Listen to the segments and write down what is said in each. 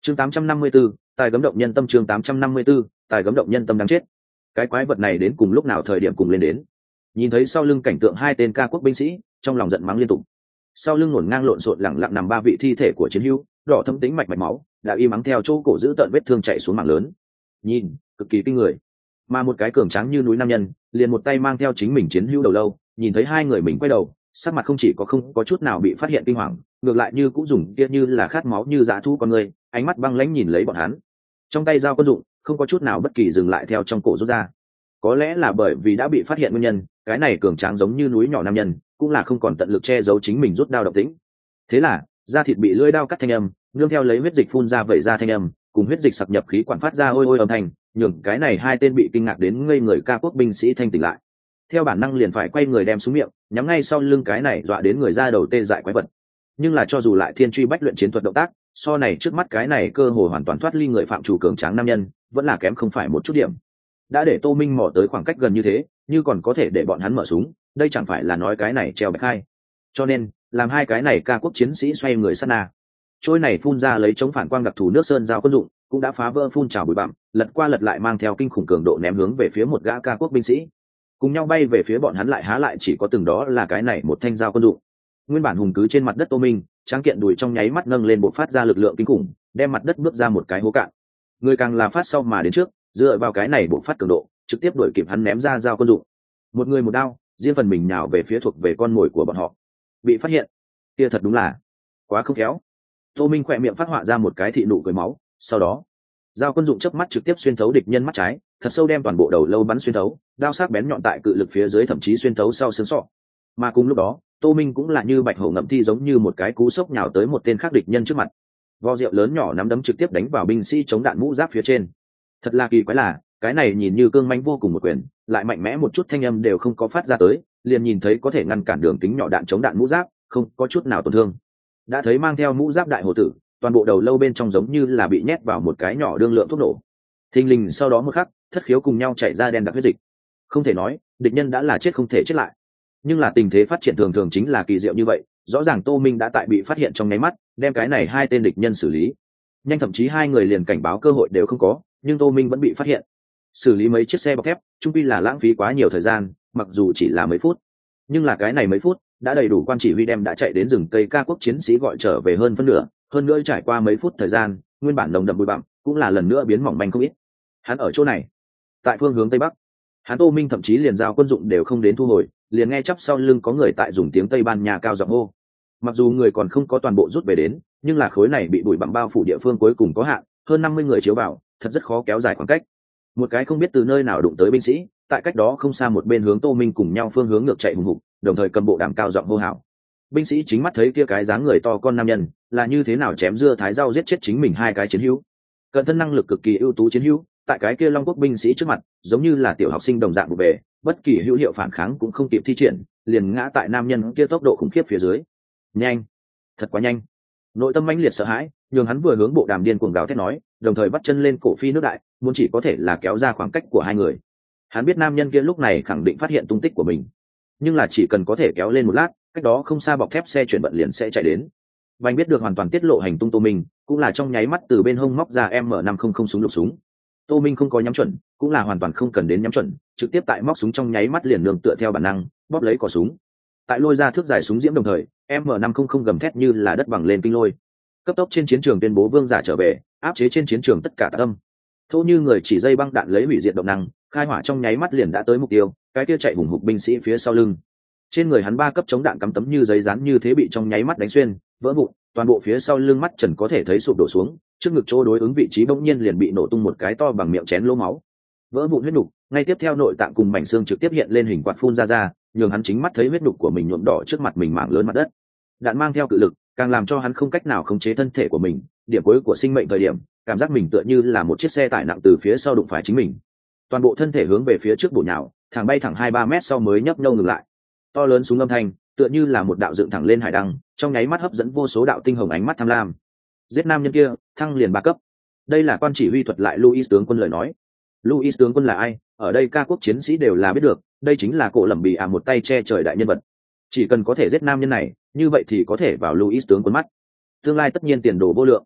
Chương 854, tài gấm động nhân tâm. Chương 854, tài gấm động nhân tâm. Đáng chết, cái quái vật này đến cùng lúc nào thời điểm cùng lên đến. Nhìn thấy sau lưng cảnh tượng hai tên ca quốc binh sĩ, trong lòng giận mắng liên tục. Sau lưng ngổn ngang lộn xộn lẳng lặng nằm ba vị thi thể của chiến hữu, đỏ thấm tính mạch máu đã y mắng theo chỗ cổ giữ tận vết thương chảy xuống mảng lớn, nhìn cực kỳ kinh người. Mà một cái cường tráng như núi nam nhân liền một tay mang theo chính mình chiến hữu đầu lâu, nhìn thấy hai người mình quay đầu, sắc mặt không chỉ không có chút nào bị phát hiện kinh hoàng, ngược lại như cũng dùng kia như là khát máu như dã thú con người, ánh mắt băng lãnh nhìn lấy bọn hắn. Trong tay dao quân dụng không có chút nào bất kỳ dừng lại theo trong cổ rút ra. Có lẽ là bởi vì đã bị phát hiện nguyên nhân, cái này cường tráng giống như núi nhỏ nam nhân cũng là không còn tận lực che giấu chính mình rút đao độc tĩnh. Thế là da thịt bị lưỡi đao cắt thanh âm, nương theo lấy huyết dịch phun ra vẩy ra thanh âm, cùng huyết dịch sặc nhập khí quản phát ra ôi ôi âm thanh, nhường cái này hai tên bị kinh ngạc đến ngây người ca quốc binh sĩ thanh tỉnh lại. Theo bản năng liền phải quay người đem xuống miệng, nhắm ngay sau lưng cái này dọa đến người ra đầu tê dại quái vật. Nhưng là cho dù lại thiên truy bách luyện chiến thuật động tác, so này trước mắt cái này cơ hồ hoàn toàn thoát ly người phạm chủ cường tráng nam nhân, vẫn là kém không phải một chút điểm. Đã để Tô Minh mò tới khoảng cách gần như thế, như còn có thể để bọn hắn mở súng, đây chẳng phải là nói cái này treo bạch hai. Cho nên làm hai cái này ca quốc chiến sĩ xoay người sát na, trôi này phun ra lấy chống phản quang đặc thù nước sơn dao quân dụng cũng đã phá vỡ phun trào bụi bặm, lật qua lật lại mang theo kinh khủng cường độ ném hướng về phía một gã ca quốc binh sĩ, cùng nhau bay về phía bọn hắn lại há lại chỉ có từng đó là cái này một thanh dao quân dụng. Nguyên bản hùng cứ trên mặt đất Tô Minh tráng kiện đùi trong nháy mắt nâng lên bộc phát ra lực lượng kinh khủng, đem mặt đất bước ra một cái hố cạn. Người càng là phát sau mà đến trước, dựa vào cái này bộc phát cường độ trực tiếp đuổi kịp hắn ném ra dao quân dụng. Một người một đao, riêng phần mình nhào về phía thuộc về con mồi của bọn họ. Bị phát hiện, kia thật đúng là quá không khéo. Tô Minh khỏe miệng phát họa ra một cái thị nụ cười máu, sau đó dao quân dụng chớp mắt trực tiếp xuyên thấu địch nhân mắt trái, thật sâu đem toàn bộ đầu lâu bắn xuyên thấu, đao sắc bén nhọn tại cự lực phía dưới thậm chí xuyên thấu sau xương sọ. Mà cùng lúc đó, Tô Minh cũng là như bạch hổ ngậm thi giống như một cái cú sốc nhào tới một tên khác địch nhân trước mặt. Vò rượu lớn nhỏ nắm đấm trực tiếp đánh vào binh sĩ chống đạn mũ giáp phía trên. Thật là kỳ quái là, cái này nhìn như cương mãnh vô cùng một quyền, lại mạnh mẽ một chút thanh âm đều không có phát ra tới, liền nhìn thấy có thể ngăn cản đường kính nhỏ đạn chống đạn mũ giáp, không có chút nào tổn thương. Đã thấy mang theo mũ giáp đại hồ tử, toàn bộ đầu lâu bên trong giống như là bị nhét vào một cái nhỏ đương lượng thuốc nổ. Thình lình sau đó một khắc, thất khiếu cùng nhau chảy ra đen đặc huyết dịch. Không thể nói, địch nhân đã là chết không thể chết lại. Nhưng là tình thế phát triển thường thường chính là kỳ diệu như vậy, rõ ràng Tô Minh đã tại bị phát hiện trong nháy mắt, đem cái này hai tên địch nhân xử lý. Nhanh thậm chí hai người liền cảnh báo cơ hội đều không có, nhưng Tô Minh vẫn bị phát hiện. Xử lý mấy chiếc xe bọc thép, chung quy là lãng phí quá nhiều thời gian, mặc dù chỉ là mấy phút, nhưng là cái này mấy phút đã đầy đủ quan chỉ huy đem đã chạy đến rừng cây ca quốc chiến sĩ gọi trở về hơn phân nửa, hơn nữa trải qua mấy phút thời gian, nguyên bản nồng đậm bụi bặm cũng là lần nữa biến mỏng manh không ít. Hắn ở chỗ này, tại phương hướng tây bắc. Hắn Tô Minh thậm chí liền dao quân dụng đều không đến thu hồi, liền nghe chắp sau lưng có người tại dùng tiếng Tây Ban Nha cao giọng hô. Mặc dù người còn không có toàn bộ rút về đến, nhưng là khối này bị bụi bặm bao phủ địa phương cuối cùng có hạn, hơn 50 người chiếu vào, thật rất khó kéo dài khoảng cách. Một cái không biết từ nơi nào đụng tới binh sĩ, tại cách đó không xa một bên hướng Tô Minh cùng nhau phương hướng ngược chạy hùng hục, đồng thời cầm bộ đàm cao giọng hô hào. Binh sĩ chính mắt thấy kia cái dáng người to con nam nhân, là như thế nào chém dưa thái rau giết chết chính mình hai cái chiến hữu. Cận thân năng lực cực kỳ ưu tú chiến hữu, tại cái kia Long Quốc binh sĩ trước mặt, giống như là tiểu học sinh đồng dạng vụ về, bất kỳ hữu hiệu phản kháng cũng không kịp thi triển, liền ngã tại nam nhân kia tốc độ khủng khiếp phía dưới. Nhanh, thật quá nhanh. Nội tâm mãnh liệt sợ hãi, nhường hắn vừa hướng bộ đàm điên cuồng gào thét nói, đồng thời bắt chân lên cổ phi nước đại, muốn chỉ có thể là kéo ra khoảng cách của hai người. Hắn biết nam nhân kia lúc này khẳng định phát hiện tung tích của mình, nhưng là chỉ cần có thể kéo lên một lát, cách đó không xa bọc thép xe chuyển vận liền sẽ chạy đến. Vành biết được hoàn toàn tiết lộ hành tung Tô Minh, cũng là trong nháy mắt từ bên hông móc ra M500 súng lục súng. Tô Minh không có nhắm chuẩn, cũng là hoàn toàn không cần đến nhắm chuẩn, trực tiếp tại móc súng trong nháy mắt liền nương tựa theo bản năng, bóp lấy cò súng. Tại lôi ra thước dài súng diễm đồng thời, M500 gầm thét như là đất bằng lên kinh lôi. Cấp tốc trên chiến trường tuyên bố vương giả trở về, áp chế trên chiến trường tất cả tạc âm. Thô như người chỉ dây băng đạn lấy hủy diệt động năng, khai hỏa trong nháy mắt liền đã tới mục tiêu, cái kia chạy hùng hục binh sĩ phía sau lưng. Trên người hắn 3 cấp chống đạn cắm tấm như giấy dán như thế bị trong nháy mắt đánh xuyên, vỡ vụn, toàn bộ phía sau lưng mắt trần có thể thấy sụp đổ xuống, trước ngực chỗ đối ứng vị trí bỗng nhiên liền bị nổ tung một cái to bằng miệng chén lỗ máu. Vỡ vụn huyết nục, ngay tiếp theo nội tạng cùng mảnh xương trực tiếp hiện lên hình quạt phun ra, nhường hắn chính mắt thấy huyết nục của mình nhuộm đỏ trước mặt mình mảng lớn mặt đất. Đạn mang theo cự lực, càng làm cho hắn không cách nào khống chế thân thể của mình, điểm cuối của sinh mệnh thời điểm, cảm giác mình tựa như là một chiếc xe tải nặng từ phía sau đụng phải chính mình. Toàn bộ thân thể hướng về phía trước bổ nhào, thẳng bay thẳng 2-3 mét sau mới nhấp nhô ngừng lại. To lớn súng âm thanh, tựa như là một đạo dựng thẳng lên hải đăng, trong nháy mắt hấp dẫn vô số đạo tinh hồng ánh mắt tham lam. Giết nam nhân kia, thăng liền 3 cấp. Đây là quan chỉ huy thuật lại Louis tướng quân lời nói. Louis tướng quân là ai? Ở đây ca quốc chiến sĩ đều là biết được, đây chính là cổ lẩm bì một tay che trời đại nhân vật. Chỉ cần có thể giết nam nhân này, như vậy thì có thể vào Louis tướng quân mắt. Tương lai tất nhiên tiền đồ vô lượng.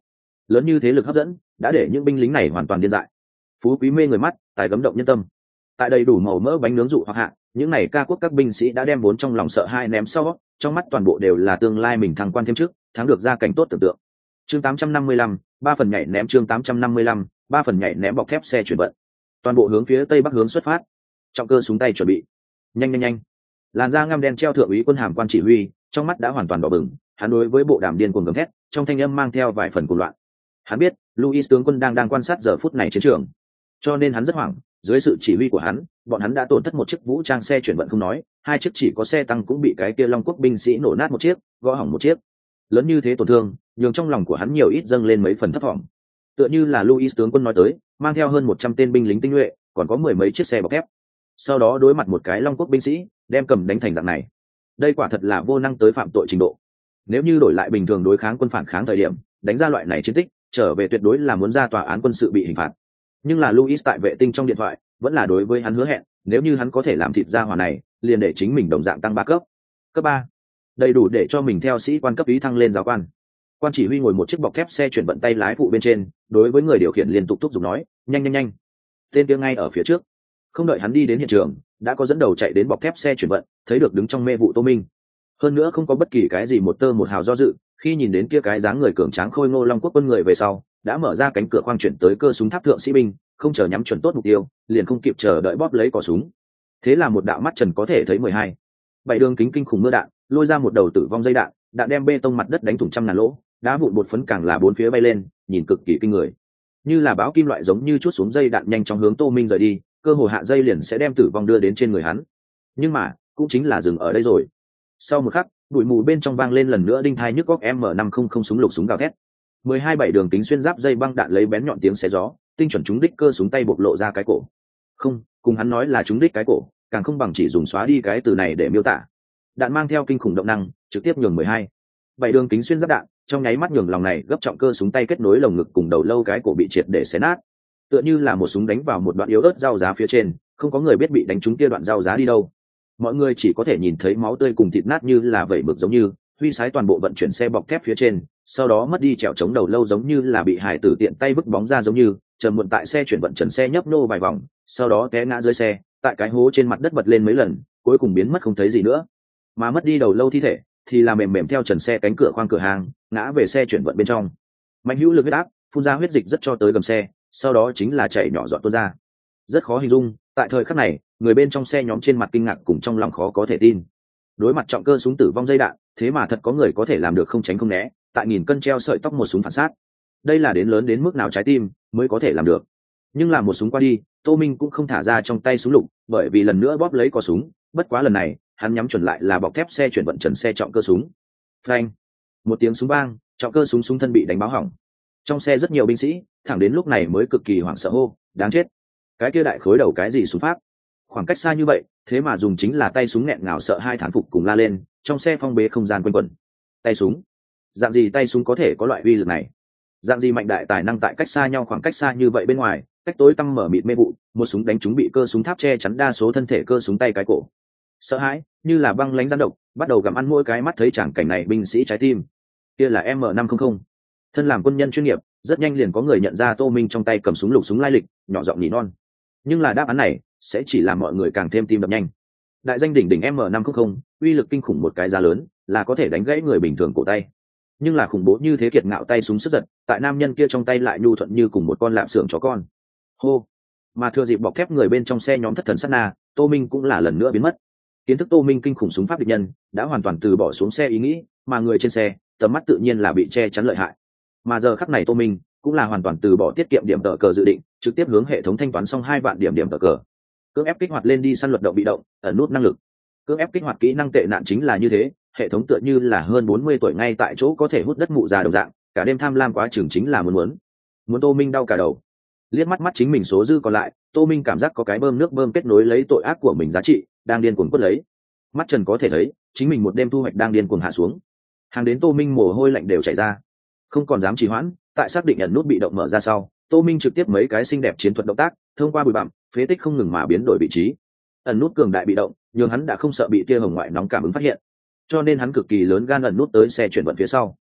lớn như thế lực hấp dẫn đã để những binh lính này hoàn toàn điên dại. Phú quý mê người mắt, tài gấm động nhân tâm. Tại đầy đủ màu mỡ bánh nướng dụ hoặc hạ, những này ca quốc các binh sĩ đã đem vốn trong lòng sợ hãi ném sau, trong mắt toàn bộ đều là tương lai mình thăng quan thêm trước, thắng được gia cảnh tốt tưởng tượng. Chương 855, ba phần nhảy ném. Chương 855, ba phần nhảy ném bọc thép xe chuyển vận. Toàn bộ hướng phía tây bắc hướng xuất phát. Trọng cơ súng tay chuẩn bị. Nhanh nhanh nhanh. Làn da ngăm đen treo thượng úy quân hàm quan chỉ huy, trong mắt đã hoàn toàn đỏ bừng, hắn đối với bộ đàm điên cuồng gầm thét, trong thanh âm mang theo vài phần cuồng loạn. Hắn biết, Louis tướng quân đang quan sát giờ phút này chiến trường, cho nên hắn rất hoảng. Dưới sự chỉ huy của hắn, bọn hắn đã tổn thất một chiếc vũ trang xe chuyển vận không nói, hai chiếc chỉ có xe tăng cũng bị cái kia Long Quốc binh sĩ nổ nát một chiếc, gõ hỏng một chiếc. Lớn như thế tổn thương, nhường trong lòng của hắn nhiều ít dâng lên mấy phần thấp vọng. Tựa như là Louis tướng quân nói tới, mang theo hơn 100 tên binh lính tinh nhuệ, còn có mười mấy chiếc xe bọc thép. Sau đó đối mặt một cái Long Quốc binh sĩ, đem cầm đánh thành dạng này. Đây quả thật là vô năng tới phạm tội trình độ. Nếu như đổi lại bình thường đối kháng quân phản kháng thời điểm, đánh ra loại này chiến tích, trở về tuyệt đối là muốn ra tòa án quân sự bị hình phạt. Nhưng là Louis tại vệ tinh trong điện thoại, vẫn là đối với hắn hứa hẹn, nếu như hắn có thể làm thịt gia hỏa này, liền để chính mình đồng dạng tăng 3 cấp. Cấp 3. Đầy đủ để cho mình theo sĩ quan cấp ý thăng lên giáo quan. Quan chỉ huy ngồi một chiếc bọc thép xe chuyển vận tay lái phụ bên trên, đối với người điều khiển liên tục thúc giục nói, nhanh nhanh nhanh. Tên kia ngay ở phía trước. Không đợi hắn đi đến hiện trường, đã có dẫn đầu chạy đến bọc thép xe chuyển vận, thấy được đứng trong mê vụ Tô Minh. Hơn nữa không có bất kỳ cái gì một tơ một hào do dự, khi nhìn đến kia cái dáng người cường tráng khôi ngô Long Quốc quân người về sau, đã mở ra cánh cửa khoang chuyển tới cơ súng tháp thượng sĩ binh, không chờ nhắm chuẩn tốt mục tiêu, liền không kịp chờ đợi bóp lấy cò súng. Thế là một đạo mắt trần có thể thấy 12, 7 đường kính kinh khủng mưa đạn, lôi ra một đầu tử vong dây đạn, đạn đem bê tông mặt đất đánh thủng trăm ngàn lỗ, đá vụn bột phấn càng là bốn phía bay lên, nhìn cực kỳ kinh người. Như là báo kim loại giống như chuốt xuống dây đạn nhanh chóng hướng Tô Minh rời đi, cơ hồ hạ dây liền sẽ đem tử vong đưa đến trên người hắn. Nhưng mà, cũng chính là dừng ở đây rồi. Sau một khắc, bụi mù bên trong vang lên lần nữa đinh thai nhức góc M500 súng lục súng gào thét. 12 7 đường kính xuyên giáp dây băng đạn lấy bén nhọn tiếng xé gió, tinh chuẩn trúng đích cơ súng tay bộc lộ ra cái cổ. Không, cùng hắn nói là trúng đích cái cổ, càng không bằng chỉ dùng xóa đi cái từ này để miêu tả. Đạn mang theo kinh khủng động năng, trực tiếp nhường 12 7 đường kính xuyên giáp đạn, trong nháy mắt nhường lòng này gấp trọng cơ súng tay kết nối lồng ngực cùng đầu lâu cái cổ bị triệt để xé nát. Tựa như là một súng đánh vào một đoạn yếu ớt rau giá phía trên, không có người biết bị đánh trúng kia đoạn rau giá đi đâu. Mọi người chỉ có thể nhìn thấy máu tươi cùng thịt nát như là vẩy mực giống như huy sái toàn bộ vận chuyển xe bọc thép phía trên, sau đó mất đi trèo chống đầu lâu giống như là bị hải tử tiện tay vứt bóng ra giống như trầm muộn tại xe chuyển vận trần xe nhấp nô vài vòng, sau đó té ngã dưới xe, tại cái hố trên mặt đất bật lên mấy lần, cuối cùng biến mất không thấy gì nữa. Mà mất đi đầu lâu thi thể thì là mềm mềm theo trần xe cánh cửa khoang cửa hàng ngã về xe chuyển vận bên trong. Mạnh hữu lực huyết áp phun ra huyết dịch rất cho tới gầm xe, sau đó chính là chảy nhỏ giọt tuôn ra. Rất khó hình dung, tại thời khắc này, người bên trong xe nhóm trên mặt kinh ngạc cùng trong lòng khó có thể tin. Đối mặt trọng cơ súng tử vong dây đạn, thế mà thật có người có thể làm được không tránh không né, tại nghìn cân treo sợi tóc một súng phản sát. Đây là đến lớn đến mức nào trái tim mới có thể làm được. Nhưng làm một súng qua đi, Tô Minh cũng không thả ra trong tay súng lục, bởi vì lần nữa bóp lấy cò súng, bất quá lần này, hắn nhắm chuẩn lại là bọc thép xe chuyển vận trần xe trọng cơ súng. Phanh! Một tiếng súng vang, trọng cơ súng súng thân bị đánh báo hỏng. Trong xe rất nhiều binh sĩ, thẳng đến lúc này mới cực kỳ hoảng sợ hô, đáng chết. Cái kia đại khối đầu cái gì súng pháp? Khoảng cách xa như vậy, thế mà dùng chính là tay súng nghẹn ngào sợ hai thán phục cùng la lên, trong xe phong bế không gian quanh quẩn. Tay súng? Dạng gì tay súng có thể có loại uy lực này? Dạng gì mạnh đại tài năng tại cách xa nhau khoảng cách xa như vậy bên ngoài, cách tối tăm mở mịt mê vụ, một súng đánh trúng bị cơ súng tháp che chắn đa số thân thể cơ súng tay cái cổ. Sợ hãi, như là băng lãnh rắn độc, bắt đầu gặm ăn mỗi cái mắt thấy tràng cảnh này binh sĩ trái tim. Kia là M500. Thân làm quân nhân chuyên nghiệp, rất nhanh liền có người nhận ra Tô Minh trong tay cầm súng lục súng lai lịch, nhỏ giọng nhỉ non. Nhưng là đáp án này sẽ chỉ làm mọi người càng thêm tim đập nhanh. Đại danh đỉnh đỉnh M500, uy lực kinh khủng một cái giá lớn, là có thể đánh gãy người bình thường cổ tay. Nhưng là khủng bố như thế kiệt ngạo tay súng sức giật, tại nam nhân kia trong tay lại nhu thuận như cùng một con lạp xưởng chó con. Hô! Mà thừa dịp bọc thép người bên trong xe nhóm thất thần sát na, Tô Minh cũng là lần nữa biến mất. Kiến thức Tô Minh kinh khủng súng pháp địch nhân đã hoàn toàn từ bỏ xuống xe ý nghĩ, mà người trên xe tầm mắt tự nhiên là bị che chắn lợi hại. Mà giờ khắc này Tô Minh cũng là hoàn toàn từ bỏ tiết kiệm điểm tờ cờ dự định, trực tiếp hướng hệ thống thanh toán xong 2 vạn điểm tờ cờ. Cưỡng ép kích hoạt lên đi săn luật động bị động, ẩn nút năng lực. Cưỡng ép kích hoạt kỹ năng tệ nạn chính là như thế, hệ thống tựa như là hơn 40 tuổi ngay tại chỗ có thể hút đất mụ già đồng dạng, cả đêm tham lam quá chừng chính là muốn Tô Minh đau cả đầu. Liếc mắt chính mình số dư còn lại, Tô Minh cảm giác có cái bơm nước bơm kết nối lấy tội ác của mình giá trị, đang điên cuồng quất lấy. Mắt trần có thể thấy, chính mình một đêm thu hoạch đang điên cuồng hạ xuống. Hàng đến Tô Minh mồ hôi lạnh đều chảy ra. Không còn dám trì hoãn, tại xác định ẩn nút bị động mở ra sau, Tô Minh trực tiếp mấy cái xinh đẹp chiến thuật động tác, thông qua bụi bặm, phế tích không ngừng mà biến đổi vị trí. Ẩn nút cường đại bị động, nhưng hắn đã không sợ bị tia hồng ngoại nóng cảm ứng phát hiện, cho nên hắn cực kỳ lớn gan ẩn nút tới xe chuyển vận phía sau.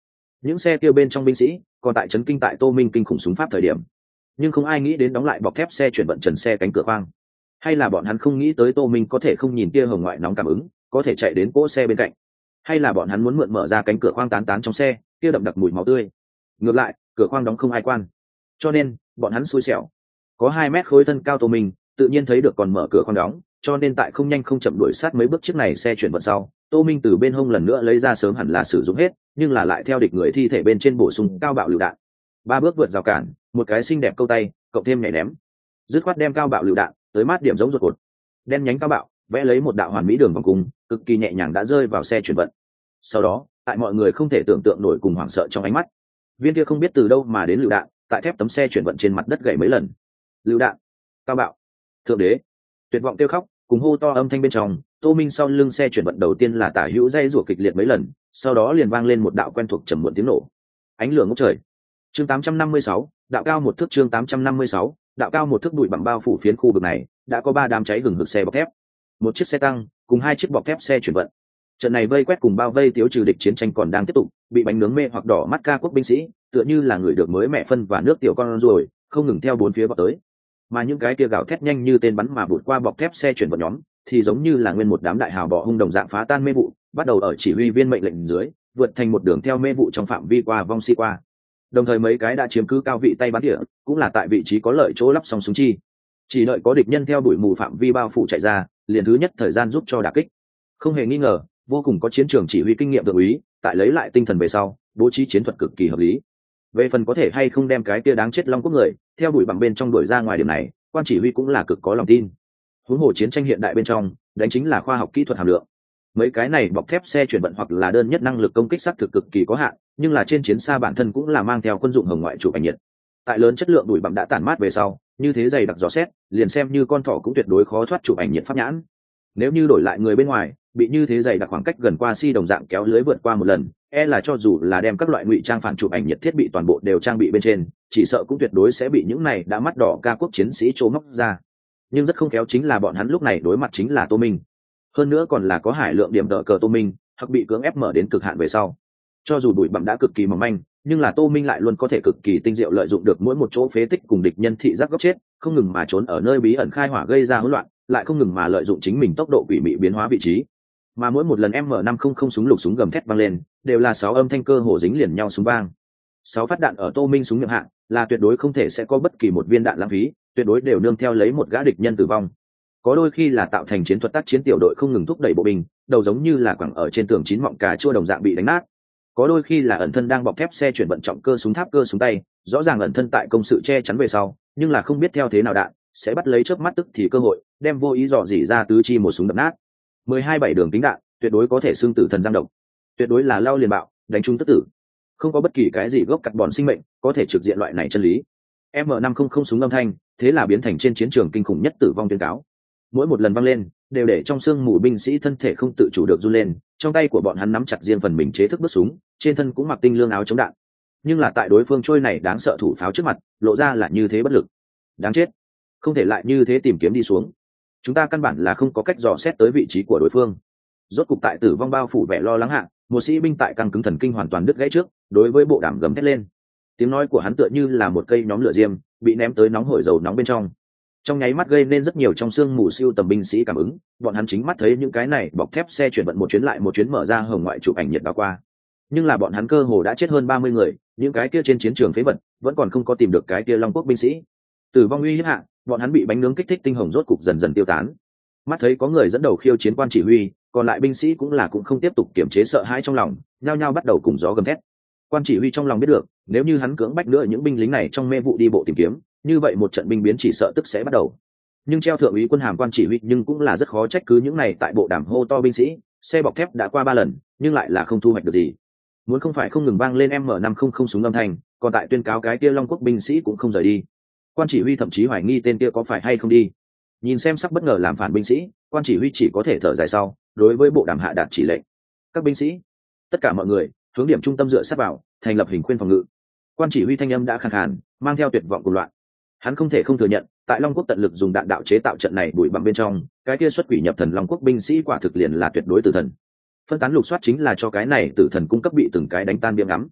những xe kia bên trong binh sĩ còn tại trấn kinh tại Tô Minh kinh khủng súng pháp thời điểm, nhưng không ai nghĩ đến đóng lại bọc thép xe chuyển vận trần xe cánh cửa khoang, hay là bọn hắn không nghĩ tới Tô Minh có thể không nhìn tia hồng ngoại nóng cảm ứng, có thể chạy đến cỗ xe bên cạnh, hay là bọn hắn muốn mượn mở ra cánh cửa khoang tán trong xe kia đậm đặc mùi máu tươi. Ngược lại cửa khoang đóng không ai quan, cho nên bọn hắn xui xẻo. Có 2 mét khối thân cao Tô Minh tự nhiên thấy được còn mở cửa khoang đóng, cho nên tại không nhanh không chậm đuổi sát mấy bước chiếc này xe chuyển vận sau, Tô Minh từ bên hông lần nữa lấy ra sớm hẳn là sử dụng hết, nhưng là lại theo địch người thi thể bên trên bổ sung cao bạo lựu đạn. 3 bước vượt rào cản, một cái xinh đẹp câu tay, cộng thêm nhảy ném, dứt khoát đem cao bạo lựu đạn tới mát điểm giống ruột cột. Đen nhánh cao bạo, vẽ lấy một đạo hoàn mỹ đường vòng cung, cực kỳ nhẹ nhàng đã rơi vào xe chuyển vận. Sau đó, tại mọi người không thể tưởng tượng nổi cùng hoảng sợ trong ánh mắt, viên kia không biết từ đâu mà đến lựu đạn, tại thép tấm xe chuyển vận trên mặt đất gãy mấy lần. Lựu đạn, cao bạo, thượng đế, tuyệt vọng kêu khóc, cùng hô to âm thanh bên trong, Tô Minh sau lưng xe chuyển vận đầu tiên là tả hữu dây rủa kịch liệt mấy lần, sau đó liền vang lên một đạo quen thuộc trầm muộn tiếng nổ. Ánh lửa ngút trời. Chương 856, đạo cao một thước. Chương 856, đạo cao một thước. Bụi bặm bao phủ phiến khu vực này, đã có 3 đám cháy hừng hực xe bọc thép, một chiếc xe tăng cùng 2 chiếc bọc thép xe chuyển vận. Trận này vây quét cùng bao vây tiêu trừ địch chiến tranh còn đang tiếp tục, bị bánh nướng mê hoặc đỏ mắt ca quốc binh sĩ, tựa như là người được mới mẹ phân và nước tiểu con ruồi, không ngừng theo bốn phía vọt tới. Mà những cái kia gào thét nhanh như tên bắn mà vụt qua bọc thép xe chuyển vận nhóm, thì giống như là nguyên một đám đại hào bọ hung đồng dạng phá tan mê vụ, bắt đầu ở chỉ huy viên mệnh lệnh dưới, vượt thành một đường theo mê vụ trong phạm vi qua vong si qua. Đồng thời mấy cái đã chiếm cứ cao vị tay bắn tỉa, cũng là tại vị trí có lợi chỗ lắp xong súng chi. Chỉ đợi có địch nhân theo đuổi mù phạm vi bao phủ chạy ra, liền thứ nhất thời gian giúp cho đả kích. Không hề nghi ngờ, vô cùng có chiến trường chỉ huy kinh nghiệm thượng úy, tại lấy lại tinh thần về sau, bố trí chiến thuật cực kỳ hợp lý. Về phần có thể hay không đem cái kia đáng chết Long Quốc người theo đuổi bằng bên trong đuổi ra ngoài điểm này, quan chỉ huy cũng là cực có lòng tin. Huống hồ chiến tranh hiện đại bên trong, đánh chính là khoa học kỹ thuật hàm lượng. Mấy cái này bọc thép xe chuyển vận hoặc là đơn nhất năng lực công kích xác thực cực kỳ có hạn, nhưng là trên chiến xa bản thân cũng là mang theo quân dụng hồng ngoại chụp ảnh nhiệt. Tại lớn chất lượng đuổi bằng đã tản mát về sau, như thế dày đặc dò xét, liền xem như con thỏ cũng tuyệt đối khó thoát chụp ảnh nhiệt pháp nhãn. Nếu như đổi lại người bên ngoài, bị như thế dày đặc khoảng cách gần qua si đồng dạng kéo lưới vượt qua một lần, là cho dù là đem các loại ngụy trang phản chụp ảnh nhiệt thiết bị toàn bộ đều trang bị bên trên, chỉ sợ cũng tuyệt đối sẽ bị những này đã mắt đỏ ca quốc chiến sĩ trố móc ra. Nhưng rất không khéo chính là bọn hắn lúc này đối mặt chính là Tô Minh, hơn nữa còn là có hải lượng điểm đỡ cờ Tô Minh, hoặc bị cưỡng ép mở đến cực hạn về sau. Cho dù bụi bặm đã cực kỳ mỏng manh, nhưng là Tô Minh lại luôn có thể cực kỳ tinh diệu lợi dụng được mỗi một chỗ phế tích cùng địch nhân thị giác góc chết, không ngừng mà trốn ở nơi bí ẩn khai hỏa gây ra hỗn loạn, lại không ngừng mà lợi dụng chính mình tốc độ quỷ mị biến hóa vị trí. Mà mỗi một lần M500 súng lục súng gầm thét vang lên, đều là 6 âm thanh cơ hồ dính liền nhau súng vang. 6 phát đạn ở Tô Minh súng miệng hạng, là tuyệt đối không thể sẽ có bất kỳ một viên đạn lãng phí, tuyệt đối đều nương theo lấy một gã địch nhân tử vong. Có đôi khi là tạo thành chiến thuật tác chiến tiểu đội không ngừng thúc đẩy bộ binh, đầu giống như là quẳng ở trên tường chín mọng cà chua đồng dạng bị đánh nát. Có đôi khi là ẩn thân đang bọc thép xe chuyển vận trọng cơ súng tháp cơ súng tay, rõ ràng ẩn thân tại công sự che chắn về sau, nhưng là không biết theo thế nào đạn sẽ bắt lấy chớp mắt tức thì cơ hội, đem vô ý dò dỉ ra tứ chi một súng đập nát. 12/7 đường tính đạn, tuyệt đối có thể xương tử thần giang độc, tuyệt đối là lao liền bạo, đánh trúng tức tử. Không có bất kỳ cái gì gốc carbon sinh mệnh có thể trực diện loại này chân lý. M500 súng âm thanh, thế là biến thành trên chiến trường kinh khủng nhất tử vong tuyên cáo. Mỗi một lần vang lên, đều để trong xương mù binh sĩ thân thể không tự chủ được run lên, trong tay của bọn hắn nắm chặt riêng phần mình chế thức bước súng, trên thân cũng mặc tinh lương áo chống đạn. Nhưng là tại đối phương trôi này đáng sợ thủ pháo trước mặt, lộ ra là như thế bất lực. Đáng chết, không thể lại như thế tìm kiếm đi xuống. Chúng ta căn bản là không có cách dò xét tới vị trí của đối phương. Rốt cục tại tử vong bao phủ vẻ lo lắng hạ, một sĩ binh tại căng cứng thần kinh hoàn toàn đứt gãy trước, đối với bộ đàm gầm thét lên. Tiếng nói của hắn tựa như là một cây nhóm lửa diêm, bị ném tới nóng hổi dầu nóng bên trong nháy mắt gây nên rất nhiều trong xương mù siêu tầm binh sĩ cảm ứng, bọn hắn chính mắt thấy những cái này bọc thép xe chuyển vận một chuyến lại một chuyến mở ra hồng ngoại chụp ảnh nhiệt báo qua. Nhưng là bọn hắn cơ hồ đã chết hơn 30 người, những cái kia trên chiến trường phế vật vẫn còn không có tìm được cái kia Long Quốc binh sĩ. Tử vong uy hiếp hạ, bọn hắn bị bánh nướng kích thích tinh hồng rốt cục dần dần tiêu tán. Mắt thấy có người dẫn đầu khiêu chiến quan chỉ huy, còn lại binh sĩ cũng không tiếp tục kiềm chế sợ hãi trong lòng, nhao nhao bắt đầu cùng gió gầm thét. Quan chỉ huy trong lòng biết được, nếu như hắn cưỡng bách nữa những binh lính này trong mê vụ đi bộ tìm kiếm, như vậy một trận binh biến chỉ sợ tức sẽ bắt đầu. Nhưng treo thượng úy quân hàm quan chỉ huy nhưng cũng là rất khó trách cứ những này tại bộ đàm hô to binh sĩ, xe bọc thép đã qua 3 lần, nhưng lại là không thu hoạch được gì. Muốn không phải không ngừng vang lên M500 súng âm thanh, còn tại tuyên cáo cái kia Long Quốc binh sĩ cũng không rời đi. Quan chỉ huy thậm chí hoài nghi tên kia có phải hay không đi. Nhìn xem sắc bất ngờ làm phản binh sĩ, quan chỉ huy chỉ có thể thở dài sau, đối với bộ đàm hạ đạt chỉ lệnh. Các binh sĩ, tất cả mọi người, hướng điểm trung tâm dựa sát vào, thành lập hình khuyên phòng ngự. Quan chỉ huy thanh âm đã khàn khàn, mang theo tuyệt vọng của loạn. Hắn không thể không thừa nhận, tại Long Quốc tận lực dùng đạn đạo chế tạo trận này bụi bặm bên trong, cái kia xuất quỷ nhập thần Long Quốc binh sĩ quả thực liền là tuyệt đối tử thần. Phân tán lục soát chính là cho cái này tử thần cung cấp bị từng cái đánh tan biếng ngắm.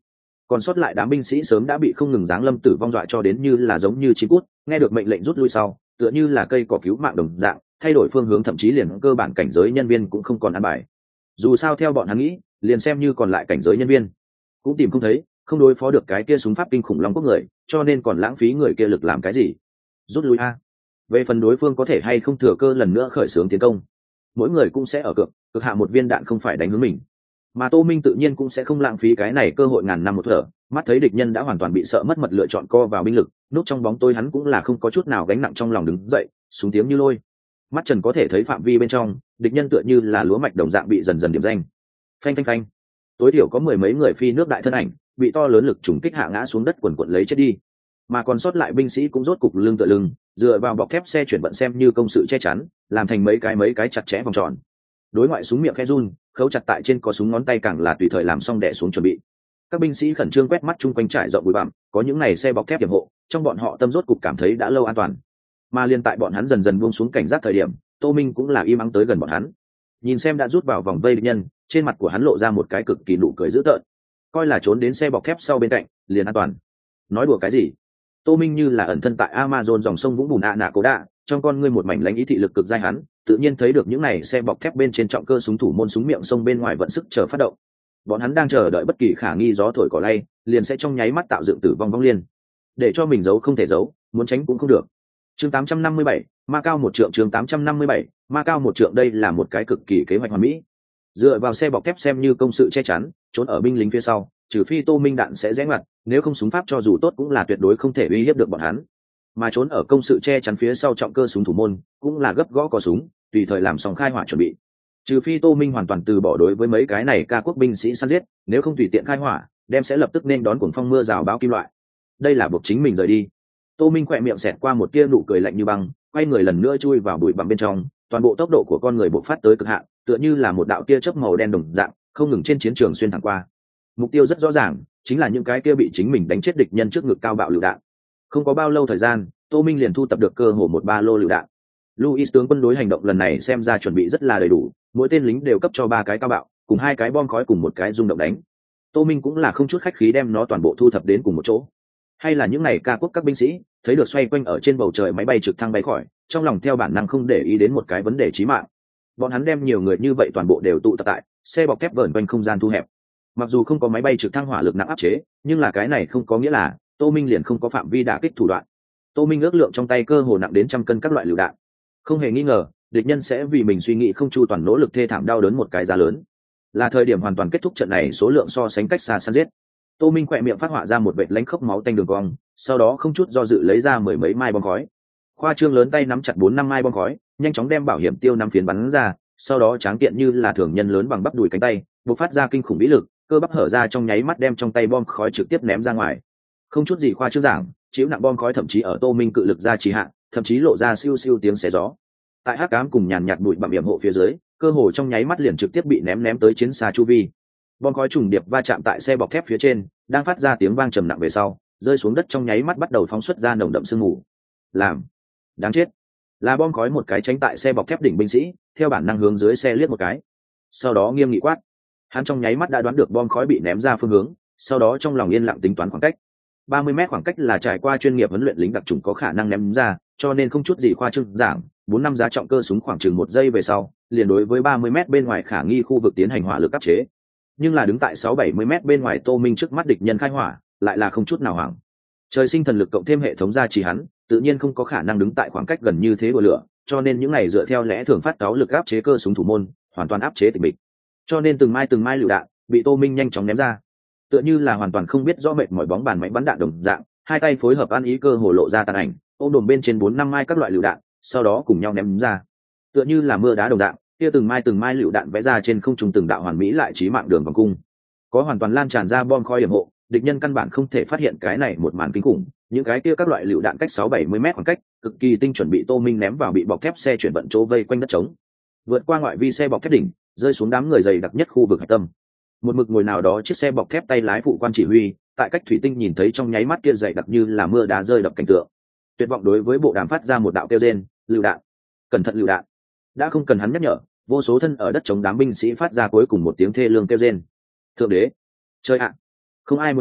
còn sót lại đám binh sĩ sớm đã bị không ngừng giáng lâm tử vong dọa cho đến như là giống như chim cút, nghe được mệnh lệnh rút lui sau tựa như là cây cỏ cứu mạng đồng dạng thay đổi phương hướng, thậm chí liền cơ bản cảnh giới nhân viên cũng không còn ăn bài. Dù sao theo bọn hắn nghĩ, liền xem như còn lại cảnh giới nhân viên cũng tìm không thấy, không đối phó được cái kia súng pháp kinh khủng long quốc người, cho nên còn lãng phí người kia lực làm cái gì. Rút lui a. Về phần đối phương có thể hay không thừa cơ lần nữa khởi xướng tiến công, mỗi người cũng sẽ ở cực hạ một viên đạn không phải đánh hướng mình, mà Tô Minh tự nhiên cũng sẽ không lãng phí cái này cơ hội ngàn năm một thở. Mắt thấy địch nhân đã hoàn toàn bị sợ mất mật lựa chọn co vào binh lực, núp trong bóng tối hắn cũng là không có chút nào gánh nặng trong lòng, đứng dậy súng tiếng như lôi. Mắt trần có thể thấy phạm vi bên trong địch nhân tựa như là lúa mạch đồng dạng bị dần dần điểm danh. Phanh phanh phanh, tối thiểu có mười mấy người phi nước đại thân ảnh bị to lớn lực trùng kích hạ ngã xuống đất quần quật lấy chết đi, mà còn sót lại binh sĩ cũng rốt cục lưng tựa lưng dựa vào bọc thép xe chuyển vận xem như công sự che chắn, làm thành mấy cái chặt chẽ vòng tròn. Đối ngoại súng miệng khe run khấu chặt tại trên có súng ngón tay càng là tùy thời làm xong đẻ xuống chuẩn bị. Các binh sĩ khẩn trương quét mắt chung quanh trải rộng bụi bặm, có những này xe bọc thép hiểm hộ, trong bọn họ tâm rốt cục cảm thấy đã lâu an toàn. Mà liên tại bọn hắn dần dần buông xuống cảnh giác thời điểm, Tô Minh cũng là im ắng tới gần bọn hắn, nhìn xem đã rút vào vòng vây địch nhân, trên mặt của hắn lộ ra một cái cực kỳ nụ cười dữ tợn, coi là trốn đến xe bọc thép sau bên cạnh liền an toàn. Nói đùa cái gì? Tô Minh như là ẩn thân tại Amazon dòng sông vũng bùn Anaconda, trong con ngươi một mảnh lãnh ý thị lực cực dai, hắn tự nhiên thấy được những này xe bọc thép bên trên trọng cơ súng thủ môn súng miệng sông bên ngoài vận sức chờ phát động. Bọn hắn đang chờ đợi bất kỳ khả nghi gió thổi cỏ lay, liền sẽ trong nháy mắt tạo dựng tử vong vong liên. Để cho mình giấu không thể giấu, muốn tránh cũng không được. Chương 857, ma cao một trượng. Chương 857, ma cao một trượng. Đây là một cái cực kỳ kế hoạch hoàn mỹ. Dựa vào xe bọc thép xem như công sự che chắn, trốn ở binh lính phía sau, trừ phi Tô Minh đạn sẽ rẽ ngoặt, nếu không súng pháp cho dù tốt cũng là tuyệt đối không thể uy hiếp được bọn hắn. Mà trốn ở công sự che chắn phía sau trọng cơ súng thủ môn, cũng là gấp gõ cò súng, tùy thời làm xong khai hỏa chuẩn bị. Trừ phi Tô Minh hoàn toàn từ bỏ đối với mấy cái này ca quốc binh sĩ săn giết, nếu không tùy tiện khai hỏa, đem sẽ lập tức nên đón cuồng phong mưa rào bão kim loại. Đây là buộc chính mình rời đi. Tô Minh khỏe miệng xẹt qua một tia nụ cười lạnh như băng, quay người lần nữa chui vào bụi bặm bên trong, toàn bộ tốc độ của con người bộc phát tới cực hạn, tựa như là một đạo tia chớp màu đen đồng dạng, không ngừng trên chiến trường xuyên thẳng qua. Mục tiêu rất rõ ràng, chính là những cái kia bị chính mình đánh chết địch nhân trước ngực cao bạo lựu đạn. Không có bao lâu thời gian, Tô Minh liền thu tập được cơ hồ một ba lô lựu đạn. Louis tướng quân đối hành động lần này xem ra chuẩn bị rất là đầy đủ, mỗi tên lính đều cấp cho 3 cái cao bạo, cùng 2 cái bom khói cùng 1 cái rung động đánh. Tô Minh cũng là không chút khách khí đem nó toàn bộ thu thập đến cùng một chỗ. Hay là những này ca quốc các binh sĩ thấy được xoay quanh ở trên bầu trời máy bay trực thăng bay khỏi, trong lòng theo bản năng không để ý đến một cái vấn đề chí mạng. Bọn hắn đem nhiều người như vậy toàn bộ đều tụ tập tại xe bọc thép vờn quanh không gian thu hẹp. Mặc dù không có máy bay trực thăng hỏa lực nặng áp chế, nhưng là cái này không có nghĩa là Tô Minh liền không có phạm vi đả kích thủ đoạn. Tô Minh ước lượng trong tay cơ hồ nặng đến 100 cân các loại lựu đạn. Không hề nghi ngờ, địch nhân sẽ vì mình suy nghĩ không chu toàn nỗ lực thê thảm đau đớn một cái giá lớn. Là thời điểm hoàn toàn kết thúc trận này số lượng so sánh cách xa săn giết. Tô Minh khỏe miệng phát họa ra một vệt lánh khốc máu tanh đường cong, sau đó không chút do dự lấy ra 10 mấy mai bom khói. Khoa trương lớn tay nắm chặt 4-5 mai bom khói, nhanh chóng đem bảo hiểm tiêu 5 phiến bắn ra, sau đó tráng kiện như là thường nhân lớn bằng bắp đùi cánh tay, bộc phát ra kinh khủng vĩ lực, cơ bắp hở ra trong nháy mắt đem trong tay bom khói trực tiếp ném ra ngoài. Không chút gì khoa trương giảng, chịu nặng bom khói thậm chí ở Tô Minh cự lực ra trì hạn, thậm chí lộ ra siêu siêu tiếng xé gió. Tại hắc ám cùng nhàn nhạt bụi bặm yểm hộ phía dưới, cơ hồ trong nháy mắt liền trực tiếp bị ném tới chiến xa chu vi. Bom khói trùng điệp va chạm tại xe bọc thép phía trên, đang phát ra tiếng vang trầm nặng về sau, rơi xuống đất trong nháy mắt bắt đầu phóng xuất ra nồng đậm sương mù. Làm đáng chết. Là bom khói một cái tránh tại xe bọc thép đỉnh binh sĩ, theo bản năng hướng dưới xe liếc một cái. Sau đó nghiêm nghị quát. Hắn trong nháy mắt đã đoán được bom khói bị ném ra phương hướng, sau đó trong lòng yên lặng tính toán khoảng cách. 30 mét khoảng cách là trải qua chuyên nghiệp huấn luyện lính đặc chủng có khả năng ném ra, cho nên không chút gì khoa trương giảng, 4 năm giá trọng cơ súng khoảng chừng 1 giây về sau, liền đối với 30 mét bên ngoài khả nghi khu vực tiến hành hỏa lực áp chế. Nhưng là đứng tại 6-70 mét bên ngoài Tô Minh trước mắt địch nhân khai hỏa, lại là không chút nào hoảng. Trời sinh thần lực cộng thêm hệ thống gia trì hắn, tự nhiên không có khả năng đứng tại khoảng cách gần như thế của lửa, cho nên những này dựa theo lẽ thường phát cáo lực áp chế cơ súng thủ môn, hoàn toàn áp chế tình mình. Cho nên từng mai lựu đạn bị Tô Minh nhanh chóng ném ra, tựa như là hoàn toàn không biết rõ mệt mỏi bóng bàn máy bắn đạn đồng dạng, hai tay phối hợp ăn ý cơ hồ lộ ra tàn ảnh, ôm đồm bên trên 4-5 mai các loại lựu đạn, sau đó cùng nhau ném ra, tựa như là mưa đá đồng dạng, kia từng mai lựu đạn vẽ ra trên không trung từng đạo hoàn mỹ lại chí mạng đường vòng cung, có hoàn toàn lan tràn ra bom khói hiểm hộ, địch nhân căn bản không thể phát hiện cái này một màn kinh khủng. Những cái kia các loại lựu đạn cách 6-70 mét khoảng cách, cực kỳ tinh chuẩn bị Tô Minh ném vào bị bọc thép xe chuyển vận chỗ vây quanh đất trống, vượt qua ngoại vi xe bọc thép đỉnh, rơi xuống đám người dày đặc nhất khu vực hạch tâm. Một mực ngồi nào đó chiếc xe bọc thép tay lái phụ quan chỉ huy, tại cách thủy tinh nhìn thấy trong nháy mắt kia dày đặc như là mưa đá rơi đập cảnh tượng. Tuyệt vọng đối với bộ đàm phát ra một đạo kêu rên, lựu đạn, cẩn thận lựu đạn. Đã không cần hắn nhắc nhở, vô số thân ở đất chống đám binh sĩ phát ra cuối cùng một tiếng thê lương kêu rên. Thượng đế, trời ạ, không ai muốn chết,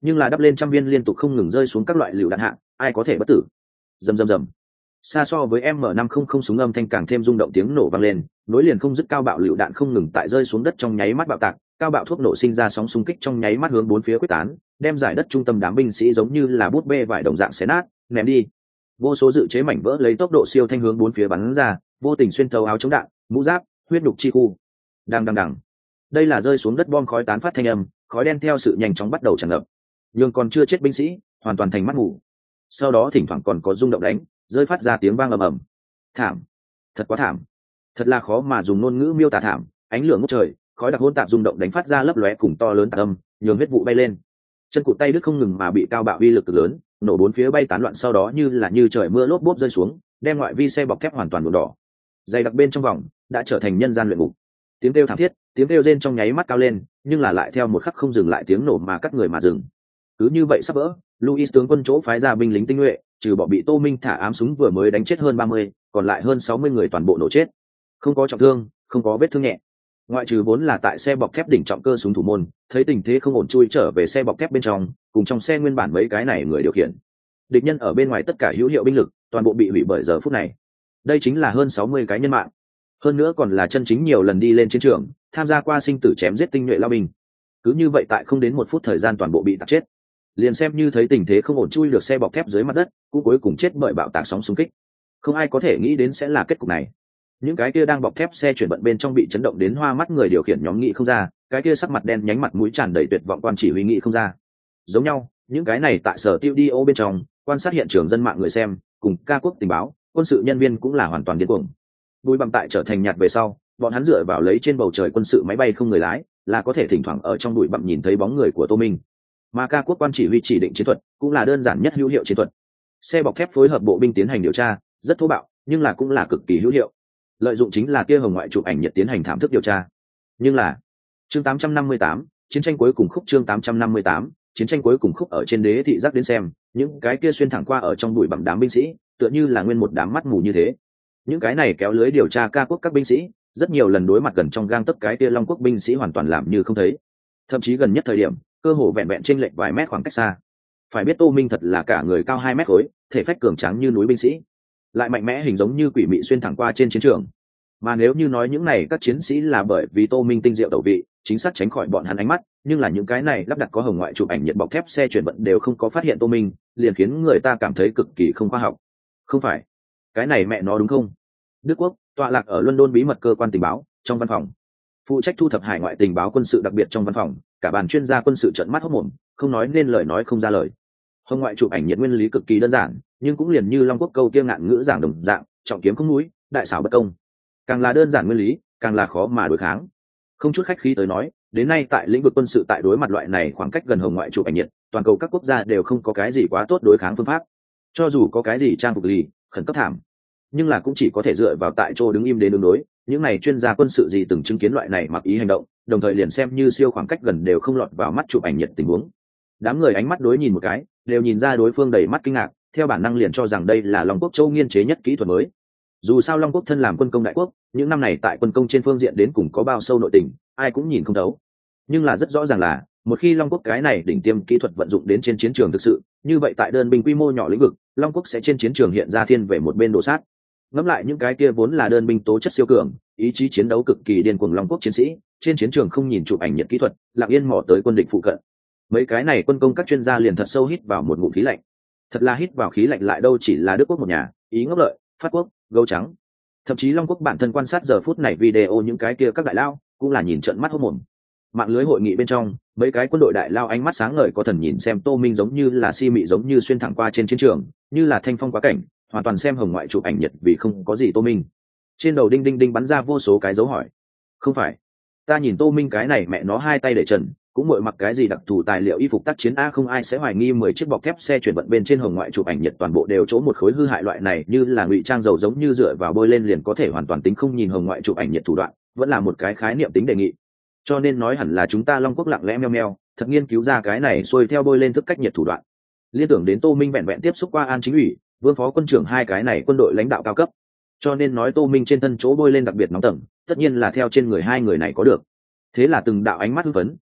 nhưng là đắp lên trăm viên liên tục không ngừng rơi xuống các loại lựu đạn hạng, ai có thể bất tử. Rầm rầm rầm. Xa so với M500 súng âm thanh càng thêm rung động tiếng nổ vang lên, nối liền không dứt cao bạo lựu đạn không ngừng tại rơi xuống đất trong nháy mắt bạo tạc, cao bạo thuốc nổ sinh ra sóng xung kích trong nháy mắt hướng bốn phía quyết tán, đem giải đất trung tâm đám binh sĩ giống như là bút bê vải đồng dạng xé nát, ném đi. Vô số dự chế mảnh vỡ lấy tốc độ siêu thanh hướng bốn phía bắn ra, vô tình xuyên thấu áo chống đạn, mũ giáp, huyết nhục chi khu. Đang đằng đằng. Đây là rơi xuống đất bom khói tán phát thanh âm, khói đen theo sự nhanh chóng bắt đầu tràn ngập. Nhưng còn chưa chết binh sĩ, hoàn toàn thành mắt mù. Sau đó thỉnh thoảng còn có rung động đánh, rơi phát ra tiếng vang ầm ầm. Thảm, thật quá thảm, thật là khó mà dùng ngôn ngữ miêu tả thảm. Ánh lửa ngút trời, khói đặc hỗn tạp rung động đánh phát ra lấp lóe cùng to lớn tạc âm, nhường huyết vụ bay lên. Chân cụt tay đứt không ngừng mà bị cao bạo uy lực cực lớn, nổ bốn phía bay tán loạn, sau đó như trời mưa lốp bốp rơi xuống, đem ngoại vi xe bọc thép hoàn toàn nhuộm đỏ. Dày đặc bên trong vòng đã trở thành nhân gian luyện ngục. Tiếng kêu thảm thiết, tiếng kêu rên trong nháy mắt cao lên, nhưng là lại theo một khắc không dừng lại tiếng nổ mà cắt người mà dừng. Cứ như vậy sắp vỡ, Louis tướng quân chỗ phái ra binh lính tinh nhuệ, trừ bỏ bị Tô Minh thả ám súng vừa mới đánh chết hơn 30, còn lại hơn 60 người toàn bộ nổ chết. Không có trọng thương, không có vết thương nhẹ. Ngoại trừ vốn là tại xe bọc thép đỉnh trọng cơ súng thủ môn, thấy tình thế không ổn chui trở về xe bọc thép bên trong, cùng trong xe nguyên bản mấy cái này người điều khiển. Địch nhân ở bên ngoài tất cả hữu hiệu binh lực, toàn bộ bị hủy bởi giờ phút này. Đây chính là hơn 60 cái nhân mạng. Hơn nữa còn là chân chính nhiều lần đi lên chiến trường, tham gia qua sinh tử chém giết tinh nhuệ lao binh. Cứ như vậy tại không đến 1 phút thời gian toàn bộ bị tạc chết. Liền xem như thấy tình thế không ổn chui được xe bọc thép dưới mặt đất, cũng cuối cùng chết bởi bạo tạc sóng xung kích. Không ai có thể nghĩ đến sẽ là kết cục này. Những cái kia đang bọc thép xe chuyển vận bên trong bị chấn động đến hoa mắt người điều khiển nhóm nghĩ không ra, cái kia sắc mặt đen nhánh mặt mũi tràn đầy tuyệt vọng quan chỉ huy nghĩ không ra. Giống nhau, những cái này tại sở tiêu đi ô bên trong quan sát hiện trường dân mạng người xem, cùng ca quốc tình báo, quân sự nhân viên cũng là hoàn toàn điên cuồng. Bùi bặm tại trở thành nhạt về sau, bọn hắn dựa vào lấy trên bầu trời quân sự máy bay không người lái, là có thể thỉnh thoảng ở trong bụi bặm nhìn thấy bóng người của Tô Minh. Mà ca quốc quan chỉ huy chỉ định chiến thuật, cũng là đơn giản nhất hữu hiệu chiến thuật. Xe bọc thép phối hợp bộ binh tiến hành điều tra, rất thô bạo, nhưng là cũng là cực kỳ hữu hiệu. Lợi dụng chính là kia hồng ngoại chụp ảnh nhiệt tiến hành thảm thức điều tra. Nhưng là chương 858, chiến tranh cuối cùng khúc. Chương 858, chiến tranh cuối cùng khúc. Ở trên đế thị giác đến xem, những cái kia xuyên thẳng qua ở trong bụi bặm đám binh sĩ, tựa như là nguyên một đám mắt mù như thế. Những cái này kéo lưới điều tra ca quốc các binh sĩ, rất nhiều lần đối mặt gần trong gang tấc cái kia Long quốc binh sĩ hoàn toàn làm như không thấy. Thậm chí gần nhất thời điểm, cơ hồ vẹn vẹn chênh lệch vài mét khoảng cách xa. Phải biết Tô Minh thật là cả người cao 2 mét khối, thể phách cường tráng như núi binh sĩ, lại mạnh mẽ hình giống như quỷ mị xuyên thẳng qua trên chiến trường. Mà nếu như nói những này các chiến sĩ là bởi vì Tô Minh tinh diệu đầu vị, chính xác tránh khỏi bọn hắn ánh mắt, nhưng là những cái này lắp đặt có hồng ngoại chụp ảnh nhiệt bọc thép xe chuyển vận đều không có phát hiện Tô Minh, liền khiến người ta cảm thấy cực kỳ không khoa học. Không phải, cái này mẹ nó đúng không? Đức Quốc tọa lạc ở London bí mật cơ quan tình báo, trong văn phòng phụ trách thu thập hải ngoại tình báo quân sự đặc biệt trong văn phòng, cả bàn chuyên gia quân sự trợn mắt hốt mồm, không nói nên lời nói không ra lời. Hồng ngoại chụp ảnh nhiệt nguyên lý cực kỳ đơn giản, nhưng cũng liền như Long quốc câu kia ngạn ngữ giảng đồng dạng, trọng kiếm không mũi, đại xảo bất công. Càng là đơn giản nguyên lý, càng là khó mà đối kháng. Không chút khách khí tới nói, đến nay tại lĩnh vực quân sự tại đối mặt loại này khoảng cách gần hồng ngoại chụp ảnh nhiệt, toàn cầu các quốc gia đều không có cái gì quá tốt đối kháng phương pháp. Cho dù có cái gì trang phục lì, khẩn cấp thảm, nhưng là cũng chỉ có thể dựa vào tại chỗ đứng im đến đường đối. Những này chuyên gia quân sự gì từng chứng kiến loại này mặc ý hành động, đồng thời liền xem như siêu khoảng cách gần đều không lọt vào mắt chụp ảnh nhiệt tình huống. Đám người ánh mắt đối nhìn một cái, đều nhìn ra đối phương đầy mắt kinh ngạc, theo bản năng liền cho rằng đây là Long quốc châu nghiên chế nhất kỹ thuật mới. Dù sao Long quốc thân làm quân công đại quốc, những năm này tại quân công trên phương diện đến cùng có bao sâu nội tình, ai cũng nhìn không thấu. Nhưng là rất rõ ràng là, một khi Long quốc cái này đỉnh tiêm kỹ thuật vận dụng đến trên chiến trường thực sự, như vậy tại đơn binh quy mô nhỏ lĩnh vực, Long quốc sẽ trên chiến trường hiện ra thiên về một bên đồ sát. Ngẫm lại những cái kia vốn là đơn binh tố chất siêu cường, ý chí chiến đấu cực kỳ điên cuồng Long quốc chiến sĩ, trên chiến trường không nhìn chụp ảnh nhiệt kỹ thuật, lặng yên mò tới quân địch phụ cận. Mấy cái này quân công các chuyên gia liền thật sâu hít vào một ngụm khí lạnh. Thật là hít vào khí lạnh lại đâu chỉ là Đức quốc một nhà, Ý ngốc lợi, Pháp quốc, gấu trắng. Thậm chí Long quốc bản thân quan sát giờ phút này video những cái kia các đại lao, cũng là nhìn trợn mắt hốt mồm. Mạng lưới hội nghị bên trong, mấy cái quân đội đại lao ánh mắt sáng ngời có thần nhìn xem Tô Minh giống như là si mị giống như xuyên thẳng qua trên chiến trường, như là thanh phong quá cảnh, hoàn toàn xem hồng ngoại chụp ảnh nhiệt vì không có gì Tô Minh. Trên đầu đinh đinh đinh bắn ra vô số cái dấu hỏi. Không phải, ta nhìn Tô Minh cái này mẹ nó hai tay để trần, cũng mội mặc cái gì đặc thù tài liệu y phục tác chiến a, không ai sẽ hoài nghi 10 chiếc bọc thép xe chuyển vận bên trên hồng ngoại chụp ảnh nhiệt toàn bộ đều chỗ một khối hư hại loại này như là ngụy trang dầu giống như dựa vào bôi lên liền có thể hoàn toàn tính không nhìn hồng ngoại chụp ảnh nhiệt thủ đoạn, vẫn là một cái khái niệm tính đề nghị. Cho nên nói hẳn là chúng ta Long quốc lặng lẽ meo meo, thật nghiên cứu ra cái này xuôi theo bôi lên thức cách nhiệt thủ đoạn. Liên tưởng đến Tô Minh vẹn vẹn tiếp xúc qua An Chính ủy, Vương phó quân trưởng hai cái này quân đội lãnh đạo cao cấp, cho nên nói Tô Minh trên thân chỗ bôi lên đặc biệt nóng tầng, tất nhiên là theo trên người hai người này có được. Thế là từng đạo ánh mắt hưng phấn,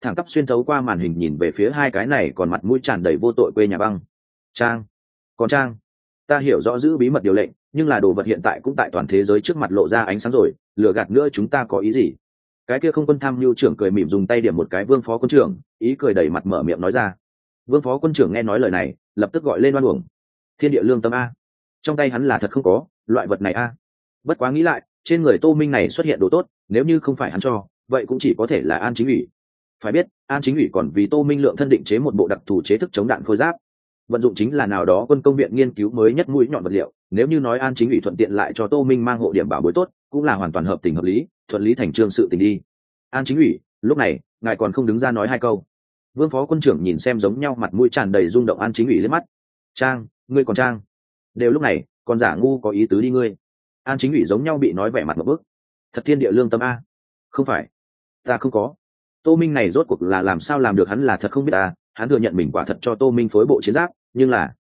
thẳng tắp xuyên thấu qua màn hình nhìn về phía hai cái này còn mặt mũi tràn đầy vô tội quê nhà băng. Trang, còn Trang, ta hiểu rõ giữ bí mật điều lệnh, nhưng là đồ vật hiện tại cũng tại toàn thế giới trước mặt lộ ra ánh sáng rồi, lừa gạt nữa chúng ta có ý gì? Cái kia không quân tham mưu trưởng cười mỉm dùng tay điểm một cái Vương phó quân trưởng, ý cười đầy mặt mở miệng nói ra. Vương phó quân trưởng nghe nói lời này, lập tức gọi lên oan uổng. Thiên địa lương tâm a, trong tay hắn là thật không có loại vật này a. Bất quá nghĩ lại, trên người Tô Minh này xuất hiện đồ tốt, nếu như không phải hắn cho, vậy cũng chỉ có thể là An Chính ủy. Phải biết, An Chính ủy còn vì Tô Minh lượng thân định chế một bộ đặc thù chế thức chống đạn khôi giáp, vận dụng chính là nào đó quân công viện nghiên cứu mới nhất mũi nhọn vật liệu. Nếu như nói An Chính ủy thuận tiện lại cho Tô Minh mang hộ điểm bảo bối tốt, cũng là hoàn toàn hợp tình hợp lý, thuận lý thành trương sự tình đi. An Chính ủy, lúc này ngài còn không đứng ra nói hai câu? Vương phó quân trưởng nhìn xem giống nhau mặt mũi tràn đầy rung động An Chính ủy liếc mắt. Trang, ngươi còn Trang, đều lúc này còn giả ngu có ý tứ đi ngươi. An Chính ủy giống nhau bị nói vẻ mặt một bức. Thật thiên địa lương tâm a. Không phải, ta không có. Tô Minh này rốt cuộc là làm sao làm được, hắn là thật không biết à. Hắn thừa nhận mình quả thật cho Tô Minh phối bộ chiến giáp, nhưng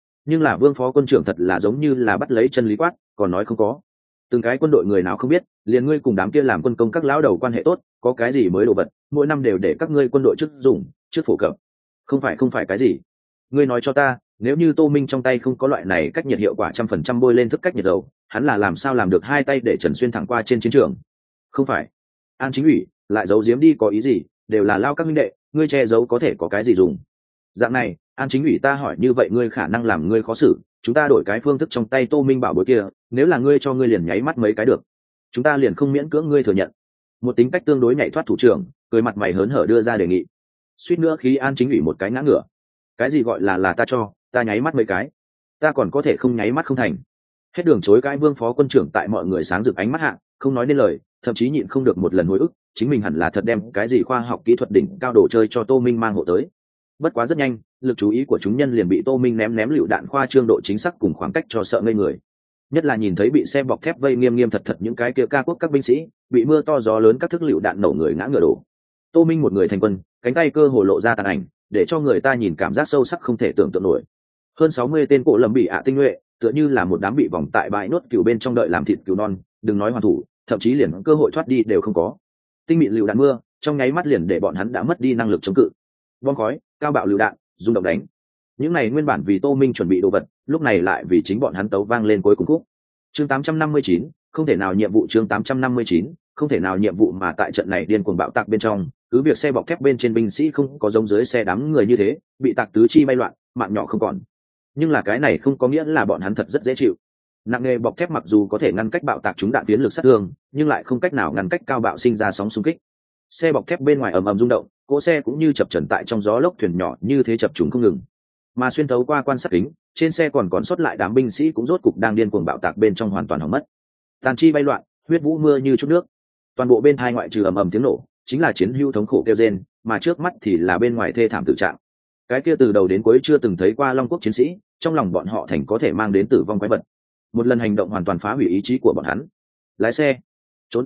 là Vương phó quân trưởng thật là giống như là bắt lấy chân lý quát, còn nói không có. Từng cái quân đội người nào không biết, liền ngươi cùng đám kia làm quân công các lão đầu quan hệ tốt, có cái gì mới đồ vật, mỗi năm đều để các ngươi quân đội trước dùng, trước phổ cập. Không phải cái gì. Ngươi nói cho ta, nếu như Tô Minh trong tay không có loại này cách nhiệt hiệu quả 100% bôi lên thức cách nhiệt dầu, hắn là làm sao làm được hai tay để Trần xuyên thẳng qua trên chiến trường? Không phải. An Chính ủy, lại giấu giếm đi có ý gì, đều là lao các huynh đệ, ngươi che giấu có thể có cái gì dùng? Dạng này, An Chính ủy ta hỏi như vậy ngươi khả năng làm ngươi khó xử, chúng ta đổi cái phương thức trong tay Tô Minh bảo bối kia, nếu là ngươi cho ngươi liền nháy mắt mấy cái được, chúng ta liền không miễn cưỡng ngươi thừa nhận. Một tính cách tương đối nhảy thoát thủ trưởng, cười mặt mày hớn hở đưa ra đề nghị. Suýt nữa khi An Chính ủy một cái ngã ngửa. Cái gì gọi là ta cho, ta nháy mắt mấy cái, ta còn có thể không nháy mắt không thành? Hết đường chối cãi Vương phó quân trưởng tại mọi người sáng rực ánh mắt hạ, không nói nên lời, thậm chí nhịn không được một lần hồi ức, chính mình hẳn là thật đem cái gì khoa học kỹ thuật đỉnh cao đồ chơi cho Tô Minh mang hộ tới. Bất quá rất nhanh, lực chú ý của chúng nhân liền bị Tô Minh ném lựu đạn khoa trương độ chính xác cùng khoảng cách cho sợ ngây người. Nhất là nhìn thấy bị xe bọc thép vây nghiêm nghiêm thật thật những cái kia ca quốc các binh sĩ, bị mưa to gió lớn các thức lựu đạn nổ người ngã ngửa đổ. Tô Minh một người thành quân, cánh tay cơ hồ lộ ra tàn ảnh, để cho người ta nhìn cảm giác sâu sắc không thể tưởng tượng nổi. Hơn 60 tên cổ lầm bị ạ tinh nhuệ, tựa như là một đám bị vòng tại bãi nốt cừu bên trong đợi làm thịt cừu non, đừng nói hoàn thủ, thậm chí liền cơ hội thoát đi đều không có. Tinh mịn lựu đạn mưa, trong nháy mắt liền để bọn hắn đã mất đi năng lực chống cự. Bom khói, cao bạo lựu đạn, rung động đánh. Những này nguyên bản vì Tô Minh chuẩn bị đồ vật, lúc này lại vì chính bọn hắn tấu vang lên cuối cùng khúc. Chương 859, không thể nào nhiệm vụ chương 859, không thể nào nhiệm vụ mà tại trận này điên cuồng bạo tạc bên trong, cứ việc xe bọc thép bên trên binh sĩ không có giống dưới xe đám người như thế, bị tạc tứ chi bay loạn, mạng nhỏ không còn. Nhưng là cái này không có nghĩa là bọn hắn thật rất dễ chịu. Nặng nghề bọc thép mặc dù có thể ngăn cách bạo tạc chúng đạn tiến lực sát thương, nhưng lại không cách nào ngăn cách cao bạo sinh ra sóng xung kích. Xe bọc thép bên ngoài ầm ầm rung động, cỗ xe cũng như chập chờn tại trong gió lốc thuyền nhỏ như thế chập trùng không ngừng. Mà xuyên thấu qua quan sát kính, trên xe còn sót lại đám binh sĩ cũng rốt cục đang điên cuồng bạo tạc bên trong hoàn toàn hỏng mất. Tàn chi bay loạn, huyết vũ mưa như chút nước. Toàn bộ bên hai ngoại trừ ầm ầm tiếng nổ, chính là chiến hữu thống khổ kêu rên, mà trước mắt thì là bên ngoài thê thảm tử trạng. Cái kia từ đầu đến cuối chưa từng thấy qua Long Quốc chiến sĩ, trong lòng bọn họ thành có thể mang đến tử vong quái vật. Một lần hành động hoàn toàn phá hủy ý chí của bọn hắn. Lái xe, trốn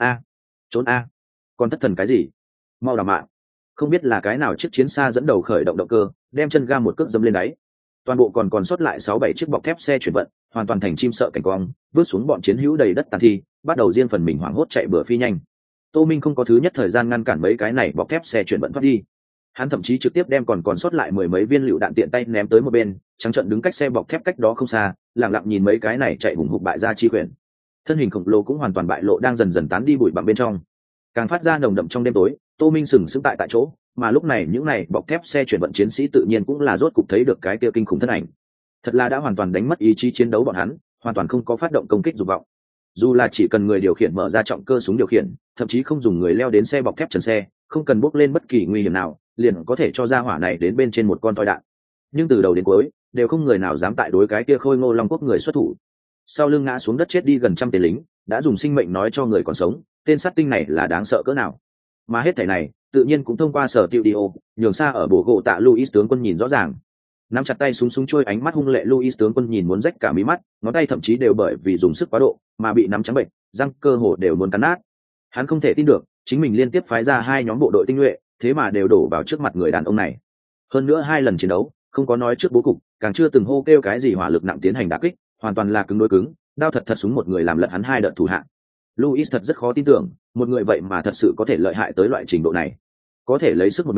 a, còn thất thần cái gì? Mau đảm mạng. Không biết là cái nào chiếc chiến xa dẫn đầu khởi động động cơ, đem chân ga một cước dâm lên đáy. Toàn bộ còn sót lại 6-7 chiếc bọc thép xe chuyển vận, hoàn toàn thành chim sợ cảnh quang, vứt xuống bọn chiến hữu đầy đất tàn thi, bắt đầu riêng phần mình hoảng hốt chạy bừa phi nhanh. Tô Minh không có thứ nhất thời gian ngăn cản mấy cái này bọc thép xe chuyển vận thoát đi. Hắn thậm chí trực tiếp đem còn sót lại 10 mấy viên lựu đạn tiện tay ném tới một bên, trắng trợn đứng cách xe bọc thép cách đó không xa, lặng lặng nhìn mấy cái này chạy hùng hục bại ra chi quyền. Thân hình khổng lồ cũng hoàn toàn bại lộ đang dần dần tán đi bụi bặm bên trong, càng phát ra nồng đậm trong đêm tối. Tô Minh sừng sững tại chỗ, mà lúc này những này bọc thép xe chuyển vận chiến sĩ tự nhiên cũng là rốt cục thấy được cái kia kinh khủng thân ảnh. Thật là đã hoàn toàn đánh mất ý chí chiến đấu bọn hắn, hoàn toàn không có phát động công kích dục vọng. Dù là chỉ cần người điều khiển mở ra trọng cơ súng điều khiển, thậm chí không dùng người leo đến xe bọc thép trần xe, không cần bốc lên bất kỳ nguy hiểm nào, liền có thể cho ra hỏa này đến bên trên một con toi đạn. Nhưng từ đầu đến cuối, đều không người nào dám tại đối cái kia khôi ngô Long Quốc người xuất thủ. Sau lưng ngã xuống đất chết đi gần trăm tên lính, đã dùng sinh mệnh nói cho người còn sống, tên sát tinh này là đáng sợ cỡ nào. Mà hết thảy này, tự nhiên cũng thông qua sở tiêu đi ô, nhường xa ở bổ gỗ tạ Luis tướng quân nhìn rõ ràng. Nắm chặt tay súng trôi ánh mắt hung lệ Luis tướng quân nhìn muốn rách cả mí mắt, ngón tay thậm chí đều bởi vì dùng sức quá độ mà bị nắm trắng bệnh, răng cơ hồ đều muốn cắn nát. Hắn không thể tin được, chính mình liên tiếp phái ra 2 nhóm bộ đội tinh nhuệ, thế mà đều đổ vào trước mặt người đàn ông này. Hơn nữa 2 lần chiến đấu, không có nói trước bố cục, càng chưa từng hô kêu cái gì hỏa lực nặng tiến hành đả kích, hoàn toàn là cứng đối cứng, đao thật súng một người làm lật hắn 2 đợt thủ hạ. Luis thật rất khó tin tưởng, một người vậy mà thật sự có thể lợi hại tới loại trình độ này, có thể lấy sức một mình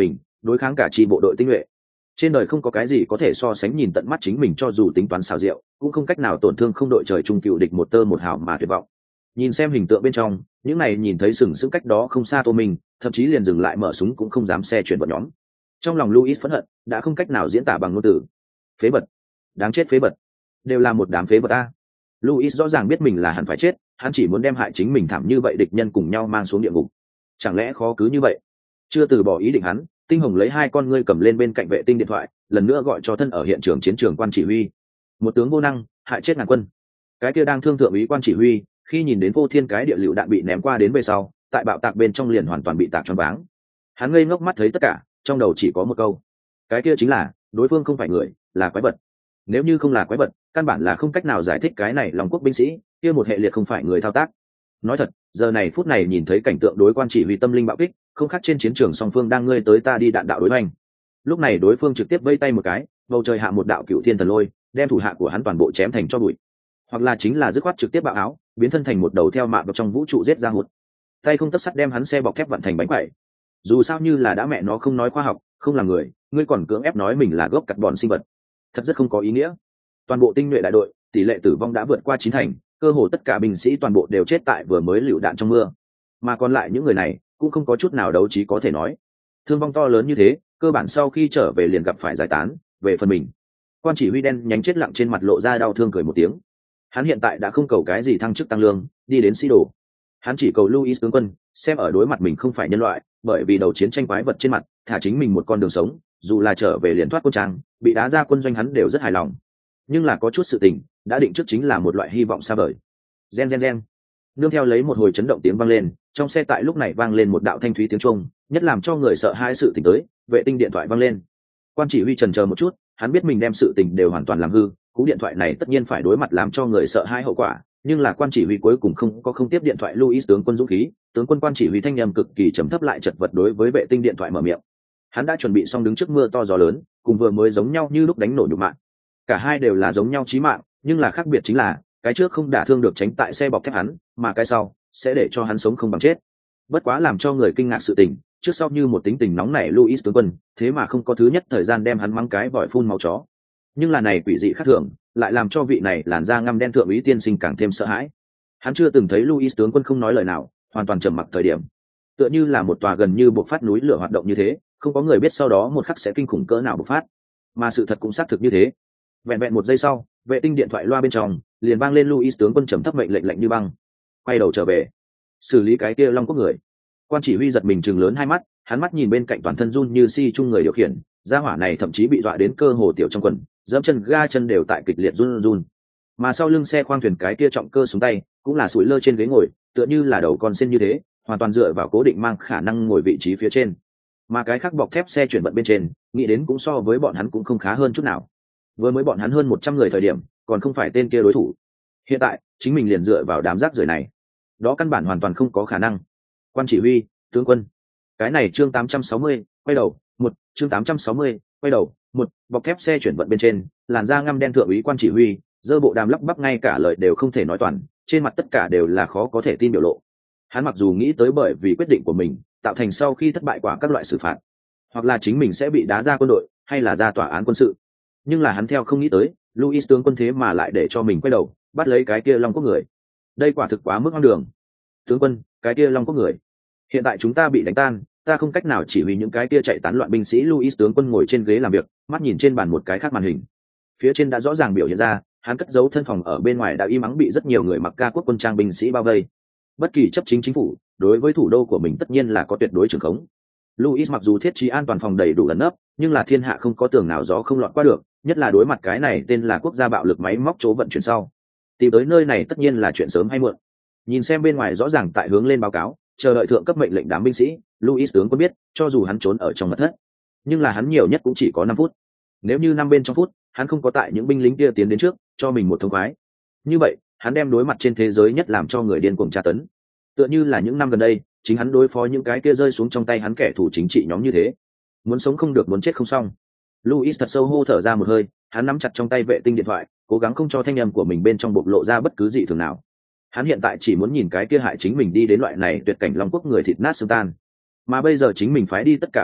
đối kháng cả chi bộ đội tinh nhuệ. Trên đời không có cái gì có thể so sánh nhìn tận mắt chính mình cho dù tính toán xảo diệu cũng không cách nào tổn thương không đội trời chung cựu địch một tơ một hào mà tuyệt vọng. Nhìn xem hình tượng bên trong, những này nhìn thấy sừng sững cách đó không xa Tô Minh, thậm chí liền dừng lại mở súng cũng không dám xe chuyển bọn nhóm. Trong lòng Louis phẫn hận đã không cách nào diễn tả bằng ngôn từ. Phế vật, đáng chết phế vật, đều là một đám phế vật a. Louis rõ ràng biết mình là hẳn phải chết, hắn chỉ muốn đem hại chính mình thảm như vậy địch nhân cùng nhau mang xuống địa ngục. Chẳng lẽ khó cứ như vậy? Chưa từ bỏ ý định hắn, Tinh Hồng lấy hai con ngươi cầm lên bên cạnh vệ tinh điện thoại, lần nữa gọi cho thân ở hiện trường chiến trường quan chỉ huy. Một tướng vô năng, hại chết ngàn quân. Cái kia đang thương thượng úy quan chỉ huy, khi nhìn đến vô thiên cái địa lựu đạn bị ném qua đến về sau, tại bạo tạc bên trong liền hoàn toàn bị tạc choáng váng. Hắn ngây ngốc mắt thấy tất cả, trong đầu chỉ có một câu: cái kia chính là đối phương không phải người, là quái vật. Nếu như không là quái vật, căn bản là không cách nào giải thích cái này lòng quốc binh sĩ kia một hệ liệt không phải người thao tác. Nói thật, giờ này phút này nhìn thấy cảnh tượng đối quan chỉ huy tâm linh bạo kích, không khác trên chiến trường song phương đang ngươi tới ta đi đạn đạo đối hoành. Lúc này đối phương trực tiếp vây tay một cái, bầu trời hạ một đạo cựu thiên thần lôi, đem thủ hạ của hắn toàn bộ chém thành cho bụi. Hoặc là chính là dứt khoát trực tiếp bạo áo, biến thân thành một đầu theo mạ vào trong vũ trụ giết ra hụt. Tay không tấc sắt đem hắn xe bọc thép vặn thành bánh quẩy. Dù sao như là đã mẹ nó không nói khoa học, không là người, ngươi còn cưỡng ép nói mình là gốc cắt bọn sinh vật, thật rất không có ý nghĩa. Toàn bộ tinh nhuệ đại đội, tỷ lệ tử vong đã vượt qua 9 thành, cơ hồ tất cả binh sĩ toàn bộ đều chết tại vừa mới lựu đạn trong mưa, mà còn lại những người này cũng không có chút nào đấu trí có thể nói. Thương vong to lớn như thế, cơ bản sau khi trở về liền gặp phải giải tán. Về phần mình, quan chỉ huy đen nhánh chết lặng trên mặt lộ ra đau thương cười một tiếng. Hắn hiện tại đã không cầu cái gì thăng chức tăng lương, đi đến sĩ đồ. Hắn chỉ cầu Louis tướng quân xem ở đối mặt mình không phải nhân loại, bởi vì đầu chiến tranh quái vật trên mặt, thả chính mình một con đường sống, dù là trở về liền thoát quân trang, bị đá ra quân doanh hắn đều rất hài lòng. Nhưng là có chút sự tình đã định trước chính là một loại hy vọng xa vời. Gen gen gen. Nương theo lấy một hồi chấn động tiếng vang lên, trong xe tại lúc này vang lên một đạo thanh thúy tiếng chuông, nhất làm cho người sợ hãi sự tình tới, vệ tinh điện thoại vang lên. Quan chỉ huy chần chờ một chút, hắn biết mình đem sự tình đều hoàn toàn làm hư, cú điện thoại này tất nhiên phải đối mặt làm cho người sợ hãi hậu quả, nhưng là quan chỉ huy cuối cùng không tiếp điện thoại. Louis tướng quân dũng khí, tướng quân quan chỉ huy thanh âm cực kỳ trầm thấp lại chật vật đối với vệ tinh điện thoại mở miệng. Hắn đã chuẩn bị xong đứng trước mưa to gió lớn, cùng vừa mới giống nhau như lúc đánh nổ nhục mạng. Cả hai đều là giống nhau chí mạng, nhưng là khác biệt chính là cái trước không đả thương được tránh tại xe bọc thép hắn, mà cái sau sẽ để cho hắn sống không bằng chết. Bất quá làm cho người kinh ngạc sự tình, trước sau như một tính tình nóng nảy Louis tướng quân, thế mà không có thứ nhất thời gian đem hắn mắng cái vòi phun máu chó. Nhưng là này quỷ dị khác thường, lại làm cho vị này làn da ngăm đen thượng úy tiên sinh càng thêm sợ hãi. Hắn chưa từng thấy Louis tướng quân không nói lời nào, hoàn toàn trầm mặc thời điểm, tựa như là một tòa gần như bộc phát núi lửa hoạt động như thế, không có người biết sau đó một khắc sẽ kinh khủng cỡ nào bộc phát. Mà sự thật cũng xác thực như thế. Vẹn vẹn một giây sau, vệ tinh điện thoại loa bên trong liền vang lên Louis tướng quân trầm thấp mệnh lệnh lạnh như băng: quay đầu trở về, xử lý cái kia long quốc người. Quan chỉ huy giật mình chừng lớn hai mắt, hắn mắt nhìn bên cạnh toàn thân run như si chung người điều khiển, gia hỏa này thậm chí bị dọa đến cơ hồ tiểu trong quần, dẫm chân ga chân đều tại kịch liệt run run. Mà sau lưng xe khoang thuyền cái kia trọng cơ xuống tay cũng là sủi lơ trên ghế ngồi, tựa như là đầu con sen như thế, hoàn toàn dựa vào cố định mang khả năng ngồi vị trí phía trên. Mà cái khác bọc thép xe chuyển vận bên trên, nghĩ đến cũng so với bọn hắn cũng không khá hơn chút nào. Vừa mới bọn hắn hơn 100 người thời điểm, còn không phải tên kia đối thủ. Hiện tại, chính mình liền dựa vào đám rác rưởi này, đó căn bản hoàn toàn không có khả năng. Quan chỉ huy, tướng quân. Cái này chương 860, quay đầu, chương 860, quay đầu, bọc thép xe chuyển vận bên trên, làn da ngăm đen thượng úy quan chỉ huy, giơ bộ đàm lắp bắp ngay cả lời đều không thể nói toàn, trên mặt tất cả đều là khó có thể tin biểu lộ. Hắn mặc dù nghĩ tới bởi vì quyết định của mình, tạo thành sau khi thất bại quả các loại xử phạt, hoặc là chính mình sẽ bị đá ra quân đội, hay là ra tòa án quân sự, nhưng là hắn theo không nghĩ tới, Louis tướng quân thế mà lại để cho mình quay đầu, bắt lấy cái kia long quốc người. Đây quả thực quá mức hoang đường. Tướng quân, cái kia long quốc người, hiện tại chúng ta bị đánh tan, ta không cách nào chỉ huy những cái kia chạy tán loạn binh sĩ. Louis tướng quân ngồi trên ghế làm việc, mắt nhìn trên bàn một cái khác màn hình, phía trên đã rõ ràng biểu hiện ra hắn cất giấu thân phòng ở bên ngoài đã im ắng bị rất nhiều người mặc ca quốc quân trang binh sĩ bao vây. Bất kỳ chấp chính chính phủ đối với thủ đô của mình tất nhiên là có tuyệt đối trưởng khống. Louis mặc dù thiết trí an toàn phòng đầy đủ ẩn nấp, nhưng là thiên hạ không có tường nào gió không lọt qua được, nhất là đối mặt cái này tên là quốc gia bạo lực máy móc chỗ vận chuyển sau, tìm tới nơi này tất nhiên là chuyện sớm hay muộn. Nhìn xem bên ngoài rõ ràng tại hướng lên báo cáo, chờ đợi thượng cấp mệnh lệnh đám binh sĩ, Louis tướng quân biết, cho dù hắn trốn ở trong mật thất, nhưng là hắn nhiều nhất cũng chỉ có 5 phút. Nếu như 5 bên trong phút, hắn không có tại những binh lính kia tiến đến trước, cho mình một thông khoái, như vậy, hắn đem đối mặt trên thế giới nhất làm cho người điên cuồng tra tấn. Tựa như là những năm gần đây, chính hắn đối phó những cái kia rơi xuống trong tay hắn kẻ thù chính trị nhóm như thế. Muốn sống không được, muốn chết không xong. Louis thật sâu hô thở ra một hơi, hắn nắm chặt trong tay vệ tinh điện thoại, cố gắng không cho thanh âm của mình bên trong bộc lộ ra bất cứ dị thường nào. Hắn hiện tại chỉ muốn nhìn cái kia hại chính mình đi đến loại này tuyệt cảnh long quốc người thịt nát xương tan. Mà bây giờ chính mình phái đi tất cả binh lực,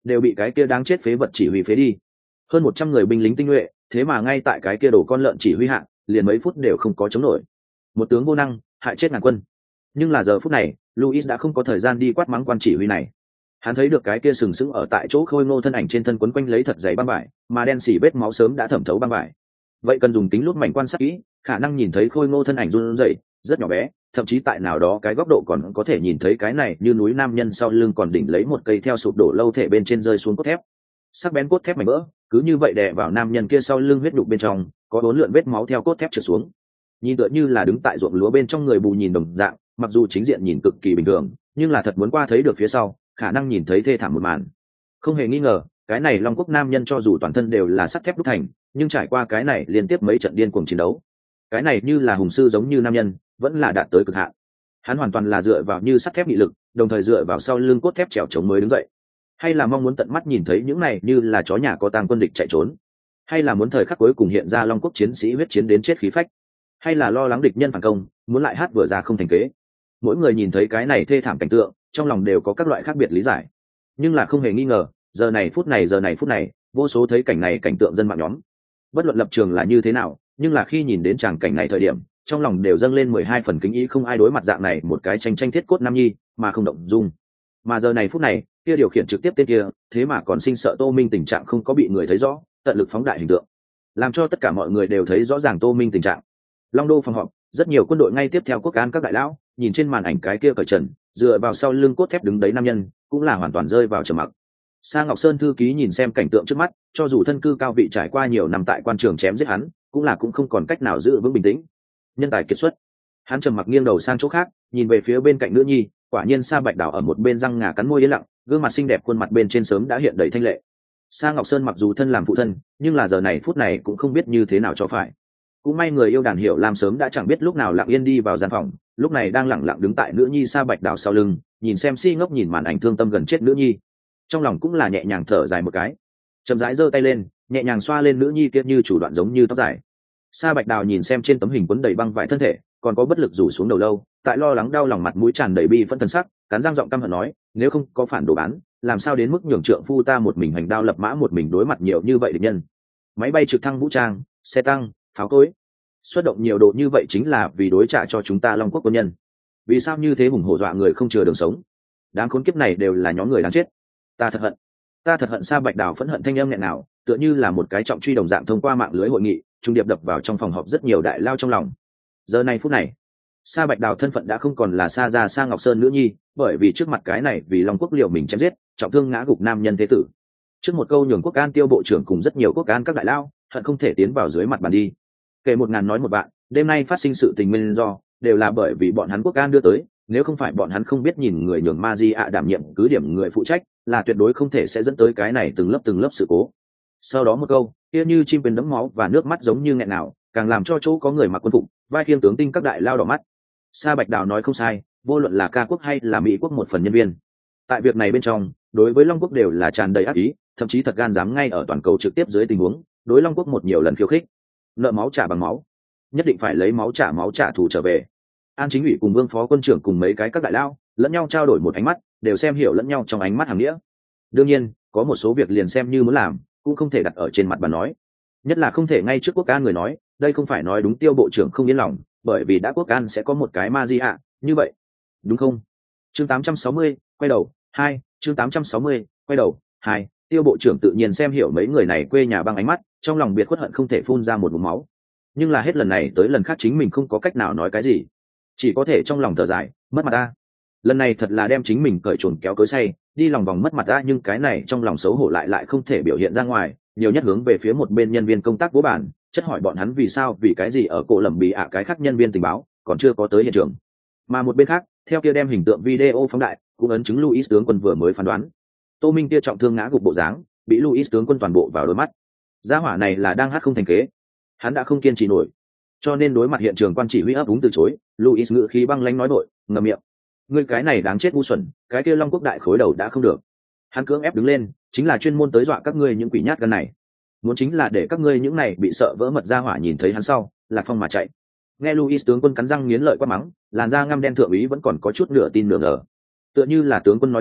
đều bị cái kia đáng chết phế vật chỉ huy phế đi. Hơn 100 người binh lính tinh nhuệ, thế mà ngay tại cái kia đổ con lợn chỉ huy hạ, liền mấy phút đều không có chống nổi. Một tướng vô năng, hại chết ngàn quân. Nhưng là giờ phút này, Louis đã không có thời gian đi quát mắng quan chỉ huy này. Hắn thấy được cái kia sừng sững ở tại chỗ khôi ngô thân ảnh trên thân quấn quanh lấy thật dày băng vải, mà đen xỉ vết máu sớm đã thẩm thấu băng vải. Vậy cần dùng kính lúp mảnh quan sát kỹ, khả năng nhìn thấy khôi ngô thân ảnh run rẩy, rất nhỏ bé, thậm chí tại nào đó cái góc độ còn có thể nhìn thấy cái này như núi nam nhân sau lưng còn đỉnh lấy một cây theo sụp đổ lâu thể bên trên rơi xuống cốt thép. Sắc bén cốt thép mảnh vỡ, cứ như vậy đè vào nam nhân kia sau lưng huyết đục bên trong, có 4 lượn vết máu theo cốt thép trượt xuống. Nhìn tựa như là đứng tại ruộng lúa bên trong người bù nhìn đồng dạng, mặc dù chính diện nhìn cực kỳ bình thường, nhưng là thật muốn qua thấy được phía sau, khả năng nhìn thấy thê thảm một màn. Không hề nghi ngờ, cái này Long Quốc nam nhân cho dù toàn thân đều là sắt thép đúc thành, nhưng trải qua cái này liên tiếp mấy trận điên cuồng chiến đấu, cái này như là hùng sư giống như nam nhân, vẫn là đạt tới cực hạn. Hắn hoàn toàn là dựa vào như sắt thép nghị lực, đồng thời dựa vào sau lưng cốt thép trèo chống mới đứng dậy. Hay là mong muốn tận mắt nhìn thấy những này như là chó nhà có tang quân địch chạy trốn, hay là muốn thời khắc cuối cùng hiện ra Long Quốc chiến sĩ huyết chiến đến chết khí phách, hay là lo lắng địch nhân phản công, muốn lại hát vừa ra không thành kế. Mỗi người nhìn thấy cái này thê thảm cảnh tượng, trong lòng đều có các loại khác biệt lý giải. Nhưng là không hề nghi ngờ, giờ này phút này, vô số thấy cảnh này cảnh tượng dân mạng nhóm, bất luận lập trường là như thế nào, nhưng là khi nhìn đến tràng cảnh này thời điểm, trong lòng đều dâng lên 12 phần kính ý, không ai đối mặt dạng này một cái tranh thiết cốt nam nhi mà không động dung. Mà giờ này phút này, kia điều khiển trực tiếp tên kia, thế mà còn sinh sợ Tô Minh tình trạng không có bị người thấy rõ, tận lực phóng đại hình tượng, làm cho tất cả mọi người đều thấy rõ ràng Tô Minh tình trạng. Long Đô phòng họp, rất nhiều quân đội ngay tiếp theo quốc an các đại lão, nhìn trên màn ảnh cái kia cởi trần, dựa vào sau lưng cốt thép đứng đấy nam nhân, cũng là hoàn toàn rơi vào trầm mặc. Sa Ngọc Sơn thư ký nhìn xem cảnh tượng trước mắt, cho dù thân cư cao vị trải qua nhiều năm tại quan trường chém giết hắn, cũng không còn cách nào giữ vững bình tĩnh. Nhân tài kiệt xuất. Hắn trầm mặc nghiêng đầu sang chỗ khác, nhìn về phía bên cạnh nữ nhi, quả nhiên Sa Bạch Đào ở một bên răng ngà cắn môi yên lặng, gương mặt xinh đẹp khuôn mặt bên trên sớm đã hiện đầy thanh lệ. Sa Ngọc Sơn mặc dù thân làm phụ thân, nhưng là giờ này phút này cũng không biết như thế nào cho phải. Cũng may người yêu đàn Hiểu Lam sớm đã chẳng biết lúc nào lặng yên đi vào gian phòng, lúc này đang lặng lặng đứng tại nữ nhi Sa Bạch Đào sau lưng, nhìn xem si ngốc nhìn màn ảnh thương tâm gần chết nữ nhi, trong lòng cũng là nhẹ nhàng thở dài một cái, chậm rãi giơ tay lên, nhẹ nhàng xoa lên nữ nhi kia như chủ đoạn giống như tóc dài. Sa Bạch Đào nhìn xem trên tấm hình quấn đầy băng vải thân thể, còn có bất lực rủ xuống đầu lâu, tại lo lắng đau lòng mặt mũi tràn đầy bi phẫn thần sắc, cắn răng giọng căm hận nói, nếu không có phản đồ bán, làm sao đến mức nhường trượng phu ta một mình hành đao lập mã, một mình đối mặt nhiều như vậy địch nhân. Máy bay trực thăng vũ trang, xe tăng, pháo cối, xuất động nhiều đồ như vậy chính là vì đối trả cho chúng ta Long Quốc quân nhân. Vì sao như thế hùng hổ dọa người không chừa đường sống? Đám khốn kiếp này đều là nhóm người đáng chết. Ta thật hận. Sa Bạch Đào phẫn hận thanh âm nghẹn nào, tựa như là một cái trọng truy đồng dạng thông qua mạng lưới hội nghị, trung điệp đập vào trong phòng họp rất nhiều đại lao trong lòng. Giờ này phút này, Sa Bạch Đào thân phận đã không còn là Sa gia Sa Ngọc Sơn nữ nhi, bởi vì trước mặt cái này vì Long Quốc liều mình chém giết, trọng thương ngã gục nam nhân thế tử. Trước một câu nhường Quốc An Tiêu bộ trưởng cùng rất nhiều Quốc An các đại lao, hận không thể tiến vào dưới mặt bàn đi. Kể 1000 nói một bạn, đêm nay phát sinh sự tình nguyên do, đều là bởi vì bọn hắn Quốc An đưa tới, nếu không phải bọn hắn không biết nhìn người nhường Ma Di ạ đảm nhiệm cứ điểm người phụ trách, là tuyệt đối không thể sẽ dẫn tới cái này từng lớp sự cố. Sau đó một câu, kia như chim bên đẫm máu và nước mắt giống như nghẹn nào, càng làm cho chỗ có người mặc quân phục, vai khiêng tướng tinh các đại lao đỏ mắt. Sa Bạch Đào nói không sai, vô luận là Ca Quốc hay là Mỹ Quốc một phần nhân viên, tại việc này bên trong, đối với Long Quốc đều là tràn đầy ác ý, thậm chí thật gan dám ngay ở toàn cầu trực tiếp dưới tình huống, đối Long Quốc một nhiều lần khiêu khích. Nợ máu trả bằng máu, nhất định phải lấy máu trả thù trở về. An Chính ủy cùng Vương phó quân trưởng cùng mấy cái các đại lao, lẫn nhau trao đổi một ánh mắt, đều xem hiểu lẫn nhau trong ánh mắt hàm nghĩa. Đương nhiên, có một số việc liền xem như muốn làm, cũng không thể đặt ở trên mặt bàn nói. Nhất là không thể ngay trước Quốc An người nói, đây không phải nói đúng Tiêu bộ trưởng không yên lòng, bởi vì đã Quốc An sẽ có một cái ma di ạ, như vậy, đúng không? Chương 860, quay đầu, 2, chương 860, quay đầu, 2, Tiêu bộ trưởng tự nhiên xem hiểu mấy người này quê nhà bằng ánh mắt, trong lòng biệt khuất hận không thể phun ra một ngụm máu. Nhưng là hết lần này tới lần khác chính mình không có cách nào nói cái gì, chỉ có thể trong lòng thở dài, mất mặt ta. Lần này thật là đem chính mình cởi chuồn kéo cối say, đi lòng vòng mất mặt ta, nhưng cái này trong lòng xấu hổ lại không thể biểu hiện ra ngoài, nhiều nhất hướng về phía một bên nhân viên công tác vô bản, chất hỏi bọn hắn vì cái gì ở cổ lẩm bì ạ cái khác nhân viên tình báo còn chưa có tới hiện trường. Mà một bên khác, theo kia đem hình tượng video phóng đại, cũng ấn chứng Luis tướng quân vừa mới phán đoán, Tô Minh kia trọng thương ngã gục bộ dáng, bị Luis tướng quân toàn bộ vào đôi mắt. Gia hỏa này là đang hát không thành kế, hắn đã không kiên trì nổi, cho nên đối mặt hiện trường quan chỉ huy ấp úng từ chối. Luis ngữ khí băng lãnh nói nội, ngậm miệng, ngươi cái này đáng chết ngu xuẩn, cái kia Long Quốc đại khối đầu đã không được. Hắn cưỡng ép đứng lên, chính là chuyên môn tới dọa các ngươi những quỷ nhát gan này, muốn chính là để các ngươi những này bị sợ vỡ mật gia hỏa nhìn thấy hắn sau lạc phong mà chạy. Nghe Luis tướng quân cắn răng nghiến lợi quát mắng, làn da ngăm đen thượng úy vẫn còn có chút nửa tin nửa ngờ, tựa như là tướng quân nói tới,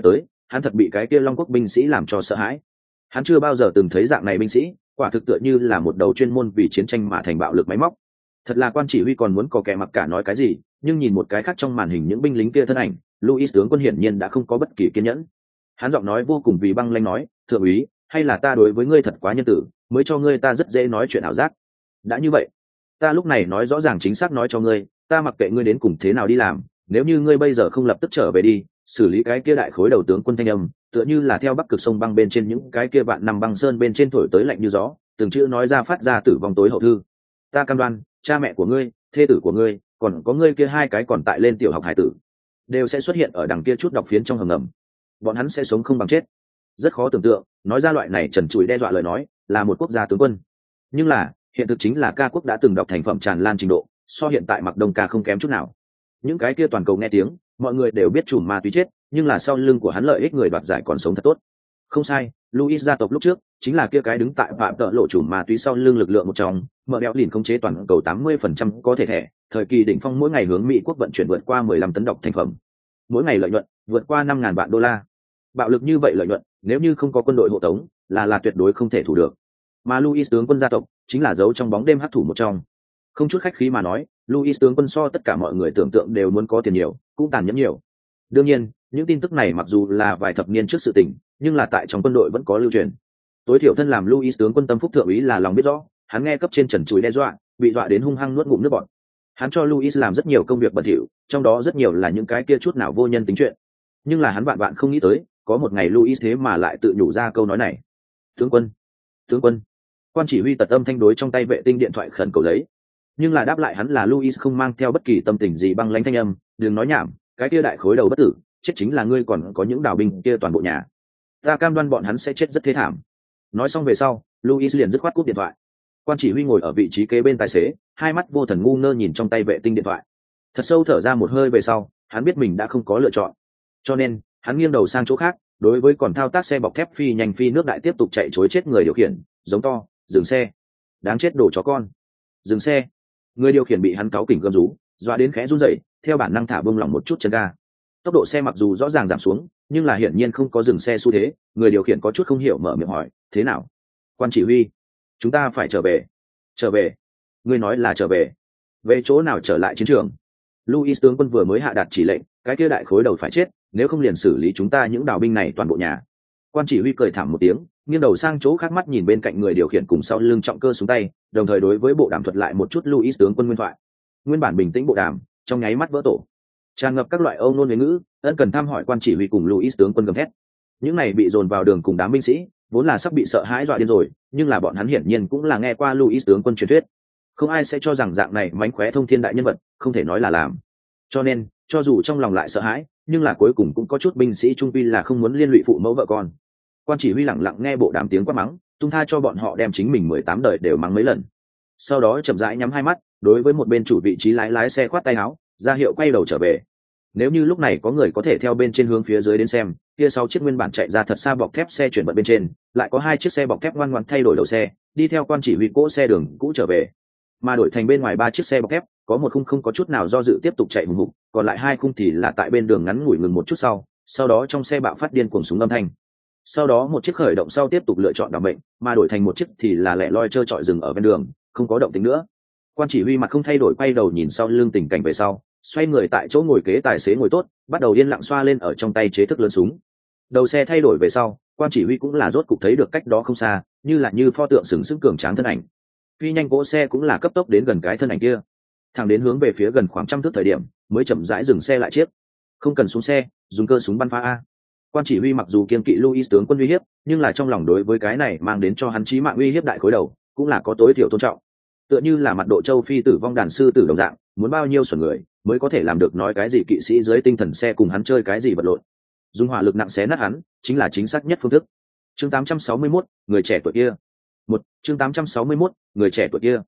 hắn thật bị cái kia Long Quốc binh sĩ làm cho sợ hãi. Hắn chưa bao giờ từng thấy dạng này binh sĩ, quả thực tựa như là một đầu chuyên môn vì chiến tranh mà thành bạo lực máy móc. Thật là quan chỉ huy còn muốn có kẻ mặc cả nói cái gì, nhưng nhìn một cái khác trong màn hình những binh lính kia thân ảnh, Louis tướng quân hiển nhiên đã không có bất kỳ kiên nhẫn. Hắn giọng nói vô cùng vì băng lãnh nói, thượng úy, hay là ta đối với ngươi thật quá nhân tử, mới cho ngươi ta rất dễ nói chuyện ảo giác. Đã như vậy, ta lúc này nói rõ ràng chính xác nói cho ngươi, ta mặc kệ ngươi đến cùng thế nào đi làm, nếu như ngươi bây giờ không lập tức trở về đi, xử lý cái kia đại khối đầu tướng quân thanh âm, tựa như là theo bắc cực sông băng bên trên những cái kia vạn năm băng sơn bên trên thổi tới lạnh như gió, từng chữ nói ra phát ra tử vong tối hậu thư. Ta cam đoan, cha mẹ của ngươi, thê tử của ngươi, còn có ngươi kia hai cái còn tại lên tiểu học hải tử, đều sẽ xuất hiện ở đằng kia chút đọc phiến trong hầm ngầm. Bọn hắn sẽ sống không bằng chết. Rất khó tưởng tượng, nói ra loại này trần trụi đe dọa lời nói, là một quốc gia tướng quân. Nhưng là, hiện thực chính là ca quốc đã từng đọc thành phẩm tràn lan trình độ, so hiện tại mặc đông ca không kém chút nào. Những cái kia toàn cầu nghe tiếng, mọi người đều biết chùm ma túy chết, nhưng là sau lưng của hắn lợi ích người đoạt giải còn sống thật tốt. Không sai, Louis gia tộc lúc trước chính là kia cái đứng tại phạm tợ lộ chùm ma túy sau lưng lực lượng một trong, mở đeo lìn khống chế toàn cầu 80% có thể thẻ, thời kỳ đỉnh phong mỗi ngày hướng Mỹ quốc vận chuyển vượt qua 15 tấn độc thành phẩm. Mỗi ngày lợi nhuận vượt qua 5.000 vạn đô la. Bạo lực như vậy lợi nhuận, nếu như không có quân đội hộ tống, là tuyệt đối không thể thủ được. Mà Louis tướng quân gia tộc chính là giấu trong bóng đêm hắc thủ một trong. Không chút khách khí mà nói, Louis tướng quân so tất cả mọi người tưởng tượng đều muốn có tiền nhiều, cũng tàn nhẫn nhiều. Đương nhiên, những tin tức này mặc dù là vài thập niên trước sự tình, nhưng là tại trong quân đội vẫn có lưu truyền. Tối thiểu thân làm Louis tướng quân tâm phúc thượng úy là lòng biết rõ, hắn nghe cấp trên trần trụi đe dọa, bị dọa đến hung hăng nuốt ngụm nước bọt. Hắn cho Louis làm rất nhiều công việc bẩn thỉu, trong đó rất nhiều là những cái kia chút nào vô nhân tính chuyện. Nhưng là hắn vạn không nghĩ tới, có một ngày Louis thế mà lại tự nhủ ra câu nói này. Tướng quân, tướng quân. Quan chỉ huy tật âm thanh đối trong tay vệ tinh điện thoại khẩn cầu lấy. Nhưng là đáp lại hắn là Louis không mang theo bất kỳ tâm tình gì băng lãnh thanh âm, đừng nói nhảm, cái kia đại khối đầu bất tử, chết chính là ngươi, còn có những đào binh kia toàn bộ nhà. Ta cam đoan bọn hắn sẽ chết rất thế thảm. Nói xong về sau, Louis liền dứt khoát cúp điện thoại. Quan chỉ huy ngồi ở vị trí kế bên tài xế, hai mắt vô thần ngu ngơ nhìn trong tay vệ tinh điện thoại. Thật sâu thở ra một hơi về sau, hắn biết mình đã không có lựa chọn. Cho nên, hắn nghiêng đầu sang chỗ khác, đối với còn thao tác xe bọc thép phi nhanh phi nước đại tiếp tục chạy chối chết người điều khiển, giống to, dừng xe. Đáng chết đồ chó con. Dừng xe. Người điều khiển bị hắn cáu kỉnh gầm rú, dọa đến khẽ run rẩy, theo bản năng thả bông lỏng một chút chân ga. Tốc độ xe mặc dù rõ ràng giảm xuống, nhưng là hiển nhiên không có dừng xe xu thế. Người điều khiển có chút không hiểu mở miệng hỏi, thế nào? Quan chỉ huy, chúng ta phải trở về. Trở về? Ngươi nói là trở về? Về chỗ nào trở lại chiến trường? Louis tướng quân vừa mới hạ đạt chỉ lệnh, cái kia đại khối đầu phải chết, nếu không liền xử lý chúng ta những đào binh này toàn bộ nhà. Quan chỉ huy cười thảm một tiếng, nghiêng đầu sang chỗ khác, mắt nhìn bên cạnh người điều khiển cùng sau lưng trọng cơ xuống tay, đồng thời đối với bộ đàm thuật lại một chút Louis tướng quân nguyên thoại. Nguyên bản bình tĩnh bộ đàm, trong nháy mắt vỡ tổ, tràn ngập các loại âu nôn huế ngữ, ân cần thăm hỏi quan chỉ huy cùng Louis tướng quân gầm thét. Những này bị dồn vào đường cùng đám binh sĩ, vốn là sắp bị sợ hãi dọa điên rồi, nhưng là bọn hắn hiển nhiên cũng là nghe qua Louis tướng quân truyền thuyết. Không ai sẽ cho rằng dạng này mánh khóe thông thiên đại nhân vật, không thể nói là làm. Cho nên, cho dù trong lòng lại sợ hãi, nhưng là cuối cùng cũng có chút binh sĩ trung quy là không muốn liên lụy phụ mẫu vợ con. Quan chỉ huy lặng lặng nghe bộ đàm tiếng quát mắng, tung tha cho bọn họ đem chính mình 18 đời đều mắng mấy lần. Sau đó chậm rãi nhắm hai mắt, đối với một bên chủ vị trí lái xe khoát tay áo, ra hiệu quay đầu trở về. Nếu như lúc này có người có thể theo bên trên hướng phía dưới đến xem, kia 6 chiếc nguyên bản chạy ra thật xa bọc thép xe chuyển bật bên trên, lại có 2 chiếc xe bọc thép ngoan ngoãn thay đổi đầu xe, đi theo quan chỉ huy cỗ xe đường cũ trở về. Mà đổi thành bên ngoài 3 chiếc xe bọc thép, có một khung không có chút nào do dự tiếp tục chạy hùng hục, còn lại 2 khung thì là tại bên đường ngắn ngủi ngừng một chút sau đó trong xe bạo phát điên cuồng súng âm thanh. Sau đó một chiếc khởi động sau tiếp tục lựa chọn đảm mệnh, mà đổi thành một chiếc thì là lẻ loi trơ trọi dừng ở bên đường, không có động tĩnh nữa. Quan chỉ huy mặt không thay đổi quay đầu nhìn sau lưng tình cảnh về sau, xoay người tại chỗ ngồi kế tài xế ngồi tốt, bắt đầu yên lặng xoa lên ở trong tay chế thức lớn súng. Đầu xe thay đổi về sau, quan chỉ huy cũng là rốt cục thấy được cách đó không xa, như pho tượng sừng sững cường tráng thân ảnh. Phi nhanh cỗ xe cũng là cấp tốc đến gần cái thân ảnh kia, thẳng đến hướng về phía gần khoảng 100 thước thời điểm, mới chậm rãi dừng xe lại chiếc. Không cần xuống xe, dùng cơ súng bắn phá a. Quan chỉ huy mặc dù kiên kỵ Louis tướng quân uy hiếp, nhưng là trong lòng đối với cái này mang đến cho hắn chí mạng uy hiếp đại khối đầu, cũng là có tối thiểu tôn trọng. Tựa như là mặt độ châu phi tử vong đàn sư tử đồng dạng, muốn bao nhiêu xuẩn người mới có thể làm được nói cái gì kỵ sĩ dưới tinh thần xe cùng hắn chơi cái gì vật lộn. Dùng hỏa lực nặng xé nát hắn, chính là chính xác nhất phương thức. Chương 861, người trẻ tuổi kia. Chương 861, người trẻ tuổi kia.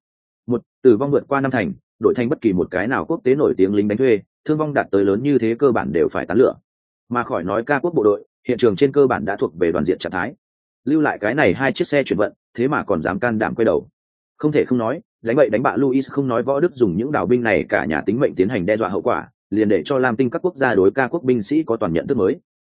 Tử vong vượt qua năm thành, đội thành bất kỳ một cái nào quốc tế nổi tiếng lính đánh thuê, thương vong đạt tới lớn như thế cơ bản đều phải tán lửa. Mà khỏi nói ca quốc bộ đội, hiện trường trên cơ bản đã thuộc về đoàn diện trạng thái. Lưu lại cái này 2 chiếc xe chuyển vận, thế mà còn dám can đảm quay đầu. Không thể không nói, đánh bậy đánh bạ Louis không nói võ đức dùng những đào binh này cả nhà tính mệnh tiến hành đe dọa hậu quả, liền để cho Lam Tinh các quốc gia đối ca quốc binh sĩ có toàn nhận thức mới.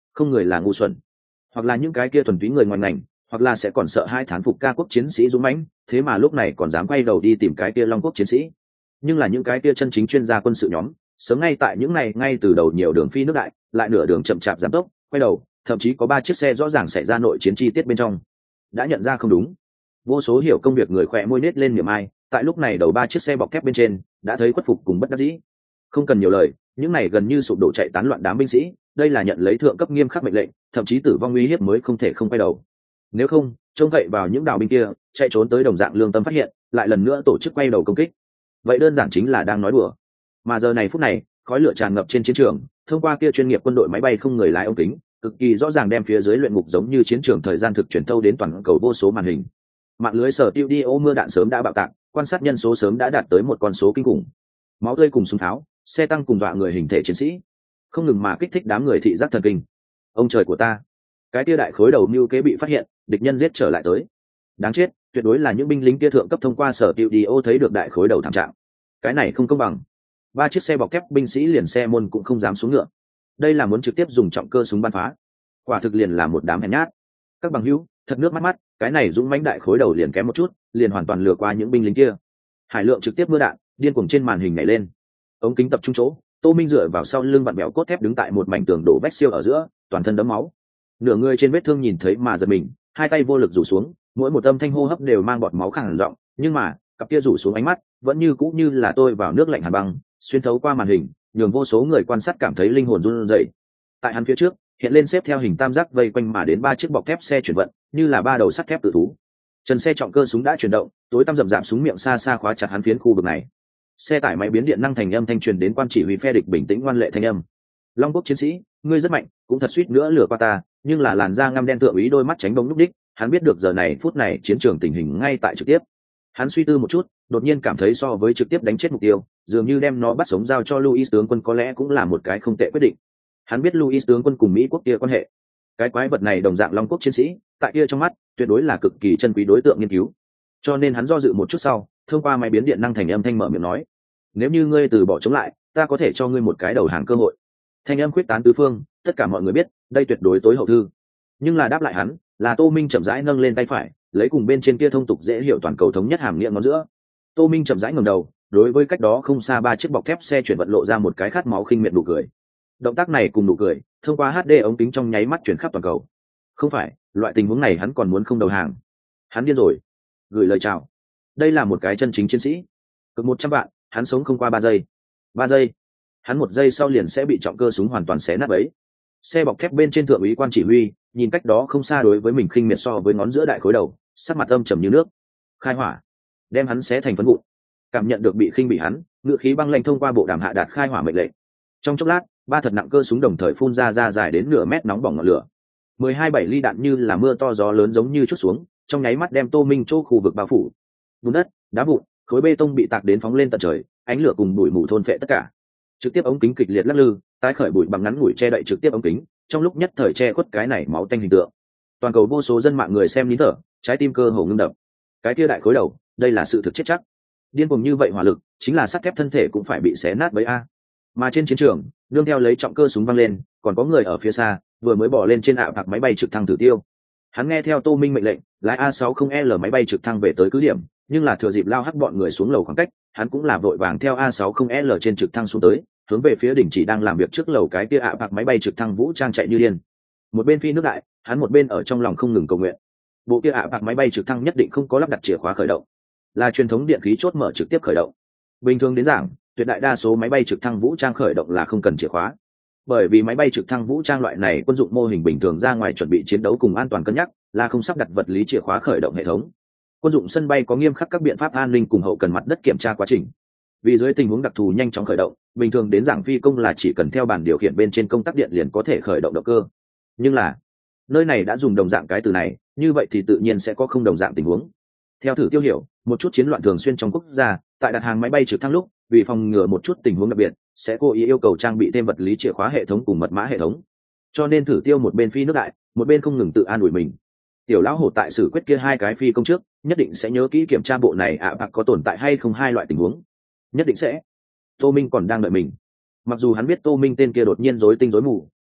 không người là ngu xuẩn, hoặc là những cái kia thuần túy người ngoài ngành, hoặc là sẽ còn sợ hai thán phục ca quốc chiến sĩ dũng mãnh, thế mà lúc này còn dám quay đầu đi tìm cái kia long quốc chiến sĩ. Nhưng là những cái kia chân chính chuyên gia quân sự nhóm, sớm ngay tại những này ngay từ đầu nhiều đường phi nước đại, lại nửa đường chậm chạp giảm tốc, quay đầu, thậm chí có 3 chiếc xe rõ ràng xảy ra nội chiến chi tiết bên trong. Đã nhận ra không đúng. Vô số hiểu công việc người khỏe môi nết lên niềm ai, tại lúc này đầu 3 chiếc xe bọc thép bên trên, đã thấy khuất phục cùng bất đắc dĩ. Không cần nhiều lời, những này gần như sụp đổ chạy tán loạn đám binh sĩ, đây là nhận lấy thượng cấp nghiêm khắc mệnh lệnh, thậm chí tử vong uy hiếp mới không thể không quay đầu. Nếu không, trông cậy vào những đào binh kia, chạy trốn tới đồng dạng lương tâm phát hiện, lại lần nữa tổ chức quay đầu công kích. Vậy đơn giản chính là đang nói đùa. Mà giờ này phút này, khói lửa tràn ngập trên chiến trường, thông qua kia chuyên nghiệp quân đội máy bay không người lái ống kính, cực kỳ rõ ràng đem phía dưới luyện ngục giống như chiến trường thời gian thực truyền thâu đến toàn cầu vô số màn hình. Mạng lưới sở tiêu đi ô mưa đạn sớm đã bạo tạc, quan sát nhân số sớm đã đạt tới một con số kinh khủng. Máu tươi cùng súng tháo, xe tăng cùng dọa người hình thể chiến sĩ, không ngừng mà kích thích đám người thị giác thần kinh. Ông trời của ta, cái kia đại khối đầu mưu kế bị phát hiện, địch nhân giết trở lại tới. Đáng chết, tuyệt đối là những binh lính kia thượng cấp thông qua sở tiêu đi ô thấy được đại khối đầu thảm trạng. Cái này không công bằng. 3 chiếc xe bọc thép binh sĩ liền xe môn cũng không dám xuống ngựa. Đây là muốn trực tiếp dùng trọng cơ súng bắn phá. Quả thực liền là một đám hèn nhát. Các bằng hữu, thật nước mắt mắt, cái này dũng mãnh đại khối đầu liền kém một chút, liền hoàn toàn lừa qua những binh lính kia. Hải lượng trực tiếp mưa đạn, điên cuồng trên màn hình nhảy lên. Ống kính tập trung chỗ, Tô Minh dựa vào sau lưng vặn bẹo cốt thép đứng tại một mảnh tường đổ vách siêu ở giữa, toàn thân đẫm máu. Nửa người trên vết thương nhìn thấy mà giật mình, hai tay vô lực rủ xuống, mỗi một âm thanh hô hấp đều mang bọt máu khàn giọng, nhưng mà, cặp kia rủ xuống ánh mắt, vẫn như cũ như là tôi vào nước lạnh hàn băng, xuyên thấu qua màn hình, nhường vô số người quan sát cảm thấy linh hồn run rẩy. Tại hắn phía trước, hiện lên xếp theo hình tam giác vây quanh mà đến 3 chiếc bọc thép xe chuyển vận, như là 3 đầu sắt thép tự thú. Trần xe trọng cơ súng đã chuyển động, tối tăm rậm rạp súng miệng xa xa khóa chặt hắn phiến khu vực này. Xe tải máy biến điện năng thành âm thanh truyền đến quan chỉ huy phe địch bình tĩnh ngoan lệ thanh âm. Long quốc chiến sĩ, ngươi rất mạnh, cũng thật suýt nữa lừa qua ta, nhưng là làn da ngăm đen thượng úy đôi mắt tránh bóng lúc đích, hắn biết được giờ này phút này chiến trường tình hình ngay tại trực tiếp. Hắn suy tư một chút, đột nhiên cảm thấy so với trực tiếp đánh chết mục tiêu, dường như đem nó bắt sống giao cho Louis tướng quân có lẽ cũng là một cái không tệ quyết định. Hắn biết Louis tướng quân cùng Mỹ quốc kia quan hệ. Cái quái vật này đồng dạng Long quốc chiến sĩ, tại kia trong mắt, tuyệt đối là cực kỳ chân quý đối tượng nghiên cứu. Cho nên hắn do dự một chút sau, thông qua máy biến điện năng thành âm thanh mở miệng nói: "Nếu như ngươi từ bỏ chống lại, ta có thể cho ngươi một cái đầu hàng cơ hội." Thanh âm khuyết tán tứ phương, tất cả mọi người biết, đây tuyệt đối tối hậu thư. Nhưng là đáp lại hắn, là Tô Minh chậm rãi nâng lên tay phải, lấy cùng bên trên kia thông tục dễ hiểu toàn cầu thống nhất hàm nghĩa ngón giữa. Tô Minh chậm rãi ngẩng đầu, đối với cách đó không xa 3 chiếc bọc thép xe chuyển vận lộ ra một cái khát máu khinh miệt nụ cười. Động tác này cùng nụ cười, thông qua HD ống kính trong nháy mắt chuyển khắp toàn cầu. Không phải, loại tình huống này hắn còn muốn không đầu hàng. Hắn điên rồi. Gửi lời chào. Đây là một cái chân chính chiến sĩ. Cực 100 vạn, hắn sống không qua 3 giây. 3 giây. Hắn 1 giây sau liền sẽ bị trọng cơ súng hoàn toàn xé nát bấy. Xe bọc thép bên trên thượng úy quan chỉ huy, nhìn cách đó không xa đối với mình khinh miệt so với ngón giữa đại khối đầu, sắc mặt âm trầm như nước. Khai hỏa, đem hắn xé thành phấn vụn. Cảm nhận được bị khinh bị hắn, ngựa khí băng lạnh thông qua bộ đàm hạ đạt khai hỏa mệnh lệnh. Trong chốc lát, 3 thật nặng cơ súng đồng thời phun ra dài đến nửa mét nóng bỏng ngọn lửa. 12-7 ly đạn như là mưa to gió lớn giống như chút xuống, trong nháy mắt đem Tô Minh chỗ khu vực bao phủ. Bùn đất, đá vụn, khối bê tông bị tạc đến phóng lên tận trời, ánh lửa cùng bụi mù thôn phệ tất cả. Trực tiếp ống kính kịch liệt lắc lư, tái khởi bụi bằng ngắn ngủi che đậy trực tiếp ống kính, trong lúc nhất thời che khuất cái này máu tanh hình tượng. Toàn cầu vô số dân mạng người xem nín thở, trái tim cơ hồ ngưng đập. Cái kia đại khối đầu, đây là sự thực chết chắc. Điên cuồng như vậy hỏa lực, chính là sắt thép thân thể cũng phải bị xé nát với a. Mà trên chiến trường, nương theo lấy trọng cơ súng văng lên, còn có người ở phía xa, vừa mới bỏ lên trên ạ bạc máy bay trực thăng thử tiêu. Hắn nghe theo Tô Minh mệnh lệnh, lái A60L máy bay trực thăng về tới cứ điểm, nhưng là thừa dịp lao hắc bọn người xuống lầu khoảng cách, hắn cũng là vội vàng theo A60L trên trực thăng xuống tới, hướng về phía đỉnh chỉ đang làm việc trước lầu cái kia ạ bạc máy bay trực thăng vũ trang chạy như điên. Một bên phi nước đại, hắn một bên ở trong lòng không ngừng cầu nguyện. Bộ kia ạ bạc máy bay trực thăng nhất định không có lắp đặt chìa khóa khởi động, là truyền thống điện khí chốt mở trực tiếp khởi động. Bình thường đến giảng, tuyệt đại đa số máy bay trực thăng vũ trang khởi động là không cần chìa khóa, bởi vì máy bay trực thăng vũ trang loại này quân dụng mô hình bình thường ra ngoài chuẩn bị chiến đấu cùng an toàn cân nhắc, là không sắp đặt vật lý chìa khóa khởi động hệ thống. Quân dụng sân bay có nghiêm khắc các biện pháp an ninh cùng hậu cần mặt đất kiểm tra quá trình. Vì dưới tình huống đặc thù nhanh chóng khởi động, bình thường đến giảng phi công là chỉ cần theo bản điều khiển bên trên công tắc điện liền có thể khởi động động cơ. Nhưng là nơi này đã dùng đồng dạng cái từ này, như vậy thì tự nhiên sẽ có không đồng dạng tình huống. Theo thử tiêu hiểu, một chút chiến loạn thường xuyên trong quốc gia, tại đặt hàng máy bay trực thăng lúc, vì phòng ngừa một chút tình huống đặc biệt, sẽ cố ý yêu cầu trang bị thêm vật lý chìa khóa hệ thống cùng mật mã hệ thống. Cho nên thử tiêu một bên phi nước đại, một bên không ngừng tự an ủi mình. Tiểu lão hổ tại xử quyết kia 2 cái phi công trước, nhất định sẽ nhớ kỹ kiểm tra bộ này bạc có tồn tại hay không 2 loại tình huống. Nhất định sẽ. Tô Minh còn đang đợi mình. Mặc dù hắn biết Tô Minh tên kia đột nhiên rối tinh rối mù,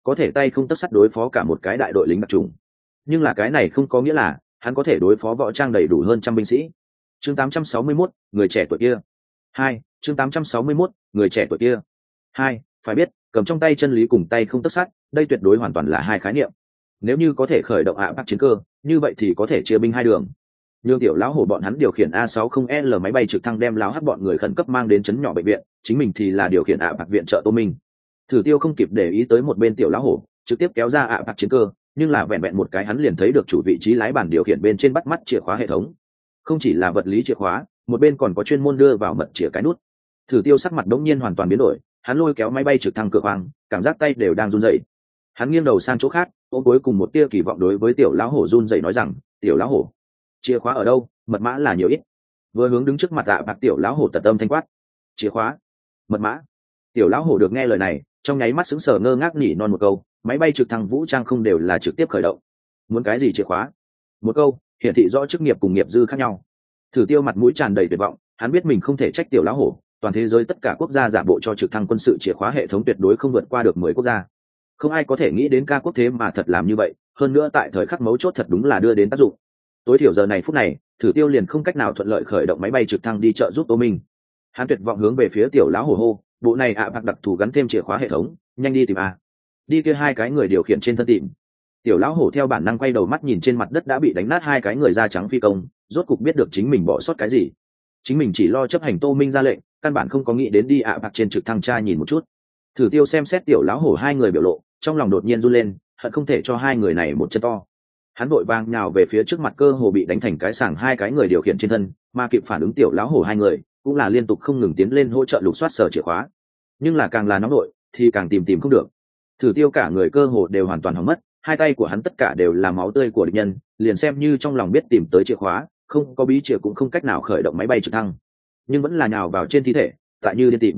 có thể tay không tất sắt đối phó cả một cái đại đội lính đặc trùng. Nhưng là cái này không có nghĩa là hắn có thể đối phó võ trang đầy đủ hơn trăm binh sĩ. Chương 861, người trẻ tuổi kia. 2. Chương 861, người trẻ tuổi kia. 2. Phải biết, cầm trong tay chân lý cùng tay không tất sắt, đây tuyệt đối hoàn toàn là hai khái niệm. Nếu như có thể khởi động ạ bác chiến cơ, như vậy thì có thể chia binh hai đường. Nhưng tiểu lão hổ bọn hắn điều khiển A60L máy bay trực thăng đem lão hắc bọn người khẩn cấp mang đến trấn nhỏ bệnh viện, chính mình thì là điều khiển ạ bạc viện trợ Tô Minh. Thử Tiêu không kịp để ý tới một bên tiểu lão hổ, trực tiếp kéo ra ạ bạc chiến cơ, nhưng là vẹn vẹn một cái hắn liền thấy được chủ vị trí lái bàn điều khiển bên trên bắt mắt chìa khóa hệ thống. Không chỉ là vật lý chìa khóa, một bên còn có chuyên môn đưa vào mật chìa cái nút. Thử Tiêu sắc mặt đống nhiên hoàn toàn biến đổi, hắn lôi kéo máy bay trực thăng cửa khoang, cảm giác tay đều đang run rẩy. Hắn nghiêng đầu sang chỗ khác, ôm cuối cùng một tia kỳ vọng đối với tiểu lão hổ run rẩy nói rằng, tiểu lão hổ, chìa khóa ở đâu, mật mã là nhiều ít. Vừa hướng đứng trước mặt ạ bạc tiểu lão hổ tật âm thanh quát, chìa khóa, mật mã. Tiểu lão hổ được nghe lời này, trong nháy mắt sững sờ ngơ ngác nỉ non một câu, máy bay trực thăng vũ trang không đều là trực tiếp khởi động. Muốn cái gì chìa khóa? Một câu hiển thị rõ chức nghiệp cùng nghiệp dư khác nhau. Thử Tiêu mặt mũi tràn đầy tuyệt vọng, hắn biết mình không thể trách tiểu lão hổ, toàn thế giới tất cả quốc gia giả bộ cho trực thăng quân sự chìa khóa hệ thống tuyệt đối không vượt qua được 10 quốc gia. Không ai có thể nghĩ đến ca quốc thế mà thật làm như vậy, hơn nữa tại thời khắc mấu chốt thật đúng là đưa đến tác dụng. Tối thiểu giờ này phút này, Thử Tiêu liền không cách nào thuận lợi khởi động máy bay trực thăng đi trợ giúp Tô Minh. Hắn tuyệt vọng hướng về phía tiểu lão hổ hô, bộ này ạ bạc đặc thù gắn thêm chìa khóa hệ thống, nhanh đi tìm a. Đi kia hai cái người điều khiển trên thân tìm. Tiểu lão hổ theo bản năng quay đầu mắt nhìn trên mặt đất đã bị đánh nát hai cái người da trắng phi công, rốt cục biết được chính mình bỏ sót cái gì. Chính mình chỉ lo chấp hành Tô Minh ra lệnh, căn bản không có nghĩ đến đi ạ bạc trên trực thăng tra nhìn một chút. Thử Tiêu xem xét tiểu lão hổ hai người biểu lộ, trong lòng đột nhiên run lên, hận không thể cho hai người này một chân to. Hắn vội vàng nhào về phía trước mặt cơ hồ bị đánh thành cái sảng hai cái người điều khiển trên thân, mà kịp phản ứng tiểu lão hổ hai người cũng là liên tục không ngừng tiến lên hỗ trợ lục soát sở chìa khóa. Nhưng là càng là nóng nội thì càng tìm không được. Thử Tiêu cả người cơ hồ đều hoàn toàn hỏng mất, hai tay của hắn tất cả đều là máu tươi của địch nhân, liền xem như trong lòng biết tìm tới chìa khóa, không có bí chìa cũng không cách nào khởi động máy bay trực thăng, nhưng vẫn là nhào vào trên thi thể, tại như điên tìm.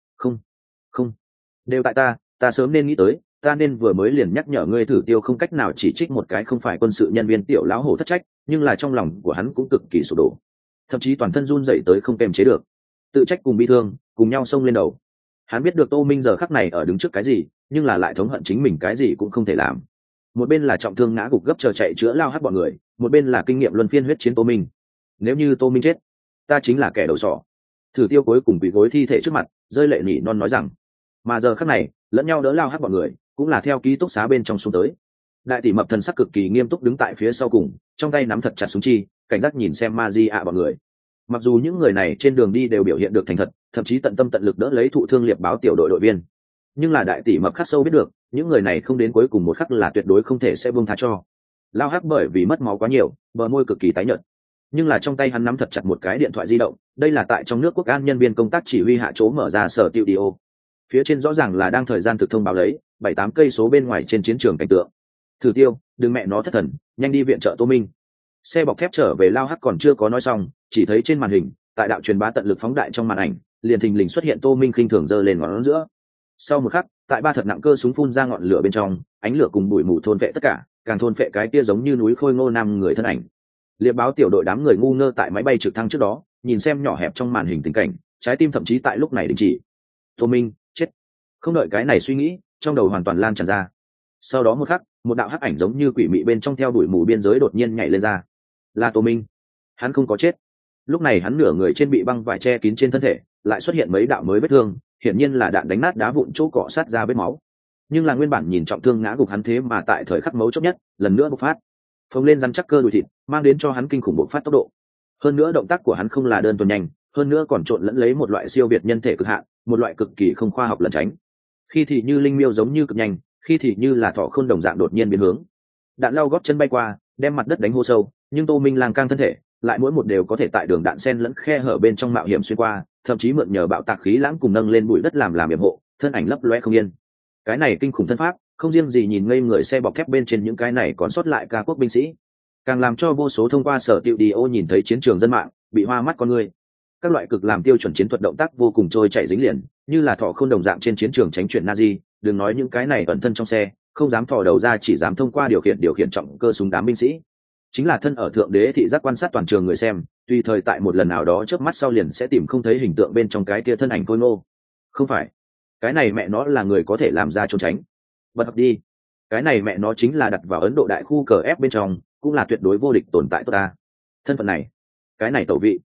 Không, đều tại ta sớm nên nghĩ tới, ta nên vừa mới liền nhắc nhở ngươi. Thử Tiêu không cách nào chỉ trích một cái không phải quân sự nhân viên tiểu lão hổ thất trách, nhưng là trong lòng của hắn cũng cực kỳ sụp đổ, thậm chí toàn thân run rẩy tới không kềm chế được, tự trách cùng bi thương cùng nhau xông lên đầu. Hắn biết được Tô Minh giờ khắc này ở đứng trước cái gì, nhưng là lại thống hận chính mình cái gì cũng không thể làm. Một bên là trọng thương ngã gục gấp chờ chạy chữa lao hắt bọn người, một bên là kinh nghiệm luân phiên huyết chiến Tô Minh. Nếu như Tô Minh chết, ta chính là kẻ đầu sỏ. Thử Tiêu cuối cùng quỳ gối thi thể trước mặt, rơi lệ nỉ non nói rằng. Mà giờ khắc này, lẫn nhau đỡ lao hắt bọn người, cũng là theo ký túc xá bên trong xuống tới. Đại tỷ mập thần sắc cực kỳ nghiêm túc đứng tại phía sau cùng, trong tay nắm thật chặt súng chi, cảnh giác nhìn xem Magia bọn người. Mặc dù những người này trên đường đi đều biểu hiện được thành thật, thậm chí tận tâm tận lực đỡ lấy thụ thương liệp báo tiểu đội đội viên, nhưng là đại tỷ mập khắc sâu biết được, những người này không đến cuối cùng một khắc là tuyệt đối không thể sẽ buông tha cho. Lao hắc bởi vì mất máu quá nhiều, bờ môi cực kỳ tái nhợt, nhưng là trong tay hắn nắm thật chặt một cái điện thoại di động, đây là tại trong nước quốc an nhân viên công tác chỉ huy hạ chỗ mở ra sở tiêu đi ô. Phía trên rõ ràng là đang thời gian thực thông báo lấy 7-8 cây số bên ngoài trên chiến trường cảnh tượng. Thử Tiêu, đừng mẹ nó thất thần, nhanh đi viện trợ Tô Minh. Xe bọc thép trở về. Lao hắc còn chưa có nói xong, chỉ thấy trên màn hình, tại đạo truyền bá tận lực phóng đại trong màn ảnh, liền thình lình xuất hiện Tô Minh khinh thường giơ lên ngón giữa. Sau một khắc, tại ba thật nặng cơ súng phun ra ngọn lửa bên trong, ánh lửa cùng bụi mù thôn phệ tất cả, càng thôn phệ cái kia giống như núi khôi ngô năm người thân ảnh. Liệp báo tiểu đội đám người ngu ngơ tại máy bay trực thăng trước đó, nhìn xem nhỏ hẹp trong màn hình tình cảnh, trái tim thậm chí tại lúc này đình chỉ. Tô Minh chết. Không đợi cái này suy nghĩ, trong đầu hoàn toàn lan tràn ra. Sau đó một khắc, một đạo hắc ảnh giống như quỷ mị bên trong theo đuổi mù biên giới đột nhiên nhảy lên ra. Là Tô Minh. Hắn không có chết. Lúc này hắn nửa người trên bị băng vải che kín trên thân thể, lại xuất hiện mấy đạo mới vết thương, hiển nhiên là đạn đánh nát đá vụn chỗ cọ sát ra vết máu. Nhưng là nguyên bản nhìn trọng thương ngã gục hắn thế mà tại thời khắc mấu chốt nhất, lần nữa bộc phát, phồng lên rắn chắc cơ đùi thịt, mang đến cho hắn kinh khủng bộc phát tốc độ. Hơn nữa động tác của hắn không là đơn thuần nhanh, hơn nữa còn trộn lẫn lấy một loại siêu việt nhân thể cực hạn, một loại cực kỳ không khoa học lẩn tránh. Khi thì như linh miêu giống như cực nhanh, khi thì như là thỏ khôn đồng dạng đột nhiên biến hướng. Đạn lao gót chân bay qua, đem mặt đất đánh hô sâu, nhưng Tô Minh lang cang thân thể, lại mỗi một đều có thể tại đường đạn sen lẫn khe hở bên trong mạo hiểm xuyên qua, thậm chí mượn nhờ bạo tạc khí lãng cùng nâng lên bụi đất làm yểm hộ, thân ảnh lấp loe không yên. Cái này kinh khủng thân pháp, không riêng gì nhìn ngây người xe bọc thép bên trên những cái này còn sót lại ca quốc binh sĩ, càng làm cho vô số thông qua sở tiệu đi ô nhìn thấy chiến trường dân mạng bị hoa mắt con người. Các loại cực làm tiêu chuẩn chiến thuật động tác vô cùng trôi chảy dính liền, như là thỏ không đồng dạng trên chiến trường tránh chuyển Nazi, đừng nói những cái này ẩn thân trong xe, không dám thò đầu ra chỉ dám thông qua điều khiển trọng cơ súng đám binh sĩ. Chính là thân ở thượng đế thị giác quan sát toàn trường người xem, tùy thời tại một lần nào đó chớp mắt sau liền sẽ tìm không thấy hình tượng bên trong cái kia thân ảnh khôi ngô. Không phải, cái này mẹ nó là người có thể làm ra trốn tránh. bật học đi. Cái này mẹ nó chính là đặt vào Ấn Độ đại khu cờ ép bên trong, cũng là tuyệt đối vô địch tồn tại tốt ta. Thân phận này, cái này tẩu vị,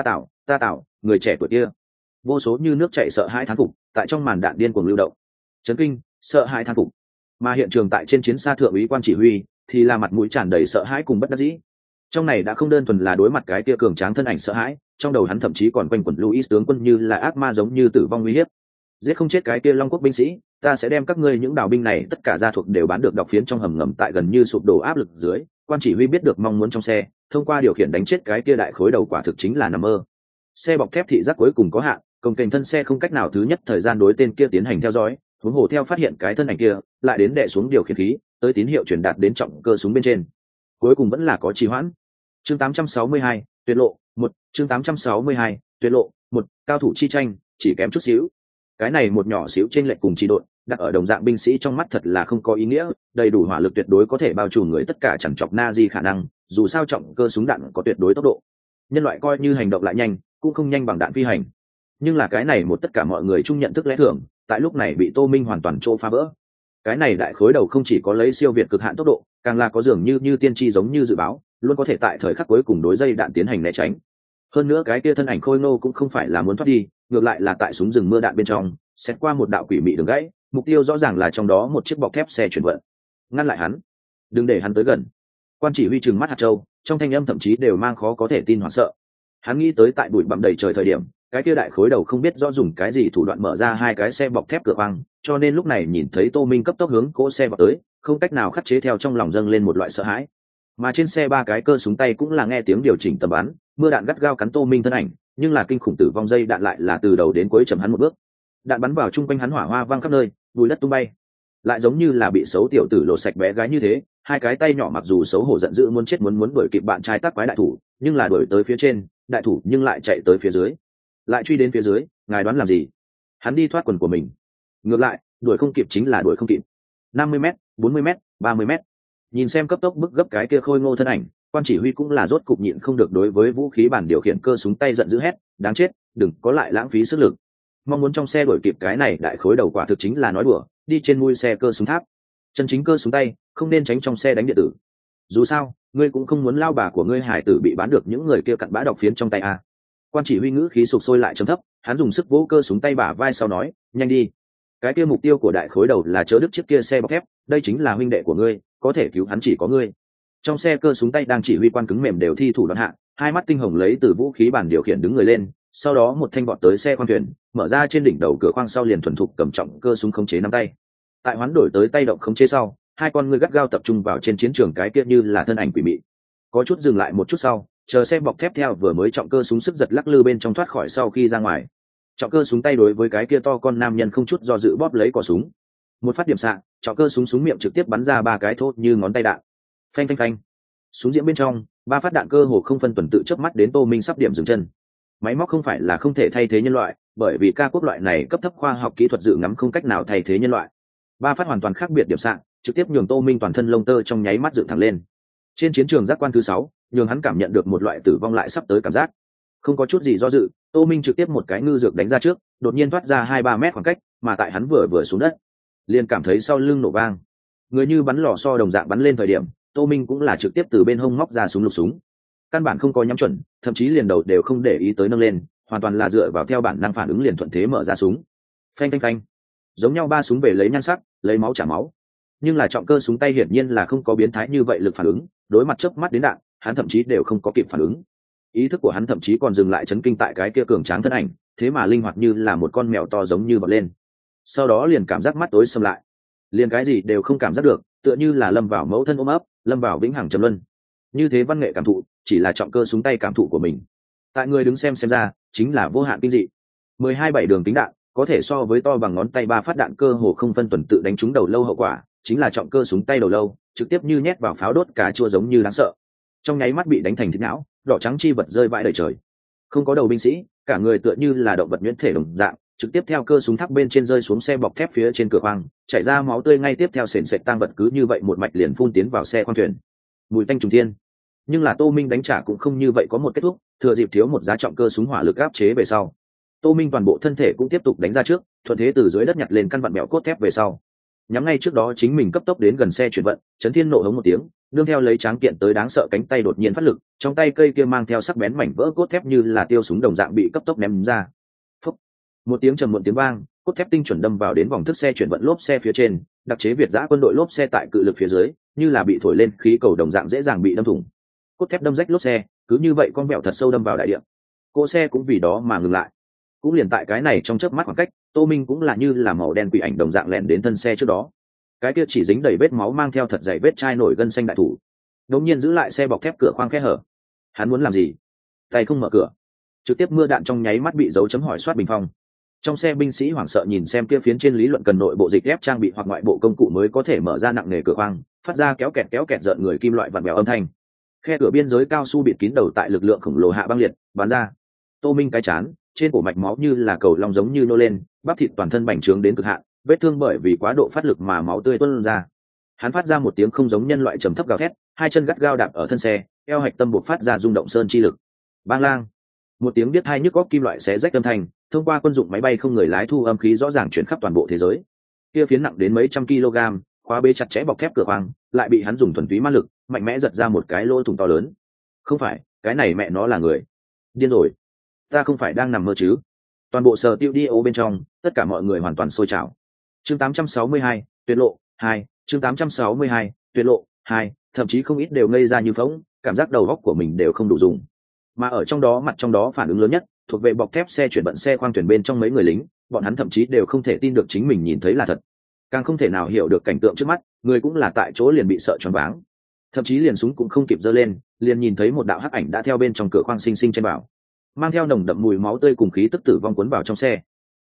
ta tạo, người trẻ tuổi kia. Vô số như nước chảy sợ hãi thán phục, tại trong màn đạn điên cuồng lưu động. Chấn kinh, sợ hãi thán phục. Mà hiện trường tại trên chiến xa thượng úy quan chỉ huy thì là mặt mũi tràn đầy sợ hãi cùng bất đắc dĩ. Trong này đã không đơn thuần là đối mặt cái kia cường tráng thân ảnh sợ hãi, trong đầu hắn thậm chí còn quanh quẩn Louis tướng quân như là ác ma giống như tử vong uy hiếp. Giết không chết cái kia Long quốc binh sĩ, ta sẽ đem các ngươi những đào binh này tất cả gia thuộc đều bán được đọc phiến trong hầm ngầm. Tại gần như sụp đổ áp lực dưới, quan chỉ huy biết được mong muốn trong xe, thông qua điều khiển đánh chết cái kia đại khối đầu quả thực chính là nằm mơ. Xe bọc thép thị giác cuối cùng có hạn, cồng kềnh thân xe không cách nào thứ nhất thời gian đối tên kia tiến hành theo dõi, huống hồ theo phát hiện cái thân ảnh kia lại đến đè xuống điều khiển khí tới tín hiệu truyền đạt đến trọng cơ súng bên trên, cuối cùng vẫn là có trì hoãn. Chương 862, tuyệt lộ một. Chương 862, tuyệt lộ một. Cao thủ chi tranh chỉ kém chút xíu. Cái này một nhỏ xíu trên lệch cùng chỉ độn đặt ở đồng dạng binh sĩ trong mắt thật là không có ý nghĩa, đầy đủ hỏa lực tuyệt đối có thể bao trùm người tất cả chẳng chọc Nazi khả năng, dù sao trọng cơ súng đạn có tuyệt đối tốc độ. Nhân loại coi như hành động lại nhanh, cũng không nhanh bằng đạn phi hành. Nhưng là cái này một tất cả mọi người chung nhận thức lẽ thường, tại lúc này bị Tô Minh hoàn toàn trô phá vỡ. Cái này đại khối đầu không chỉ có lấy siêu việt cực hạn tốc độ, càng là có dường như tiên tri giống như dự báo, luôn có thể tại thời khắc cuối cùng đối dây đạn tiến hành né tránh. Hơn nữa cái kia thân ảnh khôi ngô cũng không phải là muốn thoát đi, ngược lại là tại súng rừng mưa đạn bên trong xét qua một đạo quỷ mị đường gãy, mục tiêu rõ ràng là trong đó một chiếc bọc thép xe chuyển vận. Ngăn lại hắn, đừng để hắn tới gần. Quan chỉ huy trừng mắt hạt châu, trong thanh âm thậm chí đều mang khó có thể tin hoảng sợ. Hắn nghĩ tới tại bụi bặm đầy trời thời điểm, cái kia đại khối đầu không biết rõ dùng cái gì thủ đoạn mở ra hai cái xe bọc thép cửa khoang, cho nên lúc này nhìn thấy Tô Minh cấp tốc hướng cỗ xe vào tới, không cách nào khắc chế theo trong lòng dâng lên một loại sợ hãi. Mà trên xe ba cái cơ súng tay cũng là nghe tiếng điều chỉnh tầm bắn, mưa đạn gắt gao cắn Tô Minh thân ảnh, nhưng là kinh khủng tử vong dây đạn lại là từ đầu đến cuối chậm hắn một bước. Đạn bắn vào trung quanh hắn hỏa hoa vang khắp nơi, bùi đất tung bay. Lại giống như là bị xấu tiểu tử lột sạch bé gái như thế, hai cái tay nhỏ mặc dù xấu hổ giận dữ muốn chết muốn đuổi kịp bạn trai tác quái đại thủ, nhưng là đuổi tới phía trên, đại thủ nhưng lại chạy tới phía dưới. Lại truy đến phía dưới, ngài đoán làm gì? Hắn đi thoát quần của mình. Ngược lại, đuổi không kịp chính là đuổi không kịp. 50m, 40m, 30m. Nhìn xem cấp tốc bức gấp cái kia khôi ngô thân ảnh, quan chỉ huy cũng là rốt cục nhịn không được đối với vũ khí bản điều khiển cơ súng tay giận dữ hét, đáng chết, đừng có lại lãng phí sức lực. Mong muốn trong xe đuổi kịp cái này đại khối đầu quả thực chính là nói đùa, đi trên mui xe cơ súng tháp. Chân chính cơ súng tay, không nên tránh trong xe đánh điện tử. Dù sao, ngươi cũng không muốn lao bà của ngươi hải tử bị bán được những người kia cặn bã độc phiến trong tay à. Quan chỉ huy ngữ khí sụp sôi lại trầm thấp, hắn dùng sức vỗ cơ súng tay bả vai sau nói, nhanh đi. Cái kia mục tiêu của đại khối đầu là chớ đứt chiếc kia xe bọc thép, đây chính là huynh đệ của ngươi, có thể cứu hắn chỉ có ngươi. Trong xe cơ súng tay đang chỉ huy quan cứng mềm đều thi thủ đoạn hạ, hai mắt tinh hồng lấy từ vũ khí bản điều khiển đứng người lên, sau đó một thanh vọt tới xe khoang thuyền, mở ra trên đỉnh đầu cửa khoang sau liền thuần thục cầm trọng cơ súng khống chế nắm tay. Tại hoán đổi tới tay động khống chế sau, hai con ngươi gắt gao tập trung vào trên chiến trường cái kia như là thân ảnh quỷ mị. Có chút dừng lại một chút sau, chờ xe bọc thép theo vừa mới trọng cơ súng sức giật lắc lư bên trong thoát khỏi sau khi ra ngoài. Trọng cơ súng tay đối với cái kia to con nam nhân không chút do dự bóp lấy cò súng. Một phát điểm xạ, trọng cơ súng miệng trực tiếp bắn ra ba cái thốt như ngón tay đạn. Phanh phanh phanh. Súng diễm bên trong, ba phát đạn cơ hồ không phân tuần tự chớp mắt đến Tô Minh sắp điểm dừng chân. Máy móc không phải là không thể thay thế nhân loại, bởi vì ca quốc loại này cấp thấp khoa học kỹ thuật dự ngắm không cách nào thay thế nhân loại. Ba phát hoàn toàn khác biệt điểm xạ, trực tiếp nhường Tô Minh toàn thân lông tơ trong nháy mắt dựng thẳng lên. Trên chiến trường giác quan thứ 6, nhường hắn cảm nhận được một loại tử vong lại sắp tới cảm giác. Không có chút gì do dự, Tô Minh trực tiếp một cái ngư dược đánh ra trước, đột nhiên thoát ra 2-3 mét khoảng cách, mà tại hắn vừa xuống đất, liền cảm thấy sau lưng nổ vang. Người như bắn lò xo đồng dạng bắn lên thời điểm, Tô Minh cũng là trực tiếp từ bên hông móc ra súng lục súng. Căn bản không có nhắm chuẩn, thậm chí liền đầu đều không để ý tới nâng lên, hoàn toàn là dựa vào theo bản năng phản ứng liền thuận thế mở ra súng. Phanh phanh phanh. Giống nhau ba súng về lấy nhan sắc, lấy máu trả máu. Nhưng là trọng cơ súng tay hiển nhiên là không có biến thái như vậy lực phản ứng, đối mặt chớp mắt đến đạn, hắn thậm chí đều không có kịp phản ứng. Ý thức của hắn thậm chí còn dừng lại chấn kinh tại cái kia cường tráng thân ảnh, thế mà linh hoạt như là một con mèo to giống như bật lên. Sau đó liền cảm giác mắt tối sầm lại, liền cái gì đều không cảm giác được, tựa như là lâm vào mẫu thân ôm ấp, lâm vào vĩnh hằng trầm luân. Như thế văn nghệ cảm thụ, chỉ là trọng cơ súng tay cảm thụ của mình. Tại người đứng xem ra, chính là vô hạn kinh dị. 12-7 đường tính đạn, có thể so với to bằng ngón tay ba phát đạn cơ hồ không phân tuần tự đánh trúng đầu lâu, hậu quả chính là trọng cơ súng tay đầu lâu trực tiếp như nhét vào pháo đốt cà chua giống như đáng sợ. Trong nháy mắt bị đánh thành thịt não, đỏ trắng chi vật rơi vãi đầy trời. Không có đầu binh sĩ, cả người tựa như là động vật nhuyễn thể đồng dạng, trực tiếp theo cơ súng tháp bên trên rơi xuống xe bọc thép phía trên cửa khoang, chảy ra máu tươi ngay tiếp theo sền sệt tang vật cứ như vậy một mạch liền phun tiến vào xe khoang thuyền. Mùi tanh trùng thiên. Nhưng là Tô Minh đánh trả cũng không như vậy có một kết thúc, thừa dịp thiếu một giá trọng cơ súng hỏa lực áp chế về sau, Tô Minh toàn bộ thân thể cũng tiếp tục đánh ra trước, thuận thế từ dưới đất nhặt lên căn vặn mèo cốt thép về sau. nhắm ngay trước đó chính mình cấp tốc đến gần xe chuyển vận. Trấn Thiên nộ hống một tiếng, nương theo lấy tráng kiện tới đáng sợ cánh tay đột nhiên phát lực, trong tay cây kia mang theo sắc bén mảnh vỡ cốt thép như là tiêu súng đồng dạng bị cấp tốc ném ra. Phúc. Một tiếng trầm muộn tiếng vang, cốt thép tinh chuẩn đâm vào đến vòng thức xe chuyển vận lốp xe phía trên, đặc chế Việt giã quân đội lốp xe tại cự lực phía dưới, như là bị thổi lên khí cầu đồng dạng dễ dàng bị đâm thủng. Cốt thép đâm rách lốp xe, cứ như vậy con mẹo thật sâu đâm vào đại địa. Cỗ xe cũng vì đó mà ngừng lại. Cũng liền tại cái này trong chớp mắt khoảng cách, Tô Minh cũng là như là màu đen quỷ ảnh đồng dạng lẻn đến thân xe trước đó. Cái kia chỉ dính đầy vết máu mang theo thật dày vết chai nổi gân xanh đại thủ, đột nhiên giữ lại xe bọc thép cửa khoang khe hở. Hắn muốn làm gì? Tay không mở cửa, trực tiếp mưa đạn trong nháy mắt bị dấu chấm hỏi soát bình phong. Trong xe binh sĩ hoảng sợ nhìn xem kia phiến trên lý luận cần nội bộ dịch ép trang bị hoặc ngoại bộ công cụ mới có thể mở ra nặng nề cửa khoang, phát ra kéo kẹt rợn người kim loại vặn vẹo âm thanh. Khe cửa biên giới cao su bịt kín đầu tại lực lượng khổng lồ hạ băng liệt bắn ra. Tô Minh cái chán trên cổ mạch máu như là cầu long giống như nô lên, bắp thịt toàn thân bành trướng đến cực hạn, vết thương bởi vì quá độ phát lực mà máu tươi tuôn ra. Hắn phát ra một tiếng không giống nhân loại trầm thấp gào thét, hai chân gắt gao đạp ở thân xe, eo hạch tâm buộc phát ra rung động sơn chi lực. Bang lang, một tiếng biết hai nhức góc kim loại xé rách âm thanh, thông qua quân dụng máy bay không người lái thu âm khí rõ ràng chuyển khắp toàn bộ thế giới. Kia phiến nặng đến mấy trăm kg, khóa bê chặt chẽ bọc thép cửa khoang, lại bị hắn dùng thuần túy ma lực mạnh mẽ giật ra một cái lỗ thủng to lớn. Không phải, cái này mẹ nó là người điên rồi, ta không phải đang nằm mơ chứ? Toàn bộ sở tiêu đi ô bên trong, tất cả mọi người hoàn toàn sôi trào. Chương 862, tuyệt lộ 2, chương 862, tuyệt lộ 2, thậm chí không ít đều ngây ra như phỗng, cảm giác đầu óc của mình đều không đủ dùng. Mà ở trong đó mặt trong đó phản ứng lớn nhất, thuộc về bọc thép xe chuyển vận xe khoang thuyền bên trong mấy người lính, bọn hắn thậm chí đều không thể tin được chính mình nhìn thấy là thật, càng không thể nào hiểu được cảnh tượng trước mắt, người cũng là tại chỗ liền bị sợ choáng váng, thậm chí liền súng cũng không kịp giơ lên, liền nhìn thấy một đạo hắc ảnh đã theo bên trong cửa khoang xinh xinh chen vào, mang theo nồng đậm mùi máu tươi cùng khí tức tử vong cuốn vào trong xe.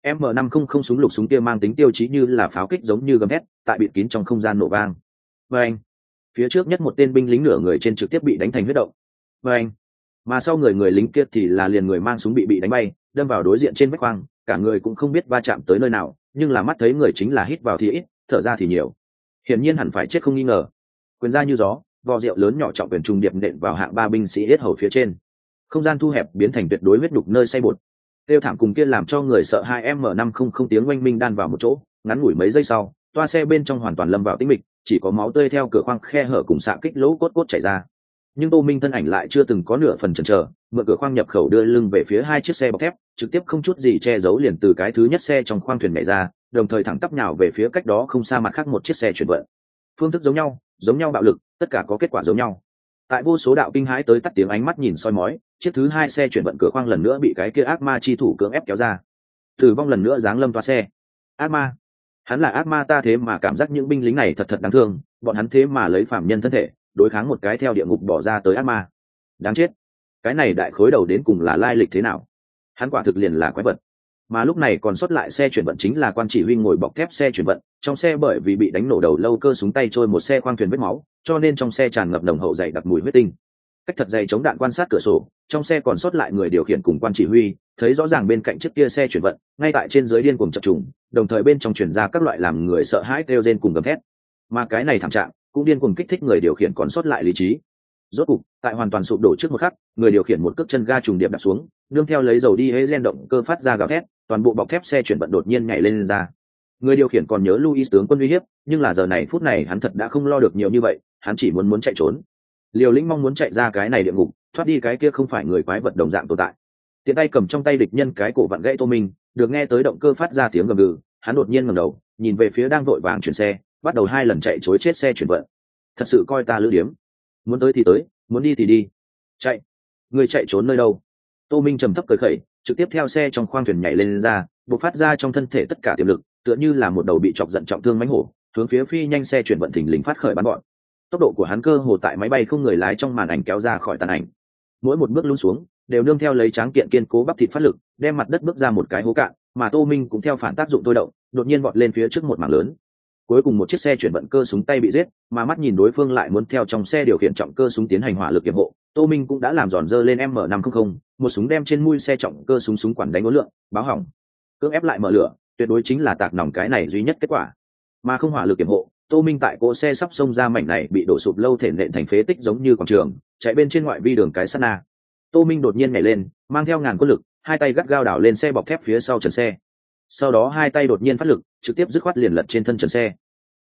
M500 súng lục súng kia mang tính tiêu chí như là pháo kích giống như gầm thét, tại bịt kín trong không gian nổ vang. Và anh, phía trước nhất một tên binh lính nửa người trên trực tiếp bị đánh thành huyết động. Và anh, mà sau người lính kia thì là liền người mang súng bị đánh bay, đâm vào đối diện trên vách khoang, cả người cũng không biết va chạm tới nơi nào, nhưng là mắt thấy người chính là hít vào thì ít, thở ra thì nhiều. Hiển nhiên hẳn phải chết không nghi ngờ. Quyền ra như gió, vò rượu lớn nhỏ trọng quyền trùng điệp nện vào hạng ba binh sĩ yết hầu phía trên. Không gian thu hẹp biến thành tuyệt đối huyết đục nơi xay bột. Tiêu thảm cùng kia làm cho người sợ 2M500 tiếng oanh minh đan vào một chỗ, ngắn ngủi mấy giây sau, toa xe bên trong hoàn toàn lâm vào tĩnh mịch, chỉ có máu tươi theo cửa khoang khe hở cùng xạ kích lỗ cốt chảy ra. Nhưng Tô Minh thân ảnh lại chưa từng có nửa phần chần chờ, mượn cửa khoang nhập khẩu đưa lưng về phía hai chiếc xe bọc thép, trực tiếp không chút gì che giấu liền từ cái thứ nhất xe trong khoang thuyền nhảy ra, đồng thời thẳng tắp nhào về phía cách đó không xa mặt khác một chiếc xe chuyển vận. Phương thức giống nhau bạo lực, tất cả có kết quả giống nhau. Tại vô số đạo kinh hãi tới tắt tiếng ánh mắt nhìn soi mói, chiếc thứ hai xe chuyển vận cửa khoang lần nữa bị cái kia ác ma chi thủ cưỡng ép kéo ra, tử vong lần nữa giáng lâm toa xe. Ác ma, hắn là ác ma, ta thế mà cảm giác những binh lính này thật đáng thương, bọn hắn thế mà lấy phạm nhân thân thể đối kháng một cái theo địa ngục bỏ ra tới ác ma. Đáng chết, cái này đại khối đầu đến cùng là lai lịch thế nào? Hắn quả thực liền là quái vật. Mà lúc này còn sót lại xe chuyển vận chính là quan chỉ huy ngồi bọc thép xe chuyển vận, trong xe bởi vì bị đánh nổ đầu lâu cơ súng tay trôi một xe khoang thuyền vết máu, cho nên trong xe tràn ngập nồng hậu dày đặc mùi huyết tinh. Cách thật dày chống đạn quan sát cửa sổ, trong xe còn sót lại người điều khiển cùng quan chỉ huy, thấy rõ ràng bên cạnh chiếc kia xe chuyển vận, ngay tại trên dưới điên cuồng chập trùng, đồng thời bên trong truyền ra các loại làm người sợ hãi kêu rên cùng gầm thét. Mà cái này thảm trạng cũng điên cuồng kích thích người điều khiển còn sót lại lý trí. Rốt cục, tại hoàn toàn sụp đổ trước một khắc, người điều khiển một cước chân ga trùng điệp đạp xuống, nương theo lấy dầu đi hễ gen động cơ phát ra gào thét, toàn bộ bọc thép xe chuyển vận đột nhiên nhảy lên ra. Người điều khiển còn nhớ Louis tướng quân uy hiếp, nhưng là giờ này phút này hắn thật đã không lo được nhiều như vậy, hắn chỉ muốn chạy trốn. Liều lĩnh mong muốn chạy ra cái này địa ngục, thoát đi cái kia không phải người quái vật đồng dạng tồn tại. Tiện tay cầm trong tay địch nhân cái cổ vặn gãy Tô Minh, được nghe tới động cơ phát ra tiếng gầm gừ, hắn đột nhiên ngẩng đầu, nhìn về phía đang vội vàng chuyển xe, bắt đầu hai lần chạy chối chết xe chuyển vận. Thật sự coi ta lữ điếm, muốn tới thì tới, muốn đi thì đi. Chạy, người chạy trốn nơi đâu? Tô Minh trầm thấp cười khẩy, trực tiếp theo xe trong khoang thuyền nhảy lên ra, bộc phát ra trong thân thể tất cả tiềm lực, tựa như là một đầu bị chọc giận trọng thương mãnh hổ, hướng phía phi nhanh xe chuyển vận thình lình phát khởi bắn gọn. Tốc độ của hắn cơ hồ tại máy bay không người lái trong màn ảnh kéo ra khỏi tàn ảnh. Mỗi một bước lún xuống, đều nương theo lấy tráng kiện kiên cố bắp thịt phát lực, đem mặt đất bước ra một cái hố cạn, mà Tô Minh cũng theo phản tác dụng thôi động, đột nhiên vọt lên phía trước một mảng lớn. Cuối cùng một chiếc xe chuyển vận cơ súng tay bị giết, mà mắt nhìn đối phương lại muốn theo trong xe điều khiển trọng cơ súng tiến hành hỏa lực kiểm hộ, Tô Minh cũng đã làm giòn dơ lên M500, một súng đem trên mui xe trọng cơ súng quản đánh ố lượng, báo hỏng. Cưỡng ép lại mở lửa, tuyệt đối chính là tạc nòng cái này duy nhất kết quả. Mà không hỏa lực kiểm hộ, Tô Minh tại cỗ xe sắp xông ra mảnh này bị đổ sụp lâu thể nện thành phế tích giống như quảng trường, chạy bên trên ngoại vi đường cái sát na. Tô Minh đột nhiên nhảy lên, mang theo ngàn quân lực, hai tay gắt gao đảo lên xe bọc thép phía sau trần xe. Sau đó hai tay đột nhiên phát lực, trực tiếp dứt khoát liền lật trên thân trần xe.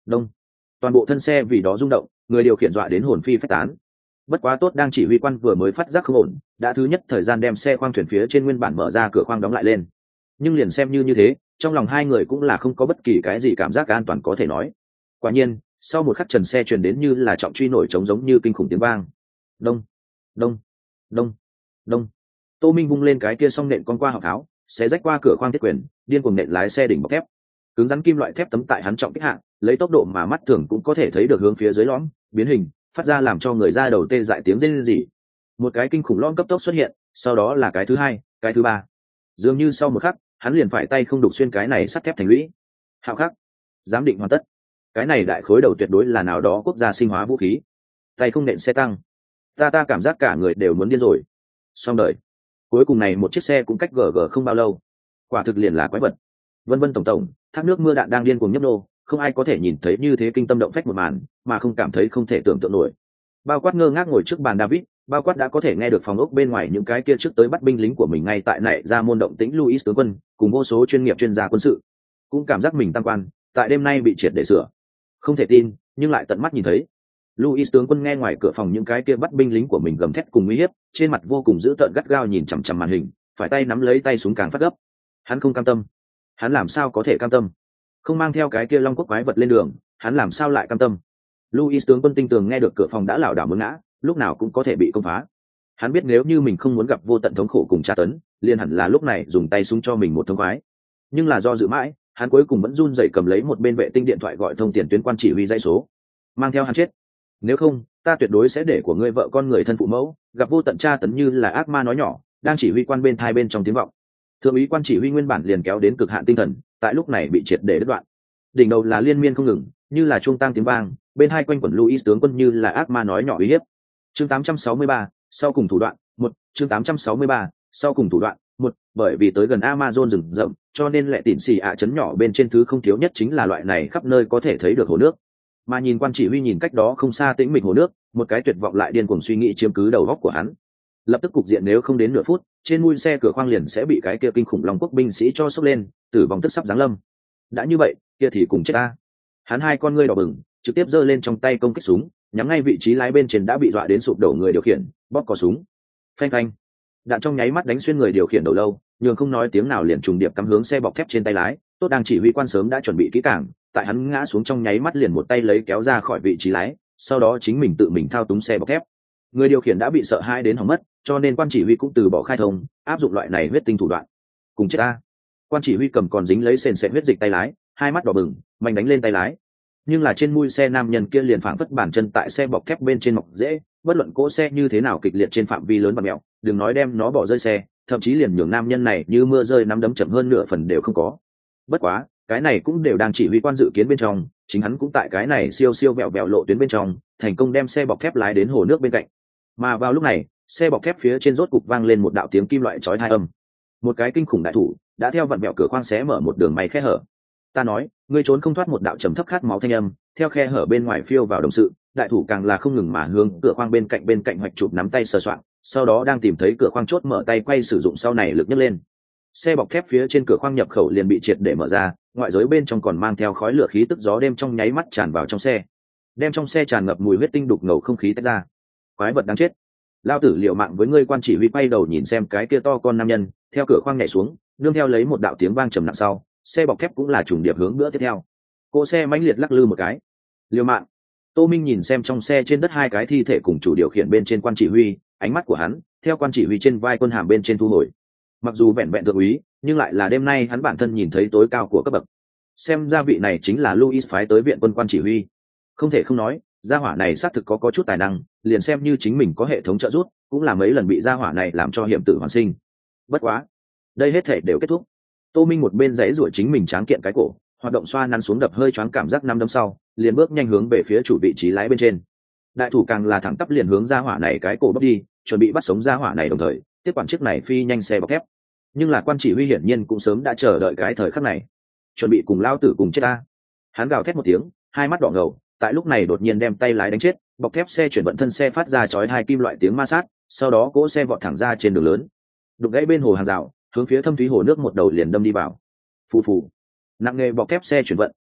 đông. Toàn bộ thân xe vì đó rung động, người điều khiển dọa đến hồn phi phách tán. Bất quá tốt đang chỉ huy quan vừa mới phát giác không ổn, đã thứ nhất thời gian đem xe khoang thuyền phía trên nguyên bản mở ra cửa khoang đóng lại lên. Nhưng liền xem như thế, trong lòng hai người cũng là không có bất kỳ cái gì cảm giác an toàn có thể nói. Quả nhiên, sau một khắc trần xe truyền đến như là trọng truy nổi trống giống như kinh khủng tiếng vang. Đông, đông, đông, đông. Tô Minh vung lên cái kia song nện con qua họng pháo, xé rách qua cửa khoang thiết quyền, điên cuồng nện lái xe đỉnh bọc thép. Cứng rắn kim loại thép tấm tại hắn trọng kích hạng, lấy tốc độ mà mắt thường cũng có thể thấy được hướng phía dưới lõm, biến hình, phát ra làm cho người ra đầu tê dại tiếng rên rỉ. Một cái kinh khủng lõm cấp tốc xuất hiện, sau đó là cái thứ hai, cái thứ ba. Dường như sau một khắc, hắn liền phải tay không đục xuyên cái này sắt thép thành lũy. Hạo khắc, giám định hoàn tất. Cái này đại khối đầu tuyệt đối là nào đó quốc gia sinh hóa vũ khí. Tay không nện xe tăng. Ta cảm giác cả người đều muốn điên rồi. Xong đời. Cuối cùng này một chiếc xe cũng cách GG không bao lâu. Quả thực liền là quái vật. Vân vân tổng, thác nước mưa đạn đang điên cuồng nhấp nô, không ai có thể nhìn thấy như thế kinh tâm động phách một màn, mà không cảm thấy không thể tưởng tượng nổi. Bao quát ngơ ngác ngồi trước bàn David, bao quát đã có thể nghe được phòng ốc bên ngoài những cái kia trước tới bắt binh lính của mình ngay tại nảy ra môn động tĩnh Louis tướng quân, cùng vô số chuyên nghiệp chuyên gia quân sự, cũng cảm giác mình tăng quan, tại đêm nay bị triệt để sửa. Không thể tin, nhưng lại tận mắt nhìn thấy. Louis tướng quân nghe ngoài cửa phòng những cái kia bắt binh lính của mình gầm thét cùng uy hiếp, trên mặt vô cùng dữ tợn gắt gao nhìn chằm chằm màn hình, phải tay nắm lấy tay súng càng phát gấp. Hắn không cam tâm. Hắn làm sao có thể cam tâm? Không mang theo cái kia long quốc quái vật lên đường, hắn làm sao lại cam tâm? Louis tướng quân tinh tường nghe được cửa phòng đã lảo đảo muốn ngã, lúc nào cũng có thể bị công phá. Hắn biết nếu như mình không muốn gặp vô tận thống khổ cùng tra tấn, liền hẳn là lúc này dùng tay súng cho mình một thông khoái. Nhưng là do dự mãi, hắn cuối cùng vẫn run rẩy cầm lấy một bên vệ tinh điện thoại gọi thông tiền tuyến quan chỉ huy dãy số. Mang theo hắn chết. Nếu không, ta tuyệt đối sẽ để của ngươi vợ con người thân phụ mẫu gặp vô tận tra tấn như là ác ma nói nhỏ, đang chỉ huy quan bên thai bên trong tiếng vọng. Thượng úy quan chỉ huy nguyên bản liền kéo đến cực hạn tinh thần, tại lúc này bị triệt để đứt đoạn. Đỉnh đầu là liên miên không ngừng, như là chuông tang tiếng vang, bên hai quanh quẩn Louis tướng quân như là ác ma nói nhỏ uy hiếp. Chương 863, sau cùng thủ đoạn, 1, chương 863, sau cùng thủ đoạn, 1, bởi vì tới gần Amazon rừng rậm, cho nên lệ tịn xì ạ trấn nhỏ bên trên thứ không thiếu nhất chính là loại này khắp nơi có thể thấy được hồ nước. Mà nhìn quan chỉ huy nhìn cách đó không xa tĩnh mịch hồ nước, một cái tuyệt vọng lại điên cuồng suy nghĩ chiếm cứ đầu óc của hắn. Lập tức cục diện nếu không đến nửa phút, trên mui xe cửa khoang liền sẽ bị cái kia kinh khủng long quốc binh sĩ cho sốc lên, tử vong tức sắp giáng lâm. Đã như vậy, kia thì cùng chết ta. Hắn hai con ngươi đỏ bừng, trực tiếp giơ lên trong tay công kích súng, nhắm ngay vị trí lái bên trên đã bị dọa đến sụp đổ người điều khiển, bóp cò súng. Phanh phanh. Đạn trong nháy mắt đánh xuyên người điều khiển đầu lâu, nhường không nói tiếng nào liền trùng điệp cắm hướng xe bọc thép trên tay lái. Tốt đang chỉ huy quan sớm đã chuẩn bị kỹ càng, tại hắn ngã xuống trong nháy mắt liền một tay lấy kéo ra khỏi vị trí lái, sau đó chính mình tự mình thao túng xe bọc thép. Người điều khiển đã bị sợ hãi đến hỏng mất, cho nên quan chỉ huy cũng từ bỏ khai thông, áp dụng loại này huyết tinh thủ đoạn. Cùng chết ta. Quan chỉ huy cầm còn dính lấy sền sệt huyết dịch tay lái, hai mắt đỏ bừng, mạnh đánh lên tay lái. Nhưng là trên mui xe nam nhân kia liền phảng phất bản chân tại xe bọc thép bên trên mọc dễ, bất luận cỗ xe như thế nào kịch liệt trên phạm vi lớn và mẹo, đừng nói đem nó bỏ rơi xe, thậm chí liền nhường nam nhân này như mưa rơi nắm đấm chậm hơn nửa phần đều không có. Bất quá, cái này cũng đều đang chỉ huy quan dự kiến bên trong, chính hắn cũng tại cái này siêu siêu vẹo vẹo lộ tuyến bên trong, thành công đem xe bọc thép lái đến hồ nước bên cạnh. Mà vào lúc này, xe bọc thép phía trên rốt cục vang lên một đạo tiếng kim loại chói tai âm. Một cái kinh khủng đại thủ đã theo vặn vẹo cửa khoang xé mở một đường may khe hở. Ta nói, ngươi trốn không thoát một đạo trầm thấp khát máu thanh âm, theo khe hở bên ngoài phiêu vào đồng sự, đại thủ càng là không ngừng mà hướng cửa khoang bên cạnh hoạch chụp nắm tay sờ soạn, sau đó đang tìm thấy cửa khoang chốt mở tay quay sử dụng sau này lực nhấc lên. Xe bọc thép phía trên cửa khoang nhập khẩu liền bị triệt để mở ra, ngoại giới bên trong còn mang theo khói lửa khí tức gió đêm trong nháy mắt tràn vào trong xe, đem trong xe tràn ngập mùi huyết tinh đục ngầu không khí tách ra. Quái vật đáng chết, lao tử liệu mạng với ngươi. Quan chỉ huy quay đầu nhìn xem cái kia to con nam nhân theo cửa khoang nhảy xuống, nương theo lấy một đạo tiếng vang trầm nặng sau, xe bọc thép cũng là trùng điệp hướng bữa tiếp theo. Cỗ xe mãnh liệt lắc lư một cái. Liều mạng. Tô Minh nhìn xem trong xe trên đất hai cái thi thể cùng chủ điều khiển bên trên quan chỉ huy, ánh mắt của hắn theo quan chỉ huy trên vai quân hàm bên trên thu hồi. Mặc dù vẹn vẹn thượng úy, nhưng lại là đêm nay hắn bản thân nhìn thấy tối cao của cấp bậc. Xem ra vị này chính là Louis phái tới viện quân quan chỉ huy. Không thể không nói, gia hỏa này xác thực có chút tài năng, liền xem như chính mình có hệ thống trợ giúp, cũng là mấy lần bị gia hỏa này làm cho hiểm tử hoàn sinh. Bất quá, đây hết thể đều kết thúc. Tô Minh một bên giãy giụa chính mình tráng kiện cái cổ, hoạt động xoa nắn xuống đập hơi choáng cảm giác năm đấm sau, liền bước nhanh hướng về phía chủ vị trí lái bên trên. Đại thủ càng là thẳng tắp liền hướng gia hỏa này cái cổ bóc đi, chuẩn bị bắt sống gia hỏa này đồng thời tiếp quản chiếc này phi nhanh xe bọc thép. Nhưng là quan chỉ huy hiển nhiên cũng sớm đã chờ đợi cái thời khắc này, chuẩn bị cùng lao tử cùng chết ta. Hắn gào thét một tiếng, hai mắt đỏ ngầu, tại lúc này đột nhiên đem tay lái đánh chết, bọc thép xe chuyển vận thân xe phát ra chói hai kim loại tiếng ma sát, sau đó cỗ xe vọt thẳng ra trên đường lớn, đụng gãy bên hồ hàng rào, hướng phía thâm thúy hồ nước một đầu liền đâm đi vào. Phù phù, nặng nghề bọc thép xe chuyển vận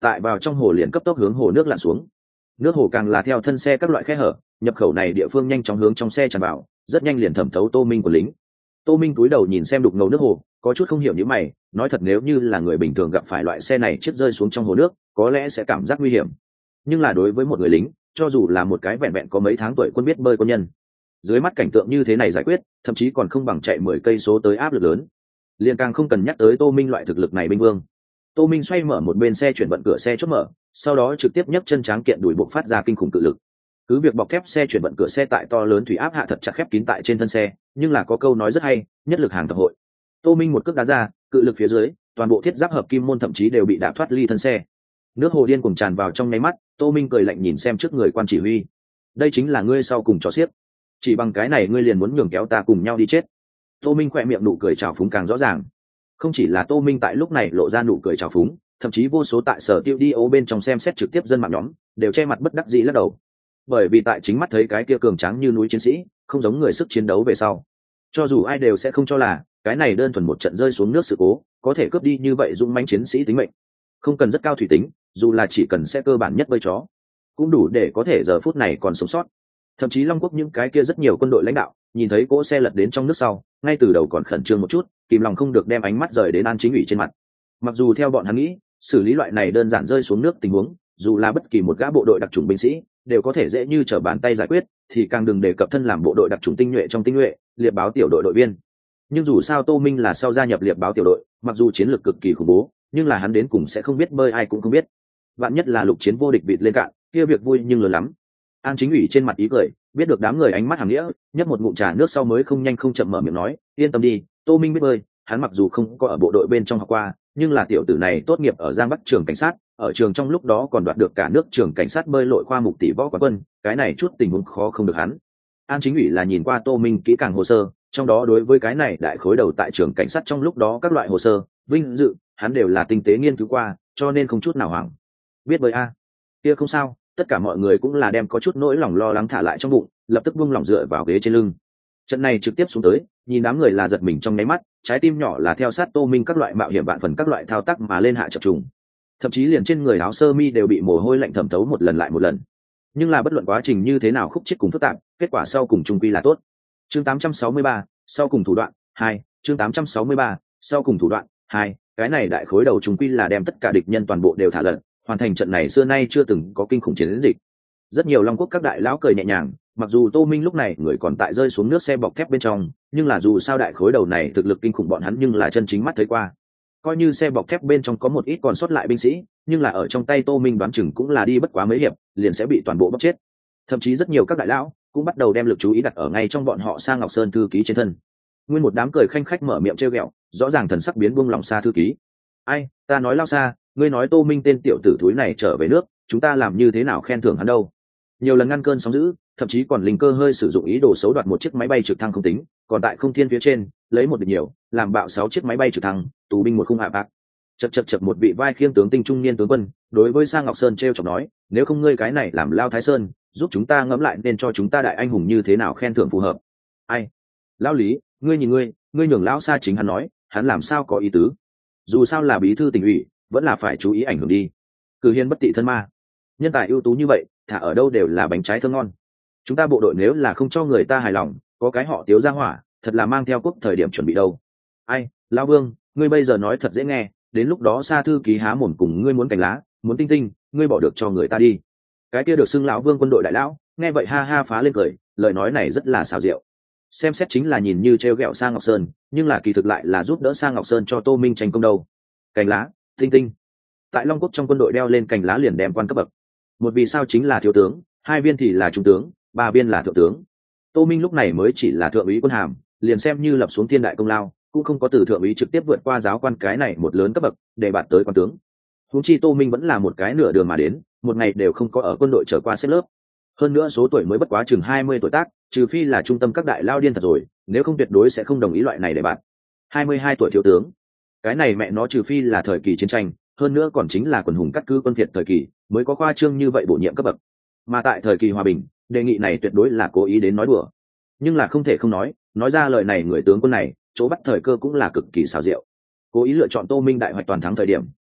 tại vào trong hồ liền cấp tốc hướng hồ nước lặn xuống. Nước hồ càng là theo thân xe các loại khe hở, nhập khẩu này địa phương nhanh chóng hướng trong xe tràn vào, rất nhanh liền thẩm thấu Tô Minh của lính. Tô Minh cúi đầu nhìn xem đục ngầu nước hồ, có chút không hiểu như mày, nói thật nếu như là người bình thường gặp phải loại xe này chết rơi xuống trong hồ nước, có lẽ sẽ cảm giác nguy hiểm. Nhưng là đối với một người lính, cho dù là một cái vẹn vẹn có mấy tháng tuổi quân biết bơi quân nhân, dưới mắt cảnh tượng như thế này giải quyết, thậm chí còn không bằng chạy 10 cây số tới áp lực lớn. Liền càng không cần nhắc tới Tô Minh loại thực lực này binh vương. Tô Minh xoay mở một bên xe chuyển vận cửa xe chốt mở, sau đó trực tiếp nhấc chân tráng kiện đùi buộc phát ra kinh khủng cự lực. Cứ việc bọc thép xe chuyển vận cửa xe tại to lớn thủy áp hạ thật chặt khép kín tại trên thân xe, nhưng là có câu nói rất hay, nhất lực hàng tập hội. Tô Minh một cước đá ra, cự lực phía dưới, toàn bộ thiết giáp hợp kim môn thậm chí đều bị đạp thoát ly thân xe. Nước hồ điên cuồng tràn vào trong nháy mắt, Tô Minh cười lạnh nhìn xem trước người quan chỉ huy. Đây chính là ngươi sau cùng trò xiếc. Chỉ bằng cái này ngươi liền muốn nhường kéo ta cùng nhau đi chết. Tô Minh khỏe miệng nụ cười trào phúng càng rõ ràng. Không chỉ là Tô Minh tại lúc này lộ ra nụ cười trào phúng, thậm chí vô số tại sở tiêu đi ô bên trong xem xét trực tiếp dân mạng nhóm đều che mặt bất đắc dĩ lắc đầu. Bởi vì tại chính mắt thấy cái kia cường tráng như núi chiến sĩ, không giống người sức chiến đấu về sau, cho dù ai đều sẽ không cho là cái này đơn thuần một trận rơi xuống nước sự cố có thể cướp đi như vậy dũng mãnh chiến sĩ tính mệnh. Không cần rất cao thủy tính, dù là chỉ cần xe cơ bản nhất bơi chó cũng đủ để có thể giờ phút này còn sống sót. Thậm chí Long Quốc những cái kia rất nhiều quân đội lãnh đạo nhìn thấy cỗ xe lật đến trong nước sau, ngay từ đầu còn khẩn trương một chút, kìm lòng không được đem ánh mắt rời đến An Chính ủy trên mặt. Mặc dù theo bọn hắn nghĩ, xử lý loại này đơn giản rơi xuống nước tình huống, dù là bất kỳ một gã bộ đội đặc chủng binh sĩ đều có thể dễ như trở bàn tay giải quyết, thì càng đừng đề cập thân làm bộ đội đặc chủng tinh nhuệ trong tinh nhuệ, liệp báo tiểu đội đội viên. Nhưng dù sao Tô Minh là sau gia nhập liệp báo tiểu đội, mặc dù chiến lược cực kỳ khủng bố, nhưng là hắn đến cùng sẽ không biết bơi ai cũng không biết. Vạn nhất là lục chiến vô địch vịt lên cạn, kia việc vui nhưng lớn lắm. An Chính ủy trên mặt ý cười, biết được đám người ánh mắt hàm nghĩa, nhấp một ngụm trà nước sau mới không nhanh không chậm mở miệng nói, yên tâm đi, Tô Minh biết bơi, hắn mặc dù không có ở bộ đội bên trong học qua, nhưng là tiểu tử này tốt nghiệp ở Giang Bắc trường cảnh sát, ở trường trong lúc đó còn đoạt được cả nước trường cảnh sát bơi lội khoa mục tỷ võ quán quân, cái này chút tình huống khó không được hắn. An Chính ủy là nhìn qua Tô Minh kỹ càng hồ sơ, trong đó đối với cái này đại khối đầu tại trường cảnh sát trong lúc đó các loại hồ sơ, vinh dự, hắn đều là tinh tế nghiên cứu qua, cho nên không chút nào hoảng. Biết bơi a? Kia không sao, tất cả mọi người cũng là đem có chút nỗi lòng lo lắng thả lại trong bụng, lập tức buông lòng dựa vào ghế trên lưng. Trận này trực tiếp xuống tới, nhìn đám người là giật mình trong nháy mắt, trái tim nhỏ là theo sát Tô Minh các loại mạo hiểm vạn phần các loại thao tác mà lên hạ chập trùng. Thậm chí liền trên người áo sơ mi đều bị mồ hôi lạnh thẩm thấu một lần lại một lần. Nhưng là bất luận quá trình như thế nào khúc chiết cùng phức tạp, kết quả sau cùng chung quy là tốt. Chương 863, sau cùng thủ đoạn 2, chương 863, sau cùng thủ đoạn 2, cái này đại khối đầu chung quy là đem tất cả địch nhân toàn bộ đều thả lật, hoàn thành trận này xưa nay chưa từng có kinh khủng chiến dịch. Rất nhiều Long Quốc các đại lão cười nhẹ nhàng, mặc dù Tô Minh lúc này người còn tại rơi xuống nước xe bọc thép bên trong, nhưng là dù sao đại khối đầu này thực lực kinh khủng bọn hắn nhưng là chân chính mắt thấy qua. Coi như xe bọc thép bên trong có một ít còn sót lại binh sĩ, nhưng là ở trong tay Tô Minh đoán chừng cũng là đi bất quá mấy hiệp, liền sẽ bị toàn bộ bóc chết. Thậm chí rất nhiều các đại lão cũng bắt đầu đem lực chú ý đặt ở ngay trong bọn họ Sa Ngọc Sơn thư ký trên thân. Nguyên một đám cười khanh khách mở miệng trêu ghẹo, rõ ràng thần sắc biến buông lòng Sa thư ký. Ai, ta nói lao Sa, ngươi nói Tô Minh tên tiểu tử thúi này trở về nước, chúng ta làm như thế nào khen thưởng hắn đâu? Nhiều lần ngăn cơn sóng dữ, thậm chí còn linh cơ hơi sử dụng ý đồ xấu đoạt một chiếc máy bay trực thăng không tính, còn tại không thiên phía trên lấy một địch nhiều, làm bạo 6 chiếc máy bay trực thăng, tù binh một khung hạ bạc. Chật một vị vai khiêng tướng tinh trung niên tướng quân đối với Sa Ngọc Sơn trêu chọc nói, nếu không ngươi cái này làm Lao Thái Sơn, giúp chúng ta ngẫm lại nên cho chúng ta đại anh hùng như thế nào khen thưởng phù hợp. Ai? Lão Lý, ngươi nhìn ngươi nhường lão Sa chính hắn nói, hắn làm sao có ý tứ? Dù sao là bí thư tỉnh ủy, vẫn là phải chú ý ảnh hưởng đi. Cử hiên bất tị thân ma, nhân tài ưu tú như vậy, thả ở đâu đều là bánh trái thơm ngon. Chúng ta bộ đội nếu là không cho người ta hài lòng, có cái họ Tiếu ra hỏa, thật là mang theo quốc thời điểm chuẩn bị đâu. Ai, Lão Vương, ngươi bây giờ nói thật dễ nghe, đến lúc đó Sa thư ký há mồm cùng ngươi muốn cành lá, muốn tinh tinh, ngươi bỏ được cho người ta đi. Cái kia được xưng lão Vương quân đội đại lão, nghe vậy ha ha phá lên cười, lời nói này rất là xảo diệu. Xem xét chính là nhìn như trêu ghẹo Sa Ngọc Sơn, nhưng là kỳ thực lại là giúp đỡ Sa Ngọc Sơn cho Tô Minh tranh công đâu. Cành lá, tinh tinh. Tại Long Quốc trong quân đội đeo lên cành lá liền đem quan cấp bậc. Một vì sao chính là thiếu tướng, 2 viên thì là trung tướng, 3 viên là thượng tướng. Tô Minh lúc này mới chỉ là thượng úy quân hàm, liền xem như lập xuống thiên đại công lao, cũng không có từ thượng úy trực tiếp vượt qua giáo quan cái này một lớn cấp bậc để đạt tới quan tướng. Huống chi Tô Minh vẫn là một cái nửa đường mà đến, một ngày đều không có ở quân đội trở qua xếp lớp. Hơn nữa số tuổi mới bất quá chừng 20 tuổi tác, trừ phi là trung tâm các đại lao điên thật rồi, nếu không tuyệt đối sẽ không đồng ý loại này để bạn. 22 tuổi thiếu tướng, cái này mẹ nó trừ phi là thời kỳ chiến tranh, hơn nữa còn chính là quần hùng cắt cứ quân phiệt thời kỳ mới có khoa trương như vậy bổ nhiệm cấp bậc. Mà tại thời kỳ hòa bình, đề nghị này tuyệt đối là cố ý đến nói đùa. Nhưng là không thể không nói ra lời này người tướng quân này chỗ bắt thời cơ cũng là cực kỳ xảo diệu. Cố ý lựa chọn Tô Minh đại hoạch toàn thắng thời điểm,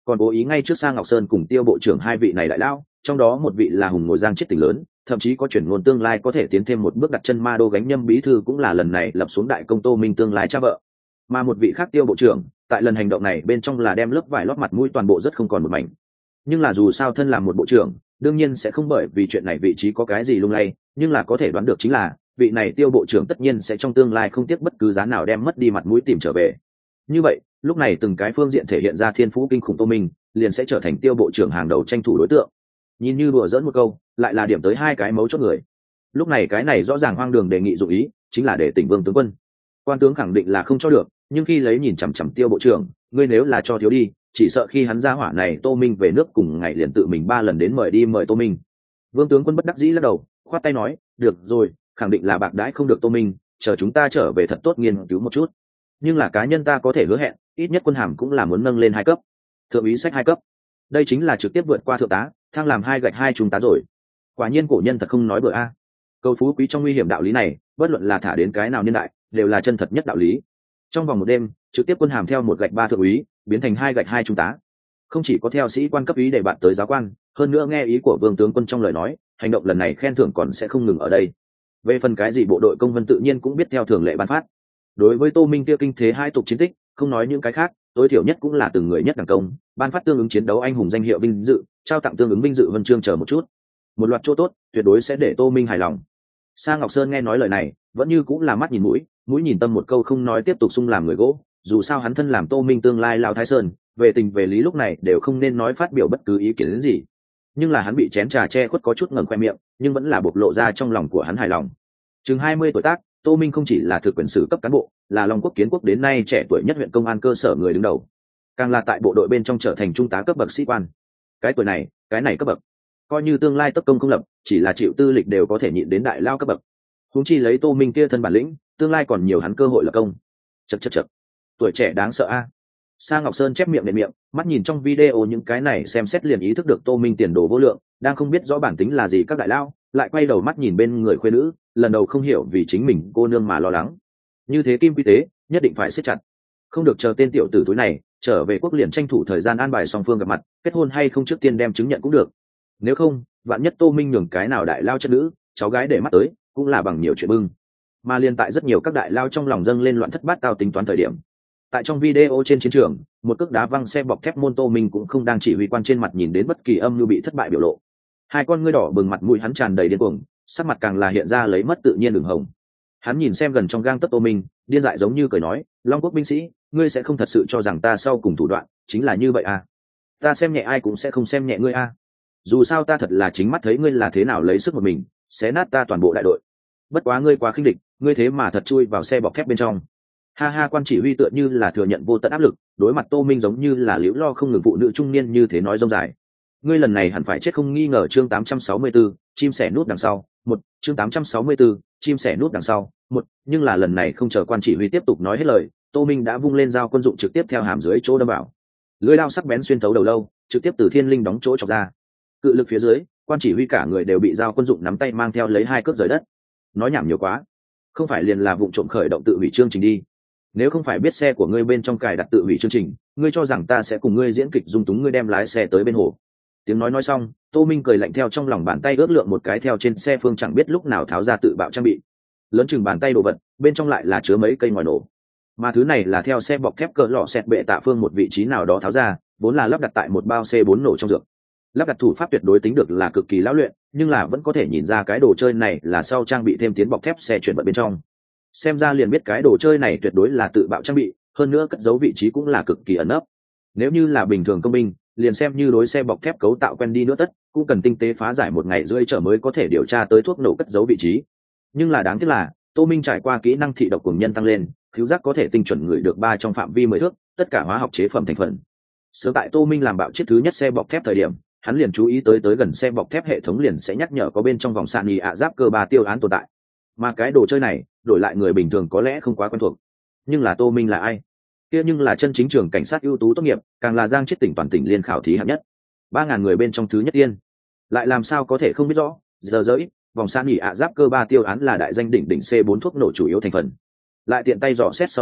còn cố ý ngay trước Sa Ngọc Sơn cùng Tiêu bộ trưởng hai vị này đại lao, trong đó một vị là hùng ngồi giang chết tỉnh lớn, thậm chí có chuyển ngôn tương lai có thể tiến thêm một bước đặt chân ma đô gánh nhâm bí thư cũng là lần này lập xuống đại công Tô Minh tương lai cha vợ. Mà một vị khác Tiêu bộ trưởng tại lần hành động này bên trong là đem lớp vải lót mặt mũi toàn bộ rất không còn một mảnh. Nhưng là dù sao thân làm một bộ trưởng, đương nhiên sẽ không bởi vì chuyện này vị trí có cái gì lung lay, nhưng là có thể đoán được chính là vị này Tiêu bộ trưởng tất nhiên sẽ trong tương lai không tiếc bất cứ giá nào đem mất đi mặt mũi tìm trở về. Như vậy lúc này từng cái phương diện thể hiện ra thiên phú kinh khủng Tô Minh liền sẽ trở thành Tiêu bộ trưởng hàng đầu tranh thủ đối tượng. Nhìn như đùa dẫn một câu, lại là điểm tới hai cái mấu chốt người. Lúc này cái này rõ ràng hoang đường đề nghị dụng ý chính là để tỉnh Vương tướng quân. Quan tướng khẳng định là không cho được, nhưng khi lấy nhìn chằm chằm Tiêu bộ trưởng, ngươi nếu là cho thiếu đi, chỉ sợ khi hắn ra hỏa này Tô Minh về nước cùng ngày liền tự mình 3 lần đến mời Tô Minh. Vương tướng quân bất đắc dĩ lắc đầu, khoát tay nói, được rồi, khẳng định là bạc đãi không được Tô Minh, chờ chúng ta trở về thật tốt nghiên cứu một chút. Nhưng là cá nhân ta có thể hứa hẹn, ít nhất quân hàm cũng là muốn nâng lên 2 cấp, thượng úy sách 2 cấp. Đây chính là trực tiếp vượt qua thượng tá, thăng làm 2 trung tá rồi. Quả nhiên cổ nhân thật không nói bừa a. Cầu phú quý trong nguy hiểm đạo lý này, bất luận là thả đến cái nào niên đại, đều là chân thật nhất đạo lý. Trong vòng một đêm, trực tiếp quân hàm theo 1-3 thượng úy, biến thành 2-2 trung tá. Không chỉ có theo sĩ quan cấp úy để bạn tới giáo quan, hơn nữa nghe ý của Vương tướng quân trong lời nói, hành động lần này khen thưởng còn sẽ không ngừng ở đây. Về phần cái gì bộ đội công vân tự nhiên cũng biết theo thường lệ ban phát. Đối với Tô Minh kia kinh thế hai tục chiến tích, không nói những cái khác, tối thiểu nhất cũng là từng người nhất đẳng công, ban phát tương ứng chiến đấu anh hùng danh hiệu vinh dự, trao tặng tương ứng vinh dự huân chương chờ một chút. Một loạt chỗ tốt, tuyệt đối sẽ để Tô Minh hài lòng. Sa Ngọc Sơn nghe nói lời này, vẫn như cũng là mắt nhìn mũi, mũi nhìn tâm một câu không nói tiếp tục sung làm người gỗ, dù sao hắn thân làm Tô Minh tương lai lão Thái Sơn, về tình về lý lúc này đều không nên nói phát biểu bất cứ ý kiến gì. Nhưng là hắn bị chén trà che khuất có chút ngẩng khoe miệng, nhưng vẫn là bộc lộ ra trong lòng của hắn hài lòng. Chừng 20 tuổi tác, Tô Minh không chỉ là thực quyền sử cấp cán bộ, là Long Quốc Kiến Quốc đến nay trẻ tuổi nhất huyện công an cơ sở người đứng đầu, càng là tại bộ đội bên trong trở thành trung tá cấp bậc sĩ quan. Cái tuổi này, cái này cấp bậc, coi như tương lai tất công không lập, chỉ là chịu tư lịch đều có thể nhịn đến đại lao cấp bậc. Huống chi lấy Tô Minh kia thân bản lĩnh, tương lai còn nhiều hắn cơ hội lập công. Chậc, tuổi trẻ đáng sợ a. Sa Ngọc Sơn chép miệng để miệng, mắt nhìn trong video những cái này xem xét liền ý thức được Tô Minh tiền đồ vô lượng, đang không biết rõ bản tính là gì các đại lao, lại quay đầu mắt nhìn bên người khuê nữ, lần đầu không hiểu vì chính mình cô nương mà lo lắng. Như thế kim quy tế, nhất định phải siết chặt. Không được chờ tên tiểu tử túi này trở về quốc liền tranh thủ thời gian an bài song phương gặp mặt, kết hôn hay không trước tiên đem chứng nhận cũng được. Nếu không, vạn nhất Tô Minh nhường cái nào đại lao chất nữ, cháu gái để mắt tới, cũng là bằng nhiều chuyện bưng. Mà liên tại rất nhiều các đại lao trong lòng dâng lên loạn thất bát tao tính toán thời điểm. Tại trong video trên chiến trường, một cước đá văng xe bọc thép môn Tô Minh cũng không đang chỉ huy quan trên mặt nhìn đến bất kỳ âm mưu bị thất bại biểu lộ. Hai con ngươi đỏ bừng mặt mũi hắn tràn đầy điên cuồng, sắc mặt càng là hiện ra lấy mất tự nhiên ửng hồng. Hắn nhìn xem gần trong gang tấc Tô Minh, điên dại giống như cười nói, Long Quốc binh sĩ, ngươi sẽ không thật sự cho rằng ta sau cùng thủ đoạn chính là như vậy à? Ta xem nhẹ ai cũng sẽ không xem nhẹ ngươi à? Dù sao ta thật là chính mắt thấy ngươi là thế nào lấy sức một mình xé nát ta toàn bộ đại đội. Bất quá ngươi quá khinh địch, ngươi thế mà thật chui vào xe bọc thép bên trong. Ha ha, quan chỉ huy tựa như là thừa nhận vô tận áp lực, đối mặt Tô Minh giống như là liễu lo không ngừng phụ nữ trung niên như thế nói rông dài. Ngươi lần này hẳn phải chết không nghi ngờ. Chương 864, chim sẻ nút đằng sau, chương 864, chim sẻ nút đằng sau, nhưng là lần này không chờ quan chỉ huy tiếp tục nói hết lời, Tô Minh đã vung lên dao quân dụng trực tiếp theo hàm dưới chỗ đâm vào. Lưỡi dao sắc bén xuyên thấu đầu lâu, trực tiếp từ thiên linh đóng chỗ chọc ra. Cự lực phía dưới, quan chỉ huy cả người đều bị dao quân dụng nắm tay mang theo lấy 2 cước rời đất. Nói nhảm nhiều quá, không phải liền là vụng trộm khởi động tự hủy chương trình đi. Nếu không phải biết xe của ngươi bên trong cài đặt tự hủy chương trình, ngươi cho rằng ta sẽ cùng ngươi diễn kịch dung túng ngươi đem lái xe tới bên hồ. Tiếng nói xong, Tô Minh cười lạnh theo trong lòng bàn tay ước lượng một cái theo trên xe phương chẳng biết lúc nào tháo ra tự bạo trang bị. Lớn chừng bàn tay đồ vật, bên trong lại là chứa mấy cây ngòi nổ. Mà thứ này là theo xe bọc thép cỡ lọ xẹt bệ tạ phương một vị trí nào đó tháo ra, vốn là lắp đặt tại một bao C4 nổ trong dược. Lắp đặt thủ pháp tuyệt đối tính được là cực kỳ lão luyện, nhưng là vẫn có thể nhìn ra cái đồ chơi này là sau trang bị thêm tiến bọc thép xe chuyển vận bên trong. Xem ra liền biết cái đồ chơi này tuyệt đối là tự bạo trang bị, hơn nữa cất giấu vị trí cũng là cực kỳ ẩn nấp. Nếu như là bình thường công binh, liền xem như đối xe bọc thép cấu tạo quen đi nữa tất, cũng cần tinh tế phá giải 1 ngày rưỡi trở mới có thể điều tra tới thuốc nổ cất giấu vị trí. Nhưng là đáng tiếc là, Tô Minh trải qua kỹ năng thị độc cuồng nhân tăng lên, khứu giác có thể tinh chuẩn ngửi được 3 trong phạm vi 10 thước, tất cả hóa học chế phẩm thành phần. Sớm tại Tô Minh làm bạo chiếc thứ nhất xe bọc thép thời điểm, hắn liền chú ý tới gần xe bọc thép hệ thống liền sẽ nhắc nhở có bên trong vòng sạn nhì ạ giáp cơ 3 tiêu án tồn tại. Mà cái đồ chơi này, đổi lại người bình thường có lẽ không quá quen thuộc. Nhưng là Tô Minh là ai? Kia nhưng là chân chính trường cảnh sát ưu tú tốt nghiệp, càng là giang chết tỉnh toàn tỉnh liên khảo thí hạng nhất. 3000 người bên trong thứ nhất tiên. Lại làm sao có thể không biết rõ, giờ dỡi, vòng sạn nhì ạ giáp cơ 3 tiêu án là đại danh đỉnh C4 thuốc nổ chủ yếu thành phần. Lại tiện tay dò xét sau đó,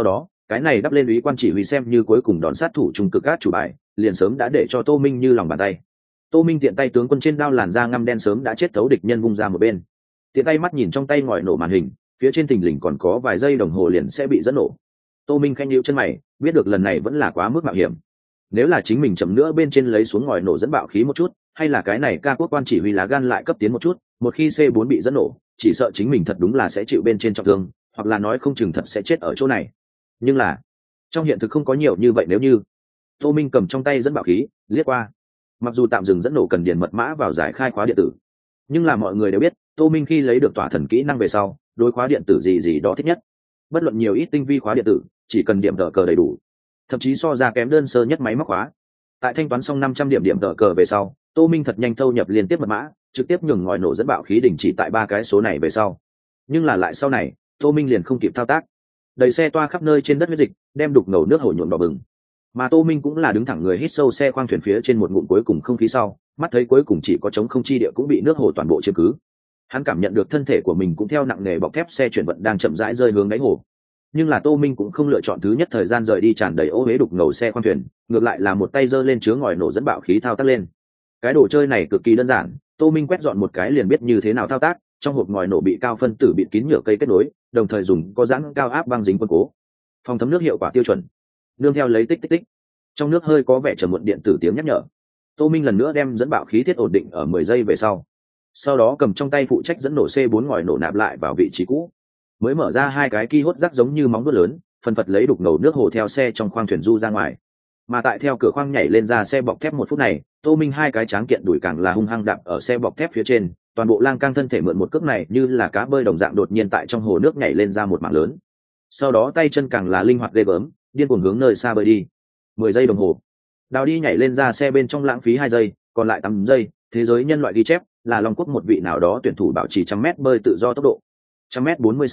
cái này đắp lên úy quan chỉ huy xem như cuối cùng đòn sát thủ trung cực át chủ bài, liền sớm đã để cho Tô Minh như lòng bàn tay. Tô Minh tiện tay tướng quân trên đao làn da ngăm đen sớm đã chết thấu địch nhân vung ra một bên, tiện tay mắt nhìn trong tay ngòi nổ màn hình, phía trên thình lình còn có vài giây đồng hồ liền sẽ bị dẫn nổ. Tô Minh khẽ nhíu chân mày, biết được lần này vẫn là quá mức mạo hiểm. Nếu là chính mình chậm nữa bên trên lấy xuống ngòi nổ dẫn bạo khí một chút, hay là cái này ca quốc quan chỉ huy lá gan lại cấp tiến một chút, một khi C4 bị dẫn nổ, chỉ sợ chính mình thật đúng là sẽ chịu bên trên trọng thương, hoặc là nói không chừng thật sẽ chết ở chỗ này. Nhưng là trong hiện thực không có nhiều như vậy. Nếu như Tô Minh cầm trong tay dẫn bạo khí liếc qua, mặc dù tạm dừng dẫn nổ cần điền mật mã vào giải khai khóa điện tử, nhưng là mọi người đều biết Tô Minh khi lấy được tỏa thần kỹ năng về sau, đối khóa điện tử gì đó thích nhất. Bất luận nhiều ít tinh vi khóa điện tử, chỉ cần điểm tờ cờ đầy đủ, thậm chí so ra kém đơn sơ nhất máy móc khóa. Tại thanh toán xong 500 điểm tờ cờ về sau, Tô Minh thật nhanh thâu nhập liên tiếp mật mã, trực tiếp nhường ngòi nổ dẫn bạo khí đình chỉ tại 3 cái số này về sau. Nhưng là lại sau này, Tô Minh liền không kịp thao tác, đẩy xe toa khắp nơi trên đất huyết dịch, đem đục ngầu nước hồ nhuộm đỏ bừng. Mà Tô Minh cũng là đứng thẳng người hít sâu xe khoang thuyền phía trên một ngụm cuối cùng không khí sau, mắt thấy cuối cùng chỉ có trống không chi địa cũng bị nước hồ toàn bộ chiếm cứ. Hắn cảm nhận được thân thể của mình cũng theo nặng nề bọc thép xe chuyển vận đang chậm rãi rơi hướng đáy hồ. Nhưng là Tô Minh cũng không lựa chọn thứ nhất thời gian rời đi tràn đầy ô uế đục ngầu xe khoang thuyền, ngược lại là một tay giơ lên chứa ngòi nổ dẫn bạo khí thao tác lên. Cái đồ chơi này cực kỳ đơn giản, Tô Minh quét dọn một cái liền biết như thế nào thao tác. Trong hộp ngòi nổ bị cao phân tử bịt kín nhựa cây kết nối, đồng thời dùng có dán cao áp băng dính quân cố, phòng thấm nước hiệu quả tiêu chuẩn. Nương theo lấy tích tích tích, trong nước hơi có vẻ trầm muộn điện tử tiếng nhắc nhở. Tô Minh lần nữa đem dẫn bạo khí thiết ổn định ở 10 giây về sau đó cầm trong tay phụ trách dẫn nổ C4 ngòi nổ nạp lại vào vị trí cũ, mới mở ra 2 cái ki hốt rắc giống như móng vuốt lớn, phần phật lấy đục ngầu nước hồ theo xe trong khoang thuyền du ra ngoài. Mà tại theo cửa khoang nhảy lên ra xe bọc thép 1 phút này, Tô Minh 2 cái tráng kiện đùi càng là hung hăng đạp ở xe bọc thép phía trên, toàn bộ lang cang thân thể mượn một cước này như là cá bơi đồng dạng đột nhiên tại trong hồ nước nhảy lên ra một mảng lớn. Sau đó tay chân càng là linh hoạt ghê gớm, điên cuồng hướng nơi xa bơi đi. 10 giây đồng hồ, đào đi nhảy lên ra xe bên trong lãng phí 2 giây, còn lại 8 giây, thế giới nhân loại ghi chép là Long Quốc một vị nào đó tuyển thủ bảo trì 100m bơi tự do tốc độ 100m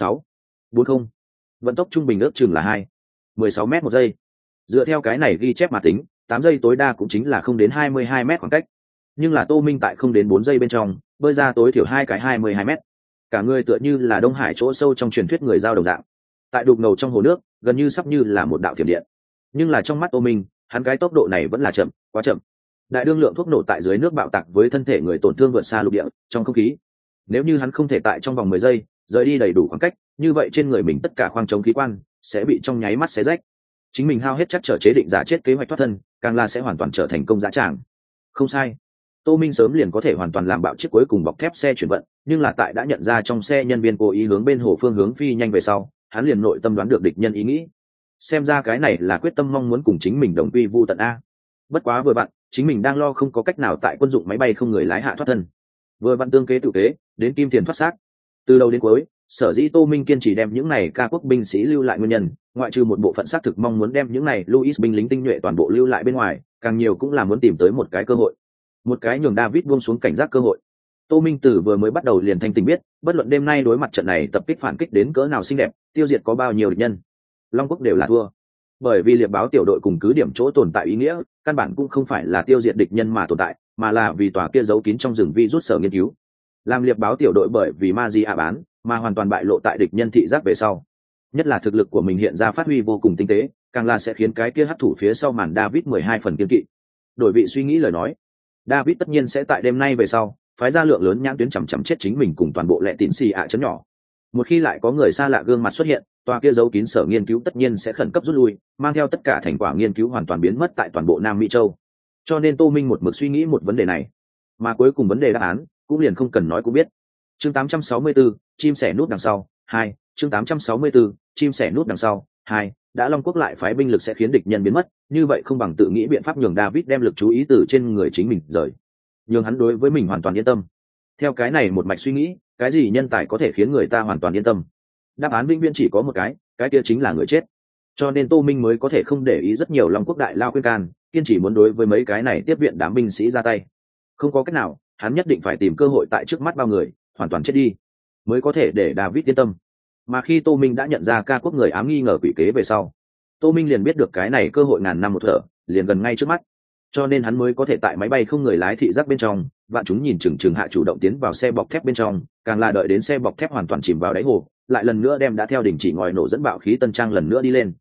46.40, vận tốc trung bình ước chừng là 2.16m một giây. Dựa theo cái này ghi chép mà tính, 8 giây tối đa cũng chính là không đến 22m khoảng cách. Nhưng là Tô Minh tại không đến 4 giây bên trong bơi ra tối thiểu 2 cái 22m. Cả người tựa như là Đông Hải chỗ sâu trong truyền thuyết người giao đồng dạng, tại đục ngầu trong hồ nước, gần như sắp như là một đạo thiểm điện. Nhưng là trong mắt Tô Minh, hắn cái tốc độ này vẫn là chậm, quá chậm. Đại đương lượng thuốc nổ tại dưới nước bạo tạc với thân thể người tổn thương vượt xa lục địa trong không khí. Nếu như hắn không thể tại trong vòng 10 giây rời đi đầy đủ khoảng cách, như vậy trên người mình tất cả khoang chống khí quan sẽ bị trong nháy mắt xé rách. Chính mình hao hết chắc trở chế định giả chết kế hoạch thoát thân, càng là sẽ hoàn toàn trở thành công dã tràng. Không sai, Tô Minh sớm liền có thể hoàn toàn làm bạo chiếc cuối cùng bọc thép xe chuyển vận, nhưng là tại đã nhận ra trong xe nhân viên cố ý hướng bên hồ phương hướng phi nhanh về sau, hắn liền nội tâm đoán được địch nhân ý nghĩ. Xem ra cái này là quyết tâm mong muốn cùng chính mình đồng quy vu tận a. Bất quá vừa vặn, chính mình đang lo không có cách nào tại quân dụng máy bay không người lái hạ thoát thân. Vừa vặn tương kế tự kế, đến kim tiền thoát xác. Từ đầu đến cuối, sở dĩ Tô Minh kiên trì đem những này ca quốc binh sĩ lưu lại nguyên nhân, ngoại trừ một bộ phận xác thực mong muốn đem những này Louis binh lính tinh nhuệ toàn bộ lưu lại bên ngoài, càng nhiều cũng là muốn tìm tới một cái cơ hội, một cái nhường David buông xuống cảnh giác cơ hội. Tô Minh từ vừa mới bắt đầu liền thanh tình biết, bất luận đêm nay đối mặt trận này tập kích phản kích đến cỡ nào xinh đẹp, tiêu diệt có bao nhiêu địch nhân, Long Quốc đều là thua. Bởi vì liệp báo tiểu đội cùng cứ điểm chỗ tồn tại ý nghĩa, căn bản cũng không phải là tiêu diệt địch nhân mà tồn tại, mà là vì tòa kia giấu kín trong rừng vi rút sở nghiên cứu. Làm liệp báo tiểu đội bởi vì Magia bán, mà hoàn toàn bại lộ tại địch nhân thị giác về sau. Nhất là thực lực của mình hiện ra phát huy vô cùng tinh tế, càng là sẽ khiến cái kia hấp thủ phía sau màn David 12 phần kiên kỵ. Đổi vị suy nghĩ lời nói, David tất nhiên sẽ tại đêm nay về sau, phái ra lượng lớn nhãn tuyến chằm chằm chết chính mình cùng toàn bộ lệ tín xì ạ chấn nhỏ. Một khi lại có người xa lạ gương mặt xuất hiện, tòa kia giấu kín sở nghiên cứu tất nhiên sẽ khẩn cấp rút lui, mang theo tất cả thành quả nghiên cứu hoàn toàn biến mất tại toàn bộ Nam Mỹ châu. Cho nên Tô Minh một mực suy nghĩ một vấn đề này, mà cuối cùng vấn đề đáp án cũng liền không cần nói cũng biết. Chương 864, chim sẻ nút đằng sau 2, chương 864, chim sẻ nút đằng sau 2, đã Long Quốc lại phái binh lực sẽ khiến địch nhân biến mất, như vậy không bằng tự nghĩ biện pháp nhường David đem lực chú ý từ trên người chính mình rời, nhường hắn đối với mình hoàn toàn yên tâm. Theo cái này một mạch suy nghĩ, cái gì nhân tài có thể khiến người ta hoàn toàn yên tâm? Đáp án vĩnh viễn chỉ có một cái kia chính là người chết. Cho nên Tô Minh mới có thể không để ý rất nhiều Long Quốc đại lao khuyên can, kiên trì muốn đối với mấy cái này tiếp viện đám binh sĩ ra tay. Không có cách nào, hắn nhất định phải tìm cơ hội tại trước mắt bao người, hoàn toàn chết đi, mới có thể để David yên tâm. Mà khi Tô Minh đã nhận ra ca quốc người ám nghi ngờ quỷ kế về sau, Tô Minh liền biết được cái này cơ hội ngàn năm một thở, liền gần ngay trước mắt. Cho nên hắn mới có thể tại máy bay không người lái thị giác bên trong, vạn chúng nhìn chừng hạ chủ động tiến vào xe bọc thép bên trong, càng là đợi đến xe bọc thép hoàn toàn chìm vào đáy hồ, lại lần nữa đem đã theo đỉnh chỉ ngòi nổ dẫn bạo khí tân trang lần nữa đi lên.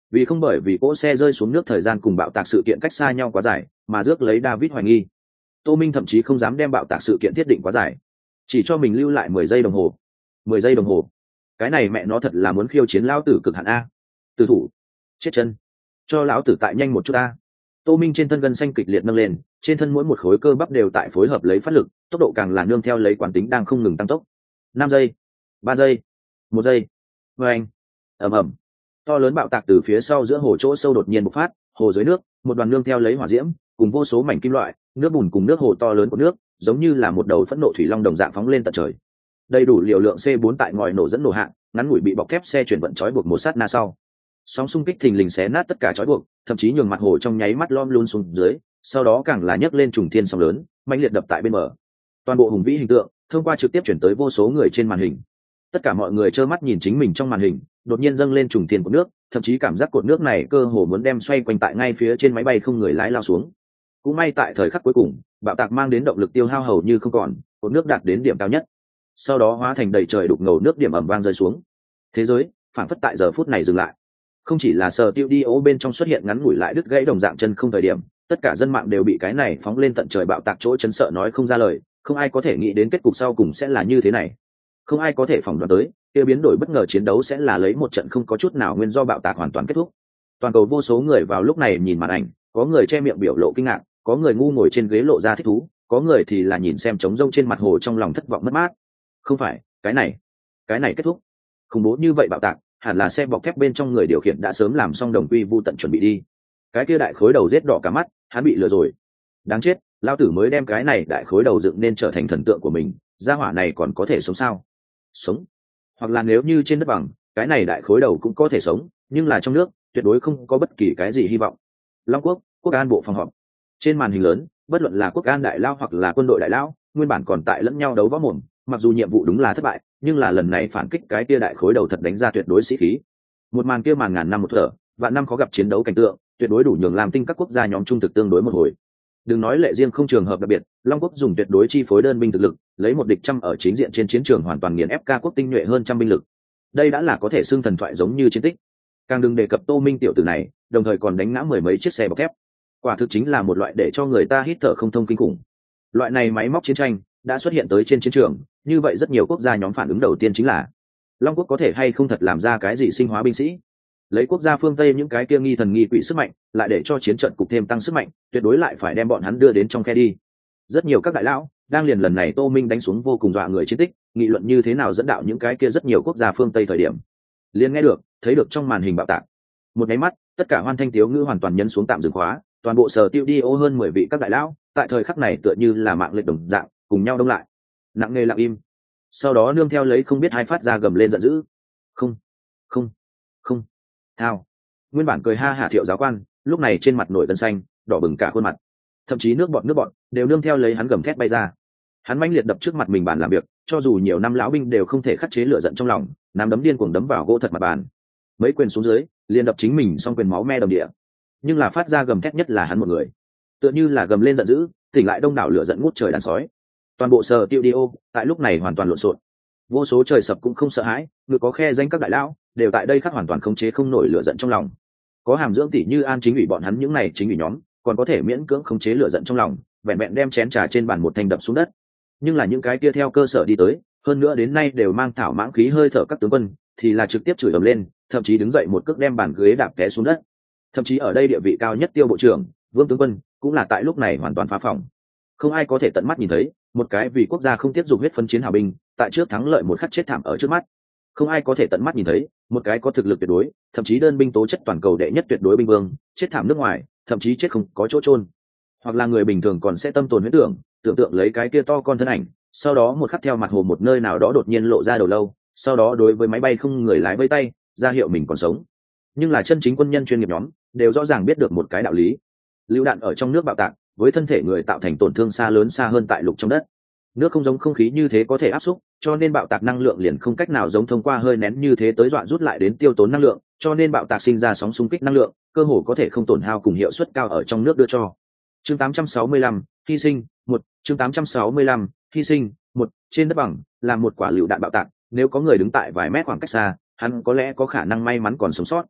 vì không bởi vì cỗ xe rơi xuống nước thời gian cùng bạo tạc sự kiện cách xa nhau quá dài mà rước lấy David hoài nghi. Tô Minh thậm chí không dám đem bạo tạc sự kiện thiết định quá dài, chỉ cho mình lưu lại 10 giây đồng hồ. 10 giây đồng hồ, cái này mẹ nó thật là muốn khiêu chiến lão tử cực hạn a. Tử thủ, chết chân, cho lão tử tại nhanh một chút a. Tô Minh trên thân gân xanh kịch liệt nâng lên, trên thân mỗi một khối cơ bắp đều tại phối hợp lấy phát lực, tốc độ càng là nương theo lấy quán tính đang không ngừng tăng tốc. 5 giây, 3 giây, 1 giây. Oeng, ầm ầm. To lớn bạo tạc từ phía sau giữa hồ chỗ sâu đột nhiên bộc phát, hồ dưới nước, một đoàn nương theo lấy hỏa diễm, cùng vô số mảnh kim loại, nước bùn cùng nước hồ to lớn của nước, giống như là một đầu phẫn nộ thủy long đồng dạng phóng lên tận trời. Đầy đủ liều lượng C4 tại ngòi nổ dẫn nổ hạng, ngắn ngủi bị bọc thép xe chuyển vận trói buộc một sát na sau. Sóng xung kích thình lình xé nát tất cả trói buộc, thậm chí nhường mặt hồ trong nháy mắt lom luôn xuống dưới, sau đó càng là nhấc lên trùng thiên sóng lớn, mãnh liệt đập tại bên bờ. Toàn bộ hùng vĩ hình tượng thông qua trực tiếp chuyển tới vô số người trên màn hình. Tất cả mọi người trơ mắt nhìn chính mình trong màn hình, đột nhiên dâng lên trùng thiên của nước, thậm chí cảm giác cột nước này cơ hồ muốn đem xoay quanh tại ngay phía trên máy bay không người lái lao xuống. Cũng may tại thời khắc cuối cùng, bạo tạc mang đến động lực tiêu hao hầu như không còn, cột nước đạt đến điểm cao nhất, sau đó hóa thành đầy trời đục ngầu nước điểm ầm vang rơi xuống. Thế giới phản phất tại giờ phút này dừng lại. Không chỉ là sở tiêu đi ô bên trong xuất hiện ngắn ngủi lại đứt gãy đồng dạng chân không thời điểm, tất cả dân mạng đều bị cái này phóng lên tận trời bạo tạc chỗ chấn sợ nói không ra lời, không ai có thể nghĩ đến kết cục sau cùng sẽ là như thế này. Không ai có thể phỏng đoán tới, kia biến đổi bất ngờ chiến đấu sẽ là lấy một trận không có chút nào nguyên do bạo tạc hoàn toàn kết thúc. Toàn cầu vô số người vào lúc này nhìn màn ảnh, có người che miệng biểu lộ kinh ngạc, có người ngu ngồi trên ghế lộ ra thích thú, có người thì là nhìn xem trống rông trên mặt hồ trong lòng thất vọng mất mát. Không phải, cái này kết thúc. Khủng bố như vậy bạo tạc, hẳn là xe bọc thép bên trong người điều khiển đã sớm làm xong đồng quy vu tận chuẩn bị đi. Cái kia đại khối đầu rết đỏ cả mắt, hắn bị lừa rồi. Đáng chết, lao tử mới đem cái này đại khối đầu dựng nên trở thành thần tượng của mình, gia hỏa này còn có thể sống sao? Sống. Hoặc là nếu như trên đất bằng, cái này đại khối đầu cũng có thể sống, nhưng là trong nước, tuyệt đối không có bất kỳ cái gì hy vọng. Long Quốc, Quốc an bộ phòng họp. Trên màn hình lớn, bất luận là Quốc an đại lao hoặc là quân đội đại lao, nguyên bản còn tại lẫn nhau đấu võ mồm, mặc dù nhiệm vụ đúng là thất bại, nhưng là lần này phản kích cái kia đại khối đầu thật đánh ra tuyệt đối sĩ khí. Một màn kia màn ngàn năm một thở, vạn năm khó gặp chiến đấu cảnh tượng, tuyệt đối đủ nhường làm tinh các quốc gia nhóm trung thực tương đối một hồi. Đừng nói lệ riêng không trường hợp đặc biệt, Long Quốc dùng tuyệt đối chi phối đơn binh thực lực, lấy một địch trăm ở chính diện trên chiến trường hoàn toàn nghiền ép Ca quốc tinh nhuệ hơn trăm binh lực. Đây đã là có thể xưng thần thoại giống như chiến tích. Càng đừng đề cập Tô Minh tiểu tử này, đồng thời còn đánh ngã mười mấy chiếc xe bọc thép. Quả thực chính là một loại để cho người ta hít thở không thông kinh khủng. Loại này máy móc chiến tranh đã xuất hiện tới trên chiến trường, như vậy rất nhiều quốc gia nhóm phản ứng đầu tiên chính là Long Quốc có thể hay không thật làm ra cái gì sinh hóa binh sĩ, lấy quốc gia phương Tây những cái kia nghi thần nghi quỷ sức mạnh, lại để cho chiến trận cục thêm tăng sức mạnh, tuyệt đối lại phải đem bọn hắn đưa đến trong khe đi. Rất nhiều các đại lão đang liền lần này Tô Minh đánh xuống vô cùng dọa người chiến tích, nghị luận như thế nào dẫn đạo những cái kia rất nhiều quốc gia phương Tây thời điểm, liền nghe được, thấy được trong màn hình bạo tạc. Một cái mắt, tất cả hoan thanh tiếu ngữ hoàn toàn nhấn xuống tạm dừng khóa, toàn bộ sở tiêu đi ô hơn 10 vị các đại lão, tại thời khắc này tựa như là mạng lệnh đồng dạng, cùng nhau đông lại. Nặng nề lặng im. Sau đó nương theo lấy không biết hai phát ra gầm lên giận dữ. Không, không, không. Thao. Nguyên bản cười ha hả Thiệu giáo quan, lúc này trên mặt nổi gân xanh, đỏ bừng cả khuôn mặt. Thậm chí nước bọt đều nương theo lấy hắn gầm thét bay ra. Hắn mãnh liệt đập trước mặt mình bàn làm việc, cho dù nhiều năm lão binh đều không thể khắc chế lửa giận trong lòng, nắm đấm điên cuồng đấm vào gỗ thật mặt bàn. Mấy quyền xuống dưới, liền đập chính mình xong quyền máu me đầm địa. Nhưng là phát ra gầm thét nhất là hắn một người, tựa như là gầm lên giận dữ, tỉnh lại đông đảo lửa giận ngút trời đàn sói. Toàn bộ sở tiêu đi ô tại lúc này hoàn toàn lộn xộn, vô số trời sập cũng không sợ hãi, ngự có khe danh các đại lão đều tại đây khắc hoàn toàn khống chế không nổi lửa giận trong lòng. Có hàm dưỡng tỷ như An chính ủy bọn hắn những này chính ủy nhóm, còn có thể miễn cưỡng khống chế lửa giận trong lòng, vẹn vẹn đem chén trà trên bàn một thanh đập xuống đất. Nhưng là những cái kia theo cơ sở đi tới, hơn nữa đến nay đều mang thảo mãng khí hơi thở các tướng quân, thì là trực tiếp chửi ầm lên, thậm chí đứng dậy một cước đem bàn ghế đạp té xuống đất. Thậm chí ở đây địa vị cao nhất Tiêu bộ trưởng, Vương tướng quân, cũng là tại lúc này hoàn toàn phá phòng. Không ai có thể tận mắt nhìn thấy, một cái vì quốc gia không tiếp dục huyết phân chiến hào binh, tại trước thắng lợi một khắc chết thảm ở trước mắt. Không ai có thể tận mắt nhìn thấy, một cái có thực lực tuyệt đối, thậm chí đơn binh tố chất toàn cầu đệ nhất tuyệt đối binh vương, chết thảm nước ngoài, thậm chí chết không có chỗ chôn. Hoặc là người bình thường còn sẽ tâm tồn huyễn tưởng tượng lấy cái kia to con thân ảnh, sau đó một khắc theo mặt hồ một nơi nào đó đột nhiên lộ ra đầu lâu, sau đó đối với máy bay không người lái vây tay, ra hiệu mình còn sống. Nhưng là chân chính quân nhân chuyên nghiệp nhóm, đều rõ ràng biết được một cái đạo lý. Lưu đạn ở trong nước bạo tạc, với thân thể người tạo thành tổn thương xa hơn tại lục trong đất. Nước không giống không khí như thế có thể áp xúc, cho nên bạo tạc năng lượng liền không cách nào giống thông qua hơi nén như thế tới dọa rút lại đến tiêu tốn năng lượng, cho nên bạo tạc sinh ra sóng xung kích năng lượng, cơ hồ có thể không tổn hao cùng hiệu suất cao ở trong nước đưa cho. Chương 865, hy sinh, 1, chương 865, hy sinh, 1, trên đất bằng, là một quả lựu đạn bạo tạc, nếu có người đứng tại vài mét khoảng cách xa, hắn có lẽ có khả năng may mắn còn sống sót.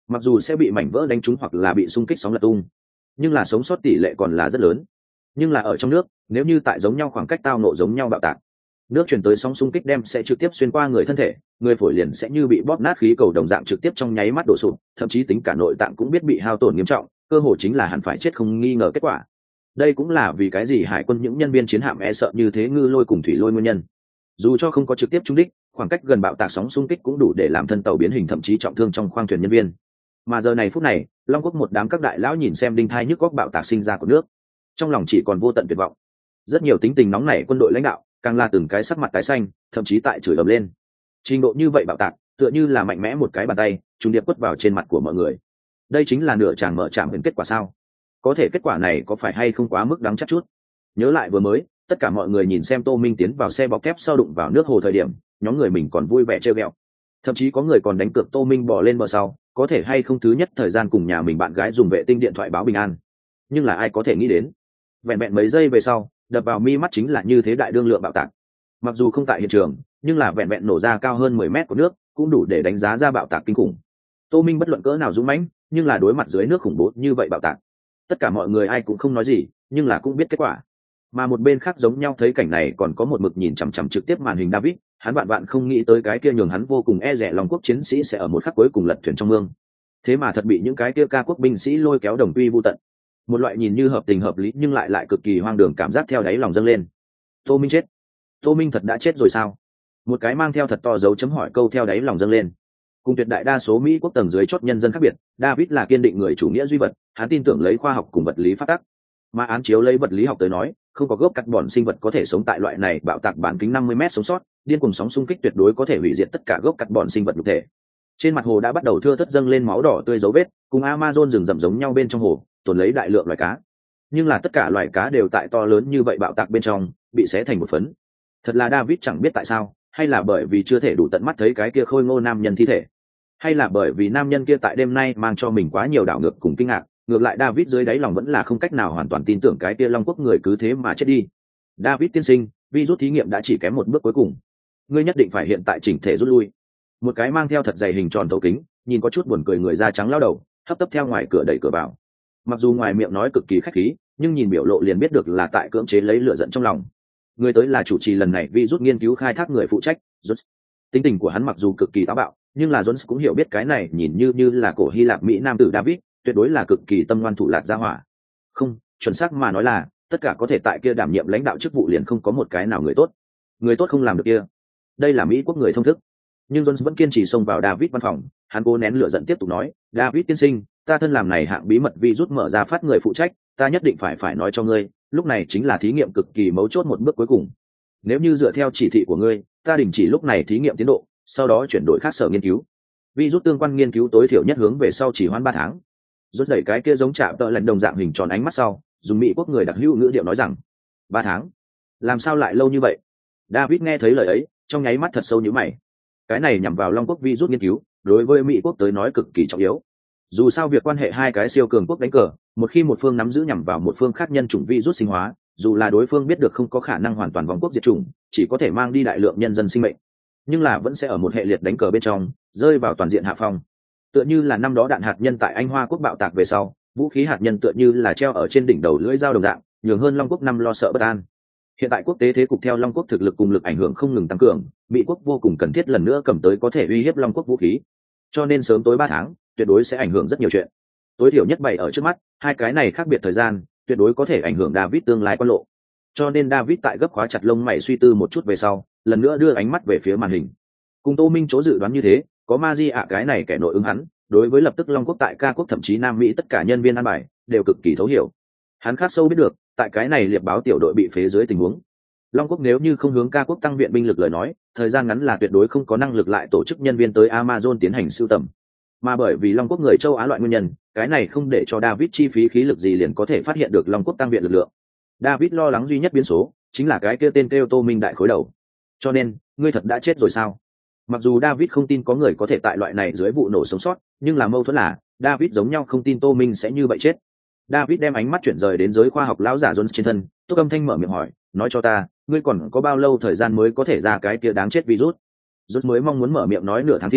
mặc dù sẽ bị mảnh vỡ đánh trúng hoặc là bị xung kích sóng lật tung, nhưng là sống sót tỷ lệ còn là rất lớn. Nhưng là ở trong nước, nếu như tại giống nhau khoảng cách tao nộ giống nhau bạo tạc, nước chuyển tới sóng xung kích đem sẽ trực tiếp xuyên qua người thân thể, người phổi liền sẽ như bị bóp nát khí cầu đồng dạng trực tiếp trong nháy mắt đổ sụp, thậm chí tính cả nội tạng cũng biết bị hao tổn nghiêm trọng, cơ hội chính là hẳn phải chết không nghi ngờ kết quả. Đây cũng là vì cái gì hải quân những nhân viên chiến hạm e sợ như thế ngư lôi cùng thủy lôi nguyên nhân. Dù cho không có trực tiếp trúng đích, khoảng cách gần bạo tạc sóng xung kích cũng đủ để làm thân tàu biến hình thậm chí trọng thương trong khoang thuyền nhân viên. Mà giờ này phút này, Long Quốc một đám các đại lão nhìn xem đinh thai nhức góc bạo tạc sinh ra của nước, trong lòng chỉ còn vô tận tuyệt vọng. Rất nhiều tính tình nóng nảy quân đội lãnh đạo càng là từng cái sắc mặt tái xanh, thậm chí tại chửi ầm lên. Trình độ như vậy bạo tạc tựa như là mạnh mẽ một cái bàn tay trùng điệp quất vào trên mặt của mọi người. Đây chính là nửa chàng mở trạm đến kết quả sao? Có thể kết quả này có phải hay không quá mức đắng chắc chút? Nhớ lại vừa mới, tất cả mọi người nhìn xem Tô Minh tiến vào xe bọc thép sau đụng vào nước hồ thời điểm, nhóm người mình còn vui vẻ trêu ghẹo. Thậm chí có người còn đánh cược Tô Minh bò lên bờ sau, có thể hay không thứ nhất thời gian cùng nhà mình bạn gái dùng vệ tinh điện thoại báo bình an. Nhưng là ai có thể nghĩ đến, vẹn vẹn mấy giây về sau, đập vào mi mắt chính là như thế đại đương lượng bạo tạc. Mặc dù không tại hiện trường, nhưng là vẹn vẹn nổ ra cao hơn 10 mét của nước, cũng đủ để đánh giá ra bạo tạc kinh khủng. Tô Minh bất luận cỡ nào dũng mãnh, nhưng là đối mặt dưới nước khủng bố như vậy bạo tạc, tất cả mọi người ai cũng không nói gì, nhưng là cũng biết kết quả. Mà một bên khác giống nhau thấy cảnh này còn có một mực nhìn chằm chằm trực tiếp màn hình David, hắn vạn vạn không nghĩ tới cái kia nhường hắn vô cùng e dè Long Quốc chiến sĩ sẽ ở một khắc cuối cùng lật thuyền trong mương. Thế mà thật bị những cái kia ca quốc binh sĩ lôi kéo đồng quy vu tận. Một loại nhìn như hợp tình hợp lý nhưng lại cực kỳ hoang đường cảm giác theo đáy lòng dâng lên. Tô Minh chết. Tô Minh thật đã chết rồi sao? Một cái mang theo thật to dấu chấm hỏi câu theo đáy lòng dâng lên. Cùng tuyệt đại đa số Mỹ quốc tầng dưới chót nhân dân khác biệt, David là kiên định người chủ nghĩa duy vật, hắn tin tưởng lấy khoa học cùng vật lý phát tác. Mà án chiếu lấy vật lý học tới nói, không có gốc carbon sinh vật có thể sống tại loại này bạo tạc bán kính 50 mét sống sót, điên cuồng sóng xung kích tuyệt đối có thể hủy diệt tất cả gốc carbon sinh vật nhục thể. Trên mặt hồ đã bắt đầu thưa thớt dâng lên máu đỏ tươi dấu vết, cùng Amazon rừng rậm giống nhau bên trong hồ, tồn lấy đại lượng loài cá. Nhưng là tất cả loài cá đều tại to lớn như vậy bạo tạc bên trong, bị xé thành một phấn. Thật là David chẳng biết tại sao, hay là bởi vì chưa thể đủ tận mắt thấy cái kia khôi ngô nam nhân thi thể, hay là bởi vì nam nhân kia tại đêm nay mang cho mình quá nhiều đảo ngược cùng kinh ngạc, ngược lại David dưới đáy lòng vẫn là không cách nào hoàn toàn tin tưởng cái kia Long Quốc người cứ thế mà chết đi. David tiên sinh, virus thí nghiệm đã chỉ kém một bước cuối cùng, ngươi nhất định phải hiện tại chỉnh thể rút lui. Một cái mang theo thật dày hình tròn thấu kính, nhìn có chút buồn cười người da trắng lao đầu, hấp tấp theo ngoài cửa đẩy cửa vào. Mặc dù ngoài miệng nói cực kỳ khách khí, nhưng nhìn biểu lộ liền biết được là tại cưỡng chế lấy lửa giận trong lòng. Người tới là chủ trì lần này virus nghiên cứu khai thác người phụ trách, Jones. Tính tình của hắn mặc dù cực kỳ táo bạo, nhưng là Jones cũng hiểu biết cái này nhìn như là cổ Hy Lạp Mỹ nam tử David, tuyệt đối là cực kỳ tâm ngoan thủ lạt gia hỏa. Không, chuẩn xác mà nói là, tất cả có thể tại kia đảm nhiệm lãnh đạo chức vụ liền không có một cái nào người tốt. Người tốt không làm được kia. Đây là Mỹ quốc người thông thức. Nhưng Jones vẫn kiên trì xông vào David văn phòng, hắn cố nén lửa giận tiếp tục nói, David tiên sinh, ta thân làm này hạng bí mật virus mở ra phát người phụ trách, ta nhất định phải nói cho ngươi, lúc này chính là thí nghiệm cực kỳ mấu chốt một bước cuối cùng. Nếu như dựa theo chỉ thị của ngươi, ta đình chỉ lúc này thí nghiệm tiến độ, sau đó chuyển đổi khác sở nghiên cứu. Virus tương quan nghiên cứu tối thiểu nhất hướng về sau chỉ hoãn 3 tháng. Rút đẩy cái kia giống chạm tợ lần đồng dạng hình tròn ánh mắt sau, dùng Mỹ quốc người đặc hữu ngữ điệu nói rằng, 3 tháng? Làm sao lại lâu như vậy? David nghe thấy lời ấy, trong nháy mắt thật sâu như mày. Cái này nhằm vào Long Quốc virus nghiên cứu, đối với Mỹ quốc tới nói cực kỳ trọng yếu. Dù sao việc quan hệ hai cái siêu cường quốc đánh cờ, một khi một phương nắm giữ nhằm vào một phương khác nhân chủng virus sinh hóa, dù là đối phương biết được không có khả năng hoàn toàn vòng quốc diệt chủng, chỉ có thể mang đi đại lượng nhân dân sinh mệnh, nhưng là vẫn sẽ ở một hệ liệt đánh cờ bên trong rơi vào toàn diện hạ phong. Tựa như là năm đó đạn hạt nhân tại Anh Hoa quốc bạo tạc về sau, vũ khí hạt nhân tựa như là treo ở trên đỉnh đầu lưỡi dao đồng dạng, nhường hơn Long Quốc năm lo sợ bất an. Hiện tại quốc tế thế cục theo Long Quốc thực lực cùng lực ảnh hưởng không ngừng tăng cường, Mỹ quốc vô cùng cần thiết lần nữa cầm tới có thể uy hiếp Long Quốc vũ khí, cho nên sớm tối 3 tháng tuyệt đối sẽ ảnh hưởng rất nhiều chuyện. Tối thiểu nhất bày ở trước mắt, hai cái này khác biệt thời gian, tuyệt đối có thể ảnh hưởng David tương lai quan lộ. Cho nên David tại gấp khóa chặt lông mày suy tư một chút về sau, lần nữa đưa ánh mắt về phía màn hình. Cùng Tô Minh chỗ dự đoán như thế, có Maji ạ cái này kẻ nội ứng hắn, đối với lập tức Long Quốc tại ca quốc thậm chí Nam Mỹ tất cả nhân viên an bài đều cực kỳ thấu hiểu. Hắn khắc sâu biết được, tại cái này liệp báo tiểu đội bị phế dưới tình huống, Long Quốc nếu như không hướng ca quốc tăng viện binh lực lời nói, thời gian ngắn là tuyệt đối không có năng lực lại tổ chức nhân viên tới Amazon tiến hành sưu tầm. Mà bởi vì Long Quốc người châu Á loại nguyên nhân, cái này không để cho David chi phí khí lực gì liền có thể phát hiện được Long Quốc tăng viện lực lượng. David lo lắng duy nhất biến số chính là cái kia tên kêu Tô Minh đại khối đầu. Cho nên, ngươi thật đã chết rồi sao? Mặc dù David không tin có người có thể tại loại này dưới vụ nổ sống sót, nhưng là mâu thuẫn là David giống nhau không tin Tô Minh sẽ như vậy chết. David đem ánh mắt chuyển rời đến giới khoa học lão giả Jones trên thân, Túc Âm Thanh mở miệng hỏi, nói cho ta, ngươi còn có bao lâu thời gian mới có thể ra cái kia đáng chết virus? Jones mới mong muốn mở miệng nói nửa tháng tiền,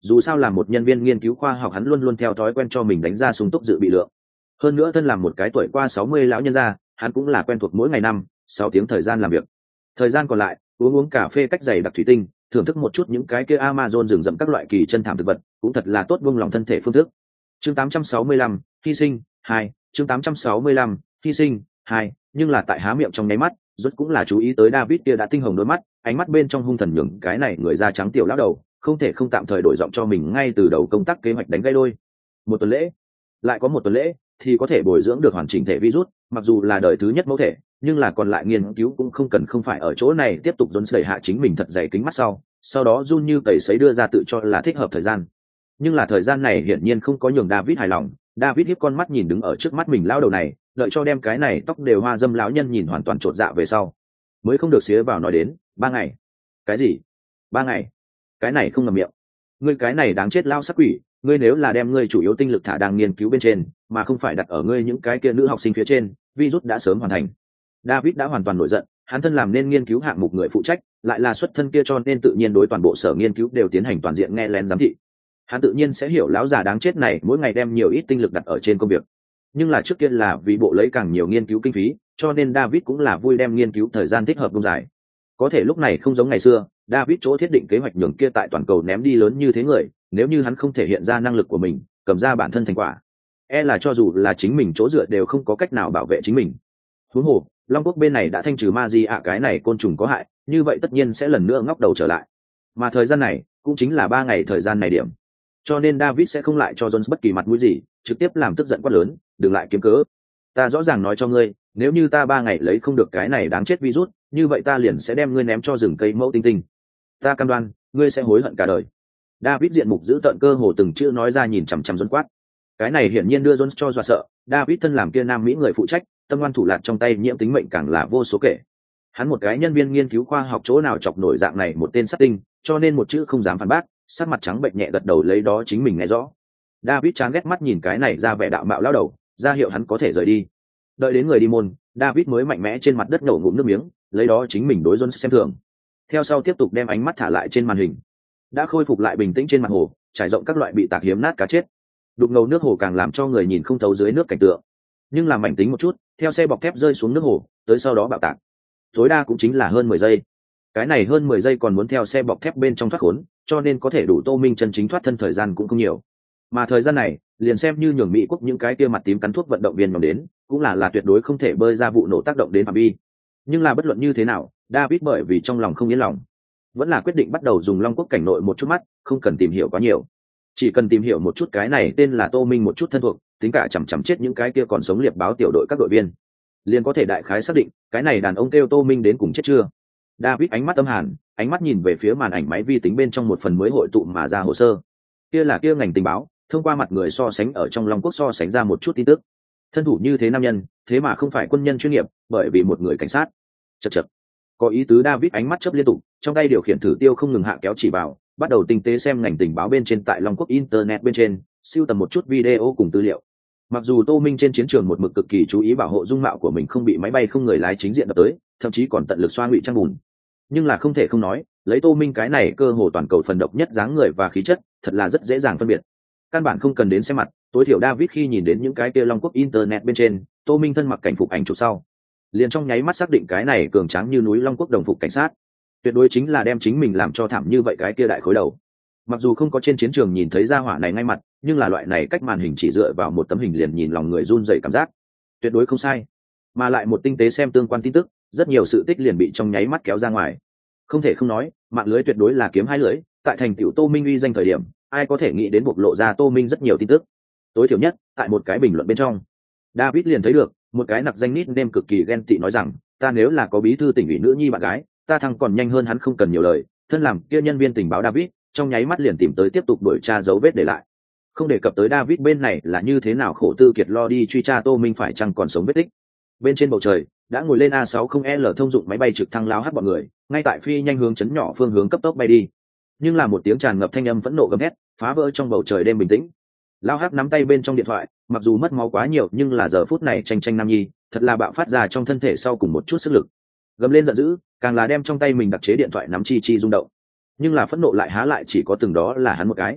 dù sao là một nhân viên nghiên cứu khoa học hắn luôn luôn theo thói quen cho mình đánh ra sung túc dự bị lượng. Hơn nữa thân làm một cái tuổi qua 60 lão nhân gia, hắn cũng là quen thuộc mỗi ngày 5-6 tiếng thời gian làm việc. Thời gian còn lại, uống cà phê cách dày đặc thủy tinh, thưởng thức một chút những cái kia Amazon rừng rậm các loại kỳ chân thảm thực vật, cũng thật là tốt buông lòng thân thể phương thức. Chương 865, hy sinh 2, chương 865, hy sinh 2, nhưng là tại há miệng trong nháy mắt, rốt cũng là chú ý tới David kia đã tinh hồng đôi mắt, ánh mắt bên trong hung thần nhường cái này người da trắng tiểu lão đầu, không thể không tạm thời đổi giọng cho mình ngay từ đầu công tác kế hoạch đánh gây đôi. Một tuần lễ, lại có một tuần lễ thì có thể bồi dưỡng được hoàn chỉnh thể virus, mặc dù là đời thứ nhất mẫu thể, nhưng là còn lại nghiên cứu cũng không phải ở chỗ này tiếp tục dồn đẩy hạ chính mình thật dày kính mắt sau đó run như cầy sấy đưa ra tự cho là thích hợp thời gian. Nhưng là thời gian này hiển nhiên không có nhường David hài lòng. David hiếp con mắt nhìn đứng ở trước mắt mình lão đầu này, đợi cho đem cái này tóc đều hoa dâm lão nhân nhìn hoàn toàn trột dạ về sau, mới không được xía vào nói đến 3 ngày. Cái gì? 3 ngày? Cái này không ngậm miệng. Ngươi cái này đáng chết lao sắc quỷ, ngươi nếu là đem ngươi chủ yếu tinh lực thả đang nghiên cứu bên trên, mà không phải đặt ở ngươi những cái kia nữ học sinh phía trên, virus đã sớm hoàn thành. David đã hoàn toàn nổi giận, hắn thân làm nên nghiên cứu hạng mục người phụ trách, lại là xuất thân kia cho nên tự nhiên đối toàn bộ sở nghiên cứu đều tiến hành toàn diện nghe lén giám thị. Hắn tự nhiên sẽ hiểu lão già đáng chết này mỗi ngày đem nhiều ít tinh lực đặt ở trên công việc. Nhưng là trước kia là vì bộ lấy càng nhiều nghiên cứu kinh phí, cho nên David cũng là vui đem nghiên cứu thời gian thích hợp công dài. Có thể lúc này không giống ngày xưa, David chỗ thiết định kế hoạch nhường kia tại toàn cầu ném đi lớn như thế người, nếu như hắn không thể hiện ra năng lực của mình, cầm ra bản thân thành quả, là cho dù là chính mình chỗ dựa đều không có cách nào bảo vệ chính mình. Huống hồ, Long Quốc bên này đã thanh trừ ma di ạ cái này côn trùng có hại, như vậy tất nhiên sẽ lần nữa ngóc đầu trở lại. Mà thời gian này cũng chính là 3 ngày thời gian này điểm. Cho nên David sẽ không lại cho Jones bất kỳ mặt mũi gì, trực tiếp làm tức giận quát lớn, đừng lại kiếm cớ. Ta rõ ràng nói cho ngươi, nếu như ta 3 ngày lấy không được cái này đáng chết virus, như vậy ta liền sẽ đem ngươi ném cho rừng cây mẫu tinh tinh. Ta cam đoan, ngươi sẽ hối hận cả đời. David diện mục giữ tợn cơ hồ từng chữ nói ra nhìn chằm chằm Jones quát. Cái này hiển nhiên đưa Jones cho dọa sợ, David thân làm kia nam mỹ người phụ trách, tâm ngoan thủ lạt trong tay nhiễm tính mệnh càng là vô số kể. Hắn một cái nhân viên nghiên cứu khoa học chỗ nào chọc nổi dạng này một tên sát tinh, cho nên một chữ không dám phản bác, sắc mặt trắng bệnh nhẹ gật đầu lấy đó chính mình nghe rõ. David chán ghét mắt nhìn cái này ra vẻ đạo mạo lão đầu, ra hiệu hắn có thể rời đi. Đợi đến người đi môn, David mới mạnh mẽ trên mặt đất nổ ngụm nước miếng, lấy đó chính mình đối Jones xem thường. Theo sau tiếp tục đem ánh mắt thả lại trên màn hình. Đã khôi phục lại bình tĩnh trên mặt hồ, trải rộng các loại bị tạc hiếm nát cá chết. Đục ngầu nước hồ càng làm cho người nhìn không thấu dưới nước cảnh tượng. Nhưng làm mảnh tính một chút, theo xe bọc thép rơi xuống nước hồ, tới sau đó bạo tạc. Tối đa cũng chính là hơn 10 giây. Cái này hơn 10 giây còn muốn theo xe bọc thép bên trong thoát khốn, cho nên có thể đủ Tô Minh chân chính thoát thân thời gian cũng không nhiều. Mà thời gian này, liền xem như nhường Mỹ quốc những cái kia mặt tím cắn thuốc vận động viên nhóm đến, cũng là tuyệt đối không thể bơi ra vụ nổ tác động đến phạm vi. Nhưng là bất luận như thế nào, David bởi vì trong lòng không yên lòng, vẫn là quyết định bắt đầu dùng Long Quốc cảnh nội một chút mắt, không cần tìm hiểu quá nhiều. Chỉ cần tìm hiểu một chút cái này tên là Tô Minh một chút thân thuộc, tính cả chằm chết những cái kia còn sống liệp báo tiểu đội các đội viên, liền có thể đại khái xác định cái này đàn ông kêu Tô Minh đến cùng chết chưa. David ánh mắt âm hàn, ánh mắt nhìn về phía màn ảnh máy vi tính bên trong một phần mới hội tụ mà ra hồ sơ. Kia là kia ngành tình báo, thông qua mặt người so sánh ở trong Long Quốc so sánh ra một chút tin tức. Thân thủ như thế nam nhân, thế mà không phải quân nhân chuyên nghiệp, bởi vì một người cảnh sát. Chậc. Có ý tứ. David ánh mắt chớp liên tục, trong tay điều khiển thử tiêu không ngừng hạ kéo chỉ vào, bắt đầu tinh tế xem ngành tình báo bên trên tại Long Quốc internet bên trên, sưu tầm một chút video cùng tư liệu. Mặc dù Tô Minh trên chiến trường một mực cực kỳ chú ý bảo hộ dung mạo của mình không bị máy bay không người lái chính diện đập tới, thậm chí còn tận lực xoa ngụy trang bùn. Nhưng là không thể không nói, lấy Tô Minh cái này cơ hồ toàn cầu phần độc nhất dáng người và khí chất, thật là rất dễ dàng phân biệt. Căn bản không cần đến xem mặt, tối thiểu David khi nhìn đến những cái kia Long Quốc internet bên trên, Tô Minh thân mặc cảnh phục ảnh chụp sau, liền trong nháy mắt xác định cái này cường tráng như núi Long Quốc đồng phục cảnh sát, tuyệt đối chính là đem chính mình làm cho thảm như vậy cái kia đại khối đầu. Mặc dù không có trên chiến trường nhìn thấy ra hỏa này ngay mặt, nhưng là loại này cách màn hình chỉ dựa vào một tấm hình liền nhìn lòng người run rẩy cảm giác, tuyệt đối không sai. Mà lại một tinh tế xem tương quan tin tức, rất nhiều sự tích liền bị trong nháy mắt kéo ra ngoài. Không thể không nói, mạng lưới tuyệt đối là kiếm hai lưỡi, tại thành tựu Tô Minh uy danh thời điểm, ai có thể nghĩ đến bộc lộ ra Tô Minh rất nhiều tin tức. Tối thiểu nhất, tại một cái bình luận bên trong, David liền thấy được một cái nặc danh nickname cực kỳ ghen tị nói rằng, ta nếu là có bí thư tỉnh ủy nữ nhi bạn gái, ta thăng còn nhanh hơn hắn không cần nhiều lời. Thân làm kia nhân viên tình báo David, trong nháy mắt liền tìm tới tiếp tục đuổi tra dấu vết để lại. Không đề cập tới David bên này là như thế nào khổ tư kiệt lo đi truy tra Tô Minh phải chăng còn sống vết tích. Bên trên bầu trời đã ngồi lên A60L thông dụng máy bay trực thăng láo hắt bọn người, ngay tại phi nhanh hướng chấn nhỏ phương hướng cấp tốc bay đi. Nhưng là một tiếng tràn ngập thanh âm phẫn nộ gầm hét, phá vỡ trong bầu trời đêm bình tĩnh. Lao hắt nắm tay bên trong điện thoại, mặc dù mất máu quá nhiều nhưng là giờ phút này tranh nam nhi, thật là bạo phát ra trong thân thể sau cùng một chút sức lực. Gầm lên giận dữ, càng là đem trong tay mình đặc chế điện thoại nắm chi rung động. Nhưng là phẫn nộ lại há lại chỉ có từng đó là hắn một cái,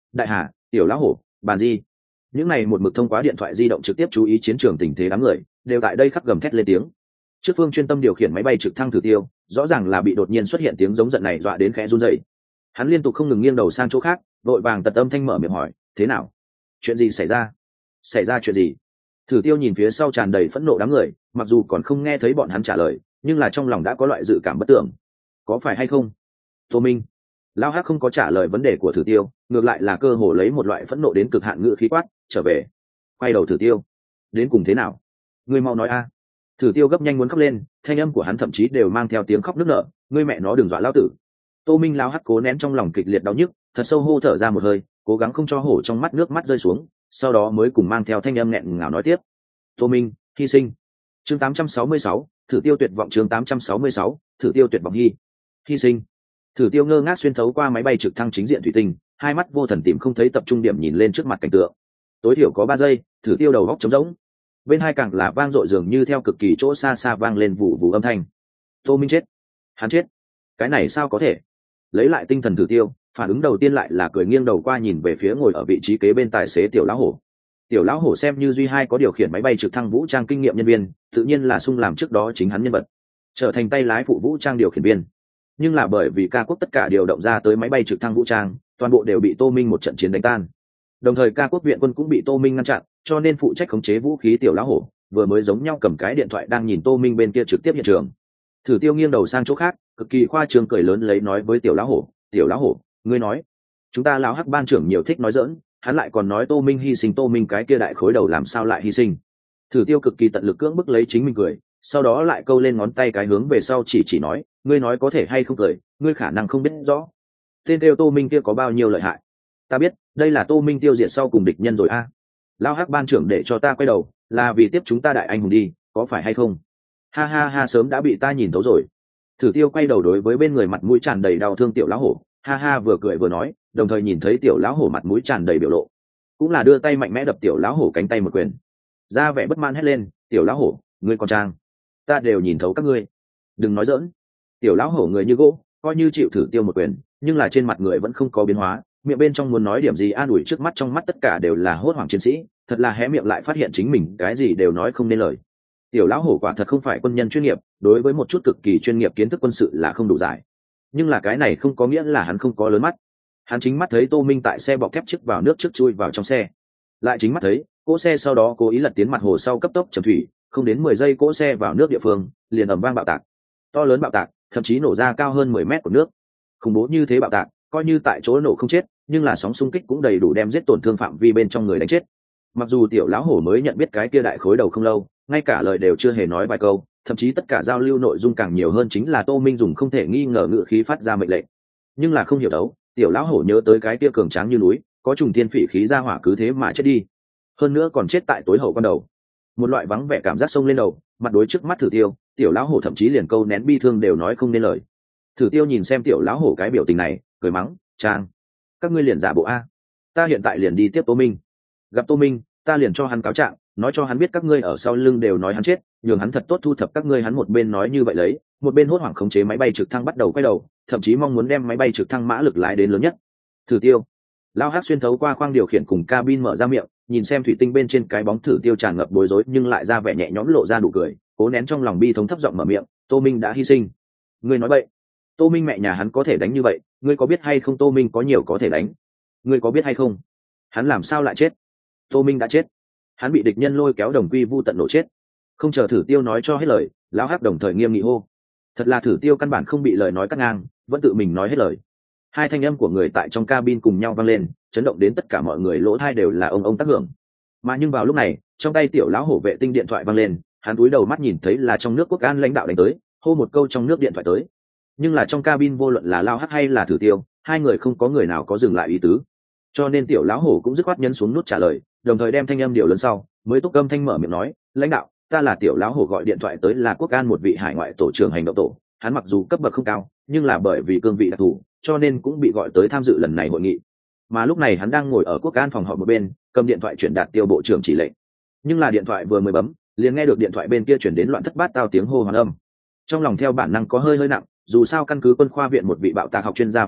Đại Hà, Tiểu Lão Hổ, Bàn Di. Những này một mực thông qua điện thoại di động trực tiếp chú ý chiến trường tình thế đám người đều tại đây khắc gầm thét lên tiếng. Trước phương chuyên tâm điều khiển máy bay trực thăng Thử Tiêu rõ ràng là bị đột nhiên xuất hiện tiếng giống giận này dọa đến khẽ run rẩy. Hắn liên tục không ngừng nghiêng đầu sang chỗ khác, vội vàng tật âm thanh mở miệng hỏi, thế nào? Chuyện gì xảy ra? Xảy ra chuyện gì? Thử Tiêu nhìn phía sau tràn đầy phẫn nộ đám người, mặc dù còn không nghe thấy bọn hắn trả lời, nhưng là trong lòng đã có loại dự cảm bất tưởng. Có phải hay không? Tô Minh. Lão Hắc không có trả lời vấn đề của Thử Tiêu, ngược lại là cơ hồ lấy một loại phẫn nộ đến cực hạn ngữ khí quát, trở về. Quay đầu Thử Tiêu, đến cùng thế nào? Ngươi mau nói a. Thử Tiêu gấp nhanh muốn khóc lên, thanh âm của hắn thậm chí đều mang theo tiếng khóc nức nở, ngươi mẹ nó đừng dọa lão tử. Tô Minh Lão Hắc cố nén trong lòng kịch liệt đau nhức, thật sâu hô thở ra một hơi, cố gắng không cho hổ trong mắt nước mắt rơi xuống, sau đó mới cùng mang theo thanh âm nghẹn ngào nói tiếp. Tô Minh, hy sinh. Chương 866, Thử Tiêu tuyệt vọng. Chương 866, Thử Tiêu tuyệt vọng. Hy sinh. Thử Tiêu ngơ ngác xuyên thấu qua máy bay trực thăng chính diện thủy tinh, hai mắt vô thần tìm không thấy tập trung điểm nhìn lên trước mặt cảnh tượng. Tối thiểu có 3 giây, Thử Tiêu đầu góc trống rỗng. Bên hai càng là vang dội dường như theo cực kỳ chỗ xa xa vang lên vụ vụ âm thanh. Tô Minh chết. Hắn chết. Cái này sao có thể? Lấy lại tinh thần Thử Tiêu, phản ứng đầu tiên lại là cười nghiêng đầu qua nhìn về phía ngồi ở vị trí kế bên tài xế Tiểu Lão Hổ. Tiểu Lão Hổ xem như duy hai có điều khiển máy bay trực thăng vũ trang kinh nghiệm nhân viên, tự nhiên là sung làm trước đó chính hắn nhân vật, trở thành tay lái phụ vũ trang điều khiển viên. Nhưng là bởi vì ca quốc tất cả điều động ra tới máy bay trực thăng vũ trang, toàn bộ đều bị Tô Minh một trận chiến đánh tan. Đồng thời ca quốc viện quân cũng bị Tô Minh ngăn chặn, cho nên phụ trách khống chế vũ khí Tiểu Lão Hổ vừa mới giống nhau cầm cái điện thoại đang nhìn Tô Minh bên kia trực tiếp hiện trường. Thử Tiêu nghiêng đầu sang chỗ khác, cực kỳ khoa trương cười lớn lấy nói với Tiểu Lão Hổ, Tiểu Lão Hổ, ngươi nói, chúng ta Lão Hắc ban trưởng nhiều thích nói giỡn, hắn lại còn nói Tô Minh hy sinh, Tô Minh cái kia đại khối đầu làm sao lại hy sinh. Thử Tiêu cực kỳ tận lực cưỡng bức lấy chính mình cười, sau đó lại câu lên ngón tay cái hướng về sau chỉ nói, ngươi nói có thể hay không cười, ngươi khả năng không biết rõ tên kêu Tô Minh kia có bao nhiêu lợi hại. Ta biết, đây là Tô Minh tiêu diệt sau cùng địch nhân rồi a. Lão Hắc ban trưởng để cho ta quay đầu là vì tiếp chúng ta đại anh hùng đi, có phải hay không? Ha ha ha, sớm đã bị ta nhìn thấu rồi. Thử Tiêu quay đầu đối với bên người mặt mũi tràn đầy đau thương Tiểu Lão Hổ, ha ha vừa cười vừa nói, đồng thời nhìn thấy Tiểu Lão Hổ mặt mũi tràn đầy biểu lộ, cũng là đưa tay mạnh mẽ đập Tiểu Lão Hổ cánh tay một quyền, ra vẻ bất mãn hét lên, Tiểu Lão Hổ, ngươi còn trang, ta đều nhìn thấu các ngươi, đừng nói dỡn. Tiểu Lão Hổ người như gỗ, coi như chịu Thử Tiêu một quyền, nhưng là trên mặt người vẫn không có biến hóa, miệng bên trong muốn nói điểm gì an ủi, trước mắt trong mắt tất cả đều là hốt hoảng chiến sĩ, thật là hé miệng lại phát hiện chính mình cái gì đều nói không nên lời. Tiểu Lão Hổ quả thật không phải quân nhân chuyên nghiệp, đối với một chút cực kỳ chuyên nghiệp kiến thức quân sự là không đủ giải, nhưng là cái này không có nghĩa là hắn không có lớn mắt. Hắn chính mắt thấy Tô Minh tại xe bọc thép trước vào nước trước chui vào trong xe, lại chính mắt thấy cỗ xe sau đó cố ý lật tiến mặt hồ sau cấp tốc chầm thủy, không đến 10 giây cỗ xe vào nước địa phương liền ầm vang bạo tạc, to lớn bạo tạc, thậm chí nổ ra cao hơn 10 mét của nước. Khủng bố như thế bạo tạc, coi như tại chỗ nổ không chết, nhưng là sóng xung kích cũng đầy đủ đem giết tổn thương phạm vi bên trong người đánh chết. Mặc dù Tiểu Lão Hổ mới nhận biết cái kia đại khối đầu không lâu, ngay cả lời đều chưa hề nói vài câu, thậm chí tất cả giao lưu nội dung càng nhiều hơn chính là Tô Minh dùng không thể nghi ngờ ngữ khí phát ra mệnh lệnh. Nhưng là không hiểu đấu, Tiểu Lão Hổ nhớ tới cái kia cường tráng như núi, có trùng thiên phỉ khí ra hỏa cứ thế mà chết đi, hơn nữa còn chết tại tối hậu quan đầu. Một loại vắng vẻ cảm giác xông lên đầu, mặt đối trước mắt Thử Tiêu, Tiểu Lão Hổ thậm chí liền câu nén bi thương đều nói không nên lời. Thử Tiêu nhìn xem Tiểu Lão Hổ cái biểu tình này, cười mắng, trang, các ngươi liền giả bộ a, ta hiện tại liền đi tiếp Tô Minh, gặp Tô Minh ta liền cho hắn cáo trạng, nói cho hắn biết các ngươi ở sau lưng đều nói hắn chết, nhường hắn thật tốt thu thập các ngươi. Hắn một bên nói như vậy lấy, một bên hốt hoảng khống chế máy bay trực thăng bắt đầu quay đầu, thậm chí mong muốn đem máy bay trực thăng mã lực lái đến lớn nhất. Thử Tiêu, Lão Hắc xuyên thấu qua khoang điều khiển cùng cabin mở ra miệng, nhìn xem thủy tinh bên trên cái bóng Thử Tiêu tràn ngập bối rối nhưng lại ra vẻ nhẹ nhõm lộ ra nụ cười, cố nén trong lòng bi thống thấp giọng mở miệng, Tô Minh đã hy sinh. Ngươi nói bậy. Tô Minh mẹ nhà hắn có thể đánh như vậy, ngươi có biết hay không Tô Minh có nhiều có thể đánh? Ngươi có biết hay không? Hắn làm sao lại chết? Tô Minh đã chết, hắn bị địch nhân lôi kéo đồng quy vu tận nổ chết. Không chờ Thử Tiêu nói cho hết lời, Lão Hắc đồng thời nghiêm nghị hô. Thật là Thử Tiêu căn bản không bị lời nói cắt ngang, vẫn tự mình nói hết lời. Hai thanh âm của người tại trong cabin cùng nhau vang lên, chấn động đến tất cả mọi người lỗ tai đều là ông tác hưởng. Mà nhưng vào lúc này, trong tay Tiểu Lão Hổ vệ tinh điện thoại vang lên, hắn cúi đầu mắt nhìn thấy là trong nước quốc an lãnh đạo đánh tới, hô một câu trong nước điện thoại tới. Nhưng là trong cabin vô luận là Lão Hắc hay là Thử Tiêu, hai người không có người nào có dừng lại ý tứ, cho nên Tiểu Lão Hổ cũng dứt khoát nhấn xuống nút trả lời, đồng thời đem thanh âm điều lớn sau mới túc âm thanh mở miệng nói, lãnh đạo, ta là Tiểu Lão Hổ gọi điện thoại tới là quốc an một vị hải ngoại tổ trưởng hành động tổ, hắn mặc dù cấp bậc không cao nhưng là bởi vì cương vị đặc thù cho nên cũng bị gọi tới tham dự lần này hội nghị. Mà lúc này hắn đang ngồi ở quốc an phòng họp một bên, cầm điện thoại chuyển đạt Tiêu bộ trưởng chỉ lệnh, nhưng là điện thoại vừa mới bấm liền nghe được điện thoại bên kia chuyển đến loạn thất bát tao tiếng hô hoán âm. Trong lòng theo bản năng có hơi nặng, dù sao căn cứ quân khoa viện một vị bạo tạc học chuyên gia phân tích,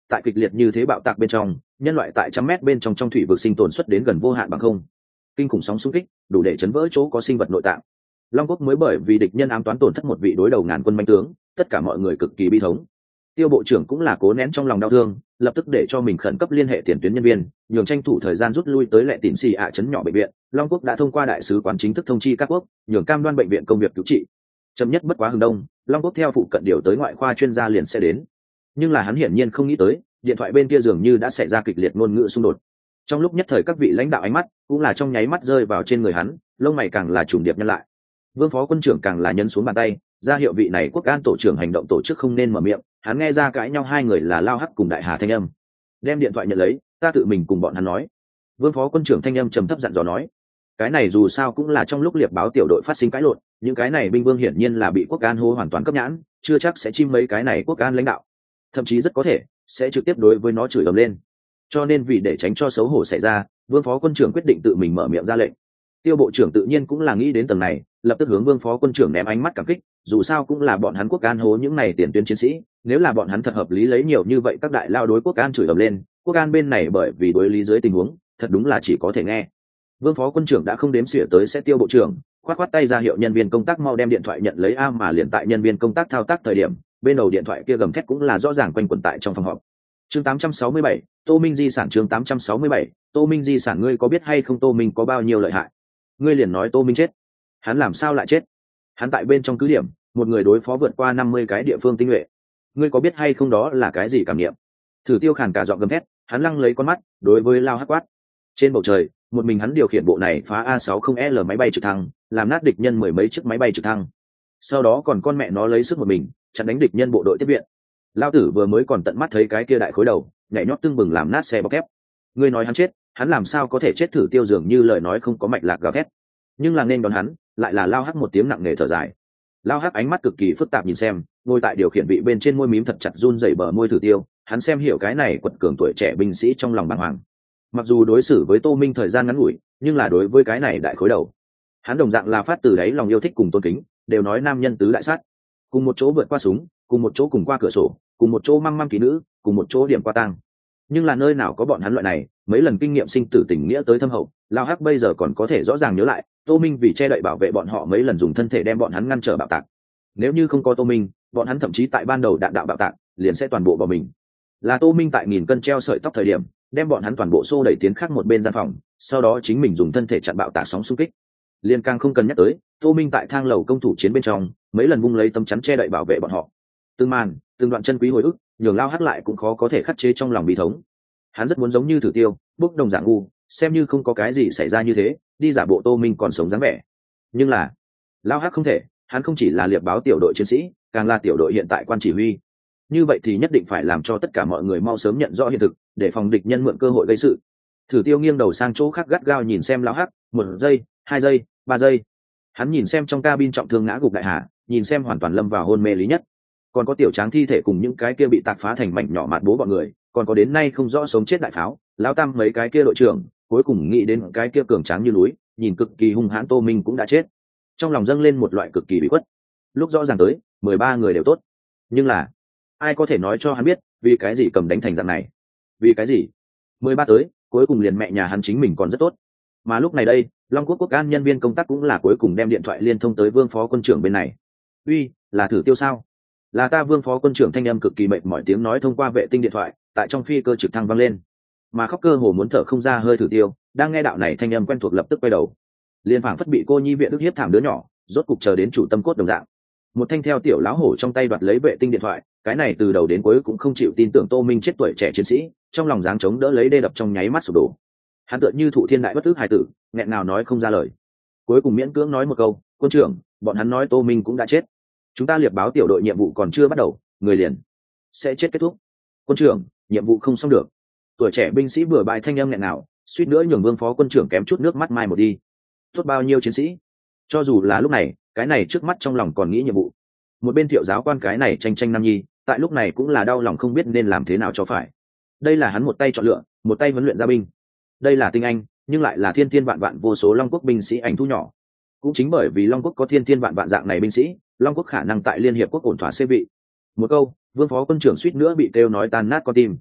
tại kịch liệt như thế bạo tạc bên trong, nhân loại tại trăm mét bên trong thủy vực sinh tồn suất đến gần vô hạn bằng không. Kinh khủng sóng xung kích đủ để chấn vỡ chỗ có sinh vật nội tạng. Long quốc mới bởi vì địch nhân ám toán tổn thất một vị đối đầu ngàn quân manh tướng, tất cả mọi người cực kỳ bi thống. Tiêu bộ trưởng cũng là cố nén trong lòng đau thương, lập tức để cho mình khẩn cấp liên hệ tiền tuyến nhân viên, nhường tranh thủ thời gian rút lui tới Lệ Tín Xì ạ trấn nhỏ bệnh viện. Long quốc đã thông qua đại sứ quán chính thức thông chi các quốc, nhường cam đoan bệnh viện công việc cứu trị. Chậm nhất bất quá hừng đông, Long quốc theo phụ cận điều tới ngoại khoa chuyên gia liền sẽ đến. Nhưng là hắn hiển nhiên không nghĩ tới, điện thoại bên kia dường như đã xảy ra kịch liệt ngôn ngữ xung đột. Trong lúc nhất thời các vị lãnh đạo ánh mắt cũng là trong nháy mắt rơi vào trên người hắn, lông mày càng là trùng điệp nhân lại. Vương phó quân trưởng càng là nhấn xuống bàn tay, ra hiệu vị này quốc an tổ trưởng hành động tổ chức không nên mở miệng. Hắn nghe ra cãi nhau hai người là Lao Hắc cùng Đại Hà thanh âm. Đem điện thoại nhận lấy, ta tự mình cùng bọn hắn nói. Vương phó quân trưởng thanh âm trầm thấp dặn dò nói. Cái này dù sao cũng là trong lúc liệp báo tiểu đội phát sinh cãi lộn, những cái này binh vương hiển nhiên là bị quốc an hô hoàn toàn cấp nhãn, chưa chắc sẽ chim mấy cái này quốc an lãnh đạo, thậm chí rất có thể sẽ trực tiếp đối với nó chửi ầm lên. Cho nên vì để tránh cho xấu hổ xảy ra, Vương phó quân trưởng quyết định tự mình mở miệng ra lệnh. Tiêu bộ trưởng tự nhiên cũng là nghĩ đến tầng này, lập tức hướng Vương phó quân trưởng ném ánh mắt cảm kích, dù sao cũng là bọn hắn quốc an hố những này tiền tuyến chiến sĩ, nếu là bọn hắn thật hợp lý lấy nhiều như vậy các đại lao đối quốc an chửi ầm lên, quốc an bên này bởi vì đối lý dưới tình huống, thật đúng là chỉ có thể nghe. Vương phó quân trưởng đã không đếm xỉa tới sẽ Tiêu bộ trưởng, khoát tay ra hiệu nhân viên công tác mau đem điện thoại nhận lấy mà liền tại nhân viên công tác thao tác thời điểm, bên đầu điện thoại kia gầm thét cũng là rõ ràng quanh quẩn tại trong phòng họp. Chương 867, Tô Minh di sản. Chương 867, Tô Minh di sản. Ngươi có biết hay không Tô Minh có bao nhiêu lợi hại? Ngươi liền nói Tô Minh chết. Hắn làm sao lại chết? Hắn tại bên trong cứ điểm, một người đối phó vượt qua 50 cái địa phương tinh nhuệ. Ngươi có biết hay không đó là cái gì cảm nghiệm? Thử Tiêu khàn cả giọng gầm thét, hắn lăng lấy con mắt, đối với Lao Hắc quát. Trên bầu trời, một mình hắn điều khiển bộ này phá A60L máy bay trực thăng, làm nát địch nhân mười mấy chiếc máy bay trực thăng. Sau đó còn con mẹ nó lấy sức một mình, chặn đánh địch nhân bộ đội tiếp viện. Lao tử vừa mới còn tận mắt thấy cái kia đại khối đầu nhảy nhót tưng bừng làm nát xe bọc thép. Ngươi nói hắn chết, hắn làm sao có thể chết? Thử Tiêu dường như lời nói không có mạch lạc gào thét. Nhưng là nên đón hắn lại là Lao Hắc một tiếng nặng nề thở dài. Lao Hắc ánh mắt cực kỳ phức tạp nhìn xem ngồi tại điều khiển vị bên trên, môi mím thật chặt run rẩy bờ môi Thử Tiêu. Hắn xem hiểu cái này quật cường tuổi trẻ binh sĩ trong lòng bàng hoàng. Mặc dù đối xử với Tô Minh thời gian ngắn ngủi, nhưng là đối với cái này đại khối đầu, hắn đồng dạng là phát từ đáy lòng yêu thích cùng tôn kính. Đều nói nam nhân tứ đại sát, cùng một chỗ vượt qua súng, cùng một chỗ cùng qua cửa sổ, cùng một chỗ măng ký nữ, cùng một chỗ điểm qua tang. Nhưng là nơi nào có bọn hắn loại này mấy lần kinh nghiệm sinh tử tình nghĩa tới thâm hậu. Lao Hắc bây giờ còn có thể rõ ràng nhớ lại Tô Minh vì che đậy bảo vệ bọn họ mấy lần dùng thân thể đem bọn hắn ngăn trở bạo tạc. Nếu như không có Tô Minh, bọn hắn thậm chí tại ban đầu đạn đạo bạo tạc liền sẽ toàn bộ vào mình. Là Tô Minh tại nghìn cân treo sợi tóc thời điểm đem bọn hắn toàn bộ xô đẩy tiến khác một bên gian phòng, sau đó chính mình dùng thân thể chặn bạo tạc sóng xung kích. Liên càng không cần nhắc tới Tô Minh tại thang lầu công thủ chiến bên trong mấy lần vung lấy tấm chắn che đậy bảo vệ bọn họ. Từng màn từng đoạn chân quý hồi ức nhường Lao Hắc lại cũng khó có thể khắc chế trong lòng bi thống. Hắn rất muốn giống như Thử Tiêu bốc đồng dạng ngu, xem như không có cái gì xảy ra như thế, đi giả bộ Tô Minh còn sống dáng vẻ. Nhưng là Lao Hắc không thể, hắn không chỉ là liệp báo tiểu đội chiến sĩ, càng là tiểu đội hiện tại quan chỉ huy. Như vậy thì nhất định phải làm cho tất cả mọi người mau sớm nhận rõ hiện thực, để phòng địch nhân mượn cơ hội gây sự. Thử Tiêu nghiêng đầu sang chỗ khác gắt gao nhìn xem Lao Hắc, 1 giây, 2 giây, 3 giây. Hắn nhìn xem trong cabin trọng thương ngã gục Đại Hà, nhìn xem hoàn toàn lâm vào hôn mê Lý Nhất, còn có Tiểu Tráng thi thể cùng những cái kia bị tạc phá thành mảnh nhỏ mạt bố bọn người, còn có đến nay không rõ sống chết Đại Pháo, Lão Tam mấy cái kia đội trưởng, cuối cùng nghĩ đến cái kia cường tráng như núi, nhìn cực kỳ hung hãn Tô Minh cũng đã chết. Trong lòng dâng lên một loại cực kỳ bị khuất. Lúc rõ ràng tới 13 người đều tốt, nhưng là ai có thể nói cho hắn biết vì cái gì cầm đánh thành dạng này? Vì cái gì 13 tới cuối cùng liền mẹ nhà hắn chính mình còn rất tốt. Mà lúc này đây Long Quốc quốc an nhân viên công tác cũng là cuối cùng đem điện thoại liên thông tới Vương phó quân trưởng bên này. Uy, là Thử Tiêu sao? Là ta. Vương phó quân trưởng thanh âm cực kỳ mệt mỏi tiếng nói thông qua vệ tinh điện thoại tại trong phi cơ trực thăng vang lên, mà khóc cơ hồ muốn thở không ra hơi Thử Tiêu đang nghe đạo này thanh âm quen thuộc lập tức quay đầu, liên phảng phất bị cô nhi viện ức hiếp thảm đứa nhỏ, rốt cục chờ đến chủ tâm cốt đồng dạng. Một thanh theo tiểu lão hổ trong tay đoạt lấy vệ tinh điện thoại, cái này từ đầu đến cuối cũng không chịu tin tưởng Tô Minh chết tuổi trẻ chiến sĩ, trong lòng dáng chống đỡ lấy đê đập trong nháy mắt sụp đổ. Hắn tựa như thụ thiên đại bất tức hài tử, nghẹn nào nói không ra lời, cuối cùng miễn cưỡng nói một câu: quân trưởng, bọn hắn nói Tô Minh cũng đã chết, chúng ta liệp báo tiểu đội nhiệm vụ còn chưa bắt đầu, người liền sẽ chết kết thúc. Quân trưởng, nhiệm vụ không xong được. Tuổi trẻ binh sĩ bừa bãi thanh âm nghẹn nào, suýt nữa nhường Vương phó quân trưởng kém chút nước mắt mai một đi. Tốt bao nhiêu chiến sĩ, cho dù là lúc này cái này trước mắt trong lòng còn nghĩ nhiệm vụ. Một bên Thiệu giáo quan cái này tranh tranh nam nhi tại lúc này cũng là đau lòng không biết nên làm thế nào cho phải. Đây là hắn một tay chọn lựa, một tay huấn luyện gia binh, đây là tinh anh nhưng lại là thiên thiên vạn vạn vô số Long Quốc binh sĩ ảnh thu nhỏ. Cũng chính bởi vì Long Quốc có thiên thiên vạn vạn dạng này binh sĩ, Long Quốc khả năng tại Liên Hiệp Quốc ổn thỏa xếp vị. Một câu, Vương phó quân trưởng suýt nữa bị kêu nói tan nát con tim.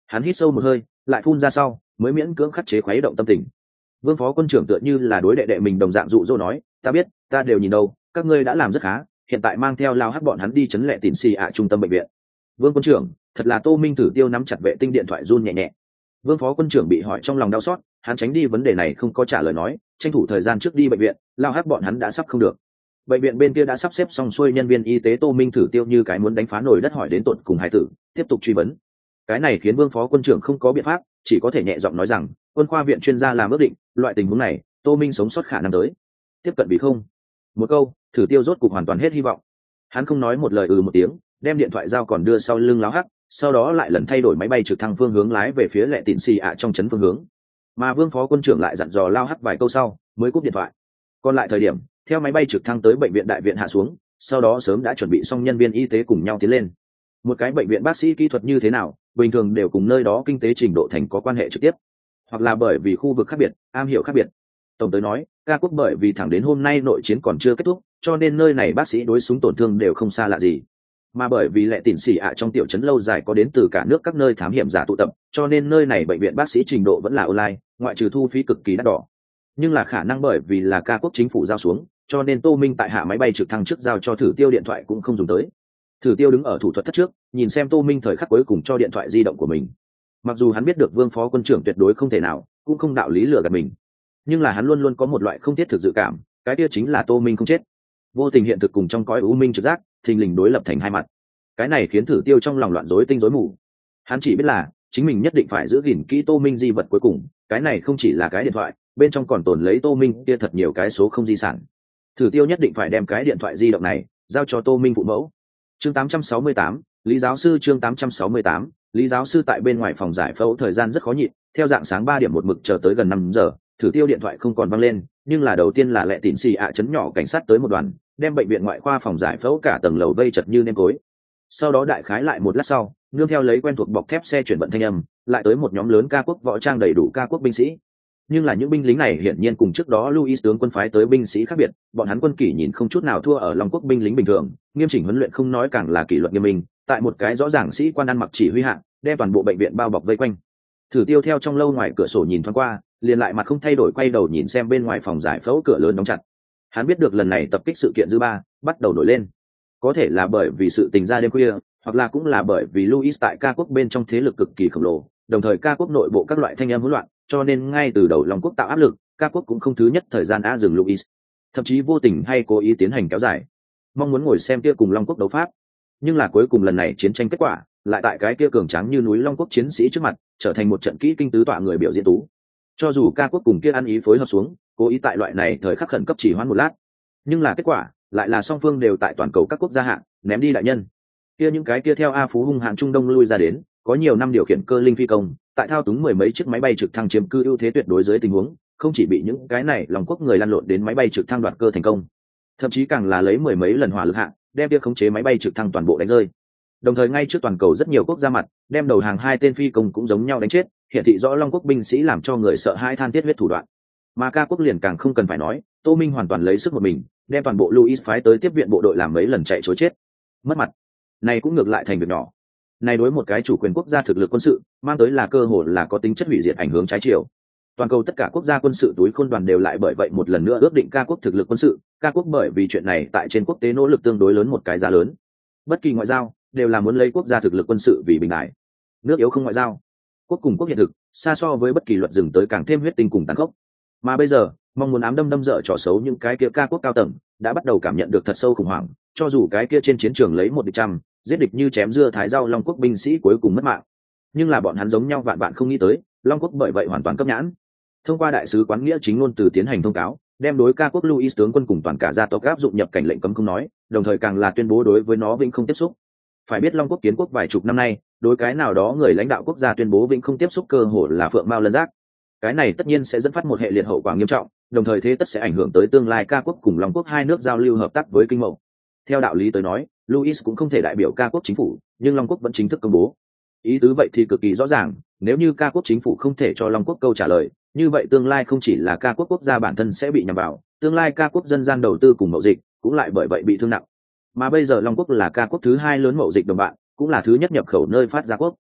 Hắn hít sâu một hơi, lại phun ra sau mới miễn cưỡng khắc chế khuấy động tâm tình. Vương phó quân trưởng tựa như là đối đệ đệ mình đồng dạng dụ dỗ nói, ta biết, ta đều nhìn đâu, các ngươi đã làm rất khá, hiện tại mang theo lao hắc bọn hắn đi chấn lệ tịn xì ạ trung tâm bệnh viện. Vương quân trưởng, thật là Tô Minh Tử Tiêu nắm chặt vệ tinh điện thoại run nhẹ nhẹ. Vương phó quân trưởng bị hỏi trong lòng đau xót, hắn tránh đi vấn đề này không có trả lời nói, tranh thủ thời gian trước đi bệnh viện, lao hắc bọn hắn đã sắp không được. Bệnh viện bên kia đã sắp xếp xong xuôi nhân viên y tế. Tô Minh Tử Tiêu như cái muốn đánh phá nồi đất hỏi đến tột cùng hải tử, tiếp tục truy vấn. Cái này khiến Vương phó quân trưởng không có biện pháp, chỉ có thể nhẹ giọng nói rằng, quân khoa viện chuyên gia làm ước định, loại tình huống này, Tô Minh sống sót khả năng tới. Tiếp cận bị không? Một câu, Thử Tiêu rốt cục hoàn toàn hết hy vọng. Hắn không nói một lời một tiếng, đem điện thoại giao còn đưa sau lưng láo hắc, sau đó lại lần thay đổi máy bay trực thăng phương hướng lái về phía lệ tịn xì ạ trong trấn phương hướng. Mà Vương phó quân trưởng lại dặn dò lao hắc vài câu sau mới cúp điện thoại. Còn lại thời điểm, theo máy bay trực thăng tới bệnh viện đại viện hạ xuống, sau đó sớm đã chuẩn bị xong nhân viên y tế cùng nhau tiến lên. Một cái bệnh viện bác sĩ kỹ thuật như thế nào, bình thường đều cùng nơi đó kinh tế trình độ thành có quan hệ trực tiếp, hoặc là bởi vì khu vực khác biệt, am hiểu khác biệt. Tổng tới nói, ca quốc bởi vì thẳng đến hôm nay nội chiến còn chưa kết thúc, cho nên nơi này bác sĩ đối súng tổn thương đều không xa lạ gì. Mà bởi vì lệ tịn xì ạ trong tiểu trấn lâu dài có đến từ cả nước các nơi thám hiểm giả tụ tập, cho nên nơi này bệnh viện bác sĩ trình độ vẫn là online, ngoại trừ thu phí cực kỳ đắt đỏ. Nhưng là khả năng bởi vì là ca quốc chính phủ giao xuống, cho nên Tô Minh tại hạ máy bay trực thăng trước giao cho Thử Tiêu điện thoại cũng không dùng tới. Thử Tiêu đứng ở thủ thuật thất trước, nhìn xem Tô Minh thời khắc cuối cùng cho điện thoại di động của mình. Mặc dù hắn biết được Vương phó quân trưởng tuyệt đối không thể nào, cũng không đạo lý lừa gạt mình, nhưng là hắn luôn luôn có một loại không thiết thực dự cảm, cái kia chính là Tô Minh không chết. Vô tình hiện thực cùng trong cõi u minh trực giác, thình lình đối lập thành hai mặt. Cái này khiến Thử Tiêu trong lòng loạn rối tinh rối mù. Hắn chỉ biết là chính mình nhất định phải giữ gìn kỹ Tô Minh di vật cuối cùng, cái này không chỉ là cái điện thoại, bên trong còn tồn lấy Tô Minh kia thật nhiều cái số không di sản. Thử Tiêu nhất định phải đem cái điện thoại di động này giao cho Tô Minh phụ mẫu. Chương 868, Lý giáo sư. Chương 868, Lý giáo sư. Tại bên ngoài phòng giải phẫu thời gian rất khó nhịn, theo dạng sáng 3 điểm một mực chờ tới gần 5 giờ, Thử Tiêu điện thoại không còn vang lên, nhưng là đầu tiên là lệ tịn xì ạ trấn nhỏ cảnh sát tới một đoàn, đem bệnh viện ngoại khoa phòng giải phẫu cả tầng lầu vây chật như nêm cối. Sau đó đại khái lại một lát sau, nương theo lấy quen thuộc bọc thép xe chuyển vận thanh âm, lại tới một nhóm lớn ca quốc võ trang đầy đủ ca quốc binh sĩ. Nhưng là những binh lính này hiển nhiên cùng trước đó Louis tướng quân phái tới binh sĩ khác biệt, bọn hắn quân kỷ nhìn không chút nào thua ở Long quốc binh lính bình thường, nghiêm chỉnh huấn luyện không nói càng là kỷ luật nghiêm minh, tại một cái rõ ràng sĩ quan ăn mặc chỉ huy hạng, đem toàn bộ bệnh viện bao bọc vây quanh. Thử Tiêu theo trong lâu ngoài cửa sổ nhìn thoáng qua, liền lại mặt không thay đổi quay đầu nhìn xem bên ngoài phòng giải phẫu cửa lớn đóng chặt. Hắn biết được lần này tập kích sự kiện dư ba bắt đầu nổi lên, có thể là bởi vì sự tình ra đêm khuya, hoặc là cũng là bởi vì Louis tại ca quốc bên trong thế lực cực kỳ khổng lồ, đồng thời ca quốc nội bộ các loại thanh âm hỗn loạn, cho nên ngay từ đầu Long quốc tạo áp lực, ca quốc cũng không thứ nhất thời gian dừng Louis, thậm chí vô tình hay cố ý tiến hành kéo dài, mong muốn ngồi xem kia cùng Long quốc đấu pháp. Nhưng là cuối cùng lần này chiến tranh kết quả lại tại cái kia cường tráng như núi Long quốc chiến sĩ trước mặt trở thành một trận kỹ kinh tứ tọa người biểu diễn tú. Cho dù ca quốc cùng kia ăn ý phối hợp xuống, cố ý tại loại này thời khắc khẩn cấp chỉ hoãn một lát, nhưng là kết quả lại là song phương đều tại toàn cầu các quốc gia hạng ném đi đại nhân. Kia những cái kia theo A Phú hung hãn Trung Đông lui ra đến, có nhiều năm điều khiển cơ linh phi công, tại thao túng mười mấy chiếc máy bay trực thăng chiếm cư ưu thế tuyệt đối dưới tình huống, không chỉ bị những cái này Long quốc người lăn lộn đến máy bay trực thăng đoạt cơ thành công, thậm chí càng là lấy mười mấy lần hỏa lực hạng đem kia khống chế máy bay trực thăng toàn bộ đánh rơi. Đồng thời ngay trước toàn cầu rất nhiều quốc gia mặt, đem đầu hàng 2 tên phi công cũng giống nhau đánh chết, hiện thị rõ Long quốc binh sĩ làm cho người sợ hãi than thiết huyết thủ đoạn. Mà ca quốc liền càng không cần phải nói, Tô Minh hoàn toàn lấy sức một mình, đem toàn bộ Louis phái tới tiếp viện bộ đội làm mấy lần chạy trối chết. Mất mặt. Này cũng ngược lại thành việc nhỏ. Này đối một cái chủ quyền quốc gia thực lực quân sự, mang tới là cơ hội là có tính chất hủy diệt ảnh hưởng trái chiều. Toàn cầu tất cả quốc gia quân sự túi khôn đoàn đều lại bởi vậy một lần nữa ước định ca quốc thực lực quân sự, ca quốc bởi vì chuyện này tại trên quốc tế nỗ lực tương đối lớn một cái giá lớn. Bất kỳ ngoại giao đều là muốn lấy quốc gia thực lực quân sự vì bình đại. Nước yếu không ngoại giao, quốc cùng quốc hiện thực, xa so với bất kỳ luật dừng tới càng thêm huyết tinh cùng tàn khốc. Mà bây giờ, mong muốn ám đâm dở trò xấu những cái kia ca quốc cao tầng đã bắt đầu cảm nhận được thật sâu khủng hoảng, cho dù cái kia trên chiến trường lấy 1-100, giết địch như chém dưa thái rau Long quốc binh sĩ cuối cùng mất mạng, nhưng là bọn hắn giống nhau vạn bạn không nghĩ tới, Long quốc bởi vậy hoàn toàn cấp nhãn. Thông qua đại sứ quán nghĩa chính ngôn từ tiến hành thông cáo, đem đối ca quốc Louis tướng quân cùng toàn cả gia tộc áp dụng nhập cảnh lệnh cấm không nói, đồng thời càng là tuyên bố đối với nó vĩnh không tiếp xúc. Phải biết Long quốc kiến quốc vài chục năm nay, đối cái nào đó người lãnh đạo quốc gia tuyên bố vĩnh không tiếp xúc cơ hội là phượng mao lân giác. Cái này tất nhiên sẽ dẫn phát một hệ liệt hậu quả nghiêm trọng, đồng thời thế tất sẽ ảnh hưởng tới tương lai ca quốc cùng Long quốc hai nước giao lưu hợp tác với kinh mậu. Theo đạo lý tới nói, Louis cũng không thể đại biểu ca quốc chính phủ, nhưng Long quốc vẫn chính thức công bố. Ý tứ vậy thì cực kỳ rõ ràng, nếu như ca quốc chính phủ không thể cho Long quốc câu trả lời, như vậy tương lai không chỉ là ca quốc quốc gia bản thân sẽ bị nhằm vào, tương lai ca quốc dân gian đầu tư cùng mậu dịch cũng lại bởi vậy bị thương nặng. Mà bây giờ Long quốc là ca quốc thứ 2 lớn mậu dịch đồng bạn, cũng là thứ nhất nhập khẩu nơi phát ra quốc.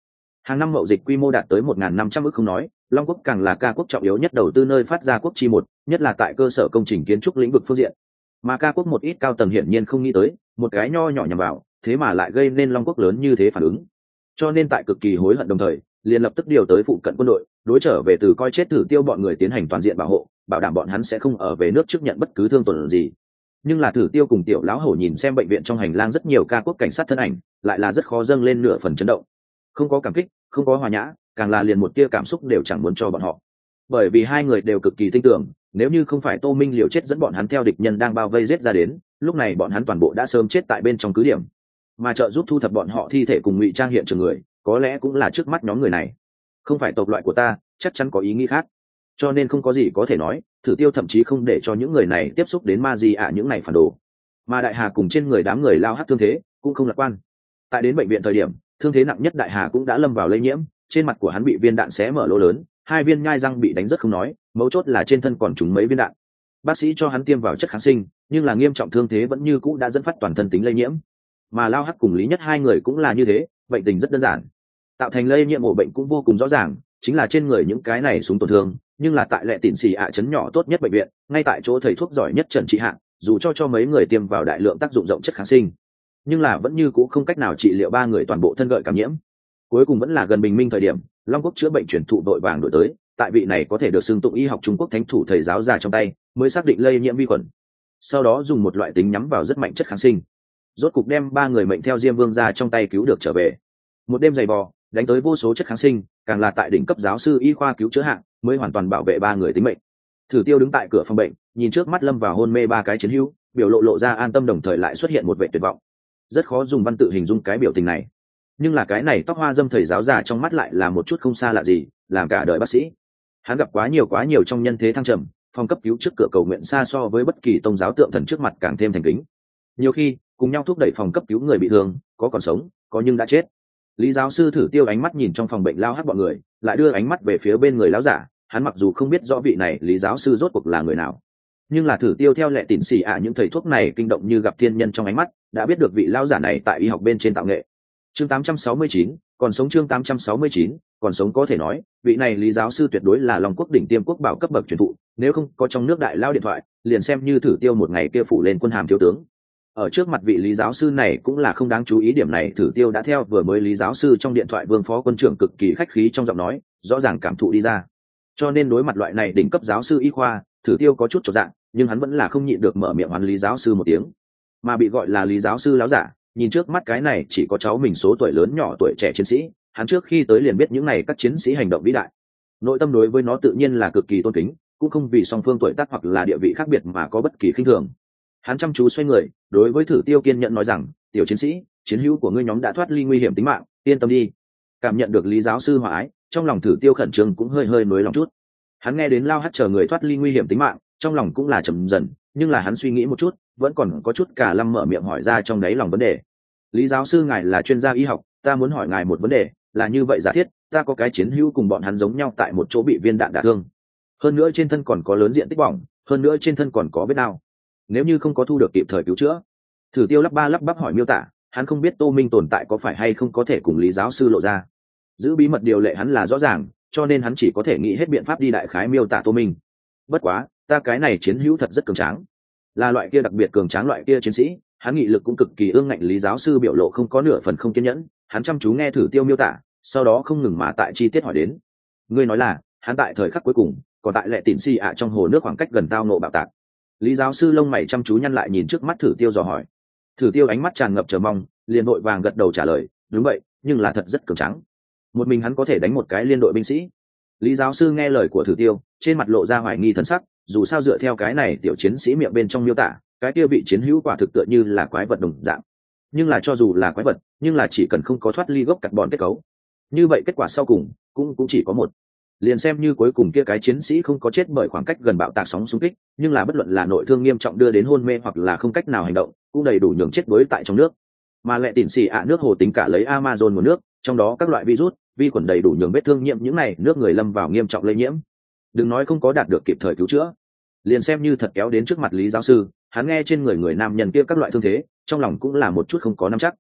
Hàng năm mậu dịch quy mô đạt tới 1.500 ức không nói, Long Quốc càng là ca quốc trọng yếu nhất đầu tư nơi phát ra quốc chi một, nhất là tại cơ sở công trình kiến trúc lĩnh vực phương diện. Mà ca quốc một ít cao tầng hiển nhiên không nghĩ tới, một cái nho nhỏ nhằm vào, thế mà lại gây nên Long Quốc lớn như thế phản ứng. Cho nên tại cực kỳ hối hận đồng thời, liền lập tức điều tới phụ cận quân đội, đối trở về từ coi chết Thử Tiêu bọn người tiến hành toàn diện bảo hộ, bảo đảm bọn hắn sẽ không ở về nước trước nhận bất cứ thương tổn gì. Nhưng là Thử Tiêu cùng Tiểu lão hổ nhìn xem bệnh viện trong hành lang rất nhiều ca quốc cảnh sát thân ảnh, lại là rất khó dâng lên nửa phần chấn động. Không có cảm kích, không có hòa nhã, càng là liền một tia cảm xúc đều chẳng muốn cho bọn họ. Bởi vì hai người đều cực kỳ tin tưởng, nếu như không phải Tô Minh liều chết dẫn bọn hắn theo địch nhân đang bao vây giết ra đến, lúc này bọn hắn toàn bộ đã sớm chết tại bên trong cứ điểm. Mà trợ giúp thu thập bọn họ thi thể cùng ngụy trang hiện trường người, có lẽ cũng là trước mắt nhóm người này. Không phải tộc loại của ta, chắc chắn có ý nghĩ khác. Cho nên không có gì có thể nói, Thử Tiêu thậm chí không để cho những người này tiếp xúc đến ma di ạ những này phản đồ. Mà Đại Hà cùng trên người đám người lao hắc thương thế, cũng không lạc quan. Tại đến bệnh viện thời điểm, thương thế nặng nhất Đại Hà cũng đã lâm vào lây nhiễm, trên mặt của hắn bị viên đạn xé mở lỗ lớn, hai viên nhai răng bị đánh rất không nói, mấu chốt là trên thân còn trúng mấy viên đạn. Bác sĩ cho hắn tiêm vào chất kháng sinh, nhưng là nghiêm trọng thương thế vẫn như cũ đã dẫn phát toàn thân tính lây nhiễm. Mà Lao Hắc cùng Lý Nhất hai người cũng là như thế, bệnh tình rất đơn giản. Tạo thành lây nhiễm ổ bệnh cũng vô cùng rõ ràng, chính là trên người những cái này súng tổn thương, nhưng là tại Lệ Tịnh Xì ạ trấn nhỏ tốt nhất bệnh viện, ngay tại chỗ thầy thuốc giỏi nhất Trần Trị Hạng, dù cho mấy người tiêm vào đại lượng tác dụng rộng chất kháng sinh, nhưng là vẫn như cũ không cách nào trị liệu ba người toàn bộ thân gợi cảm nhiễm. Cuối cùng vẫn là gần bình minh thời điểm, Long Quốc chữa bệnh chuyển thụ đội vàng đổi tới, tại vị này có thể được xưng tụng y học Trung Quốc thánh thủ thầy giáo già trong tay, mới xác định lây nhiễm vi khuẩn. Sau đó dùng một loại tính nhắm vào rất mạnh chất kháng sinh, rốt cục đem ba người mệnh theo Diêm Vương ra trong tay cứu được trở về. Một đêm dày vò, đánh tới vô số chất kháng sinh, càng là tại đỉnh cấp giáo sư y khoa cứu chữa hạng, mới hoàn toàn bảo vệ ba người tính mệnh. Thử Tiêu đứng tại cửa phòng bệnh, nhìn trước mắt lâm vào hôn mê ba cái chiến hữu, biểu lộ ra an tâm đồng thời lại xuất hiện một vẻ tuyệt vọng. Rất khó dùng văn tự hình dung cái biểu tình này, nhưng là cái này tóc hoa dâm thầy giáo già trong mắt lại là một chút không xa lạ gì, làm cả đời bác sĩ. Hắn gặp quá nhiều trong nhân thế thăng trầm, phòng cấp cứu trước cửa cầu nguyện xa so với bất kỳ tôn giáo tượng thần trước mặt càng thêm thành kính. Nhiều khi cùng nhau thúc đẩy phòng cấp cứu người bị thương, có còn sống, có nhưng đã chết. Lý giáo sư Thử Tiêu ánh mắt nhìn trong phòng bệnh lao hắt bọn người, lại đưa ánh mắt về phía bên người lão giả. Hắn mặc dù không biết rõ vị này Lý giáo sư rốt cuộc là người nào, nhưng là Thử Tiêu theo Lệ Tịnh Xì ạ những thầy thuốc này kinh động như gặp thiên nhân trong ánh mắt, đã biết được vị lão giả này tại y học bên trên tạo nghệ. Chương 869, còn sống. Chương 869, còn sống có thể nói, vị này Lý giáo sư tuyệt đối là Long Quốc đỉnh tiêm quốc bảo cấp bậc truyền thụ, nếu không có trong nước đại lao điện thoại, liền xem như Thử Tiêu một ngày kia phủ lên quân hàm thiếu tướng. Ở trước mặt vị Lý giáo sư này cũng là không đáng chú ý điểm này, Thử Tiêu đã theo vừa mới Lý giáo sư trong điện thoại Vương phó quân trưởng cực kỳ khách khí trong giọng nói, rõ ràng cảm thụ đi ra. Cho nên đối mặt loại này đỉnh cấp giáo sư y khoa, Thử Tiêu có chút chột dạ, nhưng hắn vẫn là không nhịn được mở miệng hoán Lý giáo sư một tiếng. Mà bị gọi là Lý giáo sư láo giả, nhìn trước mắt cái này chỉ có cháu mình số tuổi lớn nhỏ tuổi trẻ chiến sĩ, hắn trước khi tới liền biết những này các chiến sĩ hành động vĩ đại, nội tâm đối với nó tự nhiên là cực kỳ tôn kính, cũng không vì song phương tuổi tác hoặc là địa vị khác biệt mà có bất kỳ khinh thường. Hắn chăm chú xoay người, đối với Thử Tiêu kiên nhẫn nói rằng, tiểu chiến sĩ, chiến hữu của ngươi nhóm đã thoát ly nguy hiểm tính mạng, yên tâm đi. Cảm nhận được Lý giáo sư hòa ái, trong lòng Thử Tiêu khẩn trương cũng hơi nối lòng chút. Hắn nghe đến lao hắt chờ người thoát ly nguy hiểm tính mạng, trong lòng cũng là trầm dần, nhưng là hắn suy nghĩ một chút, vẫn còn có chút cả lâm mở miệng hỏi ra trong đáy lòng vấn đề. Lý giáo sư ngài là chuyên gia y học, ta muốn hỏi ngài một vấn đề, là như vậy giả thiết, ta có cái chiến hữu cùng bọn hắn giống nhau tại một chỗ bị viên đạn đả thương, hơn nữa trên thân còn có lớn diện tích bỏng, hơn nữa trên thân còn có vết đao, nếu như không có thu được kịp thời cứu chữa. Thử Tiêu lắp bắp hỏi miêu tả, hắn không biết Tô Minh tồn tại có phải hay không có thể cùng Lý giáo sư lộ ra, giữ bí mật điều lệ hắn là rõ ràng, cho nên hắn chỉ có thể nghĩ hết biện pháp đi đại khái miêu tả Tô Minh. Bất quá ta cái này chiến hữu thật rất cường tráng, là loại kia đặc biệt cường tráng loại kia chiến sĩ, hắn nghị lực cũng cực kỳ ương ngạnh. Lý giáo sư biểu lộ không có nửa phần không kiên nhẫn, hắn chăm chú nghe Thử Tiêu miêu tả, sau đó không ngừng mà tại chi tiết hỏi đến. Ngươi nói là hắn tại thời khắc cuối cùng còn tại Lệ Tịnh Xì ạ trong hồ nước khoảng cách gần tao nộ bạo tạc. Lý giáo sư lông mày chăm chú nhăn lại nhìn trước mắt Thử Tiêu dò hỏi. Thử Tiêu ánh mắt tràn ngập chờ mong, liền vội vàng gật đầu trả lời, đúng vậy, nhưng là thật rất cường tráng, một mình hắn có thể đánh một cái liên đội binh sĩ. Lý giáo sư nghe lời của Thử Tiêu, trên mặt lộ ra hoài nghi thần sắc, dù sao dựa theo cái này tiểu chiến sĩ miệng bên trong miêu tả, cái kia bị chiến hữu quả thực tựa như là quái vật đồng dạng. Nhưng là cho dù là quái vật, nhưng là chỉ cần không có thoát ly gốc carbon kết cấu, như vậy kết quả sau cùng cũng chỉ có một. Liền xem như cuối cùng kia cái chiến sĩ không có chết bởi khoảng cách gần bạo tạc sóng xung kích, nhưng là bất luận là nội thương nghiêm trọng đưa đến hôn mê hoặc là không cách nào hành động, cũng đầy đủ nhường chết đuối tại trong nước. Mà Lệ Tịnh Xì ạ nước hồ tính cả lấy Amazon nguồn nước, trong đó các loại virus, vi khuẩn đầy đủ nhường vết thương nhiễm những này nước người lâm vào nghiêm trọng lây nhiễm. Đừng nói không có đạt được kịp thời cứu chữa, liền xem như thật kéo đến trước mặt Lý giáo sư, hắn nghe trên người người nam nhân kia các loại thương thế, trong lòng cũng là một chút không có nắm chắc.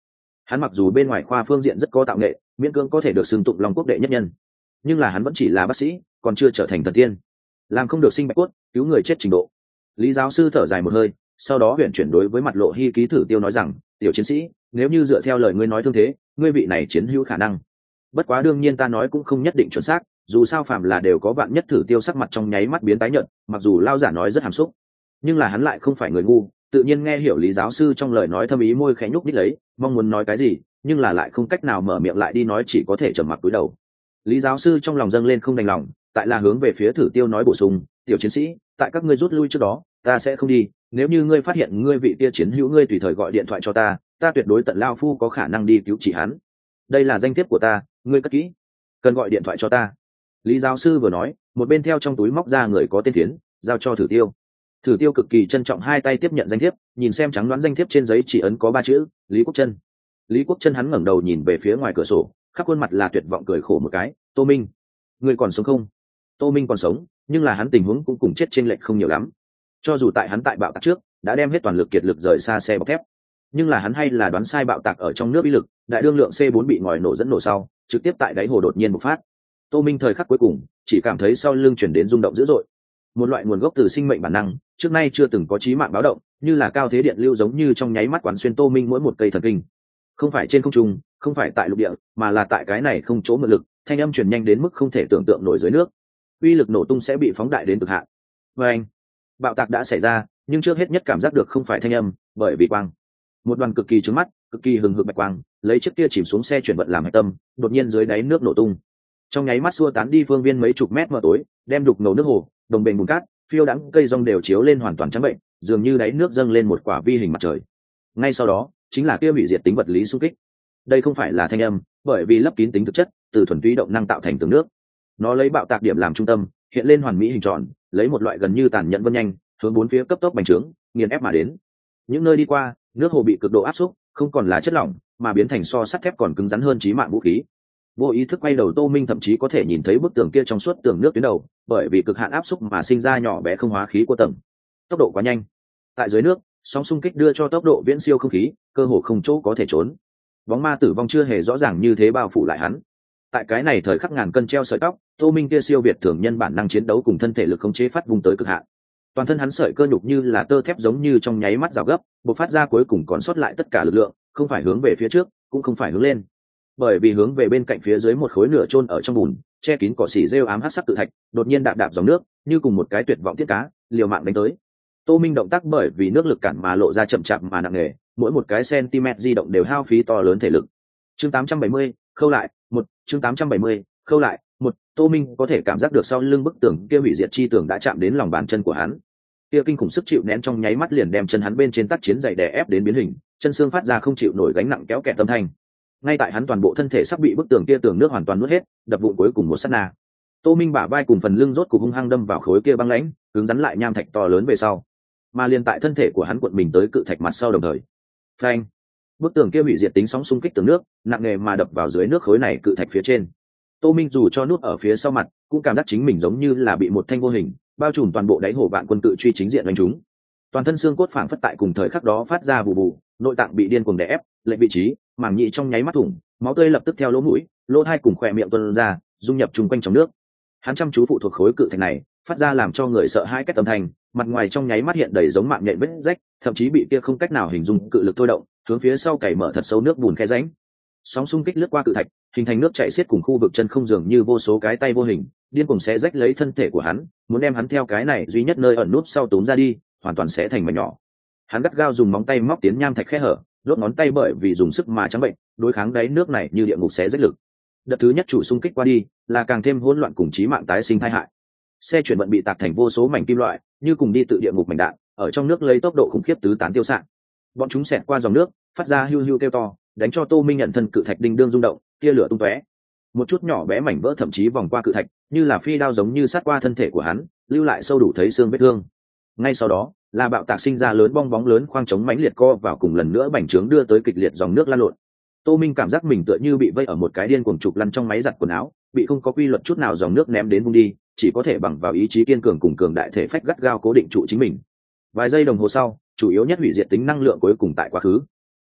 Hắn mặc dù bên ngoài khoa phương diện rất có tạo nghệ, miễn cưỡng có thể được xưng tụng Long Quốc đệ nhất nhân, nhưng là hắn vẫn chỉ là bác sĩ, còn chưa trở thành thần tiên, làm không được sinh bạch cốt cứu người chết trình độ. Lý giáo sư thở dài một hơi, sau đó huyện chuyển đối với Mặt Lộ Hi ký thử tiêu nói rằng, tiểu chiến sĩ, nếu như dựa theo lời ngươi nói thương thế, ngươi vị này chiến hữu khả năng. Bất quá đương nhiên ta nói cũng không nhất định chuẩn xác, dù sao phạm là đều có vạn nhất. Thử tiêu sắc mặt trong nháy mắt biến tái nhợt, mặc dù lao giả nói rất hàm xúc, nhưng là hắn lại không phải người ngu, tự nhiên nghe hiểu Lý giáo sư trong lời nói thâm ý, môi khẽ nhúc nhích lấy, mong muốn nói cái gì, nhưng là lại không cách nào mở miệng lại đi nói, chỉ có thể trầm mặc cúi đầu. Lý giáo sư trong lòng dâng lên không đành lòng, tại là hướng về phía Thử tiêu nói bổ sung, tiểu chiến sĩ, tại các ngươi rút lui trước đó, ta sẽ không đi, nếu như ngươi phát hiện ngươi vị kia chiến hữu, ngươi tùy thời gọi điện thoại cho ta tuyệt đối tận lao phu có khả năng đi cứu trị hắn. Đây là danh thiếp của ta, ngươi cất kỹ, cần gọi điện thoại cho ta. Lý giáo sư vừa nói, một bên theo trong túi móc ra người có tên Thiến, giao cho Thử tiêu. Thử tiêu cực kỳ trân trọng hai tay tiếp nhận danh thiếp, nhìn xem trắng đoán danh thiếp trên giấy chỉ ấn có 3 chữ, Lý Quốc Chân. Lý Quốc Chân hắn ngẩng đầu nhìn về phía ngoài cửa sổ, khắp khuôn mặt là tuyệt vọng, cười khổ một cái, Tô Minh, ngươi còn sống không? Tô Minh còn sống, nhưng là hắn tình huống cũng cùng chết trên lệch không nhiều lắm. Cho dù tại hắn tại bạo tạc trước đã đem hết toàn lực kiệt lực rời xa xe bọc thép, nhưng là hắn hay là đoán sai bạo tạc ở trong nước uy lực, đại đương lượng C4 bị ngòi nổ dẫn nổ sau, trực tiếp tại đáy hồ đột nhiên bộc phát. Tô Minh thời khắc cuối cùng chỉ cảm thấy sau lưng chuyển đến rung động dữ dội, một loại nguồn gốc từ sinh mệnh bản năng, trước nay chưa từng có chí mạng báo động, như là cao thế điện lưu giống như trong nháy mắt quán xuyên Tô Minh mỗi một cây thần kinh. Không phải trên không trung, không phải tại lục địa, mà là tại cái này không chỗ mượn lực, thanh âm truyền nhanh đến mức không thể tưởng tượng nổi dưới nước, uy lực nổ tung sẽ bị phóng đại đến cực hạn. Và anh, bạo tạc đã xảy ra, nhưng trước hết nhất cảm giác được không phải thanh âm, bởi vì quang. Một đoàn cực kỳ trứng mắt, cực kỳ hừng hực bạch quang, lấy chiếc kia chìm xuống xe chuyển vận làm hạch tâm, đột nhiên dưới đáy nước nổ tung. Trong nháy mắt xua tán đi phương viên mấy chục mét mờ tối, đem đục ngầu nước hồ, đồng bền bùn cát, phiêu đãng cây rong đều chiếu lên hoàn toàn trắng bệnh, dường như đáy nước dâng lên một quả vi hình mặt trời. Ngay sau đó, chính là kia hủy diệt tính vật lý xung kích. Đây không phải là thanh âm, bởi vì lấp kín tính thực chất, từ thuần túy động năng tạo thành tường nước. Nó lấy bạo tạc điểm làm trung tâm, hiện lên hoàn mỹ hình tròn, lấy một loại gần như tàn nhẫn vân nhanh, hướng bốn phía cấp tốc bành trướng, nghiền ép mà đến. Những nơi đi qua, nước hồ bị cực độ áp xúc, không còn là chất lỏng, mà biến thành so sắt thép còn cứng rắn hơn chí mạng vũ khí. Vô ý thức quay đầu, Tô Minh thậm chí có thể nhìn thấy bức tường kia trong suốt tường nước tuyến đầu, bởi vì cực hạn áp xúc mà sinh ra nhỏ bé không hóa khí của tầng. Tốc độ quá nhanh. Tại dưới nước, sóng xung kích đưa cho tốc độ viễn siêu không khí, cơ hồ không chỗ có thể trốn. Bóng ma tử vong chưa hề rõ ràng như thế bao phủ lại hắn. Tại cái này thời khắc ngàn cân treo sợi tóc, Tô Minh kia siêu việt thường nhân bản năng chiến đấu cùng thân thể lực khống chế phát vùng tới cực hạn. Toàn thân hắn sợi cơ nhục như là tơ thép giống như trong nháy mắt rào gấp, bộc phát ra cuối cùng còn sót lại tất cả lực lượng, không phải hướng về phía trước, cũng không phải hướng lên, bởi vì hướng về bên cạnh phía dưới một khối nửa chôn ở trong bùn, che kín cỏ xỉ rêu ám hắc sắc tự thạch, đột nhiên đạp đạp dòng nước, như cùng một cái tuyệt vọng tiết cá, liều mạng đánh tới. Tô Minh động tác bởi vì nước lực cản mà lộ ra chậm chạp mà nặng nề, mỗi một cái cm di động đều hao phí to lớn thể lực. Chương 870, khâu lại, chương 870, khâu lại, Tô Minh có thể cảm giác được sau lưng bức tường kia hủy diệt chi tường đã chạm đến lòng bàn chân của hắn. Kia kinh khủng sức chịu nén trong nháy mắt liền đem chân hắn bên trên tác chiến giày đè ép đến biến hình, chân xương phát ra không chịu nổi gánh nặng kéo kẹt âm thanh. Ngay tại hắn toàn bộ thân thể sắp bị bức tường kia tường nước hoàn toàn nuốt hết, đập vụn cuối cùng một sát na. Tô Minh bả vai cùng phần lưng rốt cục hung hăng đâm vào khối kia băng lãnh, cứng rắn lại nham thạch to lớn về sau. Mà liền tại thân thể của hắn cuộn mình tới cự thạch mặt sau đồng thời. Phanh! Bức tường kia hủy diệt tính sóng xung kích tường nước, nặng nề mà đập vào dưới nước khối này cự thạch phía trên. Tô Minh dù cho nút ở phía sau mặt, cũng cảm giác chính mình giống như là bị một thanh vô hình bao trùm toàn bộ đáy hồ vạn quân tự truy chính diện đánh chúng. Toàn thân xương cốt phảng phất tại cùng thời khắc đó phát ra bù bù, nội tạng bị điên cuồng đè ép, lệch vị trí, màng nhĩ trong nháy mắt thủng, máu tươi lập tức theo lỗ mũi, lỗ hai cùng khỏe miệng tuôn ra, dung nhập chung quanh trong nước. Hắn chăm chú phụ thuộc khối cự thạch này, phát ra làm cho người sợ hãi cách âm thanh, mặt ngoài trong nháy mắt hiện đầy giống mạng nhện vết rách, thậm chí bị kia không cách nào hình dung cự lực thôi động, hướng phía sau cày mở thật sâu nước bùn khe rãnh. Sóng xung kích lướt qua cự thạch, hình thành nước chảy xiết cùng khu vực chân không, dường như vô số cái tay vô hình điên cuồng xé rách lấy thân thể của hắn, muốn đem hắn theo cái này duy nhất nơi ẩn núp sau túm ra đi, hoàn toàn sẽ thành mảnh nhỏ. Hắn gắt gao dùng móng tay móc tiến nham thạch khe hở, đốt ngón tay bởi vì dùng sức mà trắng bệnh, đối kháng đáy nước này như địa ngục xé rách lực. Đợt thứ nhất chủ xung kích qua đi, là càng thêm hỗn loạn cùng chí mạng tái sinh tai hại. Xe chuyển vận bị tạc thành vô số mảnh kim loại, như cùng đi tự địa ngục mảnh đạn, ở trong nước lấy tốc độ khủng khiếp tứ tán tiêu xạ. Bọn chúng xẹt qua dòng nước, phát ra hưu hưu kêu to, đánh cho Tô Minh nhận thân cự thạch đinh đương rung động, tia lửa tung tóe. Một chút nhỏ bé mảnh vỡ thậm chí vòng qua cự thạch, như là phi đao giống như sát qua thân thể của hắn, lưu lại sâu đủ thấy xương vết thương. Ngay sau đó, là bạo tạc sinh ra lớn bong bóng lớn khoang trống mãnh liệt co vào cùng lần nữa bành trướng đưa tới kịch liệt dòng nước lan lộn. Tô Minh cảm giác mình tựa như bị vây ở một cái điên cuồng trục lăn trong máy giặt quần áo, bị không có quy luật chút nào dòng nước ném đến vung đi, chỉ có thể bằng vào ý chí kiên cường cùng cường đại thể phách gắt gao cố định trụ chính mình. Vài giây đồng hồ sau, chủ yếu nhất hủy diệt tính năng lượng cuối cùng tại quá khứ.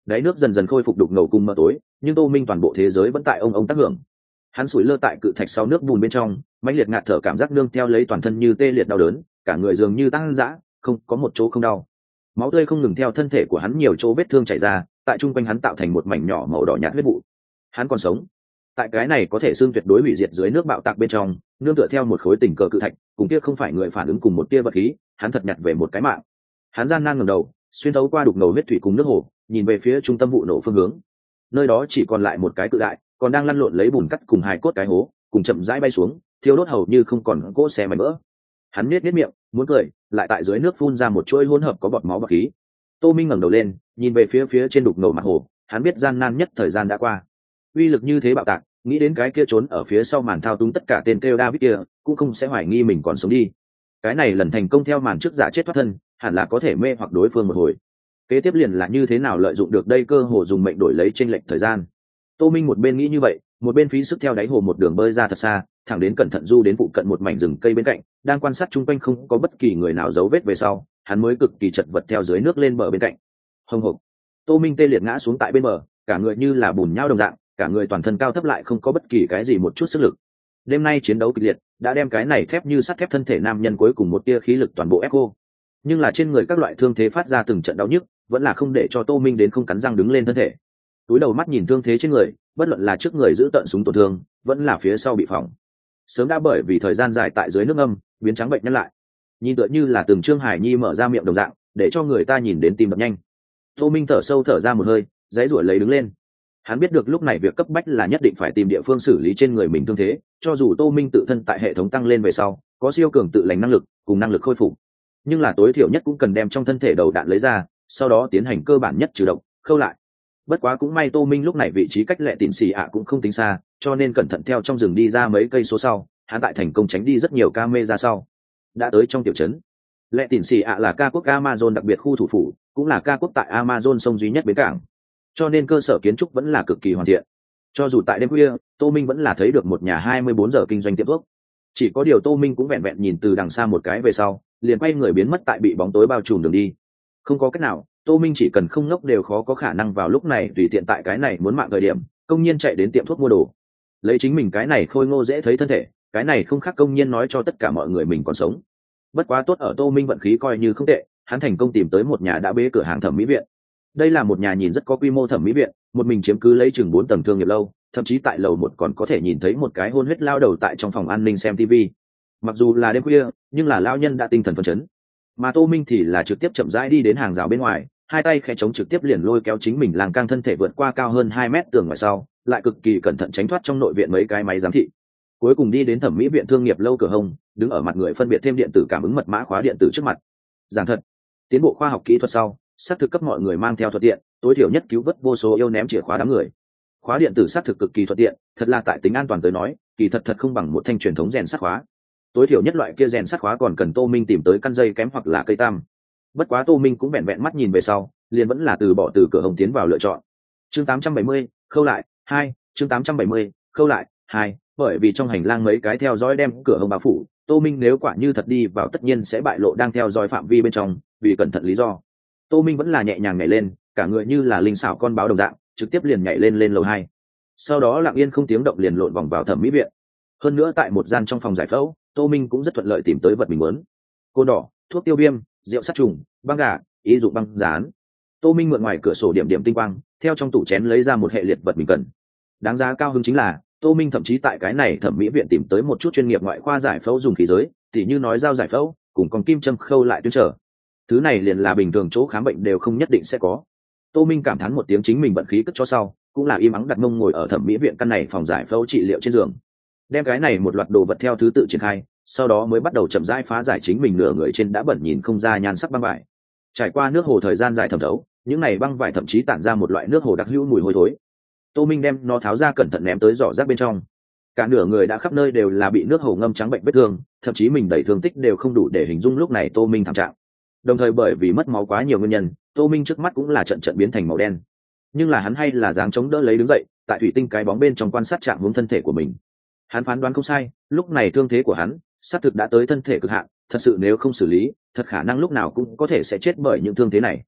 đáy nước dần dần khôi phục đục ngầu cùng mờ tối, nhưng Tô Minh toàn bộ thế giới vẫn tại ông tác hưởng. Hắn sủi lơ tại cự thạch sau nước bùn bên trong, mãnh liệt ngạt thở, cảm giác nương theo lấy toàn thân như tê liệt đau đớn, cả người dường như tăng dã, không có một chỗ không đau. Máu tươi không ngừng theo thân thể của hắn nhiều chỗ vết thương chảy ra, tại trung quanh hắn tạo thành một mảnh nhỏ màu đỏ nhạt huyết vụ. Hắn còn sống. Tại cái này có thể xương tuyệt đối hủy diệt dưới nước bạo tạc bên trong, nương tựa theo một khối tình cờ cự thạch, cùng kia không phải người phản ứng cùng một tia vật khí, hắn thật nhặt về một cái mạng. Hắn gian nan ngẩng đầu, xuyên thấu qua đục ngầu huyết thủy cùng nước hồ, nhìn về phía trung tâm vụ nổ phương hướng. Nơi đó chỉ còn lại một cái cự đại, còn đang lăn lộn lấy bùn cắt cùng hài cốt cái hố, cùng chậm rãi bay xuống, thiêu đốt hầu như không còn cỗ xe mảnh vỡ. Hắn nhếch miệng, muốn cười, lại tại dưới nước phun ra một chuỗi hỗn hợp có bọt máu và khí. Tô Minh ngẩng đầu lên, nhìn về phía trên đục ngầu mặt hồ, hắn biết gian nan nhất thời gian đã qua. Uy lực như thế bạo tạc, nghĩ đến cái kia trốn ở phía sau màn thao túng tất cả tên kêu David kia, cũng không sẽ hoài nghi mình còn sống đi. Cái này lần thành công theo màn trước giả chết thoát thân, hẳn là có thể mê hoặc đối phương một hồi. Kế tiếp liền là như thế nào lợi dụng được đây cơ hồ dùng mệnh đổi lấy chênh lệch thời gian. Tô Minh một bên nghĩ như vậy, một bên phí sức theo đáy hồ một đường bơi ra thật xa, thẳng đến cẩn thận du đến phụ cận một mảnh rừng cây bên cạnh, đang quan sát chung quanh không có bất kỳ người nào dấu vết về sau, hắn mới cực kỳ chật vật theo dưới nước lên bờ bên cạnh. Hồng hộc, Tô Minh tê liệt ngã xuống tại bên bờ, cả người như là bùn nhão đồng dạng, cả người toàn thân cao thấp lại không có bất kỳ cái gì một chút sức lực. Đêm nay chiến đấu kịch liệt, đã đem cái này thép như sắt thép thân thể nam nhân cuối cùng một tia khí lực toàn bộ ép cô. Nhưng là trên người các loại thương thế phát ra từng trận đau nhức, vẫn là không để cho Tô Minh đến không cắn răng đứng lên thân thể. Túi đầu mắt nhìn thương thế trên người, bất luận là trước người giữ tận súng tổn thương, vẫn là phía sau bị phỏng, sớm đã bởi vì thời gian dài tại dưới nước ngâm biến trắng bệnh nhân lại, nhìn tựa như là từng Trương Hải Nhi mở ra miệng đồng dạng, để cho người ta nhìn đến tim đập nhanh. Tô Minh thở sâu thở ra một hơi, dãy ruổi lấy đứng lên. Hắn biết được lúc này việc cấp bách là nhất định phải tìm địa phương xử lý trên người mình thương thế, cho dù Tô Minh tự thân tại hệ thống tăng lên về sau có siêu cường tự lành năng lực cùng năng lực khôi phục, nhưng là tối thiểu nhất cũng cần đem trong thân thể đầu đạn lấy ra, sau đó tiến hành cơ bản nhất trừ độc khâu lại. Bất quá cũng may Tô Minh lúc này vị trí cách Lệ Tịn Xì ạ cũng không tính xa, cho nên cẩn thận theo trong rừng đi ra mấy cây số sau, hắn tại thành công tránh đi rất nhiều camera sau, đã tới trong tiểu trấn. Lệ Tịn Xì ạ là ca quốc Amazon đặc biệt khu thủ phủ, cũng là ca quốc tại Amazon sông duy nhất bến cảng, cho nên cơ sở kiến trúc vẫn là cực kỳ hoàn thiện. Cho dù tại đêm khuya, Tô Minh vẫn là thấy được một nhà 24 giờ kinh doanh tiệm thuốc. Chỉ có điều Tô Minh cũng vẹn vẹn nhìn từ đằng xa một cái về sau, liền quay người biến mất tại bị bóng tối bao trùm đường đi. Không có cách nào, Tô Minh chỉ cần không ngốc đều khó có khả năng vào lúc này tùy tiện tại cái này muốn mạng thời điểm công nhiên chạy đến tiệm thuốc mua đồ, lấy chính mình cái này khôi ngô dễ thấy thân thể, cái này không khác công nhiên nói cho tất cả mọi người mình còn sống. Bất quá tốt ở Tô Minh vận khí coi như không tệ, hắn thành công tìm tới một nhà đã bế cửa hàng thẩm mỹ viện. Đây là một nhà nhìn rất có quy mô thẩm mỹ viện, một mình chiếm cứ lấy chừng 4 tầng thương nghiệp lâu, thậm chí tại lầu 1 còn có thể nhìn thấy một cái hôn huyết lao đầu tại trong phòng an ninh xem TV. Mặc dù là đêm khuya, nhưng là lão nhân đã tinh thần phấn chấn. Mà Tô Minh thì là trực tiếp chậm rãi đi đến hàng rào bên ngoài, hai tay khẽ chống trực tiếp liền lôi kéo chính mình làng cang thân thể vượt qua cao hơn 2 mét tường ngoài sau, lại cực kỳ cẩn thận tránh thoát trong nội viện mấy cái máy giám thị. Cuối cùng đi đến thẩm mỹ viện thương nghiệp lâu cửa hông, đứng ở mặt người phân biệt thêm điện tử cảm ứng mật mã khóa điện tử trước mặt. Giảng thật, tiến bộ khoa học kỹ thuật sau, xác thực cấp mọi người mang theo thuận tiện, tối thiểu nhất cứu vớt vô số yêu ném chìa khóa đám người. Khóa điện tử xác thực cực kỳ thuận tiện, thật là tại tính an toàn tới nói, kỳ thật không bằng một thanh truyền thống rèn sắt khóa. Tối thiểu nhất loại kia rèn sắt khóa còn cần Tô Minh tìm tới căn dây kém hoặc là cây tam. Bất quá Tô Minh cũng vẹn vẹn mắt nhìn về sau, liền vẫn là từ bỏ từ cửa hồng tiến vào lựa chọn. Chương 870, khâu lại 2, chương 870, khâu lại 2, bởi vì trong hành lang mấy cái theo dõi đem cửa hồng bao phủ, Tô Minh nếu quả như thật đi vào tất nhiên sẽ bại lộ đang theo dõi phạm vi bên trong, vì cẩn thận lý do. Tô Minh vẫn là nhẹ nhàng nhảy lên, cả người như là linh xảo con báo đồng dạng, trực tiếp liền nhảy lên lầu 2. Sau đó lặng yên không tiếng động liền lộn vòng vào thẩm mỹ viện. Hơn nữa tại một gian trong phòng giải phẫu, Tô Minh cũng rất thuận lợi tìm tới vật mình muốn. Côn đỏ, thuốc tiêu viêm, rượu sát trùng, băng gà, y dụng băng dán. Tô Minh mượn ngoài cửa sổ điểm điểm tinh quang, theo trong tủ chén lấy ra một hệ liệt vật mình cần. Đáng giá cao hứng chính là, Tô Minh thậm chí tại cái này thẩm mỹ viện tìm tới một chút chuyên nghiệp ngoại khoa giải phẫu dùng khí giới, tỉ như nói dao giải phẫu, cùng con kim châm khâu lại tuyến trở. Thứ này liền là bình thường chỗ khám bệnh đều không nhất định sẽ có. Tô Minh cảm thán một tiếng chính mình vận khí cất cho sau, cũng là im ắng đặt mông ngồi ở thẩm mỹ viện căn này phòng giải phẫu trị liệu trên giường, đem cái này một loạt đồ vật theo thứ tự triển khai, sau đó mới bắt đầu chậm rãi phá giải chính mình nửa người trên đã bẩn nhìn không ra nhan sắc băng vải. Trải qua nước hồ thời gian dài thẩm thấu, những này băng vải thậm chí tản ra một loại nước hồ đặc hữu mùi hôi thối. Tô Minh đem nó tháo ra cẩn thận ném tới giỏ rác bên trong. Cả nửa người đã khắp nơi đều là bị nước hồ ngâm trắng bệnh vết thương, thậm chí mình đầy thương tích đều không đủ để hình dung lúc này Tô Minh thảm trạng. Đồng thời bởi vì mất máu quá nhiều nguyên nhân, Tô Minh trước mắt cũng là trận biến thành màu đen. Nhưng là hắn hay là dáng chống đỡ lấy đứng dậy, tại thủy tinh cái bóng bên trong quan sát trạng huống thân thể của mình. Hắn phán đoán không sai, lúc này thương thế của hắn xác thực đã tới thân thể cực hạn, thật sự nếu không xử lý, thật khả năng lúc nào cũng có thể sẽ chết bởi những thương thế này.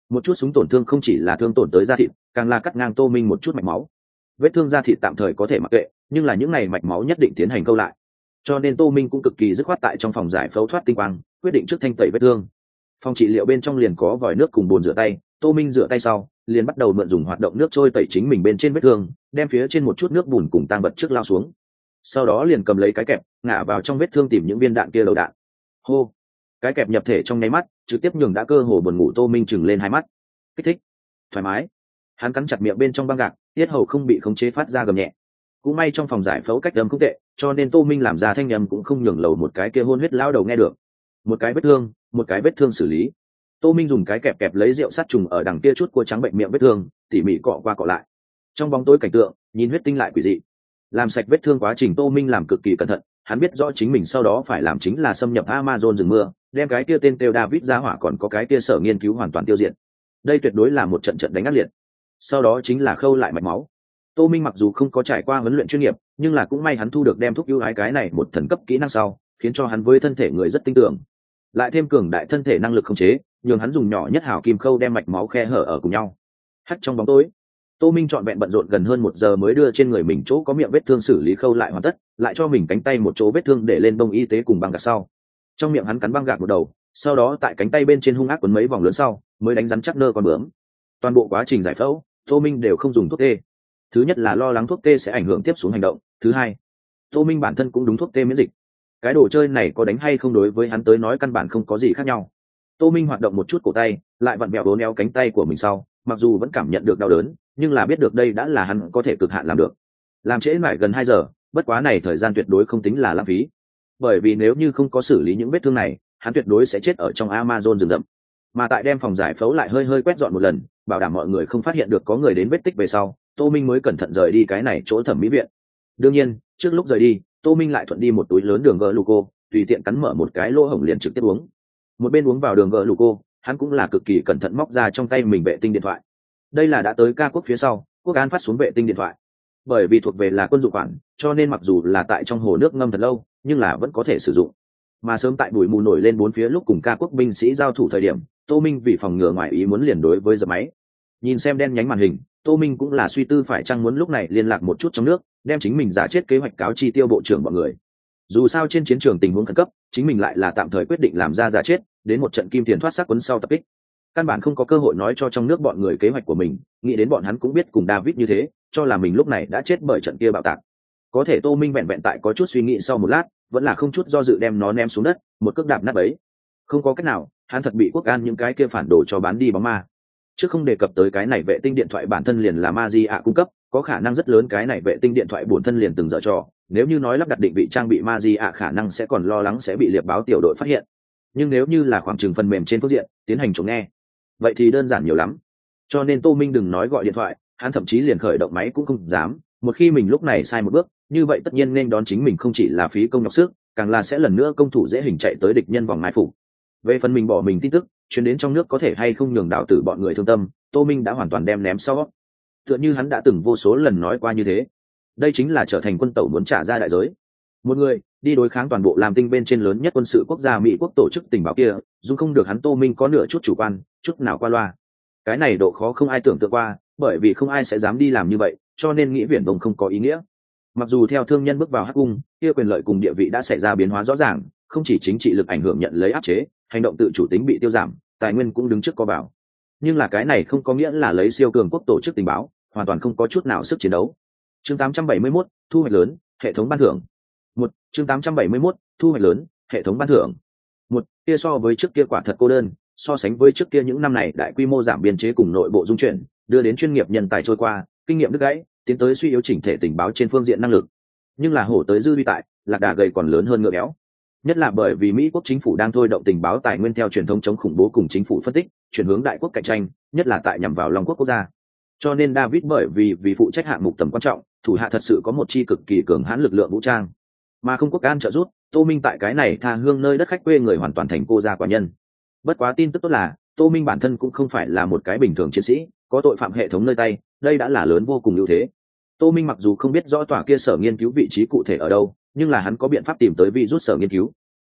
Một chút súng tổn thương không chỉ là thương tổn tới da thịt, càng là cắt ngang Tô Minh một chút mạch máu. Vết thương da thịt tạm thời có thể mặc kệ, nhưng là những ngày mạch máu nhất định tiến hành câu lại. Cho nên Tô Minh cũng cực kỳ dứt khoát tại trong phòng giải phẫu thoát tinh quang, quyết định trước thanh tẩy vết thương. Phòng trị liệu bên trong liền có vòi nước cùng bồn rửa tay, Tô Minh rửa tay sau, liền bắt đầu mượn dùng hoạt động nước trôi tẩy chính mình bên trên vết thương, đem phía trên một chút nước bùn cùng tang vật trước lao xuống. Sau đó liền cầm lấy cái kẹp, ngả vào trong vết thương tìm những viên đạn kia đầu đạn. Hô, cái kẹp nhập thể trong nháy mắt, trực tiếp nhường đã cơ hồ buồn ngủ Tô Minh chừng lên hai mắt. Kích thích, thoải mái. Hắn cắn chặt miệng bên trong băng gạc, tiết hầu không bị khống chế phát ra gầm nhẹ. Cũng may trong phòng giải phẫu cách âm không tệ, cho nên Tô Minh làm ra thanh âm cũng không nhường lầu một cái kia hôn huyết lao đầu nghe được. Một cái vết thương xử lý. Tô Minh dùng cái kẹp kẹp lấy rượu sát trùng ở đằng kia chút cua trắng bệnh miệng vết thương, tỉ mỉ cọ qua cọ lại. Trong bóng tối cảnh tượng, nhìn huyết tinh lại quỷ dị. Làm sạch vết thương quá trình Tô Minh làm cực kỳ cẩn thận, hắn biết rõ chính mình sau đó phải làm chính là xâm nhập Amazon rừng mưa, đem cái kia tên Têu David ra hỏa còn có cái kia sở nghiên cứu hoàn toàn tiêu diệt. Đây tuyệt đối là một trận trận đánh ác liệt. Sau đó chính là khâu lại mạch máu. Tô Minh mặc dù không có trải qua huấn luyện chuyên nghiệp, nhưng là cũng may hắn thu được đem thuốc ưu ái cái này một thần cấp kỹ năng sau, khiến cho hắn với thân thể người rất tinh tưởng. Lại thêm cường đại thân thể năng lực khống chế, nhường hắn dùng nhỏ nhất hào kim khâu đem mạch máu khe hở ở cùng nhau. Hắt trong bóng tối, Tô Minh trọn vẹn bận rộn gần hơn 1 giờ mới đưa trên người mình chỗ có miệng vết thương xử lý khâu lại hoàn tất, lại cho mình cánh tay một chỗ vết thương để lên bông y tế cùng băng gạc sau. Trong miệng hắn cắn băng gạc một đầu, sau đó tại cánh tay bên trên hung ác quấn mấy vòng lớn sau, mới đánh rắn chắc nơ con bướm. Toàn bộ quá trình giải phẫu, Tô Minh đều không dùng thuốc tê. Thứ nhất là lo lắng thuốc tê sẽ ảnh hưởng tiếp xuống hành động, thứ hai, Tô Minh bản thân cũng đúng thuốc tê miễn dịch. Cái đồ chơi này có đánh hay không đối với hắn tới nói căn bản không có gì khác nhau. Tô Minh hoạt động một chút cổ tay, lại vặn vẹo vốn éo cánh tay của mình sau, mặc dù vẫn cảm nhận được đau đớn, nhưng là biết được đây đã là hắn có thể cực hạn làm được. Làm trễ mãi gần 2 giờ, bất quá này thời gian tuyệt đối không tính là lãng phí. Bởi vì nếu như không có xử lý những vết thương này, hắn tuyệt đối sẽ chết ở trong Amazon rừng rậm. Mà tại đem phòng giải phẫu lại hơi quét dọn một lần, bảo đảm mọi người không phát hiện được có người đến vết tích về sau, Tô Minh mới cẩn thận rời đi cái này chỗ thẩm mỹ viện. Đương nhiên, trước lúc rời đi, Tô Minh lại thuận đi một túi lớn đường gluco, tùy tiện cắn mở một cái lỗ hổng liền trực tiếp uống. Một bên uống vào đường gluco, hắn cũng là cực kỳ cẩn thận móc ra trong tay mình vệ tinh điện thoại. Đây là đã tới ca quốc phía sau, quốc an phát xuống vệ tinh điện thoại. Bởi vì thuộc về là quân dụng khoản, cho nên mặc dù là tại trong hồ nước ngâm thật lâu, nhưng là vẫn có thể sử dụng. Mà sớm tại bụi mù nổi lên bốn phía lúc cùng ca quốc binh sĩ giao thủ thời điểm, Tô Minh vì phòng ngừa ngoài ý muốn liền đối với dập máy. Nhìn xem đen nhánh màn hình, Tô Minh cũng là suy tư phải chăng muốn lúc này liên lạc một chút trong nước, đem chính mình giả chết kế hoạch cáo chi tiêu bộ trưởng bọn người. Dù sao trên chiến trường tình huống khẩn cấp, chính mình lại là tạm thời quyết định làm ra giả chết, đến một trận kim tiền thoát xác quấn sau tập kích. Căn bản không có cơ hội nói cho trong nước bọn người kế hoạch của mình, nghĩ đến bọn hắn cũng biết cùng David như thế, cho là mình lúc này đã chết bởi trận kia bạo tạc. Có thể Tô Minh vẹn vẹn tại có chút suy nghĩ sau một lát, vẫn là không chút do dự đem nó ném xuống đất, một cước đạp nát bấy. Không có cách nào, hắn thật bị quốc an những cái kia phản đồ cho bán đi bóng ma. Chứ không đề cập tới cái này vệ tinh điện thoại bản thân liền là Magia cung cấp, có khả năng rất lớn cái này vệ tinh điện thoại bản thân liền từng dở trò, nếu như nói lắp đặt định vị trang bị Magia khả năng sẽ còn lo lắng sẽ bị liệp báo tiểu đội phát hiện. Nhưng nếu như là khoảng chừng phần mềm trên phương diện, tiến hành trộm nghe, vậy thì đơn giản nhiều lắm. Cho nên Tô Minh đừng nói gọi điện thoại, hắn thậm chí liền khởi động máy cũng không dám, một khi mình lúc này sai một bước, như vậy tất nhiên nên đón chính mình không chỉ là phí công nhọc sức, càng là sẽ lần nữa công thủ dễ hình chạy tới địch nhân vòng mai phục. Về phần mình bỏ mình tin tức truyền đến trong nước có thể hay không nhường đạo tử bọn người thương tâm, Tô Minh đã hoàn toàn đem ném sau. Tựa như hắn đã từng vô số lần nói qua như thế, đây chính là trở thành quân tẩu muốn trả ra đại giới. Một người đi đối kháng toàn bộ làm tinh bên trên lớn nhất quân sự quốc gia Mỹ quốc tổ chức tình báo kia, dù không được hắn Tô Minh có nửa chút chủ quan, chút nào qua loa. Cái này độ khó không ai tưởng tượng qua, bởi vì không ai sẽ dám đi làm như vậy, cho nên nghĩ viển vông không có ý nghĩa. Mặc dù theo thương nhân bước vào hắc cung, kia quyền lợi cùng địa vị đã xảy ra biến hóa rõ ràng, không chỉ chính trị lực ảnh hưởng nhận lấy áp chế, hành động tự chủ tính bị tiêu giảm, tài nguyên cũng đứng trước có bảo. Nhưng là cái này không có nghĩa là lấy siêu cường quốc tổ chức tình báo, hoàn toàn không có chút nào sức chiến đấu. Chương 871, thu hoạch lớn, hệ thống ban thưởng. Chương 871, thu hoạch lớn, hệ thống ban thưởng. Kia so với trước kia quả thật cô đơn, so sánh với trước kia những năm này đại quy mô giảm biên chế cùng nội bộ dung chuyển, đưa đến chuyên nghiệp nhân tài trôi qua, kinh nghiệm đứt gãy, tiến tới suy yếu chỉnh thể tình báo trên phương diện năng lực. Nhưng là hổ tới dư vi tại, lạc đà gầy còn lớn hơn ngựa béo. Nhất là bởi vì Mỹ quốc chính phủ đang thôi động tình báo tài nguyên theo truyền thống chống khủng bố cùng chính phủ phân tích, chuyển hướng đại quốc cạnh tranh, nhất là tại nhằm vào Long quốc quốc gia. Cho nên David bởi vì phụ trách hạng mục tầm quan trọng, thủ hạ thật sự có một chi cực kỳ cường hãn lực lượng vũ trang. Mà không quốc an trợ giúp, Tô Minh tại cái này tha hương nơi đất khách quê người hoàn toàn thành cô gia quả nhân. Bất quá tin tức tốt là, Tô Minh bản thân cũng không phải là một cái bình thường chiến sĩ, có tội phạm hệ thống nơi tay, đây đã là lớn vô cùng ưu thế. Tô Minh mặc dù không biết rõ tòa kia sở nghiên cứu vị trí cụ thể ở đâu, nhưng là hắn có biện pháp tìm tới virus sở nghiên cứu.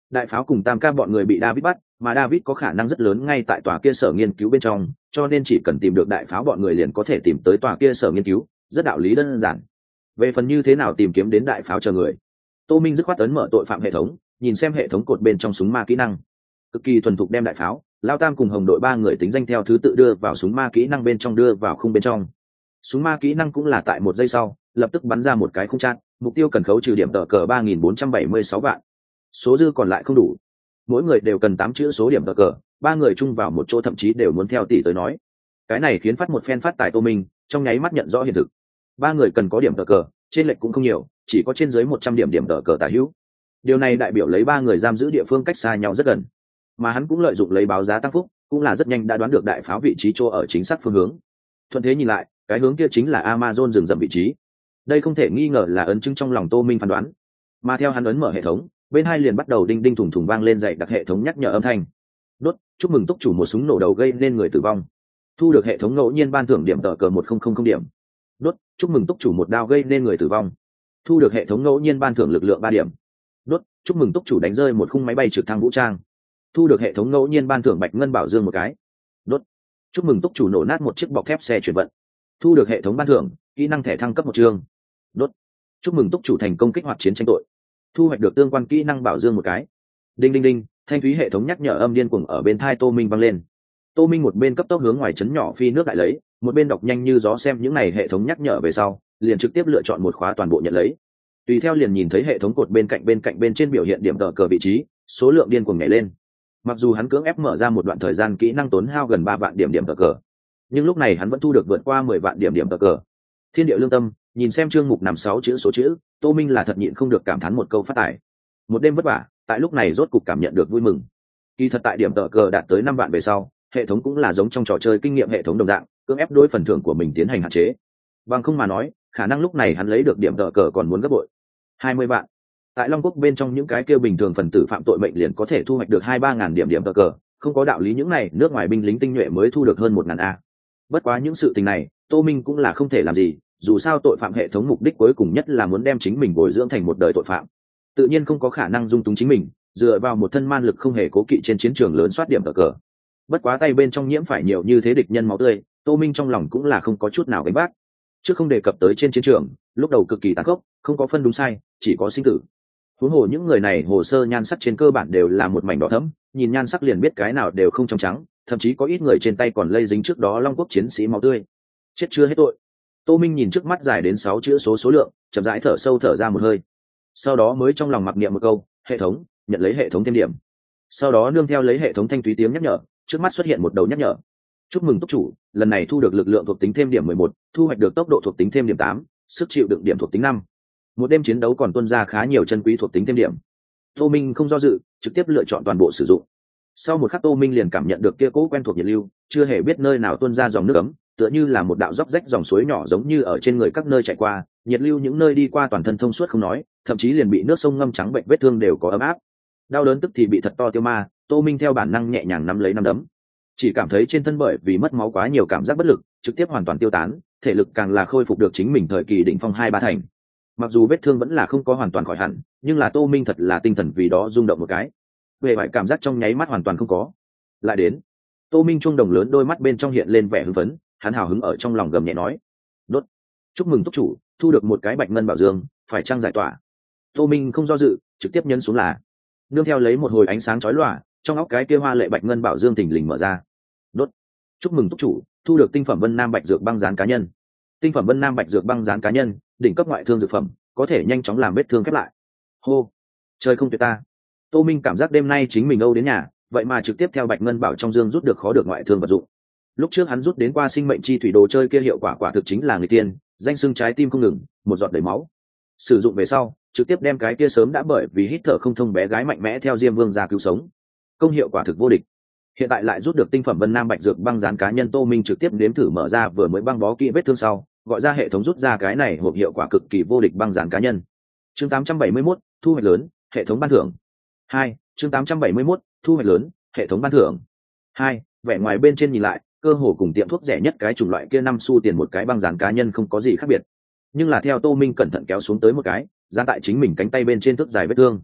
đại pháo cùng tam ca bọn người bị David bắt, mà David có khả năng rất lớn ngay tại tòa kia sở nghiên cứu bên trong, cho nên chỉ cần tìm được đại pháo bọn người liền có thể tìm tới tòa kia sở nghiên cứu, rất đạo lý đơn giản. Về phần như thế nào tìm kiếm đến đại pháo chờ người, Tô Minh dứt khoát ấn mở tội phạm hệ thống, nhìn xem hệ thống cột bên trong súng ma kỹ năng, cực kỳ thuần thục đem đại pháo, Lao Tam cùng Hồng đội 3 người tính danh theo thứ tự đưa vào súng ma kỹ năng bên trong, đưa vào khung bên trong. Súng ma kỹ năng cũng là tại 1 giây sau, lập tức bắn ra một cái khung chát, mục tiêu cần khấu trừ điểm tờ cờ 3.476 vạn. Số dư còn lại không đủ, mỗi người đều cần 8 chữ số điểm tờ cờ, 3 người chung vào một chỗ thậm chí đều muốn theo tỷ tới nói. Cái này khiến phát một phen phát tài Tô Minh trong nháy mắt nhận rõ hiện thực. 3 người cần có điểm tờ cờ, trên lệch cũng không nhiều, chỉ có trên dưới 100 điểm tờ cờ tả hữu. Điều này đại biểu lấy 3 người giam giữ địa phương cách xa nhau rất gần, mà hắn cũng lợi dụng lấy báo giá tăng phúc, cũng là rất nhanh đã đoán được đại pháo vị trí chỗ ở chính xác phương hướng. Thuận thế nhìn lại, cái hướng kia chính là Amazon rừng rậm vị trí. Đây không thể nghi ngờ là ấn chứng trong lòng Tô Minh phán đoán. Mà theo hắn ấn mở hệ thống, bên hai liền bắt đầu đinh đinh thùng thùng vang lên dậy đặc hệ thống nhắc nhở âm thanh. Đốt, chúc mừng túc chủ một súng nổ đầu gây nên người tử vong. Thu được hệ thống ngẫu nhiên ban thưởng điểm tờ cờ 1000 điểm. Đốt, chúc mừng túc chủ một đao gây nên người tử vong. Thu được hệ thống ngẫu nhiên ban thưởng lực lượng 3 điểm. Đốt, chúc mừng túc chủ đánh rơi một khung máy bay trực thăng vũ trang. Thu được hệ thống ngẫu nhiên ban thưởng bạch ngân bảo dương một cái. Đốt, chúc mừng túc chủ nổ nát một chiếc bọc thép xe chuyển vận. Thu được hệ thống ban thưởng kỹ năng thẻ thăng cấp 1 chương. Đốt, chúc mừng túc chủ thành công kích hoạt chiến tranh tội. Thu hoạch được tương quan kỹ năng bảo dương một cái. Đinh đinh đinh, thanh thúy hệ thống nhắc nhở âm điên cuồng ở bên tai Tô Minh vang lên. Tô Minh một bên cấp tốc hướng ngoài trấn nhỏ phi nước đại lấy, một bên đọc nhanh như gió xem những này hệ thống nhắc nhở về sau, liền trực tiếp lựa chọn một khóa toàn bộ nhận lấy. Tùy theo liền nhìn thấy hệ thống cột bên cạnh bên trên biểu hiện điểm tờ cờ vị trí, số lượng điên cuồng nhảy lên. Mặc dù hắn cưỡng ép mở ra một đoạn thời gian kỹ năng tốn hao gần 3 vạn điểm tờ cờ, nhưng lúc này hắn vẫn thu được vượt qua 10 vạn điểm tờ cờ. Thiên địa lương tâm, nhìn xem chương mục nằm 6 chữ số chữ, Tô Minh là thật nhịn không được cảm thán một câu phát tài. Một đêm vất vả, tại lúc này rốt cục cảm nhận được vui mừng. Kỳ thật tại điểm tờ cờ đạt tới 5 vạn về sau, hệ thống cũng là giống trong trò chơi kinh nghiệm hệ thống đồng dạng, cưỡng ép đối phần thưởng của mình tiến hành hạn chế. Bằng không mà nói, khả năng lúc này hắn lấy được điểm tờ cờ còn muốn gấp bội. 20 vạn. Tại Long Quốc bên trong những cái kêu bình thường phần tử phạm tội mệnh liền có thể thu hoạch được 2-3 ngàn điểm tờ cờ, không có đạo lý những này nước ngoài binh lính tinh nhuệ mới thu được hơn 1.000 a. Bất quá những sự tình này, Tô Minh cũng là không thể làm gì, dù sao tội phạm hệ thống mục đích cuối cùng nhất là muốn đem chính mình bồi dưỡng thành một đời tội phạm, tự nhiên không có khả năng dung túng chính mình dựa vào một thân man lực không hề cố kỵ trên chiến trường lớn soát điểm tờ cờ. Bất quá tay bên trong nhiễm phải nhiều như thế địch nhân máu tươi, Tô Minh trong lòng cũng là không có chút nào gánh vác. Chứ không đề cập tới trên chiến trường, lúc đầu cực kỳ tàn khốc, không có phân đúng sai, chỉ có sinh tử. Huống hồ những người này hồ sơ nhan sắc trên cơ bản đều là một mảnh đỏ thẫm, nhìn nhan sắc liền biết cái nào đều không trong trắng, thậm chí có ít người trên tay còn lây dính trước đó Long Quốc chiến sĩ máu tươi. Chết chưa hết tội. Tô Minh nhìn trước mắt dài đến 6 chữ số lượng, chậm rãi thở sâu thở ra một hơi. Sau đó mới trong lòng mặc niệm một câu, hệ thống, nhận lấy hệ thống thêm điểm. Sau đó nương theo lấy hệ thống thanh thúy tiếng nhắc nhở, trước mắt xuất hiện một đầu nhắc nhở. Chúc mừng túc chủ, lần này thu được lực lượng thuộc tính thêm điểm 11, thu hoạch được tốc độ thuộc tính thêm điểm 8, sức chịu đựng điểm thuộc tính 5. Một đêm chiến đấu còn tuôn ra khá nhiều chân quý thuộc tính thêm điểm. Tô Minh không do dự, trực tiếp lựa chọn toàn bộ sử dụng. Sau một khắc Tô Minh liền cảm nhận được kia cố quen thuộc nhiệt lưu, chưa hề biết nơi nào tuôn ra dòng nước ấm, tựa như là một đạo róc rách dòng suối nhỏ giống như ở trên người các nơi chạy qua, nhiệt lưu những nơi đi qua toàn thân thông suốt không nói, thậm chí liền bị nước sông ngâm trắng bệnh vết thương đều có ấm áp. Đau đớn tức thì bị thật to tiêu ma, Tô Minh theo bản năng nhẹ nhàng nắm lấy nắm đấm. Chỉ cảm thấy trên thân bởi vì mất máu quá nhiều cảm giác bất lực, trực tiếp hoàn toàn tiêu tán, thể lực càng là khôi phục được chính mình thời kỳ đỉnh phong 2-3 thành. Mặc dù vết thương vẫn là không có hoàn toàn khỏi hẳn, nhưng là Tô Minh thật là tinh thần vì đó rung động một cái. Về vài cảm giác trong nháy mắt hoàn toàn không có. Lại đến, Tô Minh chuông đồng lớn đôi mắt bên trong hiện lên vẻ hưng phấn, hắn hào hứng ở trong lòng gầm nhẹ nói: "Đốt, chúc mừng túc chủ, thu được một cái bạch ngân bảo dương, phải trang giải tỏa." Tô Minh không do dự, trực tiếp nhấn xuống là. Nương theo lấy một hồi ánh sáng chói lòa, trong óc cái kia hoa lệ bạch ngân bảo dương thình lình mở ra. "Đốt, chúc mừng túc chủ, thu được tinh phẩm Vân Nam Bạch dược băng dán cá nhân." Tinh phẩm Vân Nam Bạch dược băng dán cá nhân, đỉnh cấp ngoại thương dược phẩm, có thể nhanh chóng làm vết thương khép lại. Hô, trời không tuyệt ta. Tô Minh cảm giác đêm nay chính mình âu đến nhà, vậy mà trực tiếp theo bạch ngân bảo trong dương rút được khó được ngoại thương vật dụng. Lúc trước hắn rút đến qua sinh mệnh chi thủy đồ chơi kia hiệu quả quả thực chính là người tiên, danh xưng trái tim không ngừng, một giọt đầy máu. Sử dụng về sau, trực tiếp đem cái kia sớm đã bởi vì hít thở không thông bé gái mạnh mẽ theo Diêm Vương ra cứu sống. Công hiệu quả thực vô địch. Hiện tại lại rút được tinh phẩm Vân Nam Bạch dược băng dán cá nhân, Tô Minh trực tiếp nếm thử mở ra vừa mới băng bó kỹ vết thương sau, gọi ra hệ thống rút ra cái này hộp hiệu quả cực kỳ vô địch băng dán cá nhân. Chương 871, thu hoạch lớn, hệ thống ban thưởng. 2, chương 871, thu hoạch lớn, hệ thống ban thưởng. 2, vẻ ngoài bên trên nhìn lại, cơ hồ cùng tiệm thuốc rẻ nhất cái chủng loại kia 5 xu tiền một cái băng dán cá nhân không có gì khác biệt. Nhưng là theo Tô Minh cẩn thận kéo xuống tới một cái, dán tại chính mình cánh tay bên trên thước dài vết thương.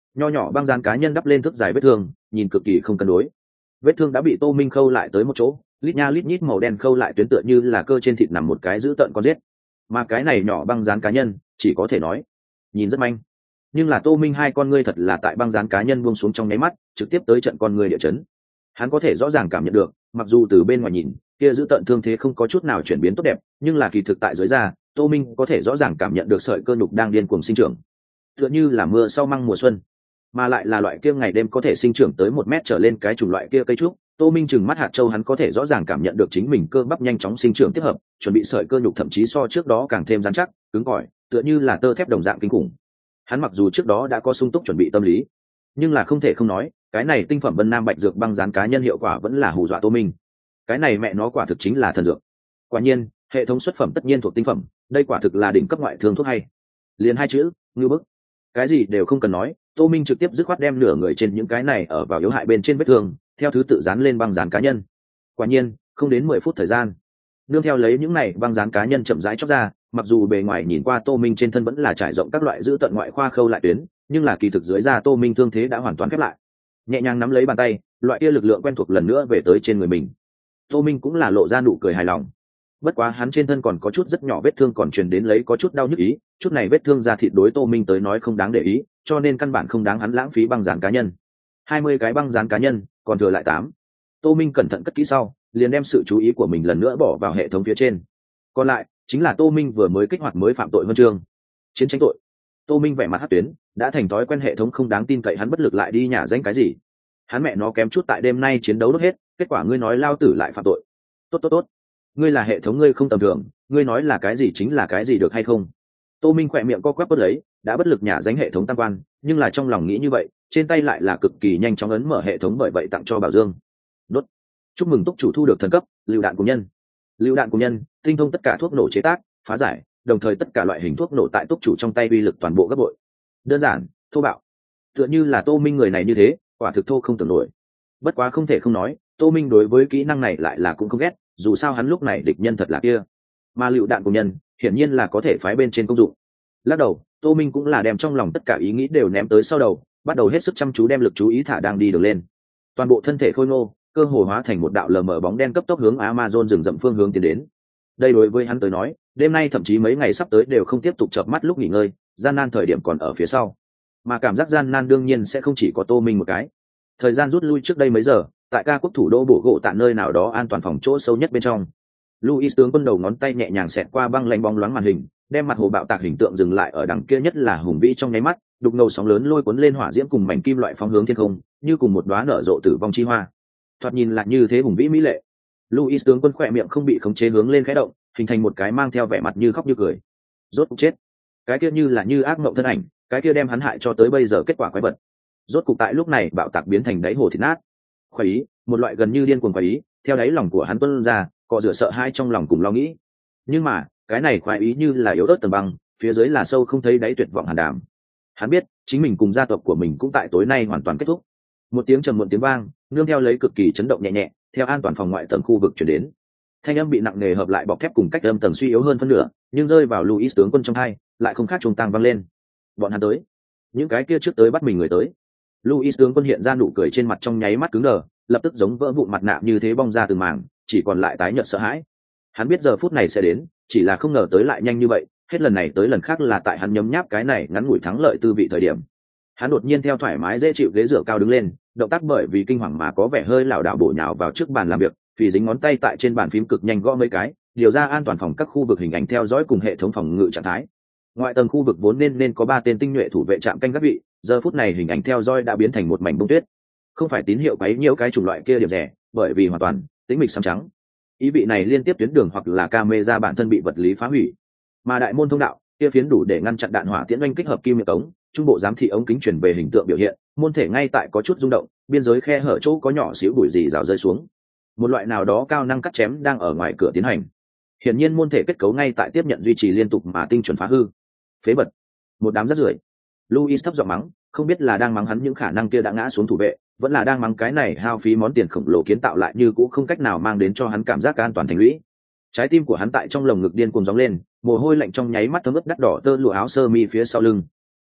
nho nhỏ băng dán cá nhân đắp lên thước dài vết thương, nhìn cực kỳ không cân đối. Vết thương đã bị Tô Minh khâu lại tới một chỗ, lít nha lít nhít màu đen khâu lại tuyến tựa như là cơ trên thịt nằm một cái dữ tợn con giết. Mà cái này nhỏ băng dán cá nhân, chỉ có thể nói nhìn rất manh, nhưng là Tô Minh hai con ngươi thật là tại băng dán cá nhân buông xuống trong nháy mắt, trực tiếp tới trận con ngươi địa chấn. Hắn có thể rõ ràng cảm nhận được, mặc dù từ bên ngoài nhìn, kia giữ tận thương thế không có chút nào chuyển biến tốt đẹp, nhưng là kỳ thực tại dưới da, Tô Minh có thể rõ ràng cảm nhận được sợi cơ nhục đang điên cuồng sinh trưởng, tựa như là mưa sau măng mùa xuân, mà lại là loại kia ngày đêm có thể sinh trưởng tới 1 mét trở lên cái chủng loại kia cây trúc. Tô Minh chừng mắt hạt châu, hắn có thể rõ ràng cảm nhận được chính mình cơ bắp nhanh chóng sinh trưởng tiếp hợp, chuẩn bị sợi cơ nhục thậm chí so trước đó càng thêm rắn chắc, cứng cỏi, tựa như là tơ thép đồng dạng kinh khủng. Hắn mặc dù trước đó đã có sung túc chuẩn bị tâm lý, nhưng là không thể không nói, cái này tinh phẩm Vân Nam Bạch dược băng dán cá nhân hiệu quả vẫn là hù dọa Tô Minh. Cái này mẹ nó quả thực chính là thần dược. Quả nhiên, hệ thống xuất phẩm tất nhiên thuộc tinh phẩm, đây quả thực là đỉnh cấp ngoại thương thuốc hay. Liền hai chữ, ngư bức. Cái gì đều không cần nói, Tô Minh trực tiếp dứt khoát đem nửa người trên những cái này ở vào yếu hại bên trên vết thương, theo thứ tự dán lên băng dán cá nhân. Quả nhiên, không đến 10 phút thời gian, nương theo lấy những này băng dán cá nhân chậm rãi chóc ra, mặc dù bề ngoài nhìn qua Tô Minh trên thân vẫn là trải rộng các loại giữ tận ngoại khoa khâu lại tuyến, nhưng là kỳ thực dưới da Tô Minh thương thế đã hoàn toàn khép lại. Nhẹ nhàng nắm lấy bàn tay, loại kia lực lượng quen thuộc lần nữa về tới trên người mình. Tô Minh cũng là lộ ra nụ cười hài lòng. Bất quá hắn trên thân còn có chút rất nhỏ vết thương còn truyền đến lấy có chút đau nhức ý, chút này vết thương da thịt đối Tô Minh tới nói không đáng để ý, cho nên căn bản không đáng hắn lãng phí băng dán cá nhân. 20 cái băng dán cá nhân, còn thừa lại 8. Tô Minh cẩn thận cất kỹ sau, liền đem sự chú ý của mình lần nữa bỏ vào hệ thống phía trên. Còn lại chính là Tô Minh vừa mới kích hoạt mới phạm tội huân chương, chiến tranh tội. Tô Minh vẻ mặt hất tuyến, đã thành thói quen hệ thống không đáng tin cậy, hắn bất lực lại đi nhả danh cái gì. Hắn mẹ nó kém chút tại đêm nay chiến đấu đốt hết, kết quả ngươi nói lao tử lại phạm tội. Tốt, ngươi là hệ thống, ngươi không tầm thường, ngươi nói là cái gì chính là cái gì được hay không? Tô Minh khỏe miệng co quắp bất lấy, đã bất lực nhả danh hệ thống tam quan, nhưng là trong lòng nghĩ như vậy, trên tay lại là cực kỳ nhanh chóng ấn mở hệ thống, bởi vậy tặng cho Bảo Dương. Đốt. Chúc mừng túc chủ thu được thần cấp lựu đạn của nhân. Lựu đạn của nhân, tinh thông tất cả thuốc nổ chế tác, phá giải, đồng thời tất cả loại hình thuốc nổ tại túc chủ trong tay uy lực toàn bộ gấp bội. Đơn giản, thô bạo. Tựa như là Tô Minh người này như thế, quả thực thô không tưởng nổi. Bất quá không thể không nói, Tô Minh đối với kỹ năng này lại là cũng không ghét, dù sao hắn lúc này địch nhân thật là kia, mà lựu đạn của nhân hiển nhiên là có thể phái bên trên công dụng. Lắc đầu, Tô Minh cũng là đem trong lòng tất cả ý nghĩ đều ném tới sau đầu, bắt đầu hết sức chăm chú đem lực chú ý thả đang đi đường lên. Toàn bộ thân thể khôi ngô, cơ hồ hóa thành một đạo lờ mờ bóng đen cấp tốc hướng Amazon rừng rậm phương hướng tiến đến. Đây đối với hắn tới nói, đêm nay thậm chí mấy ngày sắp tới đều không tiếp tục chợp mắt lúc nghỉ ngơi, gian nan thời điểm còn ở phía sau. Mà cảm giác gian nan đương nhiên sẽ không chỉ có Tô Minh một cái. Thời gian rút lui trước đây mấy giờ, tại ca quốc thủ đô bổ gỗ tại nơi nào đó an toàn phòng chỗ sâu nhất bên trong, Louis tướng quân đầu ngón tay nhẹ nhàng xẹt qua băng lạnh bóng loáng màn hình, đem mặt hồ bạo tạc hình tượng dừng lại ở đằng kia, nhất là hùng vĩ trong nháy mắt, đục ngầu sóng lớn lôi cuốn lên hỏa diễm cùng mảnh kim loại phóng hướng thiên không, như cùng một đóa nở rộ tử vong chi hoa. Thoạt nhìn là như thế hùng vĩ mỹ lệ. Louis tướng quân khỏe miệng không bị khống chế hướng lên khẽ động, hình thành một cái mang theo vẻ mặt như khóc như cười. Rốt cục chết. Cái kia như là như ác mộng thân ảnh, cái kia đem hắn hại cho tới bây giờ kết quả quái vật. Rốt cục tại lúc này bạo tạc biến thành đáy hồ thịt nát. Khoái ý, một loại gần như điên cuồng khoái ý, theo đáy lòng của hắn tuôn ra, cọ rửa sợ hãi trong lòng cùng lo nghĩ. Nhưng mà, cái này khoái ý như là yếu ớt tầng băng, phía dưới là sâu không thấy đáy tuyệt vọng hàn đàm. Hắn biết, chính mình cùng gia tộc của mình cũng tại tối nay hoàn toàn kết thúc. Một tiếng trầm muộn tiếng vang, nương theo lấy cực kỳ chấn động nhẹ nhẹ, theo an toàn phòng ngoại tầng khu vực truyền đến. Thanh âm bị nặng nề hợp lại bọc thép cùng cách âm tầng suy yếu hơn phân nửa, nhưng rơi vào Louis tướng quân trong tai, lại không khác trung tang vang lên. Bọn hắn tới. Những cái kia trước tới bắt mình người tới. Louis tướng quân hiện ra nụ cười trên mặt trong nháy mắt cứng đờ, lập tức giống vỡ vụn mặt nạ như thế bong ra từng mảng, chỉ còn lại tái nhợt sợ hãi. Hắn biết giờ phút này sẽ đến, chỉ là không ngờ tới lại nhanh như vậy, hết lần này tới lần khác là tại hắn nhấm nháp cái này ngắn ngủi thắng lợi tư vị thời điểm. Hắn đột nhiên theo thoải mái dễ chịu ghế dựa cao đứng lên, động tác bởi vì kinh hoàng mà có vẻ hơi lảo đảo bổ nhào vào trước bàn làm việc, vì dính ngón tay tại trên bàn phím cực nhanh gõ mấy cái, điều ra an toàn phòng các khu vực hình ảnh theo dõi cùng hệ thống phòng ngự trạng thái. Ngoại tầng khu vực vốn nên có 3 tên tinh nhuệ thủ vệ trạm canh gác vị, giờ phút này hình ảnh theo dõi đã biến thành một mảnh bông tuyết. Không phải tín hiệu quấy nhiễu cái chủng loại kia điểm rẻ, bởi vì hoàn toàn tĩnh mịch xám trắng. Ý vị này liên tiếp tuyến đường hoặc là camera bản thân bị vật lý phá hủy, mà đại môn thông đạo kia phiến đủ để ngăn chặn đạn hỏa tiễn oanh kích hợp kim miệng ống, trung bộ giám thị ống kính chuyển về hình tượng biểu hiện, môn thể ngay tại có chút rung động, biên giới khe hở chỗ có nhỏ xíu bụi gì rào rơi xuống. Một loại nào đó cao năng cắt chém đang ở ngoài cửa tiến hành. Hiển nhiên môn thể kết cấu ngay tại tiếp nhận duy trì liên tục mà tinh chuẩn phá hư. Phế vật, một đám rác rưởi. Louis thấp giọng mắng, không biết là đang mắng hắn những khả năng kia đã ngã xuống thủ vệ, vẫn là đang mắng cái này hao phí món tiền khổng lồ kiến tạo lại như cũ không cách nào mang đến cho hắn cảm giác an toàn thành lũy. Trái tim của hắn tại trong lồng ngực điên cuồng gióng lên, mồ hôi lạnh trong nháy mắt thấm ướt đắt đỏ tơ lụa áo sơ mi phía sau lưng.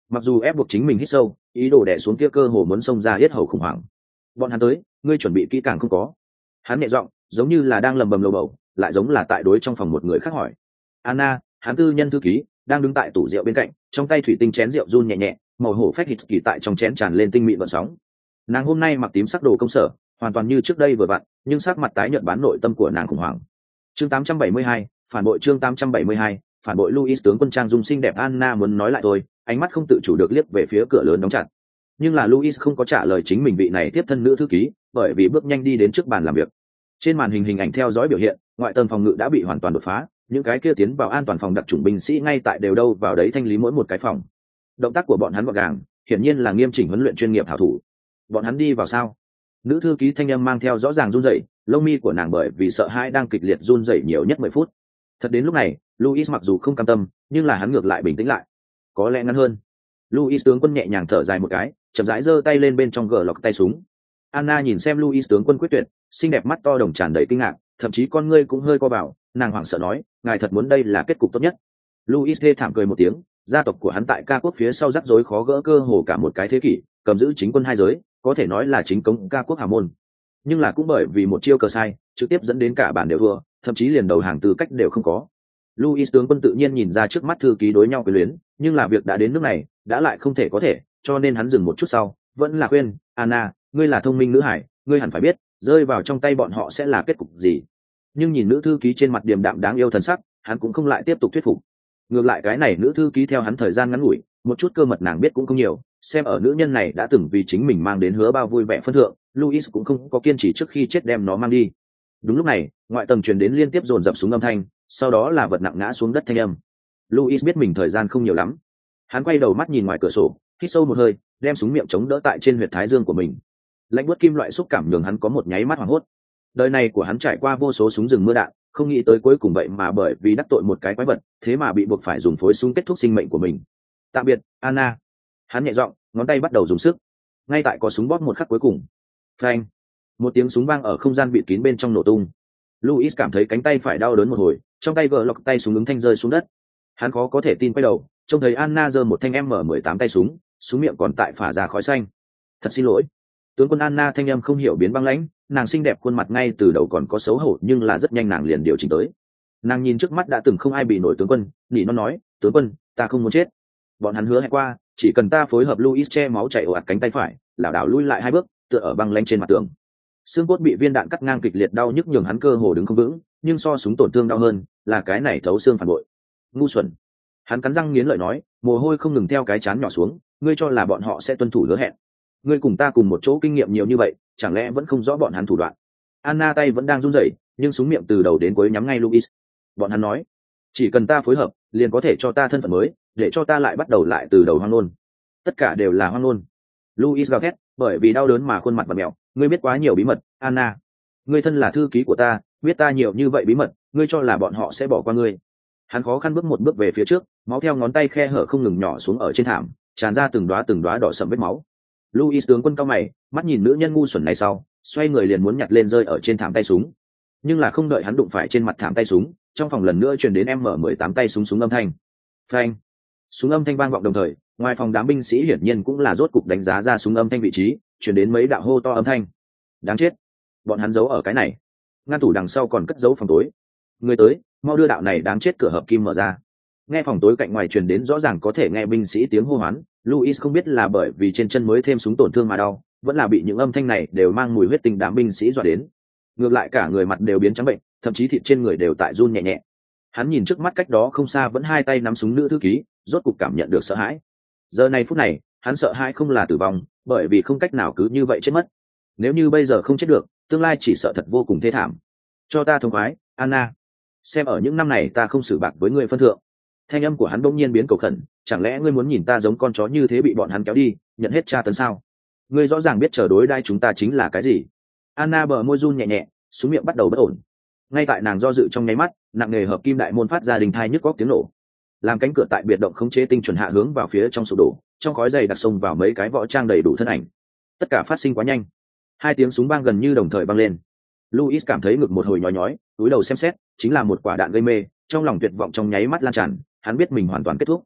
mặc dù ép buộc chính mình hít sâu, ý đồ đè xuống kia cơ hồ muốn xông ra yết hầu khủng hoảng. Bọn hắn tới, ngươi chuẩn bị kỹ càng không có? Hắn nhẹ giọng, giống như là đang lầm bầm lầu bầu, lại giống là tại đối trong phòng một người khác hỏi. Anna, hắn tư nhân thư ký, đang đứng tại tủ rượu bên cạnh, trong tay thủy tinh chén rượu run nhẹ nhẹ, màu hổ phách hít kỳ tại trong chén tràn lên tinh mịn vận sóng. Nàng hôm nay mặc tím sắc đồ công sở, hoàn toàn như trước đây vừa vặn, nhưng sắc mặt tái nhợt bán nội tâm của nàng khủng hoảng. Chương 872, phản bội chương 872, phản bội Louis tướng quân trang dung xinh đẹp Anna muốn nói lại thôi, ánh mắt không tự chủ được liếc về phía cửa lớn đóng chặt. Nhưng là Louis không có trả lời chính mình vị này tiếp thân nữ thư ký, bởi vì bước nhanh đi đến trước bàn làm việc. Trên màn hình ảnh theo dõi biểu hiện, ngoại tầng phòng ngự đã bị hoàn toàn đột phá, những cái kia tiến vào an toàn phòng đặc chủng binh sĩ ngay tại đều đâu vào đấy thanh lý mỗi một cái phòng. Động tác của bọn hắn gọn gàng, hiển nhiên là nghiêm chỉnh huấn luyện chuyên nghiệp hảo thủ. Bọn hắn đi vào sao? Nữ thư ký thanh âm mang theo rõ ràng run rẩy, lông mi của nàng bởi vì sợ hãi đang kịch liệt run rẩy nhiều nhất 10 phút. Thật đến lúc này, Louis mặc dù không cam tâm, nhưng là hắn ngược lại bình tĩnh lại. Có lẽ ngắn hơn. Louis tướng quân nhẹ nhàng thở dài một cái, chậm rãi giơ tay lên bên trong gờ lọc tay súng. Anna nhìn xem Louis tướng quân quyết tuyệt, xinh đẹp mắt to đồng tràn đầy kinh ngạc, thậm chí con ngươi cũng hơi co vào, nàng hoảng sợ nói, ngài thật muốn đây là kết cục tốt nhất. Louis thê thảm cười một tiếng, gia tộc của hắn tại ca quốc phía sau rắc rối khó gỡ cơ hồ cả một cái thế kỷ, cầm giữ chính quân hai giới, có thể nói là chính cống ca quốc hào môn. Nhưng là cũng bởi vì một chiêu cờ sai, trực tiếp dẫn đến cả bản đều thua, thậm chí liền đầu hàng tư cách đều không có. Louis tướng quân tự nhiên nhìn ra trước mắt thư ký đối nhau quyền luyến, nhưng là việc đã đến nước này, đã lại không thể có thể, cho nên hắn dừng một chút sau, vẫn là khuyên, Anna, ngươi là thông minh nữ hải, ngươi hẳn phải biết, rơi vào trong tay bọn họ sẽ là kết cục gì. Nhưng nhìn nữ thư ký trên mặt điềm đạm đáng yêu thần sắc, hắn cũng không lại tiếp tục thuyết phục. Ngược lại cái này nữ thư ký theo hắn thời gian ngắn ngủi, một chút cơ mật nàng biết cũng không nhiều, xem ở nữ nhân này đã từng vì chính mình mang đến hứa bao vui vẻ phân thượng, Louis cũng không có kiên trì trước khi chết đem nó mang đi. Đúng lúc này, ngoại tầng truyền đến liên tiếp dồn dập súng âm thanh, sau đó là vật nặng ngã xuống đất thanh âm. Louis biết mình thời gian không nhiều lắm, hắn quay đầu mắt nhìn ngoài cửa sổ, hít sâu một hơi, đem súng miệng chống đỡ tại trên huyệt thái dương của mình. Lạnh buốt kim loại xúc cảm nhường hắn có một nháy mắt hoảng hốt. Đời này của hắn trải qua vô số súng rừng mưa đạn, không nghĩ tới cuối cùng vậy mà bởi vì đắc tội một cái quái vật, thế mà bị buộc phải dùng phối súng kết thúc sinh mệnh của mình. Tạm biệt, Anna. Hắn nhẹ giọng, ngón tay bắt đầu dùng sức. Ngay tại có súng bóp một khắc cuối cùng, phanh, một tiếng súng vang ở không gian bịt kín bên trong nổ tung. Louis cảm thấy cánh tay phải đau đớn một hồi, trong tay gỡ lọc tay súng ứng thanh rơi xuống đất. Hắn khó có thể tin quay đầu, trông thấy Anna giơ một thanh M18 tay súng, súng miệng còn tại phả ra khói xanh. Thật xin lỗi. Tướng quân Anna thanh âm không hiểu biến băng lãnh, nàng xinh đẹp khuôn mặt ngay từ đầu còn có xấu hổ nhưng là rất nhanh nàng liền điều chỉnh tới. Nàng nhìn trước mắt đã từng không ai bị nổi tướng quân, nỉ nó nói, tướng quân, ta không muốn chết. Bọn hắn hứa hẹn qua, chỉ cần ta phối hợp Louis che máu chảy ồ ạt cánh tay phải, lảo đảo lui lại 2 bước, tựa ở băng lãnh trên mặt tường. Xương cốt bị viên đạn cắt ngang kịch liệt đau nhức nhường hắn cơ hồ đứng không vững, nhưng so súng tổn thương đau hơn, là cái này thấu xương phản bội. Ngu xuẩn. Hắn cắn răng nghiến lợi nói, mồ hôi không ngừng theo cái trán nhỏ xuống, ngươi cho là bọn họ sẽ tuân thủ hứa hẹn? Ngươi cùng ta cùng một chỗ kinh nghiệm nhiều như vậy, chẳng lẽ vẫn không rõ bọn hắn thủ đoạn? Anna tay vẫn đang run rẩy, nhưng súng miệng từ đầu đến cuối nhắm ngay Louis. Bọn hắn nói, chỉ cần ta phối hợp, liền có thể cho ta thân phận mới, để cho ta lại bắt đầu lại từ đầu hoang nôn. Tất cả đều là hoang nôn. Louis gào thét, bởi vì đau đớn mà khuôn mặt bặm mèo. Ngươi biết quá nhiều bí mật, Anna. Ngươi thân là thư ký của ta, biết ta nhiều như vậy bí mật, ngươi cho là bọn họ sẽ bỏ qua ngươi? Hắn khó khăn bước một bước về phía trước, máu theo ngón tay khe hở không ngừng nhỏ xuống ở trên thảm, tràn ra từng đóa đỏ sẫm vết máu. Louis tướng quân cao mày, mắt nhìn nữ nhân ngu xuẩn này sau, xoay người liền muốn nhặt lên rơi ở trên thảm tay súng. Nhưng là không đợi hắn đụng phải trên mặt thảm tay súng, trong phòng lần nữa truyền đến M18 tay súng âm thanh. Phanh! Súng âm thanh vang vọng đồng thời, ngoài phòng đám binh sĩ hiển nhiên cũng là rốt cục đánh giá ra súng âm thanh vị trí, truyền đến mấy đạo hô to âm thanh. Đáng chết! Bọn hắn giấu ở cái này. Ngăn tủ đằng sau còn cất giấu phòng tối. Người tới, mau đưa đạo này đáng chết cửa hợp kim mở ra. Nghe phòng tối cạnh ngoài truyền đến rõ ràng có thể nghe binh sĩ tiếng hô hoán, Louis không biết là bởi vì trên chân mới thêm súng tổn thương mà đau, vẫn là bị những âm thanh này đều mang mùi huyết tinh đám binh sĩ dọa đến. Ngược lại cả người mặt đều biến trắng bệnh, thậm chí thịt trên người đều tại run nhẹ nhẹ. Hắn nhìn trước mắt cách đó không xa vẫn hai tay nắm súng nữ thư ký, rốt cục cảm nhận được sợ hãi. Giờ này phút này, hắn sợ hãi không là tử vong, bởi vì không cách nào cứ như vậy chết mất. Nếu như bây giờ không chết được, tương lai chỉ sợ thật vô cùng thê thảm. Cho ta thông khoái, Anna. Xem ở những năm này ta không xử bạc với người phân thượng. Thanh âm của hắn bỗng nhiên biến cầu khẩn, chẳng lẽ ngươi muốn nhìn ta giống con chó như thế bị bọn hắn kéo đi, nhận hết tra tấn sao? Ngươi rõ ràng biết chờ đối đai chúng ta chính là cái gì. Anna bờ môi run nhẹ nhẹ, xuống miệng bắt đầu bất ổn. Ngay tại nàng do dự trong nháy mắt, nặng nề hợp kim đại môn phát ra đình thai nhức góc tiếng nổ. Làm cánh cửa tại biệt động khống chế tinh chuẩn hạ hướng vào phía trong sụp đổ, trong khói dày đặc xông vào mấy cái võ trang đầy đủ thân ảnh. Tất cả phát sinh quá nhanh. 2 tiếng súng vang gần như đồng thời vang lên. Louis cảm thấy ngực một hồi nhói nhói, cúi đầu xem xét, chính là một quả đạn gây mê, trong lòng tuyệt vọng trong nháy mắt lan tràn, hắn biết mình hoàn toàn kết thúc.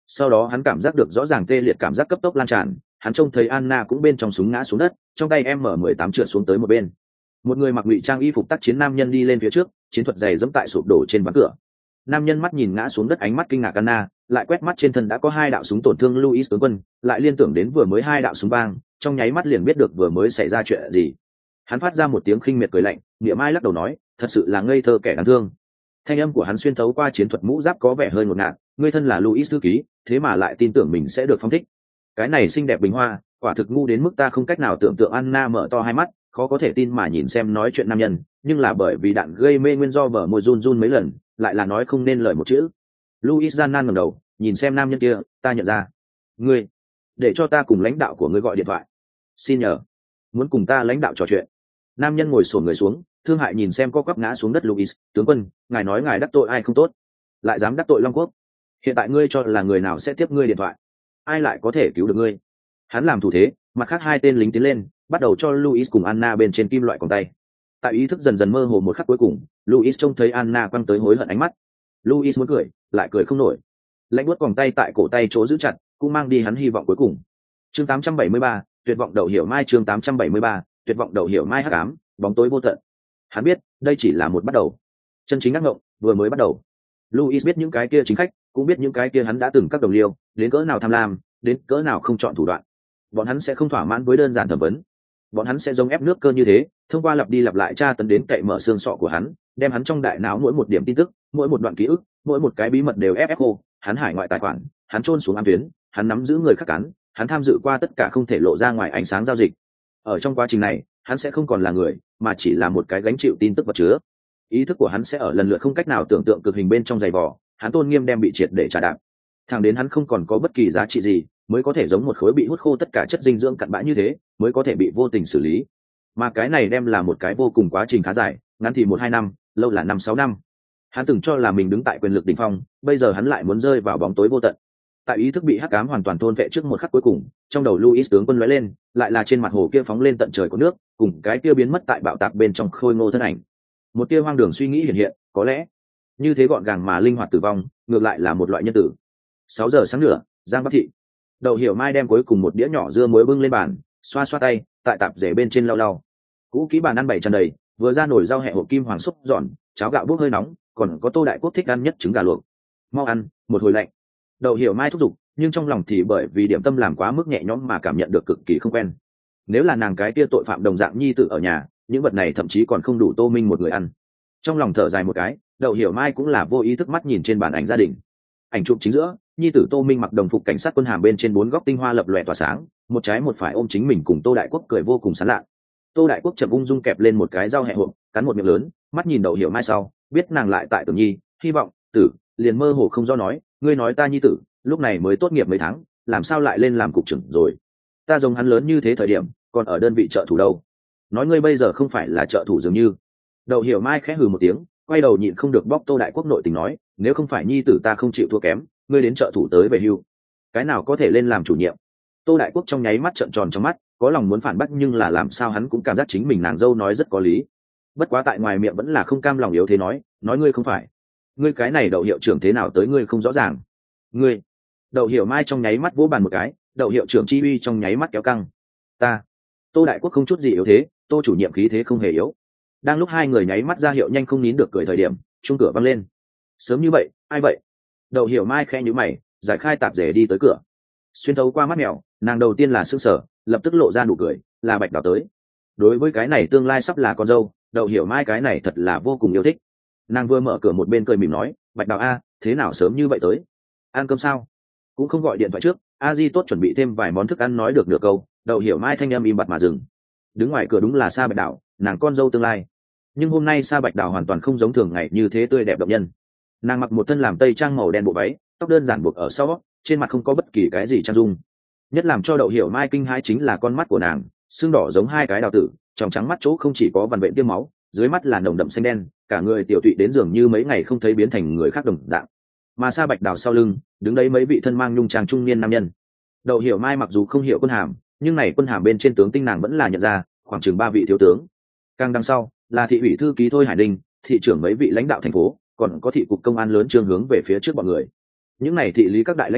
Sau đó hắn cảm giác được rõ ràng tê liệt cảm giác cấp tốc lan tràn, hắn trông thấy Anna cũng bên trong súng ngã xuống đất, trong tay M18 trượt xuống tới một bên. Một người mặc ngụy trang y phục tác chiến nam nhân đi lên phía trước, chiến thuật giày dẫm tại sụp đổ trên ván cửa. Nam nhân mắt nhìn ngã xuống đất, ánh mắt kinh ngạc Anna, lại quét mắt trên thân đã có 2 đạo súng tổn thương Luis tướng quân, lại liên tưởng đến vừa mới 2 đạo súng vang, trong nháy mắt liền biết được vừa mới xảy ra chuyện gì. Hắn phát ra một tiếng khinh miệt cười lạnh, niệm ai lắc đầu nói, thật sự là ngây thơ kẻ đáng thương. Thanh âm của hắn xuyên thấu qua chiến thuật mũ giáp có vẻ hơi ngột ngạt, ngươi thân là Luis thư ký, thế mà lại tin tưởng mình sẽ được phong thích. Cái này xinh đẹp bình hoa, quả thực ngu đến mức ta không cách nào tưởng tượng. Anna mở to hai mắt, khó có thể tin mà nhìn xem nói chuyện nam nhân, nhưng là bởi vì đạn gây mê nguyên do bờ môi run run mấy lần, lại là nói không nên lời một chữ. Luis gian nan ngẩng đầu, nhìn xem nam nhân kia, ta nhận ra. Ngươi, để cho ta cùng lãnh đạo của ngươi gọi điện thoại. Xin nhờ, muốn cùng ta lãnh đạo trò chuyện. Nam nhân ngồi xổm người xuống, thương hại nhìn xem co quắp ngã xuống đất Luis, tướng quân, ngài nói ngài đắc tội ai không tốt, lại dám đắc tội Long Quốc. Hiện tại ngươi cho là người nào sẽ tiếp ngươi điện thoại? Ai lại có thể cứu được ngươi? Hắn làm thủ thế, mặt khác 2 tên lính tiến lên, bắt đầu cho Luis cùng Anna bên trên kim loại còng tay. Tại ý thức dần dần mơ hồ một khắc cuối cùng, Luis trông thấy Anna quăng tới hối hận ánh mắt. Luis muốn cười, lại cười không nổi. Lạnh buốt còng tay tại cổ tay chỗ giữ chặt, cũng mang đi hắn hy vọng cuối cùng. Chương 873, tuyệt vọng đậu hiểu mai. Chương 873, tuyệt vọng đậu hiểu mai. Hắc ám, bóng tối vô tận. Hắn biết, đây chỉ là một bắt đầu. Chân chính ác mộng vừa mới bắt đầu. Luis biết những cái kia chính khách, cũng biết những cái kia hắn đã từng các đồng liêu, đến cỡ nào tham lam, đến cỡ nào không chọn thủ đoạn. Bọn hắn sẽ không thỏa mãn với đơn giản thẩm vấn, bọn hắn sẽ giống ép nước cơ như thế, thông qua lặp đi lặp lại tra tấn đến cậy mở xương sọ của hắn, đem hắn trong đại não mỗi một điểm tin tức, mỗi một đoạn ký ức, mỗi một cái bí mật đều ép khô. Hắn hải ngoại tài khoản, hắn chôn xuống ám tuyến, hắn nắm giữ người khác cắn, hắn tham dự qua tất cả không thể lộ ra ngoài ánh sáng giao dịch. Ở trong quá trình này, hắn sẽ không còn là người, mà chỉ là một cái gánh chịu tin tức vật chứa. Ý thức của hắn sẽ ở lần lượt không cách nào tưởng tượng cực hình bên trong giày vò, hắn tôn nghiêm đem bị triệt để trả đạp. Thẳng đến hắn không còn có bất kỳ giá trị gì, mới có thể giống một khối bị hút khô tất cả chất dinh dưỡng cặn bã như thế, mới có thể bị vô tình xử lý. Mà cái này đem là một cái vô cùng quá trình khá dài, ngắn thì 1-2 năm, lâu là 5-6 năm. Hắn từng cho là mình đứng tại quyền lực đỉnh phong, bây giờ hắn lại muốn rơi vào bóng tối vô tận. Tại ý thức bị hắc ám hoàn toàn thôn vệ trước một khắc cuối cùng, trong đầu Luis tướng quân lóe lên, lại là trên mặt hồ kia phóng lên tận trời của nước, cùng cái kia biến mất tại bạo tạc bên trong khôi ngô thân ảnh. Một tia hoang đường suy nghĩ hiện hiện, có lẽ như thế gọn gàng mà linh hoạt tử vong, ngược lại là một loại nhân tử. 6 giờ sáng nữa, Giang Bắc thị. Đậu hiểu mai đem cuối cùng một đĩa nhỏ dưa muối bưng lên bàn, xoa xoa tay, tại tạp rể bên trên lau lau. Cũ kỹ bàn ăn bày tràn đầy, vừa ra nồi rau hẹ hộp kim hoàng xúc giòn, cháo gạo bốc hơi nóng, còn có Tô Đại Quốc thích ăn nhất trứng gà luộc. Mau ăn, một hồi lạnh. Đậu hiểu mai thúc giục, nhưng trong lòng thì bởi vì điểm tâm làm quá mức nhẹ nhõm mà cảm nhận được cực kỳ không quen. Nếu là nàng cái kia tội phạm đồng dạng nhi tử ở nhà, những vật này thậm chí còn không đủ Tô Minh một người ăn. Trong lòng thở dài một cái, đậu hiểu mai cũng là vô ý thức mắt nhìn trên bàn ảnh gia đình. Ảnh chụp chính giữa, nhi tử Tô Minh mặc đồng phục cảnh sát quân hàm, bên trên 4 góc tinh hoa lập lòe tỏa sáng, một trái một phải ôm chính mình cùng Tô Đại Quốc cười vô cùng sán lạ. Tô Đại Quốc chậm ung dung kẹp lên một cái rau hẹ hộp, cắn một miệng lớn, mắt nhìn đậu hiểu mai sau, biết nàng lại tại tưởng nhi, hy vọng tử, liền mơ hồ không do nói, ngươi nói ta nhi tử lúc này mới tốt nghiệp mấy tháng, làm sao lại lên làm cục trưởng rồi? Ta giống hắn lớn như thế thời điểm còn ở đơn vị trợ thủ đâu, nói ngươi bây giờ không phải là trợ thủ dường như. Đậu hiểu mai khẽ hừ một tiếng, quay đầu nhịn không được bóc Tô Đại Quốc nội tình nói, nếu không phải nhi tử ta không chịu thua kém, ngươi đến trợ thủ tới về hưu, cái nào có thể lên làm chủ nhiệm? Tô Đại Quốc trong nháy mắt trợn tròn trong mắt, có lòng muốn phản bác, nhưng là làm sao hắn cũng cảm giác chính mình nàng dâu nói rất có lý. Bất quá tại ngoài miệng vẫn là không cam lòng yếu thế nói ngươi không phải, ngươi cái này đậu hiệu trưởng thế nào tới ngươi không rõ ràng. Ngươi, đậu hiểu mai trong nháy mắt vỗ bàn một cái, đậu hiệu trưởng chi uy trong nháy mắt kéo căng. Ta, Tô Đại Quốc không chút gì yếu thế, Tô chủ nhiệm khí thế không hề yếu. Đang lúc hai người nháy mắt ra hiệu nhanh không nín được cười thời điểm, chuông cửa vang lên. Sớm như vậy, ai vậy? Đậu hiểu mai khẽ nhíu mày, giải khai tạp dề đi tới cửa. Xuyên thấu qua mắt mèo, nàng đầu tiên là sững sờ, lập tức lộ ra nụ cười, là Bạch Đào tới. Đối với cái này tương lai sắp là con dâu, đậu hiểu mai cái này thật là vô cùng yêu thích. Nàng vừa mở cửa một bên cười mỉm nói, Bạch Đào a, thế nào sớm như vậy tới? Ăn cơm sao? Cũng không gọi điện thoại trước, a di tốt chuẩn bị thêm vài món thức ăn. Nói được nửa câu, đậu hiểu mai thanh âm im bặt mà dừng. Đứng ngoài cửa đúng là Sa Bạch Đào, nàng con dâu tương lai. Nhưng hôm nay Sa Bạch Đào hoàn toàn không giống thường ngày như thế tươi đẹp động nhân. Nàng mặc một thân làm tây trang màu đen bộ váy, tóc đơn giản buộc ở sau, trên mặt không có bất kỳ cái gì trang dung. Nhất làm cho đậu hiểu mai kinh hãi chính là con mắt của nàng, xương đỏ giống hai cái đào tử, trong trắng mắt chỗ không chỉ có vằn vện tiêm máu, dưới mắt là nồng đậm xanh đen, cả người tiểu tụy đến dường như mấy ngày không thấy biến thành người khác đồng dạng. Mà Sa Bạch Đào sau lưng đứng đấy mấy vị thân mang nhung trang trung niên nam nhân. Đậu hiểu mai mặc dù không hiểu quân hàm, nhưng này quân hàm bên trên tướng tinh nàng vẫn là nhận ra, khoảng chừng 3 vị thiếu tướng. Càng đằng sau là thị ủy thư ký Thôi Hải Ninh, thị trưởng mấy vị lãnh đạo thành phố, còn có thị cục công an lớn trương hướng về phía trước bọn người. Những này thị lý các đại lãnh đạo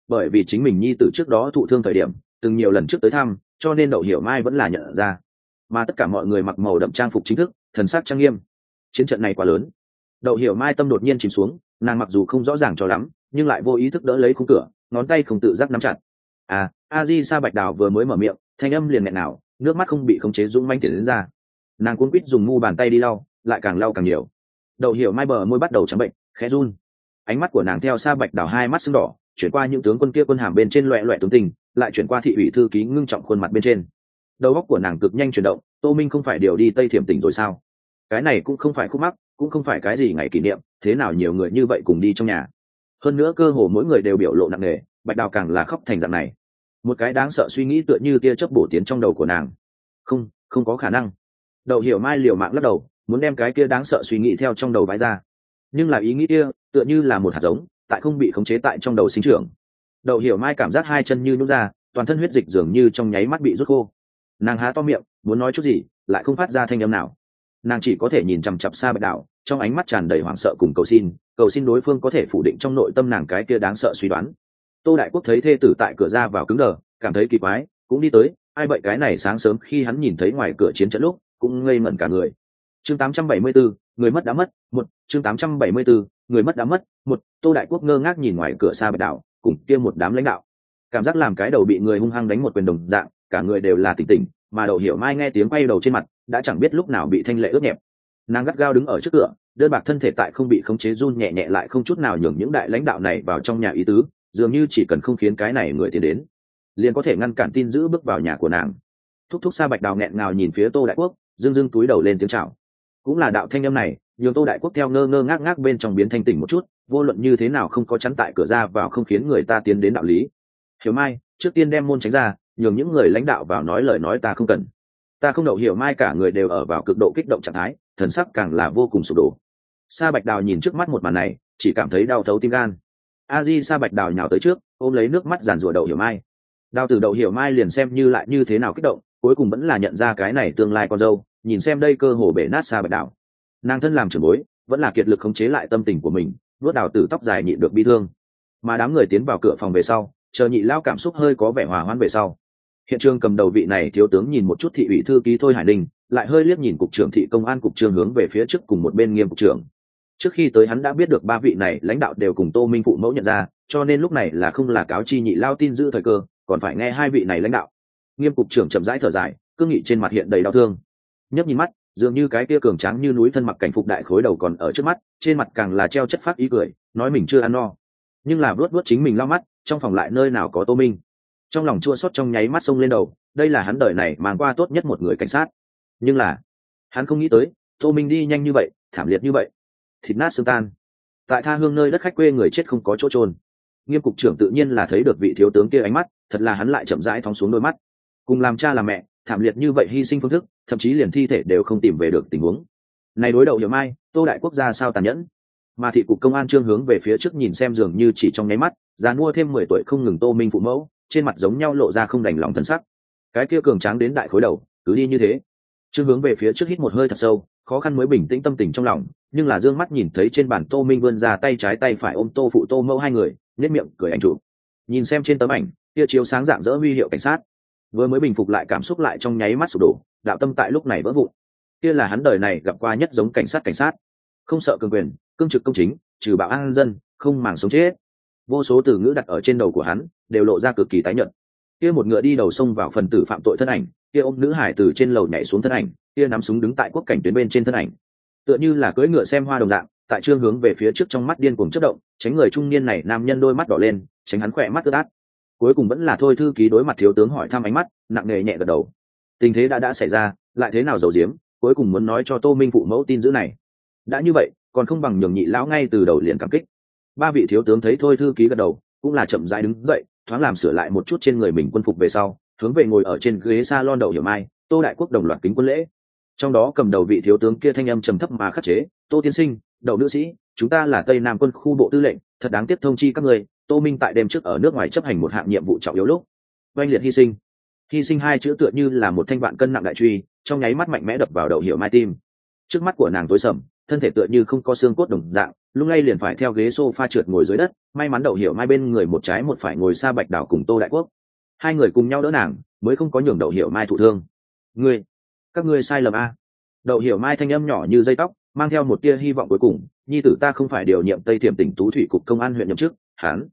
bởi vì chính mình nhi tử trước đó thụ thương thời điểm từng nhiều lần trước tới thăm, cho nên Đậu Hiểu Mai vẫn là nhận ra. Mà tất cả mọi người mặc màu đậm trang phục chính thức, thần sắc trang nghiêm. Chiến trận này quá lớn. Đậu Hiểu Mai tâm đột nhiên chìm xuống, nàng mặc dù không rõ ràng cho lắm, nhưng lại vô ý thức đỡ lấy khung cửa, ngón tay không tự giác nắm chặt. A Di Sa Bạch Đào vừa mới mở miệng, thanh âm liền nghẹn nào, nước mắt không bị khống chế dũng mãnh tiến đến ra. Nàng cuống quýt dùng mu bàn tay đi lau, lại càng lau càng nhiều. Đậu Hiểu Mai bờ môi bắt đầu trắng bệnh, khẽ run. Ánh mắt của nàng theo Sa Bạch Đào hai mắt sưng đỏ, chuyển qua những tướng quân kia quân hàm bên trên loẹt loẹt tướng tình, lại chuyển qua thị ủy thư ký ngưng trọng khuôn mặt bên trên. Đầu óc của nàng cực nhanh chuyển động, Tô Minh không phải điều đi Tây Thiểm tỉnh rồi sao? Cái này cũng không phải khúc mắc, cũng không phải cái gì ngày kỷ niệm, thế nào nhiều người như vậy cùng đi trong nhà? Hơn nữa cơ hồ mỗi người đều biểu lộ nặng nề, Bạch Đào càng là khóc thành dạng này. Một cái đáng sợ suy nghĩ tựa như tia chớp bổ tiến trong đầu của nàng. Không có khả năng. Đậu Hiểu Mai liều mạng lắc đầu, muốn đem cái kia đáng sợ suy nghĩ theo trong đầu vãi ra. Nhưng là ý nghĩ kia, tựa như là một hạt giống, tại không bị khống chế tại trong đầu sinh trưởng. Đậu Hiểu Mai cảm giác hai chân như nhũn ra, toàn thân huyết dịch dường như trong nháy mắt bị rút khô. Nàng há to miệng, muốn nói chút gì, lại không phát ra thanh âm nào. Nàng chỉ có thể nhìn chằm chằm Sa Bạch Đào, trong ánh mắt tràn đầy hoảng sợ cùng cầu xin đối phương có thể phủ định trong nội tâm nàng cái kia đáng sợ suy đoán. Tô Đại Quốc thấy thê tử tại cửa ra vào cứng đờ, cảm thấy kỳ quái, cũng đi tới. Ai vậy cái này sáng sớm khi hắn nhìn thấy ngoài cửa chiến trận lúc, cũng ngây ngẩn cả người. Chương 874, người mất đã mất, một. Chương 874, người mất đã mất, một. Tô Đại Quốc ngơ ngác nhìn ngoài cửa Sa Bạch Đào, cùng kia một đám lãnh đạo, cảm giác làm cái đầu bị người hung hăng đánh một quyền đồng dạng, cả người đều là tỉnh tỉnh. Mà Đậu Hiểu Mai nghe tiếng quay đầu trên mặt, đã chẳng biết lúc nào bị thanh lệ ướt nhẹp. Nàng gắt gao đứng ở trước cửa, đơn bạc thân thể tại không bị khống chế run nhẹ nhẹ, lại không chút nào nhường những đại lãnh đạo này vào trong nhà ý tứ, dường như chỉ cần không khiến cái này người tiến đến, liền có thể ngăn cản tin giữ bước vào nhà của nàng. Thúc thúc Sa Bạch Đào nghẹn ngào nhìn phía Tô Đại Quốc, dưng túi đầu lên tiếng chào. Cũng là đạo thanh âm này, nhường Tô Đại Quốc theo ngơ ngác bên trong biến thanh tỉnh một chút, vô luận như thế nào không có chắn tại cửa ra vào không khiến người ta tiến đến đạo lý. Hiểu Mai, trước tiên đem môn tránh ra, nhường những người lãnh đạo vào nói lời nói ta không cần. Ta không. Đậu Hiểu Mai cả người đều ở vào cực độ kích động trạng thái, thần sắc càng là vô cùng sụp đổ. Sa Bạch Đào nhìn trước mắt một màn này, chỉ cảm thấy đau thấu tim gan. A Di Sa Bạch Đào nhào tới trước, ôm lấy nước mắt giàn rủa Đậu Hiểu Mai. Đào Tử Đậu Hiểu Mai liền xem như lại như thế nào kích động, cuối cùng vẫn là nhận ra cái này tương lai con dâu, nhìn xem đây cơ hồ bể nát Sa Bạch Đào. Nàng thân làm trưởng bối, vẫn là kiệt lực khống chế lại tâm tình của mình, nuốt Đào Tử tóc dài nhịn được bi thương. Mà đám người tiến vào cửa phòng về sau, chờ Nhị Lao cảm xúc hơi có vẻ hòa hoãn về sau, hiện trường cầm đầu vị này thiếu tướng nhìn một chút thị ủy thư ký Thôi Hải Ninh, lại hơi liếc nhìn cục trưởng thị công an cục trưởng hướng về phía trước cùng một bên Nghiêm cục trưởng. Trước khi tới hắn đã biết được ba vị này lãnh đạo đều cùng Tô Minh phụ mẫu nhận ra, cho nên lúc này là không là cáo chi Nhị Lao tin giữ thời cơ, còn phải nghe hai vị này lãnh đạo. Nghiêm cục trưởng chậm rãi thở dài, cương nghị trên mặt hiện đầy đau thương, nhấp nhìn mắt, dường như cái kia cường tráng như núi thân mặc cảnh phục đại khối đầu còn ở trước mắt, trên mặt càng là treo chất phát ý cười, nói mình chưa ăn no, nhưng là vuốt chính mình lau mắt, trong phòng lại nơi nào có Tô Minh. Trong lòng chua xót trong nháy mắt xông lên đầu, đây là hắn đời này mang qua tốt nhất một người cảnh sát, nhưng là hắn không nghĩ tới Tô Minh đi nhanh như vậy, thảm liệt như vậy, thịt nát xương tan, tại tha hương nơi đất khách quê người chết không có chỗ chôn. Nghiêm cục trưởng tự nhiên là thấy được vị thiếu tướng kia ánh mắt, thật là hắn lại chậm rãi thóng xuống đôi mắt. Cùng làm cha làm mẹ, thảm liệt như vậy hy sinh phương thức, thậm chí liền thi thể đều không tìm về được tình huống này. Đối Đậu Hiểu Mai, Tô Đại Quốc gia sao tàn nhẫn. Mà thị cục công an Trương hướng về phía trước nhìn xem, dường như chỉ trong nháy mắt già mua thêm 10 tuổi không ngừng Tô Minh phụ mẫu, trên mặt giống nhau lộ ra không đành lòng thân sắc. Cái kia cường tráng đến đại khối đầu cứ đi như thế. Trương hướng về phía trước hít một hơi thật sâu, khó khăn mới bình tĩnh tâm tình trong lòng, nhưng là dương mắt nhìn thấy trên bàn Tô Minh vươn ra tay trái tay phải ôm Tô phụ Tô mẫu hai người, nhếch miệng cười ảnh chụp. Nhìn xem trên tấm ảnh kia chiếu sáng dạng dỡ huy hiệu cảnh sát, vừa mới bình phục lại cảm xúc lại trong nháy mắt sụp đổ, đạo tâm tại lúc này vỡ vụn. Kia là hắn đời này gặp qua nhất giống cảnh sát, không sợ cường quyền, cương trực công chính, trừ bạo an dân, không màng sống chết. Vô số từ ngữ đặt ở trên đầu của hắn, đều lộ ra cực kỳ tái nhợt. Kia một ngựa đi đầu sông vào phần tử phạm tội thân ảnh, kia ôm nữ hải từ trên lầu nhảy xuống thân ảnh, kia nắm súng đứng tại quốc cảnh tuyến bên trên thân ảnh, tựa như là cưỡi ngựa xem hoa đồng dạng, tại Trương hướng về phía trước trong mắt điên cuồng chớp động, tránh người trung niên này nam nhân đôi mắt đỏ lên, tránh hắn khỏe mắt ướt át. Cuối cùng vẫn là Thôi thư ký đối mặt thiếu tướng hỏi thăm ánh mắt nặng nề nhẹ gật đầu. Tình thế đã xảy ra, lại thế nào giấu giếm, cuối cùng muốn nói cho Tô Minh phụ mẫu tin dữ này. Đã như vậy, còn không bằng nhường Nhị lão ngay từ đầu liền cảm kích. Ba vị thiếu tướng thấy Thôi thư ký gật đầu, cũng là chậm rãi đứng dậy, thoáng làm sửa lại một chút trên người mình quân phục về sau, hướng về ngồi ở trên ghế salon Đậu Hiểu Mai, Tô Đại Quốc đồng loạt kính quân lễ. Trong đó cầm đầu vị thiếu tướng kia thanh âm trầm thấp mà khắc chế, Tô tiên sinh, Đậu nữ sĩ, chúng ta là Tây Nam quân khu bộ tư lệnh, thật đáng tiếc thông chi các người, Tô Minh tại đêm trước ở nước ngoài chấp hành một hạng nhiệm vụ trọng yếu lúc oanh liệt hy sinh hai chữ tựa như là một thanh vạn cân nặng đại truy, trong nháy mắt mạnh mẽ đập vào Đậu Hiểu Mai tim. Trước mắt của nàng tối sầm, thân thể tựa như không có xương cốt đồng dạng, lúc lay liền phải theo ghế sofa trượt ngồi dưới đất. May mắn Đậu Hiểu Mai bên người một trái một phải ngồi Sa Bạch Đào cùng Tô Đại Quốc, hai người cùng nhau đỡ nàng, mới không có nhường Đậu Hiểu Mai thụ thương. Các ngươi sai lầm a. Đậu Hiểu Mai thanh âm nhỏ như dây tóc, mang theo một tia hy vọng cuối cùng. Nhi tử ta không phải điều nhiệm Tây Thiểm tỉnh Tú Thủy cục công an huyện nhậm chức,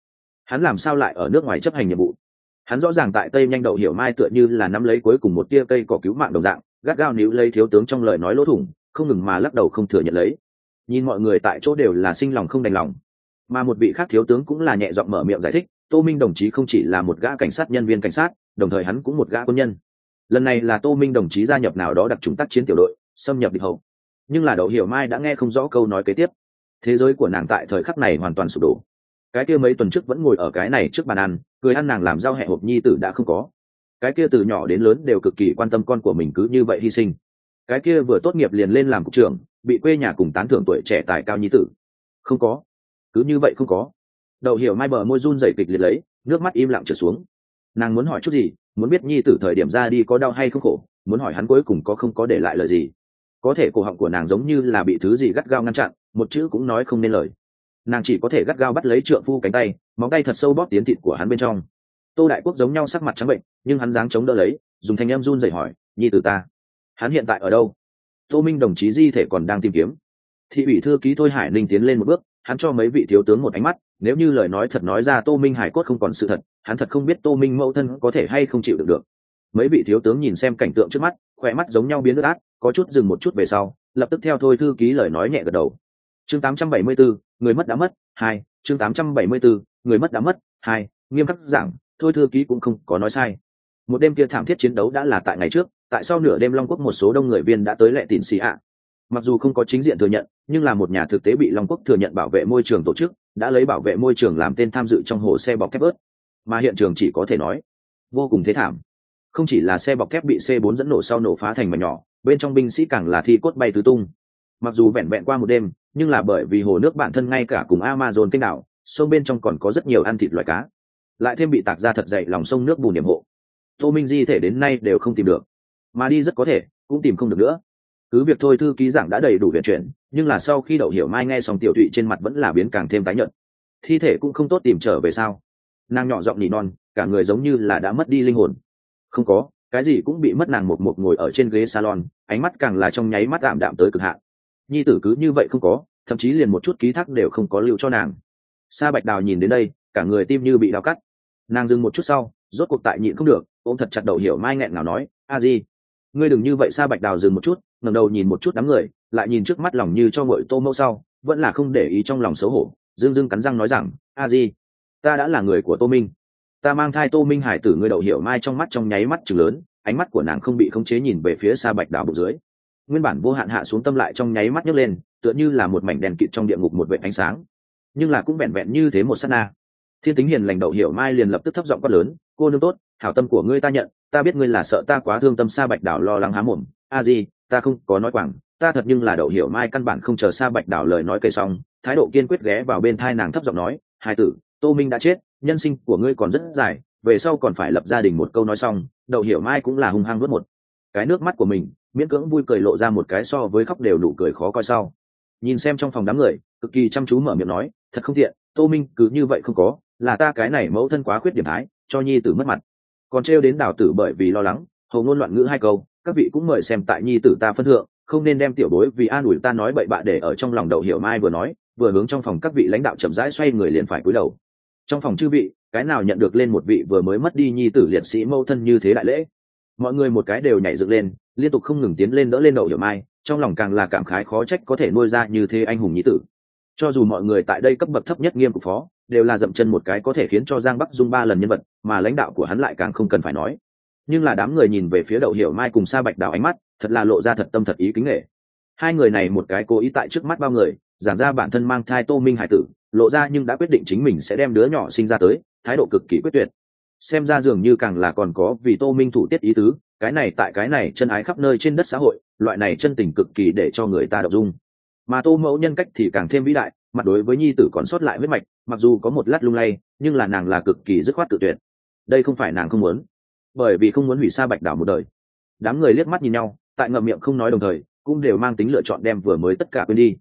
hắn làm sao lại ở nước ngoài chấp hành nhiệm vụ? Hắn rõ ràng tại Tây nhanh. Đậu Hiểu Mai tựa như là nắm lấy cuối cùng một tia cây cỏ cứu mạng đồng dạng, gắt gao níu lấy thiếu tướng trong lời nói lỗ thủng, không ngừng mà lắc đầu không thừa nhận lấy. Nhìn mọi người tại chỗ đều là sinh lòng không đành lòng, mà một vị khác thiếu tướng cũng là nhẹ giọng mở miệng giải thích, Tô Minh đồng chí không chỉ là một gã cảnh sát nhân viên cảnh sát, đồng thời hắn cũng một gã quân nhân. Lần này là Tô Minh đồng chí gia nhập nào đó đặc trùng tác chiến tiểu đội, xâm nhập địch hậu. Nhưng là Đậu Hiểu Mai đã nghe không rõ câu nói kế tiếp. Thế giới của nàng tại thời khắc này hoàn toàn sụp đổ. Cái kia mấy tuần trước vẫn ngồi ở cái này trước bàn ăn, cười ăn nàng làm rau hẹ hộp nhi tử đã không có. Cái kia từ nhỏ đến lớn đều cực kỳ quan tâm con của mình cứ như vậy hy sinh. Cái kia vừa tốt nghiệp liền lên làm cục trưởng, bị quê nhà cùng tán thưởng tuổi trẻ tài cao nhi tử, không có, cứ như vậy không có. Đậu Hiểu Mai bờ môi run rẩy kịch liệt lấy, nước mắt im lặng trượt xuống. Nàng muốn hỏi chút gì, muốn biết nhi tử thời điểm ra đi có đau hay không khổ, muốn hỏi hắn cuối cùng có không có để lại lời gì. Có thể cổ họng của nàng giống như là bị thứ gì gắt gao ngăn chặn, một chữ cũng nói không nên lời. Nàng chỉ có thể gắt gao bắt lấy trượng phu cánh tay, móng tay thật sâu bóp tiến thịt của hắn bên trong. Tô Đại Quốc giống nhau sắc mặt trắng bệnh, nhưng hắn dáng chống đỡ lấy, dùng thanh em run rẩy hỏi, nhi tử ta, hắn hiện tại ở đâu? Tô Minh đồng chí di thể còn đang tìm kiếm. Thị ủy thư ký Thôi Hải Ninh tiến lên một bước, hắn cho mấy vị thiếu tướng một ánh mắt, nếu như lời nói thật nói ra Tô Minh hải cốt không còn sự thật, hắn thật không biết Tô Minh mẫu thân có thể hay không chịu được. Mấy vị thiếu tướng nhìn xem cảnh tượng trước mắt, khỏe mắt giống nhau biến ướt át, có chút dừng một chút về sau, lập tức theo Thôi thư ký lời nói nhẹ gật đầu. Chương 874, người mất đã mất, 2, chương 874, người mất đã mất, 2, nghiêm khắc giảng, Thôi thư ký cũng không có nói sai. Một đêm kia thảm thiết chiến đấu đã là tại ngày trước, tại sau nửa đêm Long Quốc một số đông người viên đã tới Lệ Tịn Xì ạ. Mặc dù không có chính diện thừa nhận, nhưng là một nhà thực tế bị Long Quốc thừa nhận bảo vệ môi trường tổ chức, đã lấy bảo vệ môi trường làm tên tham dự trong hồ xe bọc thép ớt, mà hiện trường chỉ có thể nói vô cùng thế thảm. Không chỉ là xe bọc thép bị C4 dẫn nổ sau nổ phá thành mảnh nhỏ, bên trong binh sĩ càng là thi cốt bay tứ tung. Mặc dù vẹn vẹn qua một đêm, nhưng là bởi vì hồ nước bản thân ngay cả cùng Amazon kênh đảo, sông bên trong còn có rất nhiều ăn thịt loài cá, lại thêm bị tạc ra thật dày lòng sông nước bùn điểm hộ. Tô Minh di thể đến nay đều không tìm được, mà đi rất có thể cũng tìm không được nữa. Cứ việc Thôi thư ký giảng đã đầy đủ viện chuyển, nhưng là sau khi Đậu Hiểu Mai nghe xong tiểu thụy trên mặt vẫn là biến càng thêm tái nhợt. Thi thể cũng không tốt tìm trở về sao? Nàng nhỏ giọng nỉ non, cả người giống như là đã mất đi linh hồn. Không có, cái gì cũng bị mất. Nàng một ngồi ở trên ghế salon, ánh mắt càng là trong nháy mắt tạm đạm tới cực hạn. Nhi tử cứ như vậy không có, thậm chí liền một chút ký thác đều không có lưu cho nàng. Sa Bạch Đào nhìn đến đây, cả người tim như bị đào cắt. Nàng dừng một chút sau, rốt cuộc tại nhịn không được, ôm thật chặt Đậu Hiểu Mai nghẹn ngào nói, a di, ngươi đừng như vậy. Sa Bạch Đào dừng một chút, ngẩng đầu nhìn một chút đám người, lại nhìn trước mắt lòng như cho nguội Tô Mẫu sau, vẫn là không để ý trong lòng xấu hổ, dương cắn răng nói rằng, a di, ta đã là người của Tô Minh, ta mang thai Tô Minh hải tử. Ngươi Đậu Hiểu Mai trong mắt trong nháy mắt trừng lớn, ánh mắt của nàng không bị khống chế nhìn về phía Sa Bạch Đào bụng dưới. Nguyên bản vô hạn hạ xuống tâm lại trong nháy mắt nhấc lên, tựa như là một mảnh đèn kịt trong địa ngục một vệt ánh sáng. Nhưng là cũng vẹn vẹn như thế một sát na, thiên tính hiền lành Đậu Hiểu Mai liền lập tức thấp giọng quát lớn, cô nương tốt, hảo tâm của ngươi ta nhận, ta biết ngươi là sợ ta quá thương tâm. Sa Bạch Đào lo lắng há mồm, a di, ta không có nói quảng, ta thật. Nhưng là Đậu Hiểu Mai căn bản không chờ Sa Bạch Đào lời nói kể xong, thái độ kiên quyết ghé vào bên thai nàng thấp giọng nói, hai tử, Tô Minh đã chết, nhân sinh của ngươi còn rất dài, về sau còn phải lập gia đình. Một câu nói xong, Đậu Hiểu Mai cũng là hung hăng vớt một cái nước mắt của mình, miễn cưỡng vui cười lộ ra một cái so với khóc đều nụ cười khó coi sau. Nhìn xem trong phòng đám người, cực kỳ chăm chú mở miệng nói, thật không tiện, Tô Minh cứ như vậy không có, là ta cái này mẫu thân quá khuyết điểm thái, cho nhi tử mất mặt. Còn trêu đến Đào tử bởi vì lo lắng, hầu ngôn loạn ngữ hai câu, các vị cũng mời xem tại nhi tử ta phân thượng, không nên đem tiểu bối vì an ủi ta nói bậy bạ để ở trong lòng. Đậu Hiểu Mai vừa nói, vừa hướng trong phòng các vị lãnh đạo chậm rãi xoay người liền phải cúi đầu. Trong phòng chư vị, cái nào nhận được lên một vị vừa mới mất đi nhi tử liệt sĩ mẫu thân như thế đại lễ? Mọi người một cái đều nhảy dựng lên, liên tục không ngừng tiến lên đỡ lên Đậu Hiểu Mai, trong lòng càng là cảm khái khó trách có thể nuôi ra như thế anh hùng nhi tử. Cho dù mọi người tại đây cấp bậc thấp nhất nghiêm cục phó, đều là dậm chân một cái có thể khiến cho Giang Bắc Dung 3 lần nhân vật, mà lãnh đạo của hắn lại càng không cần phải nói. Nhưng là đám người nhìn về phía Đậu Hiểu Mai cùng Sa Bạch Đào ánh mắt, thật là lộ ra thật tâm thật ý kính nể. Hai người này một cái cố ý tại trước mắt bao người, giảng ra bản thân mang thai Tô Minh hải tử, lộ ra nhưng đã quyết định chính mình sẽ đem đứa nhỏ sinh ra tới, thái độ cực kỳ quyết tuyệt. Xem ra dường như càng là còn có vì Tô Minh thủ tiết ý tứ, cái này tại cái này chân ái khắp nơi trên đất xã hội, loại này chân tình cực kỳ để cho người ta động dung. Mà Tô Mẫu nhân cách thì càng thêm vĩ đại, mặt đối với nhi tử còn sót lại huyết mạch, mặc dù có một lát lung lay, nhưng là nàng là cực kỳ dứt khoát tự tuyệt. Đây không phải nàng không muốn, bởi vì không muốn hủy Sa Bạch Đào một đời. Đám người liếc mắt nhìn nhau, tại ngậm miệng không nói đồng thời, cũng đều mang tính lựa chọn đem vừa mới tất cả quên đi,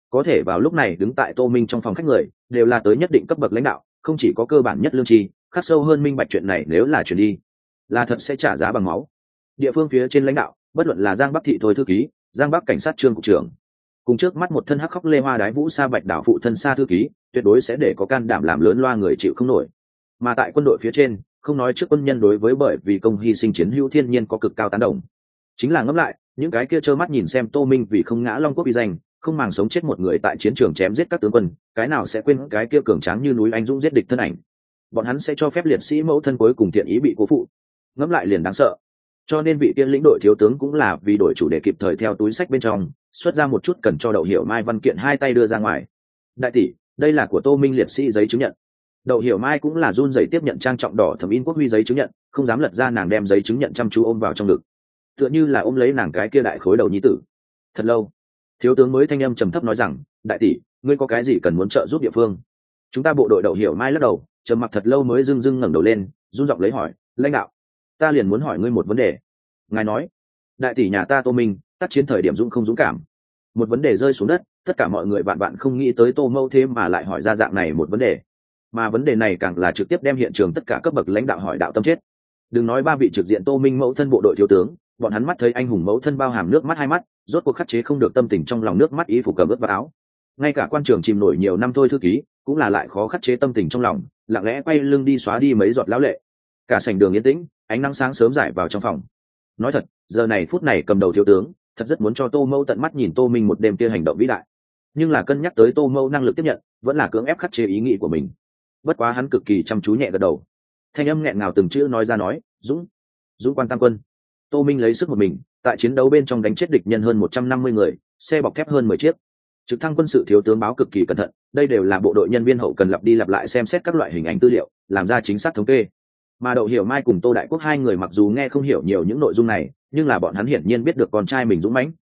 có thể vào lúc này đứng tại Tô Minh trong phòng khách người đều là tới nhất định cấp bậc lãnh đạo, không chỉ có cơ bản nhất lương tri, khắc sâu hơn minh bạch chuyện này nếu là chuyển đi là thật sẽ trả giá bằng máu. Địa phương phía trên lãnh đạo, bất luận là Giang Bắc thị thôi thư ký, Giang Bắc cảnh sát trương cục trưởng, cùng trước mắt một thân hắc khóc lê hoa đái vũ sa bạch đảo phụ thân sa thư ký, tuyệt đối sẽ để có can đảm làm lớn loa người chịu không nổi. Mà tại quân đội phía trên, không nói trước quân nhân đối với bởi vì công hy sinh chiến hữu thiên nhiên có cực cao tán đồng, chính là ngẫm lại những cái kia trơ mắt nhìn xem Tô Minh vì không ngã Long Quốc uy danh, không màng sống chết một người tại chiến trường chém giết các tướng quân, cái nào sẽ quên cái kia cường tráng như núi anh dũng giết địch thân ảnh. Bọn hắn sẽ cho phép liệt sĩ mẫu thân cuối cùng thiện ý bị cố phụ. Ngẫm lại liền đáng sợ. Cho nên vị tiên lĩnh đội thiếu tướng cũng là vì đổi chủ đề kịp thời theo túi sách bên trong xuất ra một chút cần cho Đậu Hiểu Mai văn kiện, hai tay đưa ra ngoài. Đại tỷ, đây là của Tô Minh liệt sĩ giấy chứng nhận. Đậu Hiểu Mai cũng là run rẩy tiếp nhận trang trọng đỏ thẩm in quốc huy giấy chứng nhận, không dám lật ra, nàng đem giấy chứng nhận chăm chú ôm vào trong ngực, tựa như là ôm lấy nàng cái kia đại khối đầu nhi tử. Thật lâu, thiếu tướng mới thanh âm trầm thấp nói rằng, đại tỷ, ngươi có cái gì cần muốn trợ giúp địa phương? Chúng ta bộ đội. Đậu Hiểu Mai lắc đầu, trầm mặc thật lâu mới dưng dưng ngẩng đầu lên, run giọng lấy hỏi, lãnh đạo, ta liền muốn hỏi ngươi một vấn đề. Ngài nói. Đại tỷ nhà ta Tô Minh tác chiến thời điểm dũng không dũng cảm? Một vấn đề rơi xuống đất, tất cả mọi người vạn không nghĩ tới Tô Mâu thế mà lại hỏi ra dạng này một vấn đề, mà vấn đề này càng là trực tiếp đem hiện trường tất cả cấp bậc lãnh đạo hỏi đạo tâm chết. Đừng nói ba vị trực diện Tô Minh mẫu thân bộ đội thiếu tướng, bọn hắn mắt thấy anh hùng mẫu thân bao hàm nước mắt hai mắt, rốt cuộc khắc chế không được tâm tình trong lòng, nước mắt ý phục cầm ướt vào áo. Ngay cả quan trường chìm nổi nhiều năm thôi thư ký cũng là lại khó khắc chế tâm tình trong lòng, lặng lẽ quay lưng đi xóa đi mấy giọt lão lệ. Cả sảnh đường yên tĩnh, ánh nắng sáng sớm rải vào trong phòng. Nói thật, giờ này phút này cầm đầu thiếu tướng thật rất muốn cho Tô Mâu tận mắt nhìn Tô Minh một đêm kia hành động vĩ đại, nhưng là cân nhắc tới Tô Mâu năng lực tiếp nhận, vẫn là cưỡng ép khắc chế ý nghĩ của mình. Bất quá hắn cực kỳ chăm chú nhẹ gật đầu, thanh âm nghẹn ngào từng chữ nói ra, nói, dũng quan tam quân. Tô Minh lấy sức một mình tại chiến đấu bên trong đánh chết địch nhân hơn 150 người, xe bọc thép hơn 10 chiếc. Trực thăng quân sự thiếu tướng báo cực kỳ cẩn thận, đây đều là bộ đội nhân viên hậu cần lặp đi lặp lại xem xét các loại hình ảnh tư liệu, làm ra chính xác thống kê. Mà Đậu Hiểu Mai cùng Tô Đại Quốc hai người mặc dù nghe không hiểu nhiều những nội dung này, nhưng là bọn hắn hiển nhiên biết được con trai mình dũng mãnh,